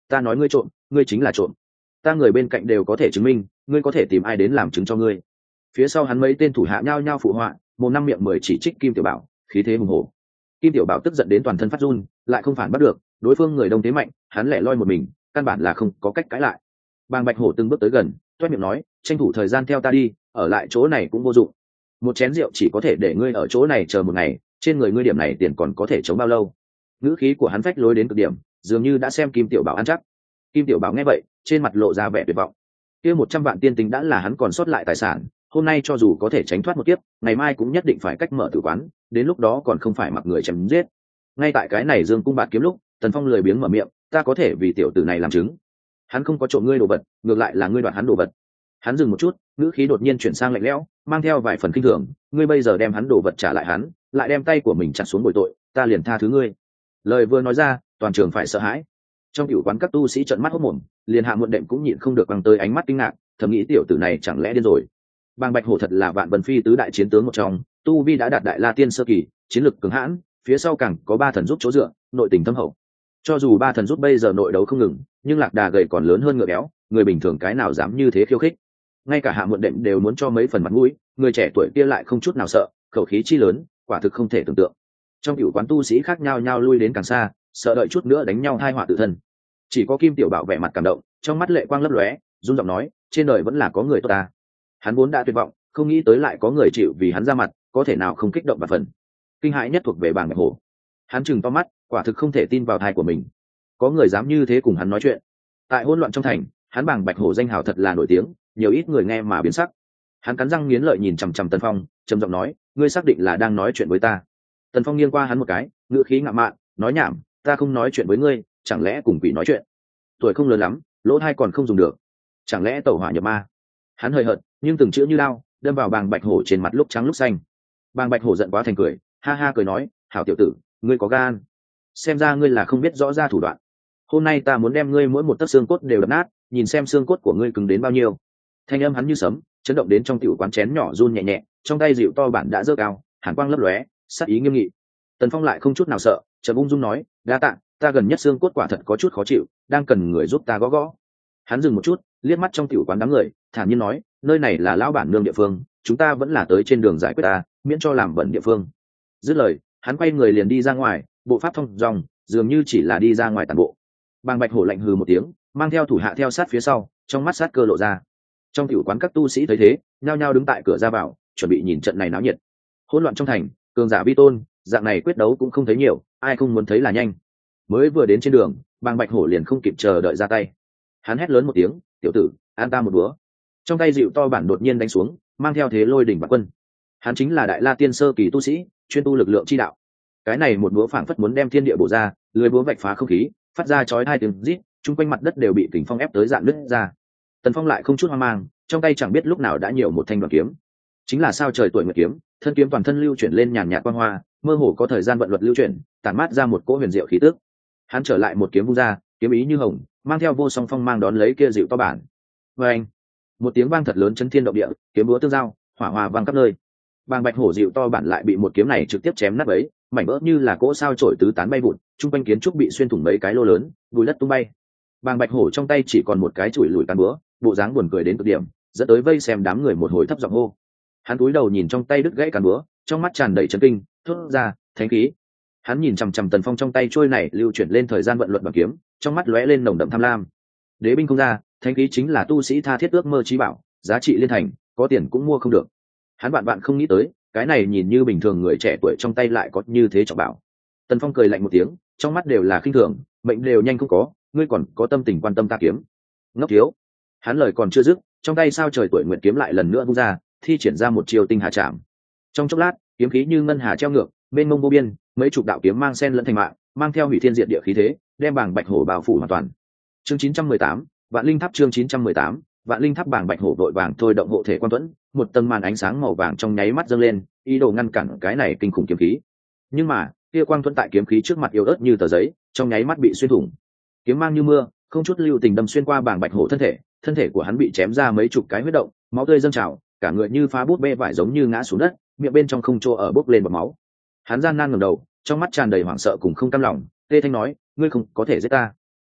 ta nói ngươi trộm, ngươi chính là trộm. Ta người bên cạnh đều có thể chứng minh, ngươi có thể tìm ai đến làm chứng cho ngươi. Phía sau hắn mấy tên thủ hạ nhao nhao phụ họa, một năm miệng mười chỉ trích Kim Tiểu Bảo, khí thế hùng hổ. Kim Tiểu Bảo tức giận đến toàn thân phát run, lại không phản bắt được, đối phương người đông thế mạnh, hắn lẻ loi một mình, căn bản là không có cách cãi lại. Bàng Bạch Hổ từng bước tới gần, toét miệng nói, tranh thủ thời gian theo ta đi, ở lại chỗ này cũng vô dụng. Một chén rượu chỉ có thể để ngươi ở chỗ này chờ một ngày, trên người ngươi điểm này tiền còn có thể chống bao lâu? Ngữ khí của hắn phách lối đến cực điểm, dường như đã xem Kim Tiểu Bảo ăn chắc. Kim Tiểu Bảo nghe vậy, trên mặt lộ ra vẻ tuyệt vọng. Kia một trăm vạn tiên tinh đã là hắn còn sót lại tài sản, hôm nay cho dù có thể tránh thoát một kiếp, ngày mai cũng nhất định phải cách mở tử quán, đến lúc đó còn không phải mặc người chém giết. Ngay tại cái này Dương cung bạt kiếm lúc, Tần Phong lười biếng mở miệng, ta có thể vì tiểu tử này làm chứng. Hắn không có trộm ngươi đồ vật, ngược lại là ngươi đoạt hắn đồ vật. Hắn dừng một chút, ngữ khí đột nhiên chuyển sang lạnh lẽo, mang theo vài phần kinh thường, ngươi bây giờ đem hắn đồ vật trả lại hắn, lại đem tay của mình chặt xuống bồi tội, ta liền tha thứ ngươi. Lời vừa nói ra, toàn trường phải sợ hãi. Trong cửu quán các tu sĩ trợn mắt hốt mồm, liền Hạ Muộn Đệm cũng nhịn không được băng tới ánh mắt kinh ngạc, thầm nghĩ tiểu tử này chẳng lẽ điên rồi. Bàng Bạch Hổ thật là Vạn Vân Phi tứ đại chiến tướng một trong, tu vi đã đạt đại La Tiên sơ kỳ, chiến lực cường hãn, phía sau càng có ba thần giúp chỗ dựa, nội tình thâm hậu. Cho dù ba thần giúp bây giờ nội đấu không ngừng, nhưng lạc đà gầy còn lớn hơn ngựa béo, người bình thường cái nào dám như thế khiêu khích. Ngay cả Hạ Muộn Đệm đều muốn cho mấy phần mặt mũi, người trẻ tuổi kia lại không chút nào sợ, khẩu khí chi lớn, quả thực không thể tưởng tượng. Trong cửu quán tu sĩ khác nhau nhau lui đến càng xa, sợ đợi chút nữa đánh nhau hai họa tự thân. Chỉ có Kim Tiểu Bảo vẻ mặt cảm động, trong mắt lệ quang lấp lóe, run giọng nói, trên đời vẫn là có người tốt ta. Hắn vốn đã tuyệt vọng, không nghĩ tới lại có người chịu vì hắn ra mặt, có thể nào không kích động và phần. Kinh hãi nhất thuộc về Bàng Bạch Hổ. Hắn trừng to mắt, quả thực không thể tin vào tai của mình. Có người dám như thế cùng hắn nói chuyện. Tại hỗn loạn trong thành, hắn Bàng Bạch Hổ danh hào thật là nổi tiếng, nhiều ít người nghe mà biến sắc. Hắn cắn răng nghiến lợi nhìn chằm chằm Tần Phong, trầm giọng nói, ngươi xác định là đang nói chuyện với ta? Tần Phong nghiêng qua hắn một cái, ngữ khí ngạo mạn, nói nhảm, ta không nói chuyện với ngươi, chẳng lẽ cùng quỷ nói chuyện? Tuổi không lớn lắm, lỗ tai còn không dùng được, chẳng lẽ tẩu hỏa nhập ma? Hắn hời hợt, nhưng từng chữ như lao, đâm vào Bàng Bạch Hổ trên mặt lúc trắng lúc xanh. Bàng Bạch Hổ giận quá thành cười, ha ha cười nói, hảo tiểu tử, ngươi có gan, xem ra ngươi là không biết rõ ra thủ đoạn. Hôm nay ta muốn đem ngươi mỗi một tấc xương cốt đều đập nát, nhìn xem xương cốt của ngươi cứng đến bao nhiêu. Thanh âm hắn như sấm, chấn động đến trong tiểu quán chén nhỏ run nhẹ nhẹ, trong tay dịu to bản đã dơ cao, hàn quang lấp lóe, sắc ý nghiêm nghị. Tần Phong lại không chút nào sợ, chợt ung dung nói, đa tạ, ta gần nhất xương cốt quả thật có chút khó chịu, đang cần người giúp ta gõ gõ. Hắn dừng một chút, liếc mắt trong tiểu quán đám người, thản nhiên nói, nơi này là lão bản nương địa phương, chúng ta vẫn là tới trên đường giải quyết ta, miễn cho làm bẩn địa phương. Dứt lời, hắn quay người liền đi ra ngoài, bộ pháp thông dong, dường như chỉ là đi ra ngoài tàn bộ. Bàng Bạch Hổ lạnh hừ một tiếng, mang theo thủ hạ theo sát phía sau, trong mắt sát cơ lộ ra. Trong tiểu quán các tu sĩ thấy thế, nhao nhao đứng tại cửa ra vào, chuẩn bị nhìn trận này náo nhiệt. Hỗn loạn trong thành, cường giả vi tôn, dạng này quyết đấu cũng không thấy nhiều, ai không muốn thấy là nhanh. Mới vừa đến trên đường, Bàng Bạch Hổ liền không kịp chờ đợi ra tay. Hắn hét lớn một tiếng, tiểu tử, an ta một búa. Trong tay dịu to bản đột nhiên đánh xuống, mang theo thế lôi đỉnh bạc quân. Hắn chính là đại La Tiên sơ kỳ tu sĩ, chuyên tu lực lượng chi đạo. Cái này một búa phảng phất muốn đem thiên địa bổ ra, lưỡi búa vạch phá không khí, phát ra chói hai tiếng rít, chung quanh mặt đất đều bị kình phong ép tới dạn nứt ra. Tần Phong lại không chút hoang mang, trong tay chẳng biết lúc nào đã nhiều một thanh đoàn kiếm. Chính là sao trời tuổi nguyệt kiếm, thân kiếm toàn thân lưu chuyển lên nhàn nhạt quang hoa, mơ hồ có thời gian vận luật lưu chuyển, tản mát ra một cỗ huyền diệu khí tức. Hắn trở lại một kiếm vung ra, kiếm ý như hồng, mang theo vô song phong mang đón lấy kia dịu to bản. Và anh, một tiếng vang thật lớn chấn thiên động địa, kiếm búa tương giao, hỏa hoa vang khắp nơi. Bàng Bạch Hổ dịu to bản lại bị một kiếm này trực tiếp chém nát bấy, mảnh vỡ như là cỗ sao chổi tứ tán bay vụn, trung quanh kiến trúc bị xuyên thủng mấy cái lô lớn, bùi đất tung bay. Bàng Bạch Hổ trong tay chỉ còn một cái chùi lùi cán búa, bộ dáng buồn cười đến cực điểm, dẫn tới vây xem đám người một hồi thấp giọng hô. Hắn cúi đầu nhìn trong tay đứt gãy cán búa, trong mắt tràn đầy chấn kinh, thốt ra, thánh khí. Hắn nhìn chằm chằm Tần Phong trong tay trôi này lưu chuyển lên thời gian vận luật bằng kiếm, trong mắt lóe lên nồng đậm tham lam. Đế binh không ra, thánh khí chính là tu sĩ tha thiết ước mơ chí bảo, giá trị liên thành, có tiền cũng mua không được. Hắn bạn bạn không nghĩ tới, cái này nhìn như bình thường người trẻ tuổi trong tay lại có như thế trọng bảo. Tần Phong cười lạnh một tiếng, trong mắt đều là khinh thường, mệnh đều nhanh không có, ngươi còn có tâm tình quan tâm ta kiếm? Ngốc thiếu. Hắn lời còn chưa dứt, trong tay sao trời tuổi nguyện kiếm lại lần nữa vung ra, thi triển ra một chiều tinh hà chạm. Trong chốc lát, kiếm khí như ngân hà treo ngược, mênh mông vô biên, mấy chục đạo kiếm mang sen lẫn thành mạng, mang theo hủy thiên diệt địa khí thế, đem Bàng Bạch Hổ bao phủ hoàn toàn. Chương chín trăm mười tám, Vạn Linh Tháp chương chín trăm mười tám, Vạn Linh Tháp. Bàng Bạch Hổ vội vàng thôi động hộ thể quan tuẫn, một tầng màn ánh sáng màu vàng trong nháy mắt dâng lên, ý đồ ngăn cản cái này kinh khủng kiếm khí. Nhưng mà, kia quang thuẫn tại kiếm khí trước mặt yếu ớt như tờ giấy, trong nháy mắt bị xuyên thủng. Kiếm mang như mưa, không chút lưu tình đâm xuyên qua Bàng Bạch Hổ thân thể, thân thể của hắn bị chém ra mấy chục cái huyết động, máu tươi dâng trào, cả người như phá bút bê vải giống như ngã xuống đất, miệng bên trong không chỗ ở bốc lên bọt máu. Hắn gian nan ngẩng đầu, trong mắt tràn đầy hoảng sợ cùng không cam lòng, tê thanh nói, ngươi không có thể giết ta.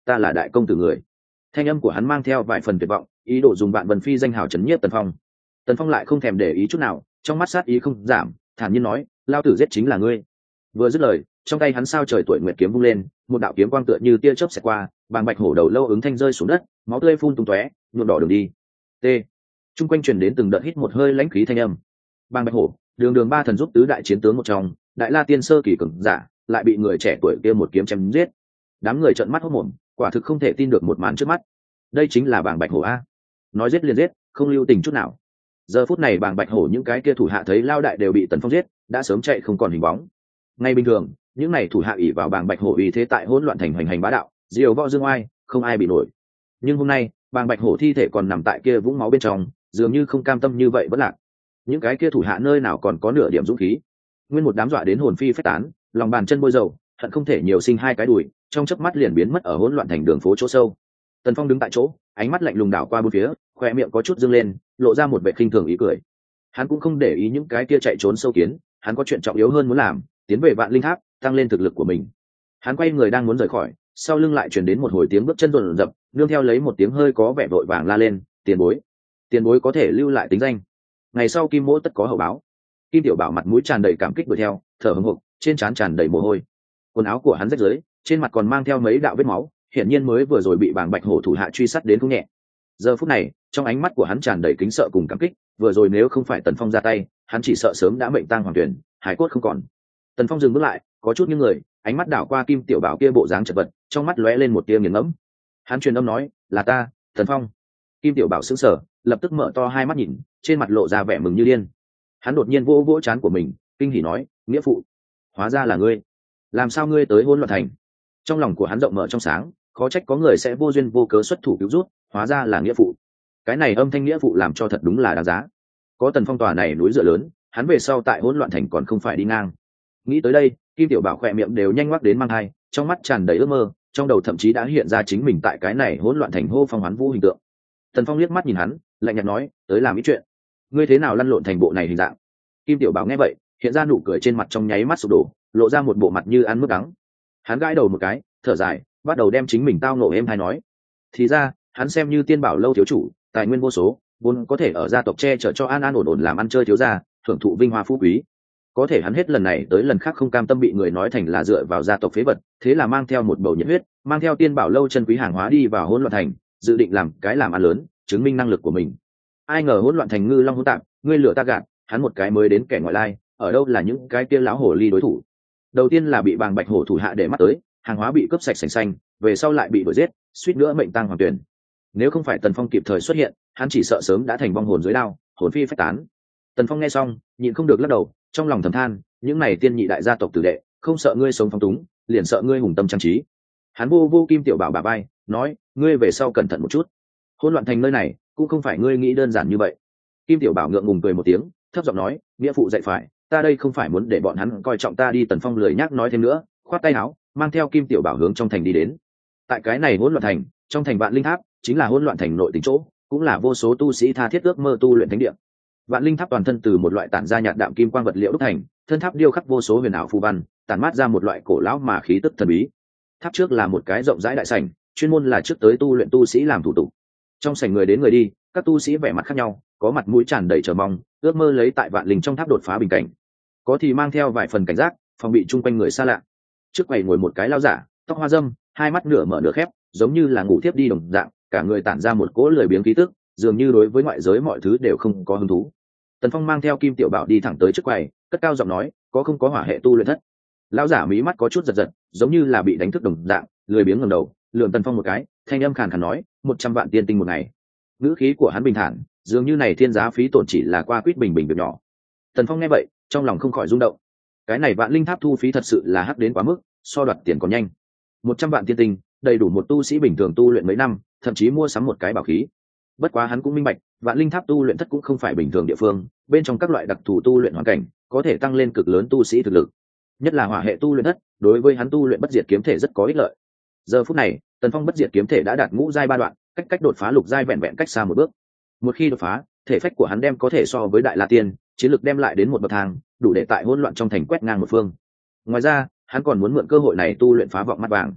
ta là đại công tử người. Thanh âm của hắn mang theo vài phần tuyệt vọng, ý đồ dùng Vạn Vân Phi danh hào chấn nhiếp Tần Phong. Tần Phong lại không thèm để ý chút nào, trong mắt sát ý không giảm, thản nhiên nói, lao tử giết chính là ngươi. Vừa dứt lời, trong tay hắn sao trời tuổi nguyệt kiếm vung lên, một đạo kiếm quang tựa như tia chớp xẹt qua, bàng bạch hổ đầu lâu ứng thanh rơi xuống đất, máu tươi phun tung tóe, nhuộm đỏ đường đi. T. Trung quanh truyền đến từng đợt hít một hơi lãnh khí thanh âm. Bàng bạch hổ, đường đường ba thần giúp tứ đại chiến tướng một trong, đại la tiên sơ kỳ cường giả, lại bị người trẻ tuổi kia một kiếm chém giết. Đám người trợn mắt hốt mồm, quả thực không thể tin được một màn trước mắt. Đây chính là bàng bạch hổ a, nói giết liền giết, không lưu tình chút nào. Giờ phút này bàng bạch hổ những cái kia thủ hạ thấy lao đại đều bị Tần Phong giết, đã sớm chạy không còn hình bóng. Ngay bình thường, những này thủ hạ ỷ vào bàng bạch hổ uy thế tại hỗn loạn thành hoành hành bá đạo, diều võ dương oai, không ai bị nổi. Nhưng hôm nay, bàng bạch hổ thi thể còn nằm tại kia vũng máu bên trong, dường như không cam tâm như vậy vẫn lạc. Những cái kia thủ hạ nơi nào còn có nửa điểm dũng khí, nguyên một đám dọa đến hồn phi phách tán, lòng bàn chân bôi dầu, hận không thể nhiều sinh hai cái đùi, trong chớp mắt liền biến mất ở hỗn loạn thành đường phố chỗ sâu. Tần Phong đứng tại chỗ, ánh mắt lạnh lùng đảo qua bốn phía, khoe miệng có chút dương lên, lộ ra một vẻ khinh thường ý cười. Hắn cũng không để ý những cái kia chạy trốn sâu kiến, hắn có chuyện trọng yếu hơn muốn làm, tiến về Vạn Linh Tháp, tăng lên thực lực của mình. Hắn quay người đang muốn rời khỏi, sau lưng lại truyền đến một hồi tiếng bước chân rồn rập, nương theo lấy một tiếng hơi có vẻ vội vàng la lên, tiền bối, tiền bối có thể lưu lại tính danh, ngày sau Kim Mỗ tất có hậu báo. Kim Tiểu Bảo mặt mũi tràn đầy cảm kích đuổi theo, thở hổn hển, trên trán tràn đầy mồ hôi, quần áo của hắn rách rưới, trên mặt còn mang theo mấy đạo vết máu, hiển nhiên mới vừa rồi bị bàng bạch hổ thủ hạ truy sát đến không nhẹ. Giờ phút này, trong ánh mắt của hắn tràn đầy kính sợ cùng cảm kích, vừa rồi nếu không phải Tần Phong ra tay, hắn chỉ sợ sớm đã mệnh tang hoàng tuyển, hải cốt không còn. Tần Phong dừng bước lại, có chút nghiêng người, ánh mắt đảo qua Kim Tiểu Bảo kia bộ dáng chật vật, trong mắt lóe lên một tia nghiền ngẫm. Hắn truyền âm nói, là ta, Tần Phong. Kim Tiểu Bảo sững sờ, lập tức mở to hai mắt nhìn, trên mặt lộ ra vẻ mừng như điên. Hắn đột nhiên vỗ vỗ trán của mình, kinh hỉ nói, nghĩa phụ, hóa ra là ngươi. Làm sao ngươi tới Hỗn Loạn Thành? Trong lòng của hắn rộng mở trong sáng, khó trách có người sẽ vô duyên vô cớ xuất thủ cứu rút, hóa ra là nghĩa phụ. Cái này âm thanh nghĩa phụ làm cho thật đúng là đáng giá. Có Tần Phong tòa này núi dựa lớn, hắn về sau tại Hỗn Loạn Thành còn không phải đi ngang. Nghĩ tới đây, Kim Tiểu Bảo khỏe miệng đều nhanh ngoắc đến mang hai, trong mắt tràn đầy ước mơ, trong đầu thậm chí đã hiện ra chính mình tại cái này Hỗn Loạn Thành hô phong hoán vũ hình tượng. Tần Phong liếc mắt nhìn hắn, lạnh nhạt nói, tới làm ít chuyện. Ngươi thế nào lăn lộn thành bộ này hình dạng? Kim Tiểu Bảo nghe vậy, hiện ra nụ cười trên mặt trong nháy mắt sụp đổ, lộ ra một bộ mặt như ăn mướp đắng. Hắn gãi đầu một cái, thở dài, bắt đầu đem chính mình tao nộ êm hay nói. Thì ra, hắn xem như Tiên Bảo lâu thiếu chủ, tài nguyên vô số, vốn có thể ở gia tộc che chở cho an an ổn ổn làm ăn chơi thiếu gia, thưởng thụ vinh hoa phú quý. Có thể hắn hết lần này tới lần khác không cam tâm bị người nói thành là dựa vào gia tộc phế vật, thế là mang theo một bầu nhiệt huyết, mang theo Tiên Bảo lâu chân quý hàng hóa đi vào Hỗn Loạn Thành, dự định làm cái làm ăn lớn, chứng minh năng lực của mình. Ai ngờ Hỗn Loạn Thành ngư long hỗn tạp, ngươi lừa ta gạt, hắn một cái mới đến kẻ ngoại lai, ở đâu là những cái kia láo hổ ly đối thủ. Đầu tiên là bị bàng bạch hổ thủ hạ để mắt tới, hàng hóa bị cướp sạch sành xanh, về sau lại bị đuổi giết, suýt nữa mệnh tang hoàng tuyển. Nếu không phải Tần Phong kịp thời xuất hiện, hắn chỉ sợ sớm đã thành vong hồn dưới đao, hồn phi phách tán. Tần Phong nghe xong, nhịn không được lắc đầu, trong lòng thầm than, những này tiên nhị đại gia tộc tử đệ, không sợ ngươi sống phong túng, liền sợ ngươi hùng tâm trang trí. Hắn vô vô Kim Tiểu Bảo bà bay, nói, ngươi về sau cẩn thận một chút. Hỗn Loạn Thành nơi này, cũng không phải ngươi nghĩ đơn giản như vậy. Kim Tiểu Bảo ngượng ngùng cười một tiếng, thấp giọng nói, nghĩa phụ dạy phải, ta đây không phải muốn để bọn hắn coi trọng ta đi. Tần Phong lười nhắc nói thêm nữa, khoát tay áo, mang theo Kim Tiểu Bảo hướng trong thành đi đến. Tại cái này Hỗn Loạn Thành, trong thành Vạn Linh Tháp chính là Hỗn Loạn Thành nội tỉnh chỗ, cũng là vô số tu sĩ tha thiết ước mơ tu luyện thánh địa. Vạn Linh Tháp toàn thân từ một loại tản ra nhạt đạm kim quang vật liệu đúc thành, thân tháp điêu khắc vô số huyền ảo phù văn, tản mát ra một loại cổ lão mà khí tức thần bí. Tháp trước là một cái rộng rãi đại sảnh, chuyên môn là trước tới tu luyện tu sĩ làm thủ tục. Trong sảnh người đến người đi, các tu sĩ vẻ mặt khác nhau, có mặt mũi tràn đầy chờ mong, ước mơ lấy tại Vạn Linh trong tháp đột phá bình cảnh, có thì mang theo vài phần cảnh giác, phòng bị chung quanh người xa lạ. Trước quầy ngồi một cái lão giả, tóc hoa râm, hai mắt nửa mở nửa khép, giống như là ngủ thiếp đi đồng dạng, cả người tản ra một cỗ lười biếng khí tức, dường như đối với ngoại giới mọi thứ đều không có hứng thú. Tần Phong mang theo Kim Tiểu Bảo đi thẳng tới trước quầy, cất cao giọng nói, có không có hỏa hệ tu luyện thất. Lão giả mí mắt có chút giật giật, giống như là bị đánh thức đồng dạng, lười biếng ngẩng đầu, lườm Tần Phong một cái, thanh âm khàn khàn nói, một trăm vạn tiên tinh một ngày. Ngữ khí của hắn bình thản, dường như này thiên giá phí tổn chỉ là qua quýt bình bình việc nhỏ. Tần Phong nghe vậy, trong lòng không khỏi rung động. Cái này Vạn Linh Tháp thu phí thật sự là hắc đến quá mức, so đoạt tiền còn nhanh. Một trăm vạn tiên tinh, đầy đủ một tu sĩ bình thường tu luyện mấy năm, thậm chí mua sắm một cái bảo khí. Bất quá hắn cũng minh bạch, Vạn Linh Tháp tu luyện thất cũng không phải bình thường địa phương, bên trong các loại đặc thù tu luyện hoàn cảnh, có thể tăng lên cực lớn tu sĩ thực lực. Nhất là hỏa hệ tu luyện thất, đối với hắn tu luyện bất diệt kiếm thể rất có ích lợi. Giờ phút này, Tần Phong bất diệt kiếm thể đã đạt ngũ giai ba đoạn, cách cách đột phá lục giai vẹn vẹn cách xa một bước. Một khi đột phá, thể phách của hắn đem có thể so với đại la tiên, chiến lực đem lại đến một bậc thang, đủ để tại hỗn loạn trong thành quét ngang một phương. Ngoài ra, hắn còn muốn mượn cơ hội này tu luyện phá vọng mắt vàng.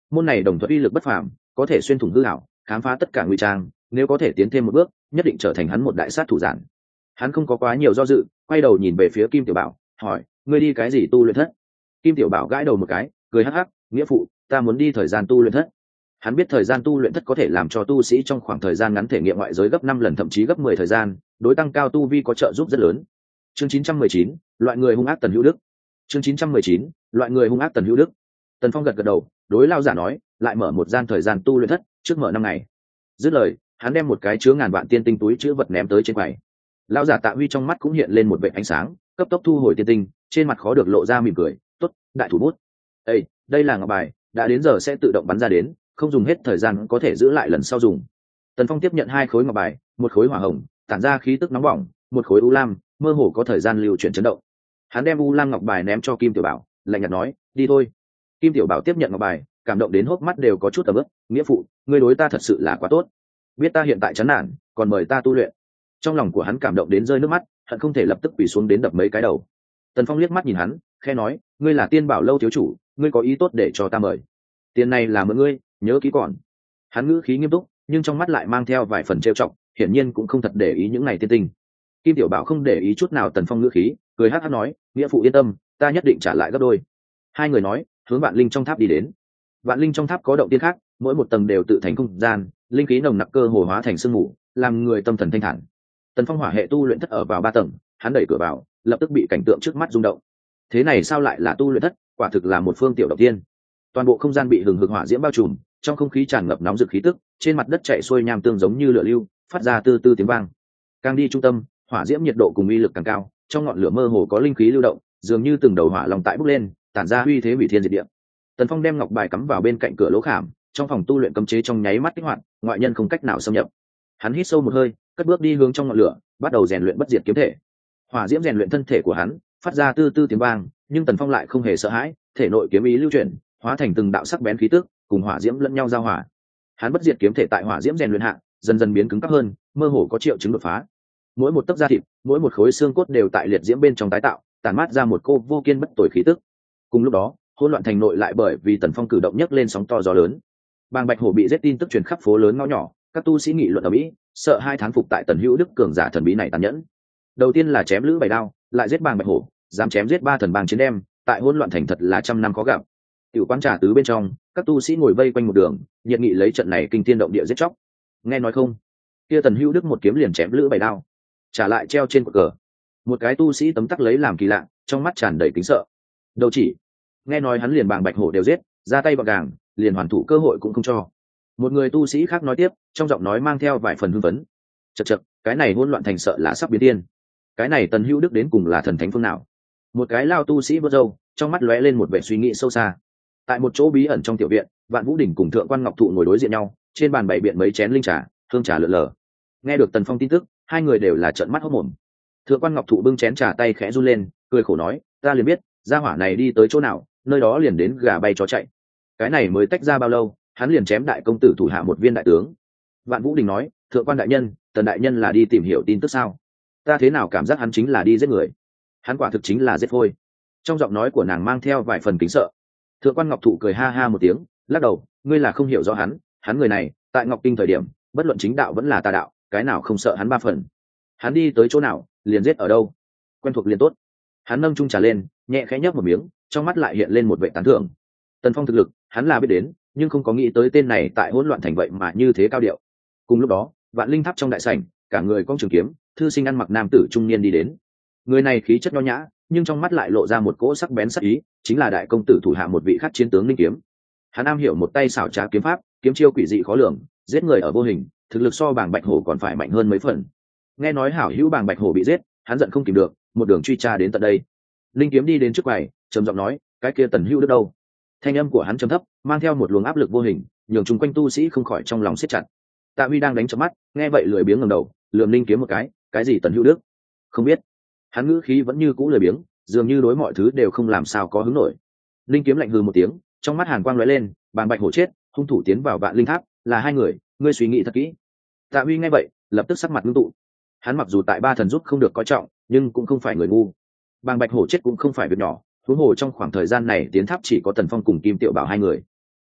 Môn này đồng thuật uy lực bất phàm, có thể xuyên thủng hư ảo, khám phá tất cả ngụy trang, nếu có thể tiến thêm một bước nhất định trở thành hắn một đại sát thủ giản. Hắn không có quá nhiều do dự, quay đầu nhìn về phía Kim Tiểu Bảo, hỏi, ngươi đi cái gì tu luyện thất? Kim Tiểu Bảo gãi đầu một cái, cười hắc hắc, nghĩa phụ, ta muốn đi thời gian tu luyện thất. Hắn biết thời gian tu luyện thất có thể làm cho tu sĩ trong khoảng thời gian ngắn thể nghiệm ngoại giới gấp năm lần thậm chí gấp mười thời gian, đối tăng cao tu vi có trợ giúp rất lớn. Chương chín trăm mười chín, loại người hung ác Tần Hữu Đức. Chương chín trăm mười chín, loại người hung ác Tần Hữu Đức. Tần Phong gật gật đầu, đối lao giả nói, lại mở một gian thời gian tu luyện thất, trước mở năm ngày. Dứt lời, hắn đem một cái chứa ngàn vạn tiên tinh túi chứa vật ném tới trên quầy. Lão giả Tạ Huy trong mắt cũng hiện lên một vệt ánh sáng, cấp tốc thu hồi tiên tinh, trên mặt khó được lộ ra mỉm cười, "Tốt, đại thủ bút. Ê, đây là ngọc bài, đã đến giờ sẽ tự động bắn ra đến, không dùng hết thời gian có thể giữ lại lần sau dùng." Tần Phong tiếp nhận hai khối ngọc bài, một khối hỏa hồng, tản ra khí tức nóng bỏng, một khối u lam, mơ hồ có thời gian lưu chuyển chấn động. Hắn đem u lam ngọc bài ném cho Kim Tiểu Bảo, lạnh nhạt nói, "Đi thôi." Kim Tiểu Bảo tiếp nhận ngọc bài, cảm động đến hốc mắt đều có chút tầm ướp, "Nghĩa phụ, ngươi đối ta thật sự là quá tốt, biết ta hiện tại chán nản, còn mời ta tu luyện." Trong lòng của hắn cảm động đến rơi nước mắt, hận không thể lập tức quỳ xuống đến đập mấy cái đầu. Tần Phong liếc mắt nhìn hắn, khẽ nói, "Ngươi là Tiên Bảo lâu thiếu chủ, ngươi có ý tốt để cho ta mời. Tiền này là mượn ngươi, nhớ kỹ còn." Hắn ngữ khí nghiêm túc, nhưng trong mắt lại mang theo vài phần trêu chọc, hiển nhiên cũng không thật để ý những này tiên tinh. Kim Tiểu Bảo không để ý chút nào Tần Phong ngữ khí, cười hắc hắc nói, "Nghĩa phụ yên tâm, ta nhất định trả lại gấp đôi." Hai người nói, hướng Vạn Linh trong tháp đi đến. Vạn Linh trong tháp có động tiên khác, mỗi một tầng đều tự thành không gian, linh khí nồng nặc cơ hồ hóa thành sương mù, làm người tâm thần thanh thản. Tần Phong hỏa hệ tu luyện thất ở vào ba tầng, hắn đẩy cửa vào, lập tức bị cảnh tượng trước mắt rung động. Thế này sao lại là tu luyện thất, quả thực là một phương tiểu động tiên. Toàn bộ không gian bị hừng hực hỏa diễm bao trùm, trong không khí tràn ngập nóng rực khí tức, trên mặt đất chảy xuôi nham tương giống như lửa lưu, phát ra từ từ tiếng vang. Càng đi trung tâm, hỏa diễm nhiệt độ cùng uy lực càng cao, trong ngọn lửa mơ hồ có linh khí lưu động, dường như từng đầu hỏa long tại bốc lên, tản ra uy thế hủy thiên diệt địa. Tần Phong đem ngọc bài cắm vào bên cạnh cửa lỗ khảm, trong phòng tu luyện cấm chế trong nháy mắt kích hoạt, ngoại nhân không cách nào xâm nhập. Hắn hít sâu một hơi, cất bước đi hướng trong ngọn lửa, bắt đầu rèn luyện bất diệt kiếm thể. Hỏa diễm rèn luyện thân thể của hắn, phát ra tư tư tiếng vang, nhưng Tần Phong lại không hề sợ hãi, thể nội kiếm ý lưu chuyển, hóa thành từng đạo sắc bén khí tức, cùng hỏa diễm lẫn nhau giao hòa. Hắn bất diệt kiếm thể tại hỏa diễm rèn luyện hạ, dần dần biến cứng cáp hơn, mơ hồ có triệu chứng đột phá. Mỗi một tấc da thịt, mỗi một khối xương cốt đều tại liệt diễm bên trong tái tạo, tản mát ra một cô vô kiên bất tồi khí tức. Cùng lúc đó, hỗn loạn thành nội lại bởi vì Tần Phong cử động nhấc lên sóng to gió lớn. Bàng Bạch Hổ bị giết tin tức truyền khắp phố lớn ngõ nhỏ, các tu sĩ nghị luận ở mỹ, sợ hai thán phục tại Tần Hữu Đức cường giả thần bí này tàn nhẫn. Đầu tiên là chém lữ bảy đao, lại giết Bàng Bạch Hổ, dám chém giết ba thần bang chiến đem, tại hỗn loạn thành thật là trăm năm khó gặp. Tiểu quán trà tứ bên trong, các tu sĩ ngồi vây quanh một đường, nhiệt nghị lấy trận này kinh thiên động địa giết chóc. Nghe nói không? Kia Tần Hữu Đức một kiếm liền chém lữ bảy đao, trả lại treo trên cột cờ. Một cái tu sĩ tấm tắc lấy làm kỳ lạ, trong mắt tràn đầy kính sợ. Đâu chỉ, nghe nói hắn liền Bàng Bạch Hổ đều giết, ra tay gọn gàng, liền hoàn thủ cơ hội cũng không cho. Một người tu sĩ khác nói tiếp, trong giọng nói mang theo vài phần hưng phấn. Chậc chậc, cái này hỗn loạn thành sợ là sắp biến thiên. Cái này Tần Hữu Đức đến cùng là thần thánh phương nào? Một cái lao tu sĩ vớt râu, trong mắt lóe lên một vẻ suy nghĩ sâu xa. Tại một chỗ bí ẩn trong tiểu viện, Vạn Vũ Đỉnh cùng Thượng Quan Ngọc Thụ ngồi đối diện nhau, trên bàn bày biện mấy chén linh trà, hương trà lượn lờ. Nghe được Tần Phong tin tức, hai người đều là trợn mắt hốt mồm. Thượng Quan Ngọc Thụ bưng chén trà tay khẽ run lên, cười khổ nói, ta liền biết, gia hỏa này đi tới chỗ nào, nơi đó liền đến gà bay chó chạy. Cái này mới tách ra bao lâu, hắn liền chém đại công tử thủ hạ một viên đại tướng. Vạn Vũ Đình nói, Thượng Quan đại nhân, Tần đại nhân là đi tìm hiểu tin tức sao? Ta thế nào cảm giác hắn chính là đi giết người? Hắn quả thực chính là giết phôi. Trong giọng nói của nàng mang theo vài phần kính sợ. Thượng Quan Ngọc Thụ cười ha ha một tiếng, lắc đầu, ngươi là không hiểu rõ hắn, hắn người này, tại Ngọc Kinh thời điểm, bất luận chính đạo vẫn là tà đạo, cái nào không sợ hắn ba phần. Hắn đi tới chỗ nào, liền giết ở đâu. Quen thuộc liền tốt. Hắn nâng chung trà lên, nhẹ khẽ nhấp một miếng, trong mắt lại hiện lên một vẻ tán thưởng. Tần Phong thực lực, hắn là biết đến, nhưng không có nghĩ tới tên này tại hỗn loạn thành vậy mà như thế cao điệu. Cùng lúc đó, Vạn Linh Tháp trong đại sảnh, cả người cong trường kiếm, thư sinh ăn mặc nam tử trung niên đi đến. Người này khí chất nho nhã, nhưng trong mắt lại lộ ra một cỗ sắc bén sắc ý, chính là đại công tử thủ hạ một vị khắc chiến tướng Linh Kiếm. Hắn am hiểu một tay xảo trá kiếm pháp, kiếm chiêu quỷ dị khó lường, giết người ở vô hình, thực lực so Bàng Bạch Hổ còn phải mạnh hơn mấy phần. Nghe nói hảo hữu Bàng Bạch Hổ bị giết, hắn giận không kìm được, một đường truy tra đến tận đây. Linh Kiếm đi đến trước quầy, trầm giọng nói, cái kia Tần Hữu Đức đâu? Thanh âm của hắn trầm thấp, mang theo một luồng áp lực vô hình, nhường chung quanh tu sĩ không khỏi trong lòng siết chặt. Tạ Huy đang đánh chớp mắt, nghe vậy lười biếng ngẩng đầu, lườm Linh Kiếm một cái, cái gì Tần Hữu Đức? Không biết. Hắn ngữ khí vẫn như cũ lười biếng, dường như đối mọi thứ đều không làm sao có hứng nổi. Linh Kiếm lạnh hừ một tiếng, trong mắt hàn quang lóe lên, Bàng Bạch Hổ chết, hung thủ tiến vào Vạn Linh Tháp, là hai người, ngươi suy nghĩ thật kỹ. Tạ Huy nghe vậy, lập tức sắc mặt ngưng tụ. Hắn mặc dù tại ba thần giúp không được coi trọng, nhưng cũng không phải người ngu. Bàng Bạch Hổ chết cũng không phải việc nhỏ, huống hồ trong khoảng thời gian này tiến tháp chỉ có Tần Phong cùng Kim Tiểu Bảo hai người.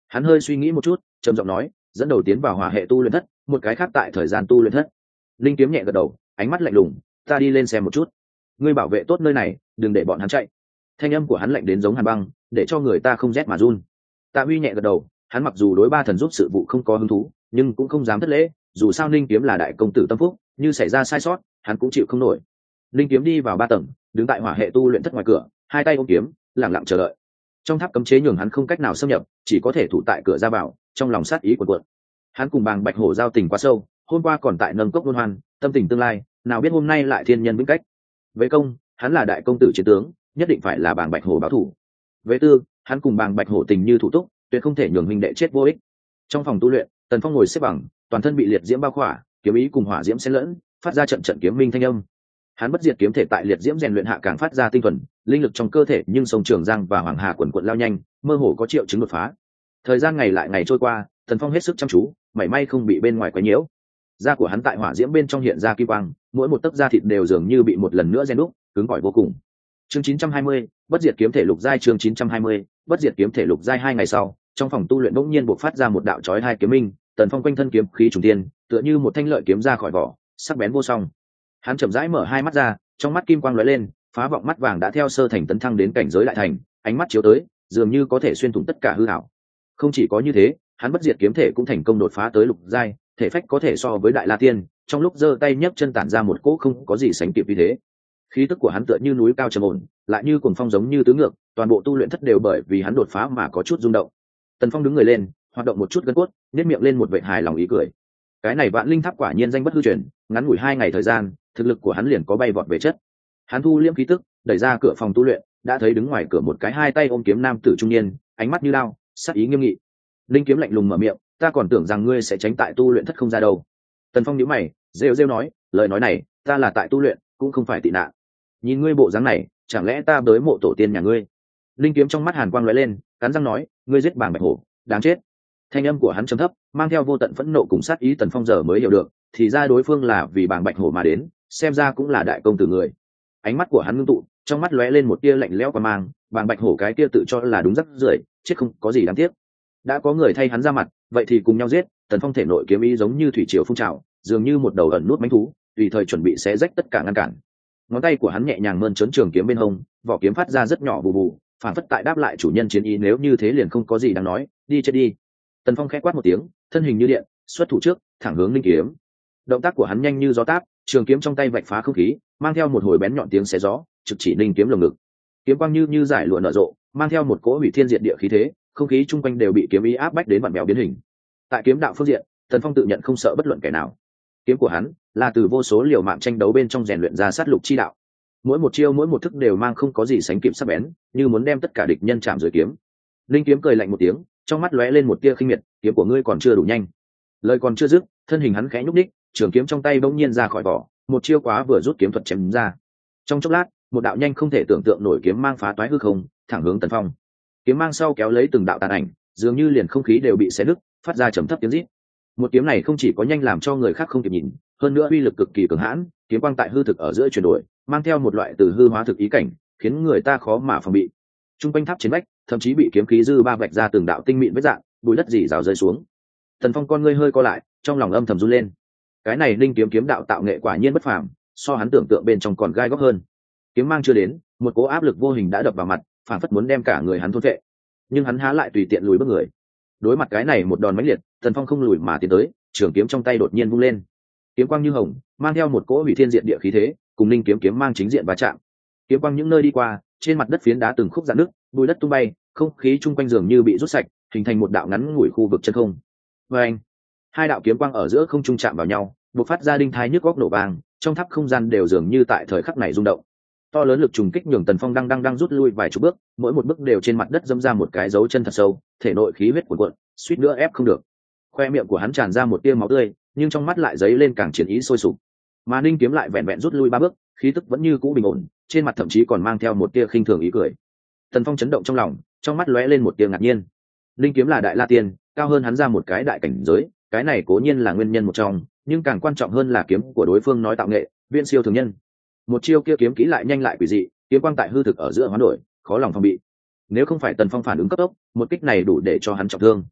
Hắn hơi suy nghĩ một chút, trầm giọng nói, dẫn đầu tiến vào hỏa hệ tu luyện thất, một cái khác tại thời gian tu luyện thất. Linh kiếm nhẹ gật đầu, ánh mắt lạnh lùng, ta đi lên xem một chút. Ngươi bảo vệ tốt nơi này, đừng để bọn hắn chạy. Thanh âm của hắn lạnh đến giống hàn băng, để cho người ta không rét mà run. Tạ Huy nhẹ gật đầu, hắn mặc dù đối ba thần giúp sự vụ không có hứng thú, nhưng cũng không dám thất lễ, dù sao Linh kiếm là đại công tử tâm phúc, như xảy ra sai sót, hắn cũng chịu không nổi. Linh kiếm đi vào ba tầng, đứng tại hỏa hệ tu luyện thất ngoài cửa, hai tay ôm kiếm, lặng lặng chờ đợi. Trong tháp cấm chế nhường hắn không cách nào xâm nhập, chỉ có thể thủ tại cửa ra vào, trong lòng sát ý cuộn cuộn. Hắn cùng Bàng Bạch Hổ giao tình quá sâu, hôm qua còn tại nâng cốc luân hoan, tâm tình tương lai, nào biết hôm nay lại thiên nhân vĩnh cách. Với công, hắn là đại công tử chiến tướng, nhất định phải là Bàng Bạch Hổ báo thủ. Với tư, hắn cùng Bàng Bạch Hổ tình như thủ túc, tuyệt không thể nhường huynh đệ chết vô ích. Trong phòng tu luyện, Tần Phong ngồi xếp bằng, toàn thân bị liệt diễm bao khỏa, kiếm ý cùng hỏa diễm xen lẫn, phát ra trận trận kiếm minh thanh âm. Hắn bất diệt kiếm thể tại liệt diễm rèn luyện hạ càng phát ra tinh thuần, linh lực trong cơ thể nhưng sông Trường Giang và Hoàng Hà quần quận lao nhanh, mơ hồ có triệu chứng đột phá. Thời gian ngày lại ngày trôi qua, Tần Phong hết sức chăm chú, mảy may không bị bên ngoài quấy nhiễu. Da của hắn tại hỏa diễm bên trong hiện ra kim quang, mỗi một tấc da thịt đều dường như bị một lần nữa rèn đúc, cứng cỏi vô cùng. Chương chín trăm hai mươi, bất diệt kiếm thể lục giai. Chương chín trăm hai mươi, bất diệt kiếm thể lục giai. Hai ngày sau, trong phòng tu luyện bỗng nhiên bộc phát ra một đạo chói hai kiếm minh, Tần Phong quanh thân kiếm khí trùng thiên, tựa như một thanh lợi kiếm ra khỏi vỏ, sắc bén vô song. Hắn chậm rãi mở hai mắt ra, trong mắt kim quang lóe lên, phá vọng mắt vàng đã theo sơ thành tấn thăng đến cảnh giới đại thành, ánh mắt chiếu tới, dường như có thể xuyên thủng tất cả hư ảo. Không chỉ có như thế, hắn bất diệt kiếm thể cũng thành công đột phá tới lục giai, thể phách có thể so với đại la tiên, trong lúc giơ tay nhấc chân tản ra một cỗ không có gì sánh kịp như thế. Khí tức của hắn tựa như núi cao trầm ổn, lại như cuồng phong giống như tứ ngược, toàn bộ tu luyện thất đều bởi vì hắn đột phá mà có chút rung động. Tần Phong đứng người lên, hoạt động một chút gân cốt, nhếch miệng lên một vệt hài lòng ý cười. Cái này Vạn Linh Tháp quả nhiên danh bất hư truyền, ngắn ngủi hai ngày thời gian, thực lực của hắn liền có bay vọt về chất. Hắn thu liễm khí tức, đẩy ra cửa phòng tu luyện, đã thấy đứng ngoài cửa một cái hai tay ôm kiếm nam tử trung niên, ánh mắt như lao, sắc ý nghiêm nghị. Linh kiếm lạnh lùng mở miệng, ta còn tưởng rằng ngươi sẽ tránh tại tu luyện thất không ra đâu. Tần Phong nhíu mày, rêu rêu nói, lời nói này, ta là tại tu luyện, cũng không phải tị nạn. Nhìn ngươi bộ dáng này, chẳng lẽ ta tới mộ tổ tiên nhà ngươi? Linh kiếm trong mắt hàn quang lóe lên, cắn răng nói, ngươi giết Bàng Bạch Hổ, đáng chết. Thanh âm của hắn trầm thấp, mang theo vô tận phẫn nộ cùng sát ý. Tần Phong giờ mới hiểu được, thì ra đối phương là vì Bàng Bạch Hổ mà đến, xem ra cũng là đại công tử người. Ánh mắt của hắn ngưng tụ, trong mắt lóe lên một tia lạnh lẽo qua mang, Bàng Bạch Hổ cái tia tự cho là đúng rắc rưởi, chết không có gì đáng tiếc. Đã có người thay hắn ra mặt, vậy thì cùng nhau giết. Tần Phong thể nội kiếm ý giống như thủy triều phun trào, dường như một đầu ẩn nút mãnh thú, tùy thời chuẩn bị xé rách tất cả ngăn cản. Ngón tay của hắn nhẹ nhàng mơn trớn trường kiếm bên hông, vỏ kiếm phát ra rất nhỏ bù bù, phản phất tại đáp lại chủ nhân chiến ý. Nếu như thế liền không có gì đáng nói, đi chết đi. Tần Phong khẽ quát một tiếng, thân hình như điện, xuất thủ trước, thẳng hướng linh kiếm. Động tác của hắn nhanh như gió táp, trường kiếm trong tay vạch phá không khí, mang theo một hồi bén nhọn tiếng xé gió, trực chỉ linh kiếm lồng ngực. Kiếm quang như như giải lụa nở rộ, mang theo một cỗ hủy thiên diệt địa khí thế, không khí chung quanh đều bị kiếm ý áp bách đến vặn vẹo biến hình. Tại kiếm đạo phương diện, Tần Phong tự nhận không sợ bất luận kẻ nào. Kiếm của hắn là từ vô số liều mạng tranh đấu bên trong rèn luyện ra sát lục chi đạo. Mỗi một chiêu mỗi một thức đều mang không có gì sánh kịp sắc bén, như muốn đem tất cả địch nhân chạm dưới kiếm. Linh kiếm cười lạnh một tiếng, trong mắt lóe lên một tia khinh miệt, kiếm của ngươi còn chưa đủ nhanh. Lời còn chưa dứt, thân hình hắn khẽ nhúc nhích, trường kiếm trong tay bỗng nhiên ra khỏi vỏ, một chiêu quá vừa rút kiếm thuật chém ra. Trong chốc lát, một đạo nhanh không thể tưởng tượng nổi kiếm mang phá toái hư không, thẳng hướng Tần Phong. Kiếm mang sau kéo lấy từng đạo tàn ảnh, dường như liền không khí đều bị xé nứt, phát ra trầm thấp tiếng rít. Một kiếm này không chỉ có nhanh làm cho người khác không kịp nhìn, hơn nữa uy lực cực kỳ cường hãn, kiếm quang tại hư thực ở giữa chuyển đổi, mang theo một loại từ hư hóa thực ý cảnh, khiến người ta khó mà phòng bị. Trung quanh tháp chiến vách, thậm chí bị kiếm khí dư ba vạch ra từng đạo tinh mịn vết dạng, bụi đất rỉ rào rơi xuống. Tần Phong con ngươi hơi co lại, trong lòng âm thầm run lên. Cái này linh kiếm kiếm đạo tạo nghệ quả nhiên bất phàm, so hắn tưởng tượng bên trong còn gai góc hơn. Kiếm mang chưa đến, một cỗ áp lực vô hình đã đập vào mặt, phản phất muốn đem cả người hắn thôn vệ. Nhưng hắn há lại tùy tiện lùi bước người. Đối mặt cái này một đòn mãnh liệt, Tần Phong không lùi mà tiến tới, trường kiếm trong tay đột nhiên vung lên. Kiếm quang như hồng, mang theo một cỗ hủy thiên diện địa khí thế, cùng linh kiếm kiếm mang chính diện va chạm. Kiếm quang những nơi đi qua, trên mặt đất phiến đá từng khúc rạn nứt, bụi đất tung bay, không khí chung quanh dường như bị rút sạch, hình thành một đạo ngắn ngủi khu vực chân không. Và anh, hai đạo kiếm quang ở giữa không trung chạm vào nhau, bộc phát ra đinh thai nhức góc nổ vàng, trong tháp không gian đều dường như tại thời khắc này rung động. To lớn lực trùng kích nhường Tần Phong đang đang đang rút lui vài chục bước, mỗi một bước đều trên mặt đất dẫm ra một cái dấu chân thật sâu, thể nội khí huyết cuồn cuộn, suýt nữa ép không được. Khoe miệng của hắn tràn ra một tia máu tươi, nhưng trong mắt lại dấy lên càng chiến ý sôi sục. Mà Ninh kiếm lại vẹn vẹn rút lui ba bước, khí tức vẫn như cũ bình ổn, trên mặt thậm chí còn mang theo một tia khinh thường ý cười. Tần Phong chấn động trong lòng, trong mắt lóe lên một tia ngạc nhiên. Ninh kiếm là đại la tiên, cao hơn hắn ra một cái đại cảnh giới, cái này cố nhiên là nguyên nhân một trong, nhưng càng quan trọng hơn là kiếm của đối phương nói tạo nghệ, viễn siêu thường nhân. Một chiêu kia kiếm kỹ lại nhanh lại quỷ dị, kiếm quang tại hư thực ở giữa hoán đổi, khó lòng phòng bị. Nếu không phải Tần Phong phản ứng cấp tốc, một kích này đủ để cho hắn trọng thương.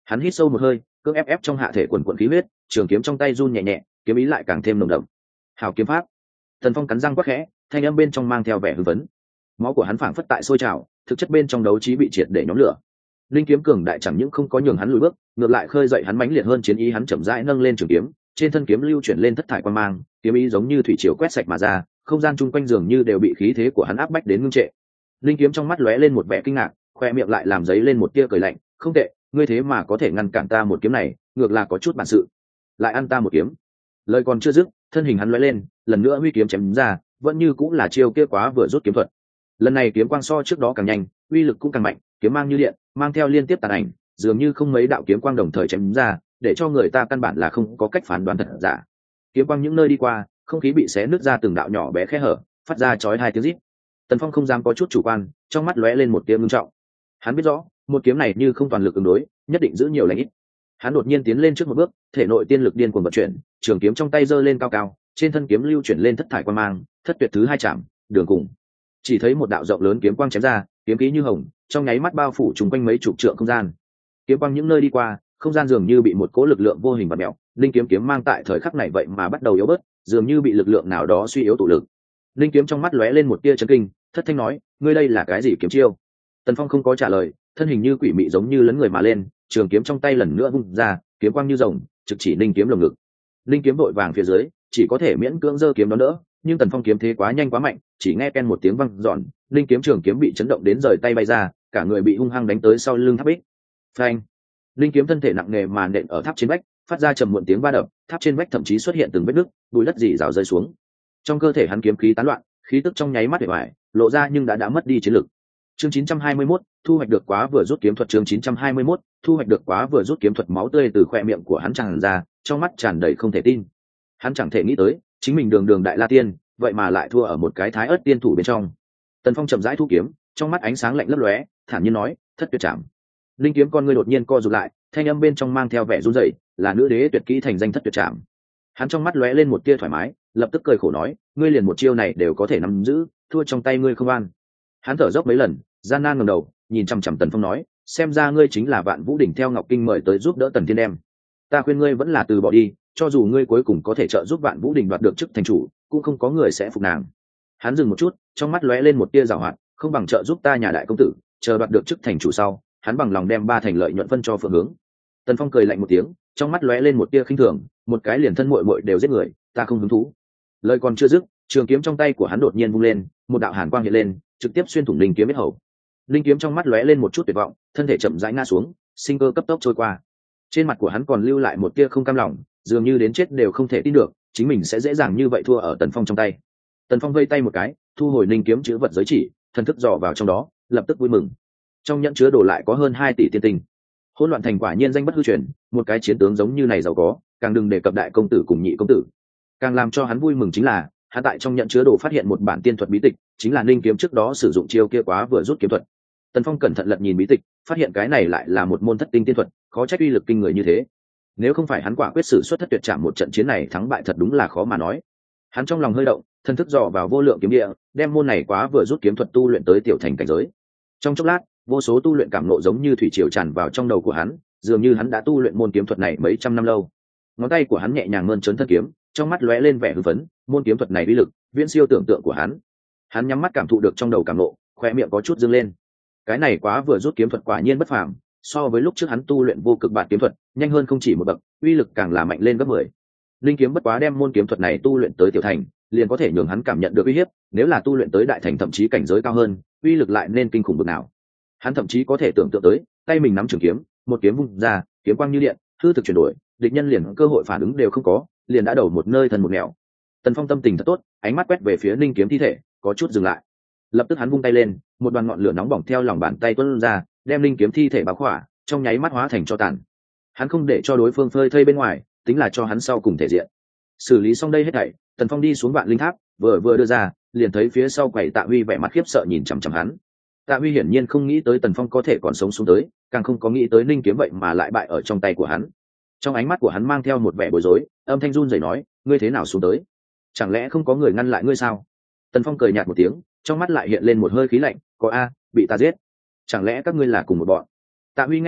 Hắn hít sâu một hơi, cưỡng ép ép trong hạ thể quần quần khí huyết, trường kiếm trong tay run nhẹ nhẹ, kiếm ý lại càng thêm nồng đậm. Hảo kiếm pháp. Tần Phong cắn răng quát khẽ, thanh âm bên trong mang theo vẻ hưng phấn. Máu của hắn phảng phất tại sôi trào, thực chất bên trong đấu trí bị triệt để nhóm lửa. Linh kiếm cường đại chẳng những không có nhường hắn lùi bước, ngược lại khơi dậy hắn mãnh liệt hơn chiến ý, hắn chậm rãi nâng lên trường kiếm, trên thân kiếm lưu chuyển lên thất thải quang mang, kiếm ý giống như thủy triều quét sạch mà ra, không gian chung quanh dường như đều bị khí thế của hắn áp bách đến ngưng trệ. Linh kiếm trong mắt lóe lên một vẻ kinh ngạc, khoe miệng lại làm giấy lên một tia cười lạnh, không tệ, ngươi thế mà có thể ngăn cản ta một kiếm này, ngược là có chút bản sự. Lại ăn ta một kiếm. Lời còn chưa dứt, thân hình hắn lóe lên, lần nữa huy kiếm chém ra, vẫn như cũng là chiêu kia quá vừa rút kiếm thuật. Lần này kiếm quang so trước đó càng nhanh, uy lực cũng càng mạnh, kiếm mang như điện, mang theo liên tiếp tàn ảnh, dường như không mấy đạo kiếm quang đồng thời chém ra, để cho người ta căn bản là không có cách phán đoán thật giả. Kiếm quang những nơi đi qua, không khí bị xé nứt ra từng đạo nhỏ bé khe hở, phát ra chói hai tiếng rít. Tần Phong không dám có chút chủ quan, trong mắt lóe lên một tia ngưng trọng. Hắn biết rõ, một kiếm này như không toàn lực ứng đối, nhất định giữ nhiều lành ít. Hắn đột nhiên tiến lên trước một bước, thể nội tiên lực điên cuồng vận chuyển, trường kiếm trong tay giơ lên cao cao, trên thân kiếm lưu chuyển lên thất thải quang mang, thất tuyệt thứ hai chạm, đường cùng. Chỉ thấy một đạo rộng lớn kiếm quang chém ra, kiếm khí như hồng, trong nháy mắt bao phủ trùng quanh mấy chục trượng không gian. Kiếm quang những nơi đi qua, không gian dường như bị một cỗ lực lượng vô hình vặn mèo, linh kiếm kiếm mang tại thời khắc này vậy mà bắt đầu yếu bớt, dường như bị lực lượng nào đó suy yếu tụ lực. Linh kiếm trong mắt lóe lên một tia chấn kinh, thất thanh nói, ngươi đây là cái gì kiếm chiêu? Tần Phong không có trả lời, thân hình như quỷ mị giống như lấn người mà lên, trường kiếm trong tay lần nữa vung ra, kiếm quang như rồng, trực chỉ linh kiếm lồng ngực. Linh kiếm vội vàng phía dưới, chỉ có thể miễn cưỡng giơ kiếm đón đỡ, nhưng Tần Phong kiếm thế quá nhanh quá mạnh, chỉ nghe ken một tiếng vang giòn, linh kiếm trường kiếm bị chấn động đến rời tay bay ra, cả người bị hung hăng đánh tới sau lưng tháp bích. Phanh! Linh kiếm thân thể nặng nề mà nện ở tháp trên vách, phát ra trầm muộn tiếng va đập, tháp trên vách thậm chí xuất hiện từng vết nứt, bụi đất rỉ rào rơi xuống. Trong cơ thể hắn kiếm khí tán loạn, khí tức trong nháy mắt để hoài, lộ ra nhưng đã đã mất đi chiến lực. Chương chín trăm hai mươi mốt, thu hoạch được quá vừa rút kiếm thuật. Chương chín trăm hai mươi mốt, thu hoạch được quá vừa rút kiếm thuật. Máu tươi từ khóe miệng của hắn tràn ra, trong mắt tràn đầy không thể tin. Hắn chẳng thể nghĩ tới, chính mình đường đường đại la tiên, vậy mà lại thua ở một cái thái ớt tiên thủ bên trong. Tần Phong chậm rãi thu kiếm, trong mắt ánh sáng lạnh lấp lóe, thản nhiên nói, thất tuyệt trảm. Linh kiếm con ngươi đột nhiên co rụt lại, thanh âm bên trong mang theo vẻ run rẩy, là nữ đế tuyệt kỹ thành danh thất tuyệt trảm. Hắn trong mắt lóe lên một tia thoải mái, lập tức cười khổ nói, ngươi liền một chiêu này đều có thể nắm giữ, thua trong tay ngươi không an. Hắn thở dốc mấy lần, gian nan ngẩng đầu, nhìn chằm chằm Tần Phong nói, xem ra ngươi chính là Vạn Vũ đỉnh theo Ngọc Kinh mời tới giúp đỡ Tần Thiên đem. Ta khuyên ngươi vẫn là từ bỏ đi, cho dù ngươi cuối cùng có thể trợ giúp Vạn Vũ đỉnh đoạt được chức thành chủ, cũng không có người sẽ phục nàng. Hắn dừng một chút, trong mắt lóe lên một tia giảo hoạt, không bằng trợ giúp ta nhà đại công tử, chờ đoạt được chức thành chủ sau, hắn bằng lòng đem ba thành lợi nhuận phân cho Phượng Hướng. Tần Phong cười lạnh một tiếng, trong mắt lóe lên một tia khinh thường, một cái liền thân muội muội đều giết người, ta không hứng thú. Lời còn chưa dứt, trường kiếm trong tay của hắn đột nhiên vung lên, một đạo hàn quang hiện lên, trực tiếp xuyên thủng linh kiếm huyết hầu. Linh kiếm trong mắt lóe lên một chút tuyệt vọng, thân thể chậm rãi ngã xuống, sinh cơ cấp tốc trôi qua. Trên mặt của hắn còn lưu lại một tia không cam lòng, dường như đến chết đều không thể tin được, chính mình sẽ dễ dàng như vậy thua ở Tần Phong trong tay. Tần Phong vây tay một cái, thu hồi linh kiếm chứa vật giới chỉ, thần thức dò vào trong đó, lập tức vui mừng. Trong nhẫn chứa đồ lại có hơn hai tỷ tiên tinh. Hỗn loạn thành quả nhiên danh bất hư truyền, một cái chiến tướng giống như này giàu có, càng đừng đề cập đại công tử cùng nhị công tử. Càng làm cho hắn vui mừng chính là, hắn tại trong nhận chứa đồ phát hiện một bản tiên thuật bí tịch, chính là linh kiếm trước đó sử dụng chiêu kia quá vừa rút kiếm thuật. Tần Phong cẩn thận lật nhìn bí tịch, phát hiện cái này lại là một môn thất tinh tiên thuật, khó trách uy lực kinh người như thế. Nếu không phải hắn quả quyết sử xuất thất tuyệt trảm, một trận chiến này thắng bại thật đúng là khó mà nói. Hắn trong lòng hơi động, thân thức dò vào vô lượng kiếm địa, đem môn này quá vừa rút kiếm thuật tu luyện tới tiểu thành cảnh giới. Trong chốc lát, vô số tu luyện cảm nộ giống như thủy triều tràn vào trong đầu của hắn, dường như hắn đã tu luyện môn kiếm thuật này mấy trăm năm lâu. Ngón tay của hắn nhẹ nhàng mơn trớn thân kiếm, trong mắt lóe lên vẻ hưng phấn, môn kiếm thuật này uy lực viễn siêu tưởng tượng của hắn. Hắn nhắm mắt cảm thụ được trong đầu cảm nộ, khoe miệng có chút dương lên. Cái này quá vừa rút kiếm thuật quả nhiên bất phàm, so với lúc trước hắn tu luyện vô cực bản kiếm thuật, nhanh hơn không chỉ một bậc, uy lực càng là mạnh lên gấp mười. Linh kiếm bất quá đem môn kiếm thuật này tu luyện tới tiểu thành, liền có thể nhường hắn cảm nhận được uy hiếp, nếu là tu luyện tới đại thành thậm chí cảnh giới cao hơn, uy lực lại nên kinh khủng bậc nào. Hắn thậm chí có thể tưởng tượng tới, tay mình nắm trường kiếm, một kiếm vung ra, kiếm quang như điện, hư thực chuyển đổi, địch nhân liền cơ hội phản ứng đều không có, liền đã đầu một nơi thân một nẻo. Tần Phong tâm tình thật tốt, ánh mắt quét về phía linh kiếm thi thể, có chút dừng lại. Lập tức hắn vung tay lên, một đoàn ngọn lửa nóng bỏng theo lòng bàn tay tuôn ra, đem linh kiếm thi thể bao khỏa, trong nháy mắt hóa thành tro tàn. Hắn không để cho đối phương phơi thây bên ngoài, tính là cho hắn sau cùng thể diện. Xử lý xong đây hết thảy, Tần Phong đi xuống vạn linh tháp, vừa vừa đưa ra, liền thấy phía sau quầy Tạ Huy vẻ mặt khiếp sợ nhìn chằm chằm hắn. Tạ Huy hiển nhiên không nghĩ tới Tần Phong có thể còn sống xuống tới, càng không có nghĩ tới linh kiếm vậy mà lại bại ở trong tay của hắn. Trong ánh mắt của hắn mang theo một vẻ bối rối, âm thanh run rẩy nói, ngươi thế nào xuống tới? Chẳng lẽ không có người ngăn lại ngươi sao? Tần Phong cười nhạt một tiếng, trong mắt lại hiện lên một hơi khí lạnh, có a, bị ta giết. Chẳng lẽ các ngươi là cùng một bọn? Tạ Huy nghe vậy,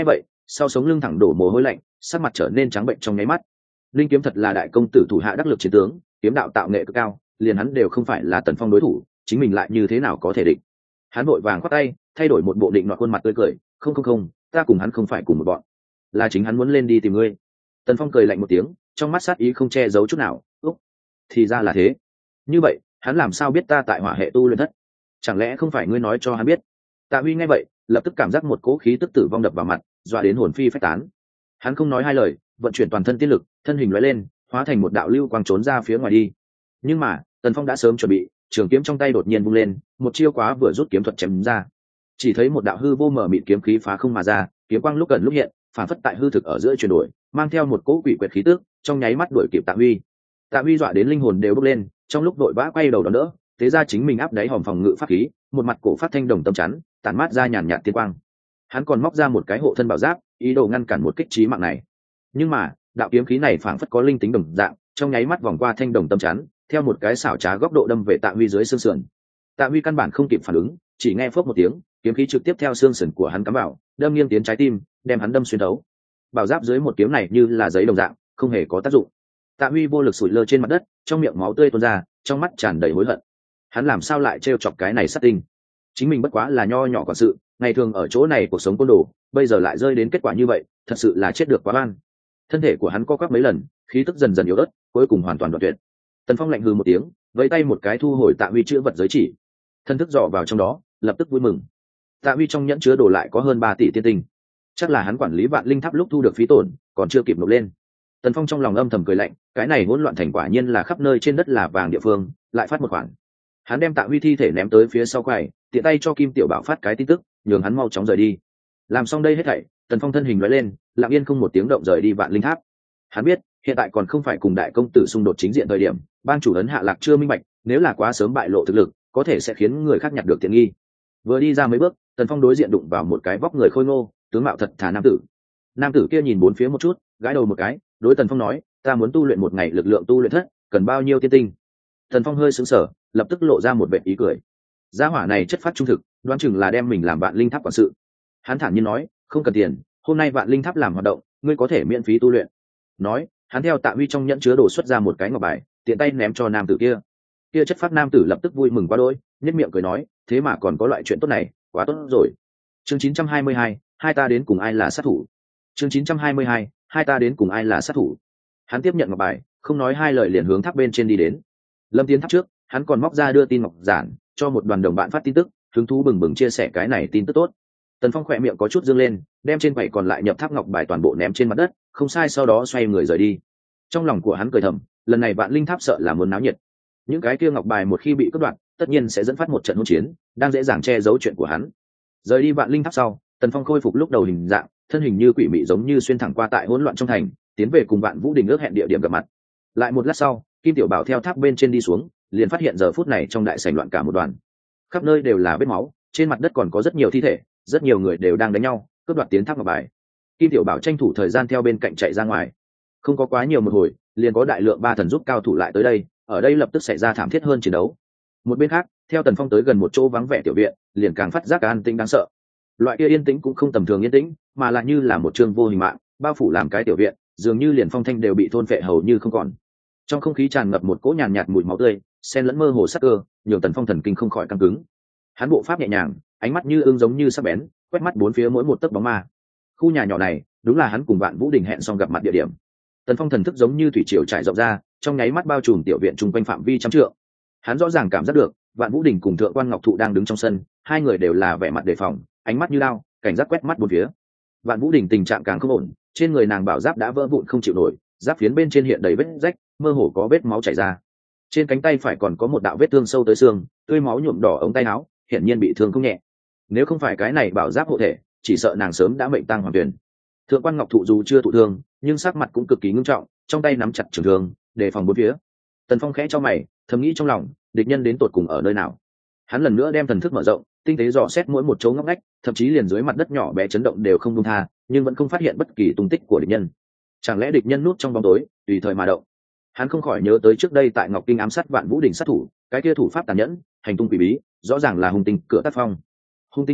sau sống lưng thẳng đổ mồ hôi lạnh, sắc mặt trở nên trắng bệnh trong nháy mắt. Linh kiếm thật là đại công tử thủ hạ đắc lực chiến tướng, kiếm đạo tạo nghệ cực cao, liền hắn đều không phải là Tần Phong đối thủ, chính mình lại như thế nào có thể địch. Hắn vội vàng khoát tay, thay đổi một bộ định nọ khuôn mặt tươi cười, không không không, ta cùng hắn không phải cùng một bọn, là chính hắn muốn lên đi tìm ngươi. Tần Phong cười lạnh một tiếng, trong mắt sát ý không che giấu chút nào. Úc, thì ra là thế. Như vậy hắn làm sao biết ta tại hỏa hệ tu luyện thất? Chẳng lẽ không phải ngươi nói cho hắn biết? Tạ Huy nghe vậy lập tức cảm giác một cỗ khí tức tử vong đập vào mặt, dọa đến hồn phi phách tán. Hắn không nói hai lời, vận chuyển toàn thân tiên lực, thân hình lóe lên, hóa thành một đạo lưu quang trốn ra phía ngoài đi. Nhưng mà Tần Phong đã sớm chuẩn bị, trường kiếm trong tay đột nhiên vung lên, một chiêu quá vừa rút kiếm thuật chém ra. Chỉ thấy một đạo hư vô mở mịt kiếm khí phá không mà ra, kiếm quang lúc gần lúc hiện, phản phất tại hư thực ở giữa chuyển đổi, mang theo một cỗ quỷ quyệt khí tức, trong nháy mắt đuổi kịp Tạ Huy. Tạ Huy dọa đến linh hồn đều bốc lên, trong lúc vội vã quay đầu đón đỡ, thế ra chính mình áp đáy hòm phòng ngự pháp khí, một mặt cổ phát thanh đồng tâm chắn, tản mát ra nhàn nhạt tiên quang. Hắn còn móc ra một cái hộ thân bảo giáp, ý đồ ngăn cản một kích chí mạng này. Nhưng mà đạo kiếm khí này phảng phất có linh tính đồng dạng, trong nháy mắt vòng qua thanh đồng tâm chắn, theo một cái xảo trá góc độ đâm về Tạ Huy dưới xương sườn. Tạ Huy căn bản không kịp phản ứng, chỉ nghe phốc một tiếng, kiếm khí trực tiếp theo xương sườn của hắn cắm vào, đâm nghiêng tiến trái tim, đem hắn đâm xuyên thấu. Bảo giáp dưới một kiếm này như là giấy đồng dạng, không hề có tác dụng. Tạ Huy vô lực sủi lơ trên mặt đất, trong miệng máu tươi tuôn ra, trong mắt tràn đầy hối hận. Hắn làm sao lại trêu chọc cái này sát tinh? Chính mình bất quá là nho nhỏ quản sự, ngày thường ở chỗ này cuộc sống côn đồ, bây giờ lại rơi đến kết quả như vậy, thật sự là chết được quá oan. Thân thể của hắn co quắp mấy lần, khí tức dần dần yếu ớt, cuối cùng hoàn toàn đoạn tuyệt. Tần Phong lạnh hừ một tiếng, vẫy tay một cái thu hồi Tạ Huy chữ vật giới chỉ, thân thức dò vào trong đó, lập tức vui mừng. Tạ Huy trong nhẫn chứa đồ lại có hơn ba tỷ tiên tinh, chắc là hắn quản lý vạn linh tháp lúc thu được phí tổn, còn chưa kịp nộp lên. Tần Phong trong lòng âm thầm cười lạnh, cái này hỗn loạn thành quả nhiên là khắp nơi trên đất là vàng địa phương, lại phát một khoản. Hắn đem Tạ Huy thi thể ném tới phía sau quầy, tiện tay cho Kim Tiểu Bảo phát cái tin tức, nhường hắn mau chóng rời đi. Làm xong đây hết thảy, Tần Phong thân hình lóe lên, lặng yên không một tiếng động rời đi vạn linh tháp. Hắn biết hiện tại còn không phải cùng đại công tử xung đột chính diện thời điểm, bang chủ ấn Hạ Lạc chưa minh bạch, nếu là quá sớm bại lộ thực lực, có thể sẽ khiến người khác nhặt được tiện nghi. Vừa đi ra mấy bước, Tần Phong đối diện đụng vào một cái vóc người khôi ngô, tướng mạo thật thà nam tử. Nam tử kia nhìn bốn phía một chút, gãi đầu một cái, đối Tần Phong nói, ta muốn tu luyện một ngày lực lượng tu luyện thất, cần bao nhiêu tiên tinh? Tần Phong hơi sững sờ, lập tức lộ ra một vẻ ý cười. Gia hỏa này chất phát trung thực, đoán chừng là đem mình làm vạn linh tháp quản sự. Hắn thản nhiên nói, không cần tiền, hôm nay vạn linh tháp làm hoạt động, ngươi có thể miễn phí tu luyện. Nói, hắn theo Tạ Huy trong nhẫn chứa đồ xuất ra một cái ngọc bài, tiện tay ném cho nam tử kia. Kia chất phát nam tử lập tức vui mừng quá đỗi, nhất miệng cười nói, thế mà còn có loại chuyện tốt này, quá tốt rồi. Chương chín trăm hai mươi hai, hai ta đến cùng ai là sát thủ. Chương chín trăm hai mươi hai, hai ta đến cùng ai là sát thủ. Hắn tiếp nhận ngọc bài, không nói hai lời liền hướng tháp bên trên đi đến. Lâm tiến tháp trước, hắn còn móc ra đưa tin ngọc giản, cho một đoàn đồng bạn phát tin tức, hứng thú bừng bừng chia sẻ cái này tin tức tốt. Tần Phong khỏe miệng có chút dương lên, đem trên quầy còn lại nhập tháp ngọc bài toàn bộ ném trên mặt đất, không sai, sau đó xoay người rời đi. Trong lòng của hắn cười thầm, lần này vạn linh tháp sợ là muốn náo nhiệt. Những cái kia ngọc bài một khi bị cắt đoạn, tất nhiên sẽ dẫn phát một trận hỗn chiến, đang dễ dàng che giấu chuyện của hắn. Rời đi vạn linh tháp sau, Tần Phong khôi phục lúc đầu hình dạng, thân hình như quỷ mị giống như xuyên thẳng qua tại hỗn loạn trong thành, tiến về cùng Vạn Vũ Đình ước hẹn địa điểm gặp mặt. Lại một lát sau, Kim Tiểu Bảo theo tháp bên trên đi xuống, liền phát hiện giờ phút này trong đại sảnh loạn cả một đoàn, khắp nơi đều là vết máu, trên mặt đất còn có rất nhiều thi thể, rất nhiều người đều đang đánh nhau, cướp đoạt tiến tháp ngọc bài. Kim Tiểu Bảo tranh thủ thời gian theo bên cạnh chạy ra ngoài, không có quá nhiều một hồi, liền có đại lượng ba thần giúp cao thủ lại tới đây, ở đây lập tức xảy ra thảm thiết hơn chiến đấu. Một bên khác, theo Tần Phong tới gần một chỗ vắng vẻ tiểu viện, liền càng phát giác an tĩnh đáng sợ. Loại kia yên tĩnh cũng không tầm thường yên tĩnh, mà là như là một chương vô hình mạng, bao phủ làm cái tiểu viện, dường như liền phong thanh đều bị thôn phệ hầu như không còn. Trong không khí tràn ngập một cỗ nhàn nhạt mùi máu tươi, xen lẫn mơ hồ sắc cơ, nhường Tần Phong thần kinh không khỏi căng cứng. Hắn bộ pháp nhẹ nhàng, ánh mắt như ương giống như sắc bén, quét mắt bốn phía mỗi một tấc bóng ma. Khu nhà nhỏ này, đúng là hắn cùng Vạn Vũ Đình hẹn xong gặp mặt địa điểm. Tần Phong thần thức giống như thủy triều trải rộng ra, trong nháy mắt bao trùm tiểu viện chung quanh phạm vi trăm trượng. Hắn rõ ràng cảm giác được, Vạn Vũ Đình cùng Thượng quan Ngọc Thụ đang đứng trong sân, hai người đều là vẻ mặt đề phòng, ánh mắt như lao, cảnh giác quét mắt bốn phía. Vạn Vũ Đình tình trạng càng không ổn, trên người nàng bảo giáp đã vỡ vụn không chịu nổi, giáp phiến bên trên hiện đầy vết rách, mơ hồ có vết máu chảy ra. Trên cánh tay phải còn có một đạo vết thương sâu tới xương, tươi máu nhuộm đỏ ống tay áo, hiển nhiên bị thương không nhẹ. Nếu không phải cái này bảo giáp hộ thể, chỉ sợ nàng sớm đã mệnh tang hoàng tuyển. Thượng quan Ngọc Thụ dù chưa thụ thương, nhưng sắc mặt cũng cực kỳ nghiêm trọng, trong tay nắm chặt trường thương, đề phòng bốn phía. Tần Phong khẽ cho mày, thầm nghĩ trong lòng, địch nhân đến tột cùng ở nơi nào. Hắn lần nữa đem thần thức mở rộng, tinh tế dò xét mỗi một chỗ ngóc ngách, thậm chí liền dưới mặt đất nhỏ bé chấn động đều không buông tha, nhưng vẫn không phát hiện bất kỳ tung tích của địch nhân. Chẳng lẽ địch nhân núp trong bóng tối, tùy thời mà động? Hắn không khỏi nhớ tới trước đây tại Ngọc Kinh ám sát Vạn Vũ Đình sát thủ, cái kia thủ pháp tàn nhẫn, hành tung quỷ bí, rõ ràng là hung tinh cửa tác phong. Hung tinh cửa,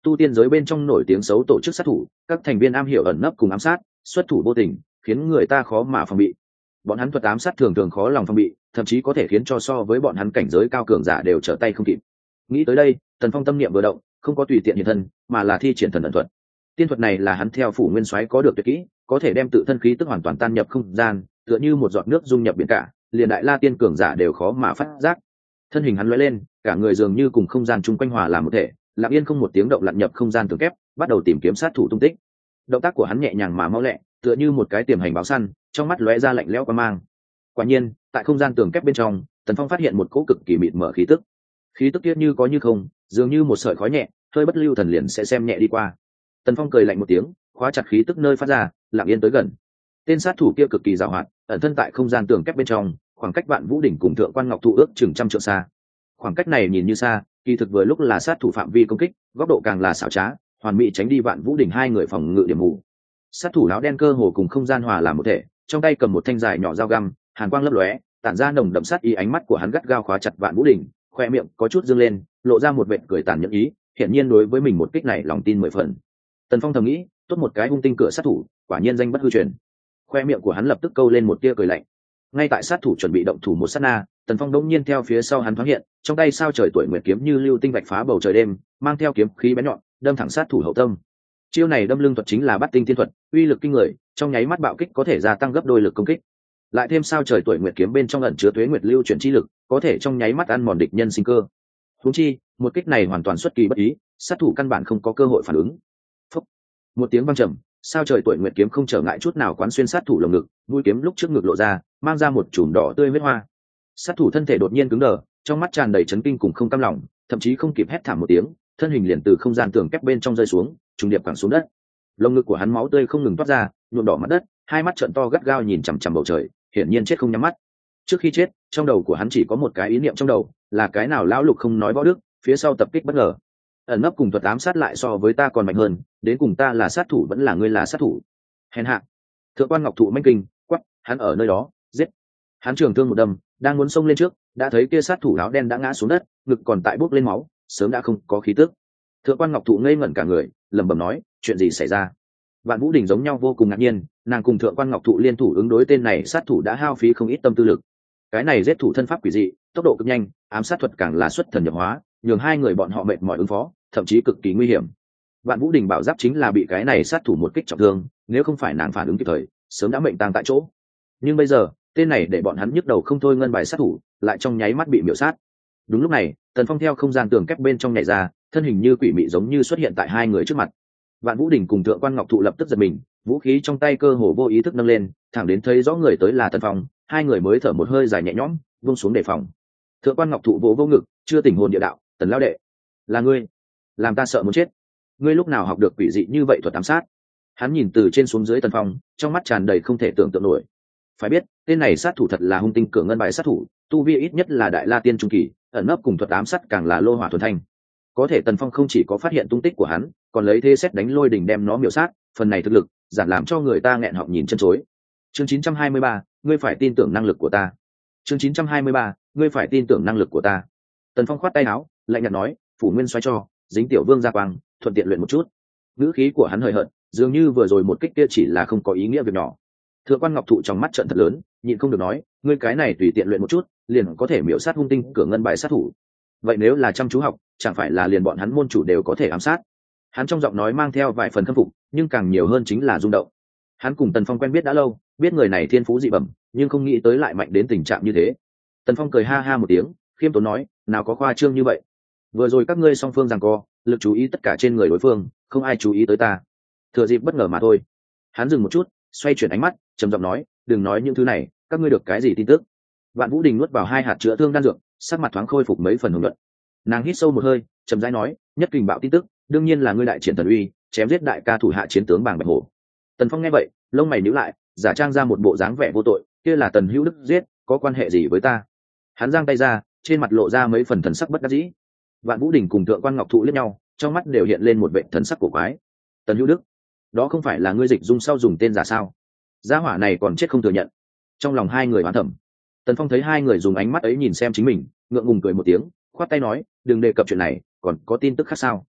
tu tiên giới bên trong nổi tiếng xấu tổ chức sát thủ, các thành viên am hiểu ẩn nấp cùng ám sát, xuất thủ vô tình, khiến người ta khó mà phòng bị. Bọn hắn thuật ám sát thường thường khó lòng phòng bị, thậm chí có thể khiến cho so với bọn hắn cảnh giới cao cường giả đều trở tay không kịp. Nghĩ tới đây, Tần Phong tâm niệm vừa động, không có tùy tiện hiện thân, mà là thi triển thần ẩn thuật. Tiên thuật này là hắn theo phủ nguyên soái có được tuyệt kỹ, có thể đem tự thân khí tức hoàn toàn tan nhập không gian, tựa như một giọt nước dung nhập biển cả, liền đại la tiên cường giả đều khó mà phát giác. Thân hình hắn lóe lên, cả người dường như cùng không gian chung quanh hòa làm một thể, lặng yên không một tiếng động lặn nhập không gian tường kép, bắt đầu tìm kiếm sát thủ tung tích. Động tác của hắn nhẹ nhàng mà mau lẹ, tựa như một cái tiềm hành báo săn, trong mắt lóe ra lạnh lẽo quang mang. Quả nhiên, tại không gian tường kép bên trong, Tần Phong phát hiện một cỗ cực kỳ mịt mở khí tức. Khí tức kia như có như không, dường như một sợi khói nhẹ, hơi bất lưu thần liền sẽ xem nhẹ đi qua. Tần Phong cười lạnh một tiếng, khóa chặt khí tức nơi phát ra, lặng yên tới gần. Tên sát thủ kia cực kỳ giàu hoạt, ẩn thân tại không gian tường kép bên trong, khoảng cách Vạn Vũ đỉnh cùng Thượng Quan Ngọc Thụ ước chừng trăm trượng xa. Khoảng cách này nhìn như xa, kỳ thực vừa lúc là sát thủ phạm vi công kích, góc độ càng là xảo trá, hoàn mỹ tránh đi Vạn Vũ đỉnh hai người phòng ngự điểm mù. Sát thủ áo đen cơ hồ cùng không gian hòa làm một thể, trong tay cầm một thanh dài nhỏ dao găm, hàn quang lấp lóe, tản ra nồng đậm sát ý, ánh mắt của hắn gắt gao khóa chặt Vạn Vũ đỉnh, khoe miệng có chút dương lên, lộ ra một vệt cười tàn nhẫn ý, hiển nhiên đối với mình một kích này lòng tin mười phần. Tần Phong thầm nghĩ, tốt một cái hung tinh cửa sát thủ, quả nhiên danh bất hư truyền. Khoe miệng của hắn lập tức câu lên một tia cười lạnh. Ngay tại sát thủ chuẩn bị động thủ một sát na, Tần Phong đống nhiên theo phía sau hắn thoáng hiện, trong tay sao trời tuổi nguyệt kiếm như lưu tinh vạch phá bầu trời đêm, mang theo kiếm khí bén nhọn, đâm thẳng sát thủ hậu tâm. Chiêu này đâm lưng thuật chính là Bát Tinh Tiên thuật, uy lực kinh người, trong nháy mắt bạo kích có thể gia tăng gấp đôi lực công kích. Lại thêm sao trời tuổi nguyệt kiếm bên trong ẩn chứa tuế nguyệt lưu chuyển chi lực, có thể trong nháy mắt ăn mòn địch nhân sinh cơ. Huống chi, một kích này hoàn toàn xuất kỳ bất ý, sát thủ căn bản không có cơ hội phản ứng. Phúc. Một tiếng vang trầm, sao trời tuổi nguyệt kiếm không trở ngại chút nào quán xuyên sát thủ lồng ngực, mũi kiếm lúc trước ngực lộ ra, mang ra một chùm đỏ tươi huyết hoa. Sát thủ thân thể đột nhiên cứng đờ, trong mắt tràn đầy chấn kinh cùng không cam lòng, thậm chí không kịp hét thảm một tiếng, thân hình liền từ không gian tường kép bên trong rơi xuống, trùng điệp quẳng xuống đất. Lồng ngực của hắn máu tươi không ngừng toát ra, nhuộm đỏ mặt đất, hai mắt trợn to gắt gao nhìn chằm chằm bầu trời, hiển nhiên chết không nhắm mắt. Trước khi chết, trong đầu của hắn chỉ có một cái ý niệm trong đầu, là cái nào lão lục không nói võ đức, phía sau tập kích bất ngờ. Ẩn nấp cùng thuật ám sát lại so với ta còn mạnh hơn, đến cùng ta là sát thủ vẫn là ngươi là sát thủ. Hèn hạ. Thượng Quan Ngọc Thụ manh kinh, quắc, hắn ở nơi đó, giết. Hắn trường thương một đâm, đang muốn xông lên trước, đã thấy kia sát thủ áo đen đã ngã xuống đất, ngực còn tại bốc lên máu, sớm đã không có khí tức. Thượng Quan Ngọc Thụ ngây ngẩn cả người, lẩm bẩm nói, chuyện gì xảy ra? Vạn Vũ Đình giống nhau vô cùng ngạc nhiên, nàng cùng Thượng Quan Ngọc Thụ liên thủ ứng đối tên này sát thủ đã hao phí không ít tâm tư lực. Cái này giết thủ thân pháp quỷ dị, tốc độ cực nhanh, ám sát thuật càng là xuất thần nhập hóa, nhường hai người bọn họ mệt mỏi ứng phó, thậm chí cực kỳ nguy hiểm. Vạn Vũ Đình bảo giáp chính là bị cái này sát thủ một kích trọng thương, nếu không phải nàng phản ứng kịp thời, sớm đã mệnh tang tại chỗ. Nhưng bây giờ, tên này để bọn hắn nhức đầu không thôi ngân bài sát thủ, lại trong nháy mắt bị miểu sát. Đúng lúc này, Tần Phong theo không gian tường kép bên trong nhảy ra, thân hình như quỷ mị giống như xuất hiện tại hai người trước mặt. Vạn Vũ Đình cùng Thượng Quan Ngọc Thụ lập tức giật mình, vũ khí trong tay cơ hồ vô ý thức nâng lên, thẳng đến thấy rõ người tới là Tần Phong, hai người mới thở một hơi dài nhẹ nhõm, buông xuống đề phòng. Thượng Quan Ngọc Thụ vỗ vô ngực, chưa tỉnh hồn địa đạo, Tần lão đệ, là ngươi, làm ta sợ muốn chết. Ngươi lúc nào học được quỷ dị như vậy thuật ám sát? Hắn nhìn từ trên xuống dưới Tần Phong, trong mắt tràn đầy không thể tưởng tượng nổi. Phải biết, tên này sát thủ thật là hung tinh cửa ngân bài sát thủ, tu vi ít nhất là đại la tiên trung kỳ, ẩn nấp cùng thuật ám sát càng là lô hỏa thuần thanh. Có thể Tần Phong không chỉ có phát hiện tung tích của hắn, còn lấy thế xét đánh lôi đỉnh đem nó miểu sát, phần này thực lực, giản làm cho người ta nghẹn họng nhìn chân chối. Chương chín trăm hai mươi ba, ngươi phải tin tưởng năng lực của ta. Chương chín trăm hai mươi ba, ngươi phải tin tưởng năng lực của ta. Tần Phong khoát tay áo, lạnh nhạt nói, phủ nguyên xoay cho, dính tiểu vương ra quang, thuận tiện luyện một chút. Ngữ khí của hắn hời hợt, dường như vừa rồi một kích kia chỉ là không có ý nghĩa việc nhỏ. Thượng Quan Ngọc Thụ trong mắt trợn thật lớn, nhịn không được nói, ngươi cái này tùy tiện luyện một chút, liền có thể miểu sát hung tinh cửa ngân bài sát thủ. Vậy nếu là chăm chú học, chẳng phải là liền bọn hắn môn chủ đều có thể ám sát? Hắn trong giọng nói mang theo vài phần khâm phục, nhưng càng nhiều hơn chính là rung động. Hắn cùng Tần Phong quen biết đã lâu, biết người này thiên phú dị bẩm, nhưng không nghĩ tới lại mạnh đến tình trạng như thế. Tần Phong cười ha ha một tiếng, khiêm tốn nói, nào có khoa trương như vậy. Vừa rồi các ngươi song phương giằng co, lực chú ý tất cả trên người đối phương, không ai chú ý tới ta. Thừa dịp bất ngờ mà thôi. Hắn dừng một chút, xoay chuyển ánh mắt, trầm giọng nói, đừng nói những thứ này, các ngươi được cái gì tin tức? Vạn Vũ Đình nuốt vào hai hạt chữa thương đan dược, sắc mặt thoáng khôi phục mấy phần hùng luận. Nàng hít sâu một hơi, trầm rãi nói, nhất kình bạo tin tức, đương nhiên là ngươi đại triển thần uy, chém giết đại ca thủ hạ chiến tướng Bàng Bạch Hổ. Tần Phong nghe vậy, lông mày nhíu lại, giả trang ra một bộ dáng vẻ vô tội, kia là Tần Hữu Đức giết, có quan hệ gì với ta? Hắn giang tay ra, trên mặt lộ ra mấy phần thần sắc bất đắc dĩ. Vạn Vũ Đình cùng Thượng Quan Ngọc Thụ liếc nhau, trong mắt đều hiện lên một vẻ thần sắc cổ quái. Tần Hữu Đức, đó không phải là ngươi dịch dung sau dùng tên giả sao? Gia hỏa này còn chết không thừa nhận. Trong lòng hai người oán thầm. Tần Phong thấy hai người dùng ánh mắt ấy nhìn xem chính mình, ngượng ngùng cười một tiếng, khoát tay nói, đừng đề cập chuyện này, còn có tin tức khác sao?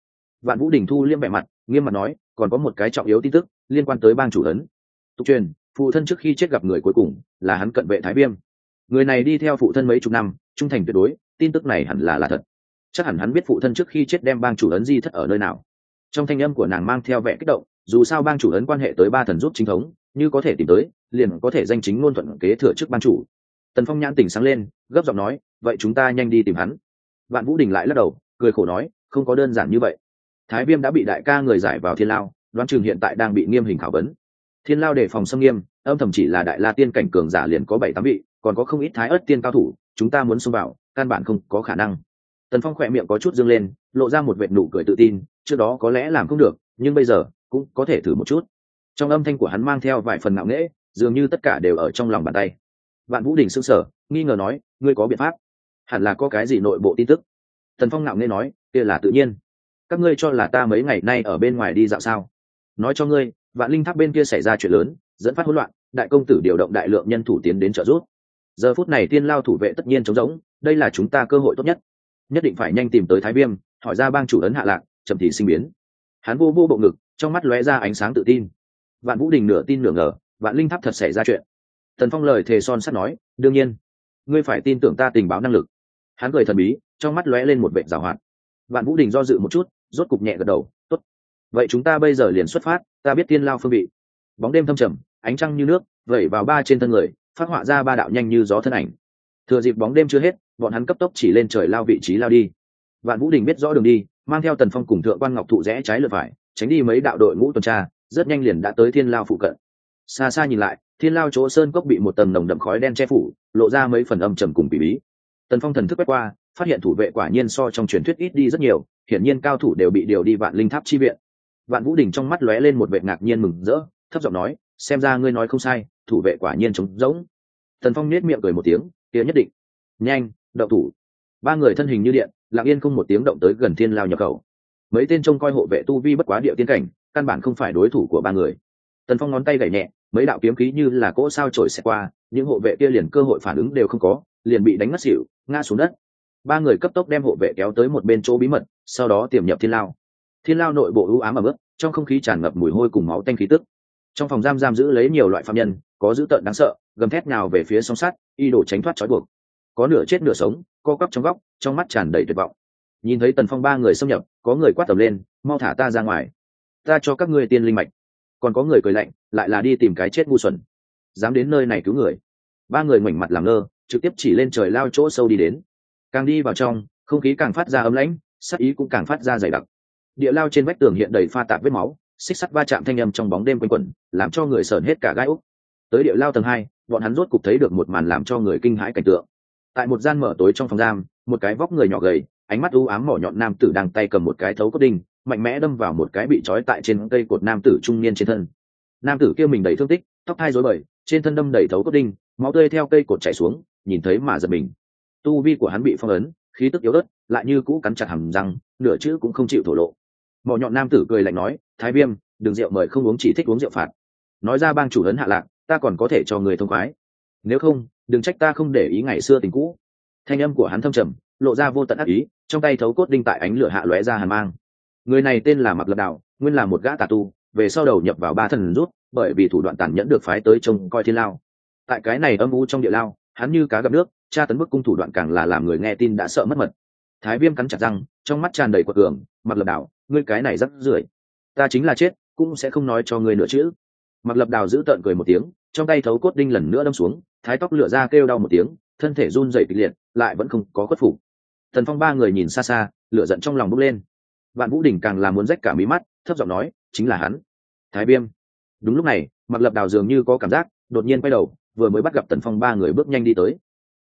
Vạn Vũ Đình thu liêm vẻ mặt, nghiêm mặt nói, còn có một cái trọng yếu tin tức liên quan tới bang chủ ấn. Tục truyền, phụ thân trước khi chết gặp người cuối cùng là hắn cận vệ Thái Viêm. Người này đi theo phụ thân mấy chục năm, trung thành tuyệt đối, tin tức này hẳn là là thật. Chắc hẳn hắn biết phụ thân trước khi chết đem bang chủ ấn di thất ở nơi nào. Trong thanh âm của nàng mang theo vẻ kích động, dù sao bang chủ ấn quan hệ tới ba thần giúp chính thống, như có thể tìm tới, liền có thể danh chính ngôn thuận kế thừa chức bang chủ. Tần Phong nhãn tỉnh sáng lên, gấp giọng nói, vậy chúng ta nhanh đi tìm hắn. Vạn Vũ Đình lại lắc đầu, cười khổ nói, không có đơn giản như vậy. Thái Viêm đã bị đại ca người giải vào thiên lao, đoán chừng hiện tại đang bị nghiêm hình khảo vấn. Thiên lao đề phòng xâm nghiêm, âm thầm chỉ là đại la tiên cảnh cường giả liền có bảy tám vị, còn có không ít thái ớt tiên cao thủ, chúng ta muốn xông vào, căn bản không có khả năng. Tần Phong khỏe miệng có chút dương lên, lộ ra một vệt nụ cười tự tin, trước đó có lẽ làm không được, nhưng bây giờ cũng có thể thử một chút. Trong âm thanh của hắn mang theo vài phần ngạo nghễ, dường như tất cả đều ở trong lòng bàn tay. Vạn Vũ Đình sững sờ, nghi ngờ nói, ngươi có biện pháp? Hẳn là có cái gì nội bộ tin tức. Tần Phong ngạo nghễ nói, kia là tự nhiên. Các ngươi cho là ta mấy ngày nay ở bên ngoài đi dạo sao? Nói cho ngươi, Vạn Linh Tháp bên kia xảy ra chuyện lớn, dẫn phát hỗn loạn, đại công tử điều động đại lượng nhân thủ tiến đến trợ giúp. Giờ phút này tiên lao thủ vệ tất nhiên trống rỗng, đây là chúng ta cơ hội tốt nhất. Nhất định phải nhanh tìm tới Thái Viêm, hỏi ra bang chủ ấn hạ lạc, chậm thì sinh biến. Hắn vô vô bộ ngực, trong mắt lóe ra ánh sáng tự tin. Vạn Vũ Đình nửa tin nửa ngờ, Vạn Linh Tháp thật xảy ra chuyện. Tần Phong lời thề son sắt nói, đương nhiên, ngươi phải tin tưởng ta tình báo năng lực. Hắn cười thần bí, trong mắt lóe lên một vệt giảo hoạt. Vạn Vũ Đình do dự một chút, rốt cục nhẹ gật đầu, tốt. Vậy chúng ta bây giờ liền xuất phát, ta biết tiên lao phương vị. Bóng đêm thâm trầm, ánh trăng như nước vẩy vào ba trên thân người, phát họa ra ba đạo nhanh như gió thân ảnh. Thừa dịp bóng đêm chưa hết, bọn hắn cấp tốc chỉ lên trời lao vị trí lao đi. Vạn Vũ Đình biết rõ đường đi, mang theo Tần Phong cùng Thượng quan Ngọc Thụ rẽ trái lượt phải, tránh đi mấy đạo đội ngũ tuần tra, rất nhanh liền đã tới thiên lao phụ cận. Xa xa nhìn lại, thiên lao chỗ sơn cốc bị một tầng nồng đậm khói đen che phủ, lộ ra mấy phần âm trầm cùng kỳ bí. Tần Phong thần thức quét qua, phát hiện thủ vệ quả nhiên so trong truyền thuyết ít đi rất nhiều, hiển nhiên cao thủ đều bị điều đi Vạn Linh Tháp chi viện. Vạn Vũ Đình trong mắt lóe lên một vẻ ngạc nhiên mừng rỡ, thấp giọng nói, xem ra ngươi nói không sai, thủ vệ quả nhiên trống rỗng. Tần Phong nhếch miệng cười một tiếng, kia nhất định. Nhanh, động thủ. Ba người thân hình như điện, lặng yên không một tiếng động tới gần thiên lao nhập khẩu. Mấy tên trông coi hộ vệ tu vi bất quá địa tiên cảnh, căn bản không phải đối thủ của ba người. Tần Phong ngón tay gảy nhẹ, mấy đạo kiếm khí như là cỗ sao trổi xẹt qua, những hộ vệ kia liền cơ hội phản ứng đều không có, liền bị đánh ngất xỉu, ngã xuống đất. Ba người cấp tốc đem hộ vệ kéo tới một bên chỗ bí mật, sau đó tiềm nhập thiên lao. Thiên lao nội bộ u ám ẩm ướt, trong không khí tràn ngập mùi hôi cùng máu tanh khí tức. Trong phòng giam giam giữ lấy nhiều loại phạm nhân, có dữ tợn đáng sợ, gầm thét nào về phía song sát, y đổ tránh thoát trói buộc. Có nửa chết nửa sống, co quắp trong góc, trong mắt tràn đầy tuyệt vọng. Nhìn thấy Tần Phong ba người xâm nhập, có người quát tầm lên, mau thả ta ra ngoài, ta cho các ngươi tiên linh mạch. Còn có người cười lạnh, lại là đi tìm cái chết ngu xuẩn, dám đến nơi này cứu người. Ba người ngoảnh mặt làm ngơ, trực tiếp chỉ lên trời lao chỗ sâu đi đến. Càng đi vào trong, không khí càng phát ra ấm lãnh, sát ý cũng càng phát ra dày đặc. Địa lao trên vách tường hiện đầy pha tạp vết máu, xích sắt va chạm thanh âm trong bóng đêm quanh quẩn, làm cho người sởn hết cả gai ốc. Tới địa lao tầng hai, bọn hắn rốt cục thấy được một màn làm cho người kinh hãi cảnh tượng. Tại một gian mở tối trong phòng giam, một cái vóc người nhỏ gầy, ánh mắt u ám mỏ nhọn nam tử đang tay cầm một cái thấu cốt đinh, mạnh mẽ đâm vào một cái bị trói tại trên cây cột nam tử trung niên trên thân. Nam tử kia mình đầy thương tích, tóc hai rối bời, trên thân đâm đầy thấu cốt đinh, máu tươi theo cây cột chảy xuống, nhìn thấy mà giật mình. Tu vi của hắn bị phong ấn, khí tức yếu ớt, lại như cũ cắn chặt hàm răng, nửa chữ cũng không chịu thổ lộ. Mỏ nhọn nam tử cười lạnh nói, Thái Viêm, đừng rượu mời không uống, chỉ thích uống rượu phạt. Nói ra bang chủ ấn hạ lạc, ta còn có thể cho người thông khoái. Nếu không, đừng trách ta không để ý ngày xưa tình cũ. Thanh âm của hắn thâm trầm, lộ ra vô tận ác ý, trong tay thấu cốt đinh tại ánh lửa hạ lóe ra hàn mang. Người này tên là Mặc Lập Đạo, nguyên là một gã tà tu, về sau đầu nhập vào ba thần rút, bởi vì thủ đoạn tàn nhẫn được phái tới trông coi thiên lao. Tại cái này âm u trong địa lao, hắn như cá gặp nước, tra tấn bức cung thủ đoạn càng là làm người nghe tin đã sợ mất mật. Thái Viêm cắn chặt răng, trong mắt tràn đầy quật cường, Mặc Lập Đạo, ngươi cái này rất rưởi, ta chính là chết cũng sẽ không nói cho ngươi nữa chứ. Mặc Lập Đào giữ tợn cười một tiếng, trong tay thấu cốt đinh lần nữa đâm xuống, thái tóc lửa ra kêu đau một tiếng, thân thể run rẩy kịch liệt, lại vẫn không có khuất phục. Thần Phong ba người nhìn xa xa, lửa giận trong lòng bốc lên. Vạn Vũ Đình càng là muốn rách cả mí mắt, thấp giọng nói, chính là hắn, Thái Viêm. Đúng lúc này, Mặc Lập Đào dường như có cảm giác, đột nhiên quay đầu, vừa mới bắt gặp Tần Phong ba người bước nhanh đi tới.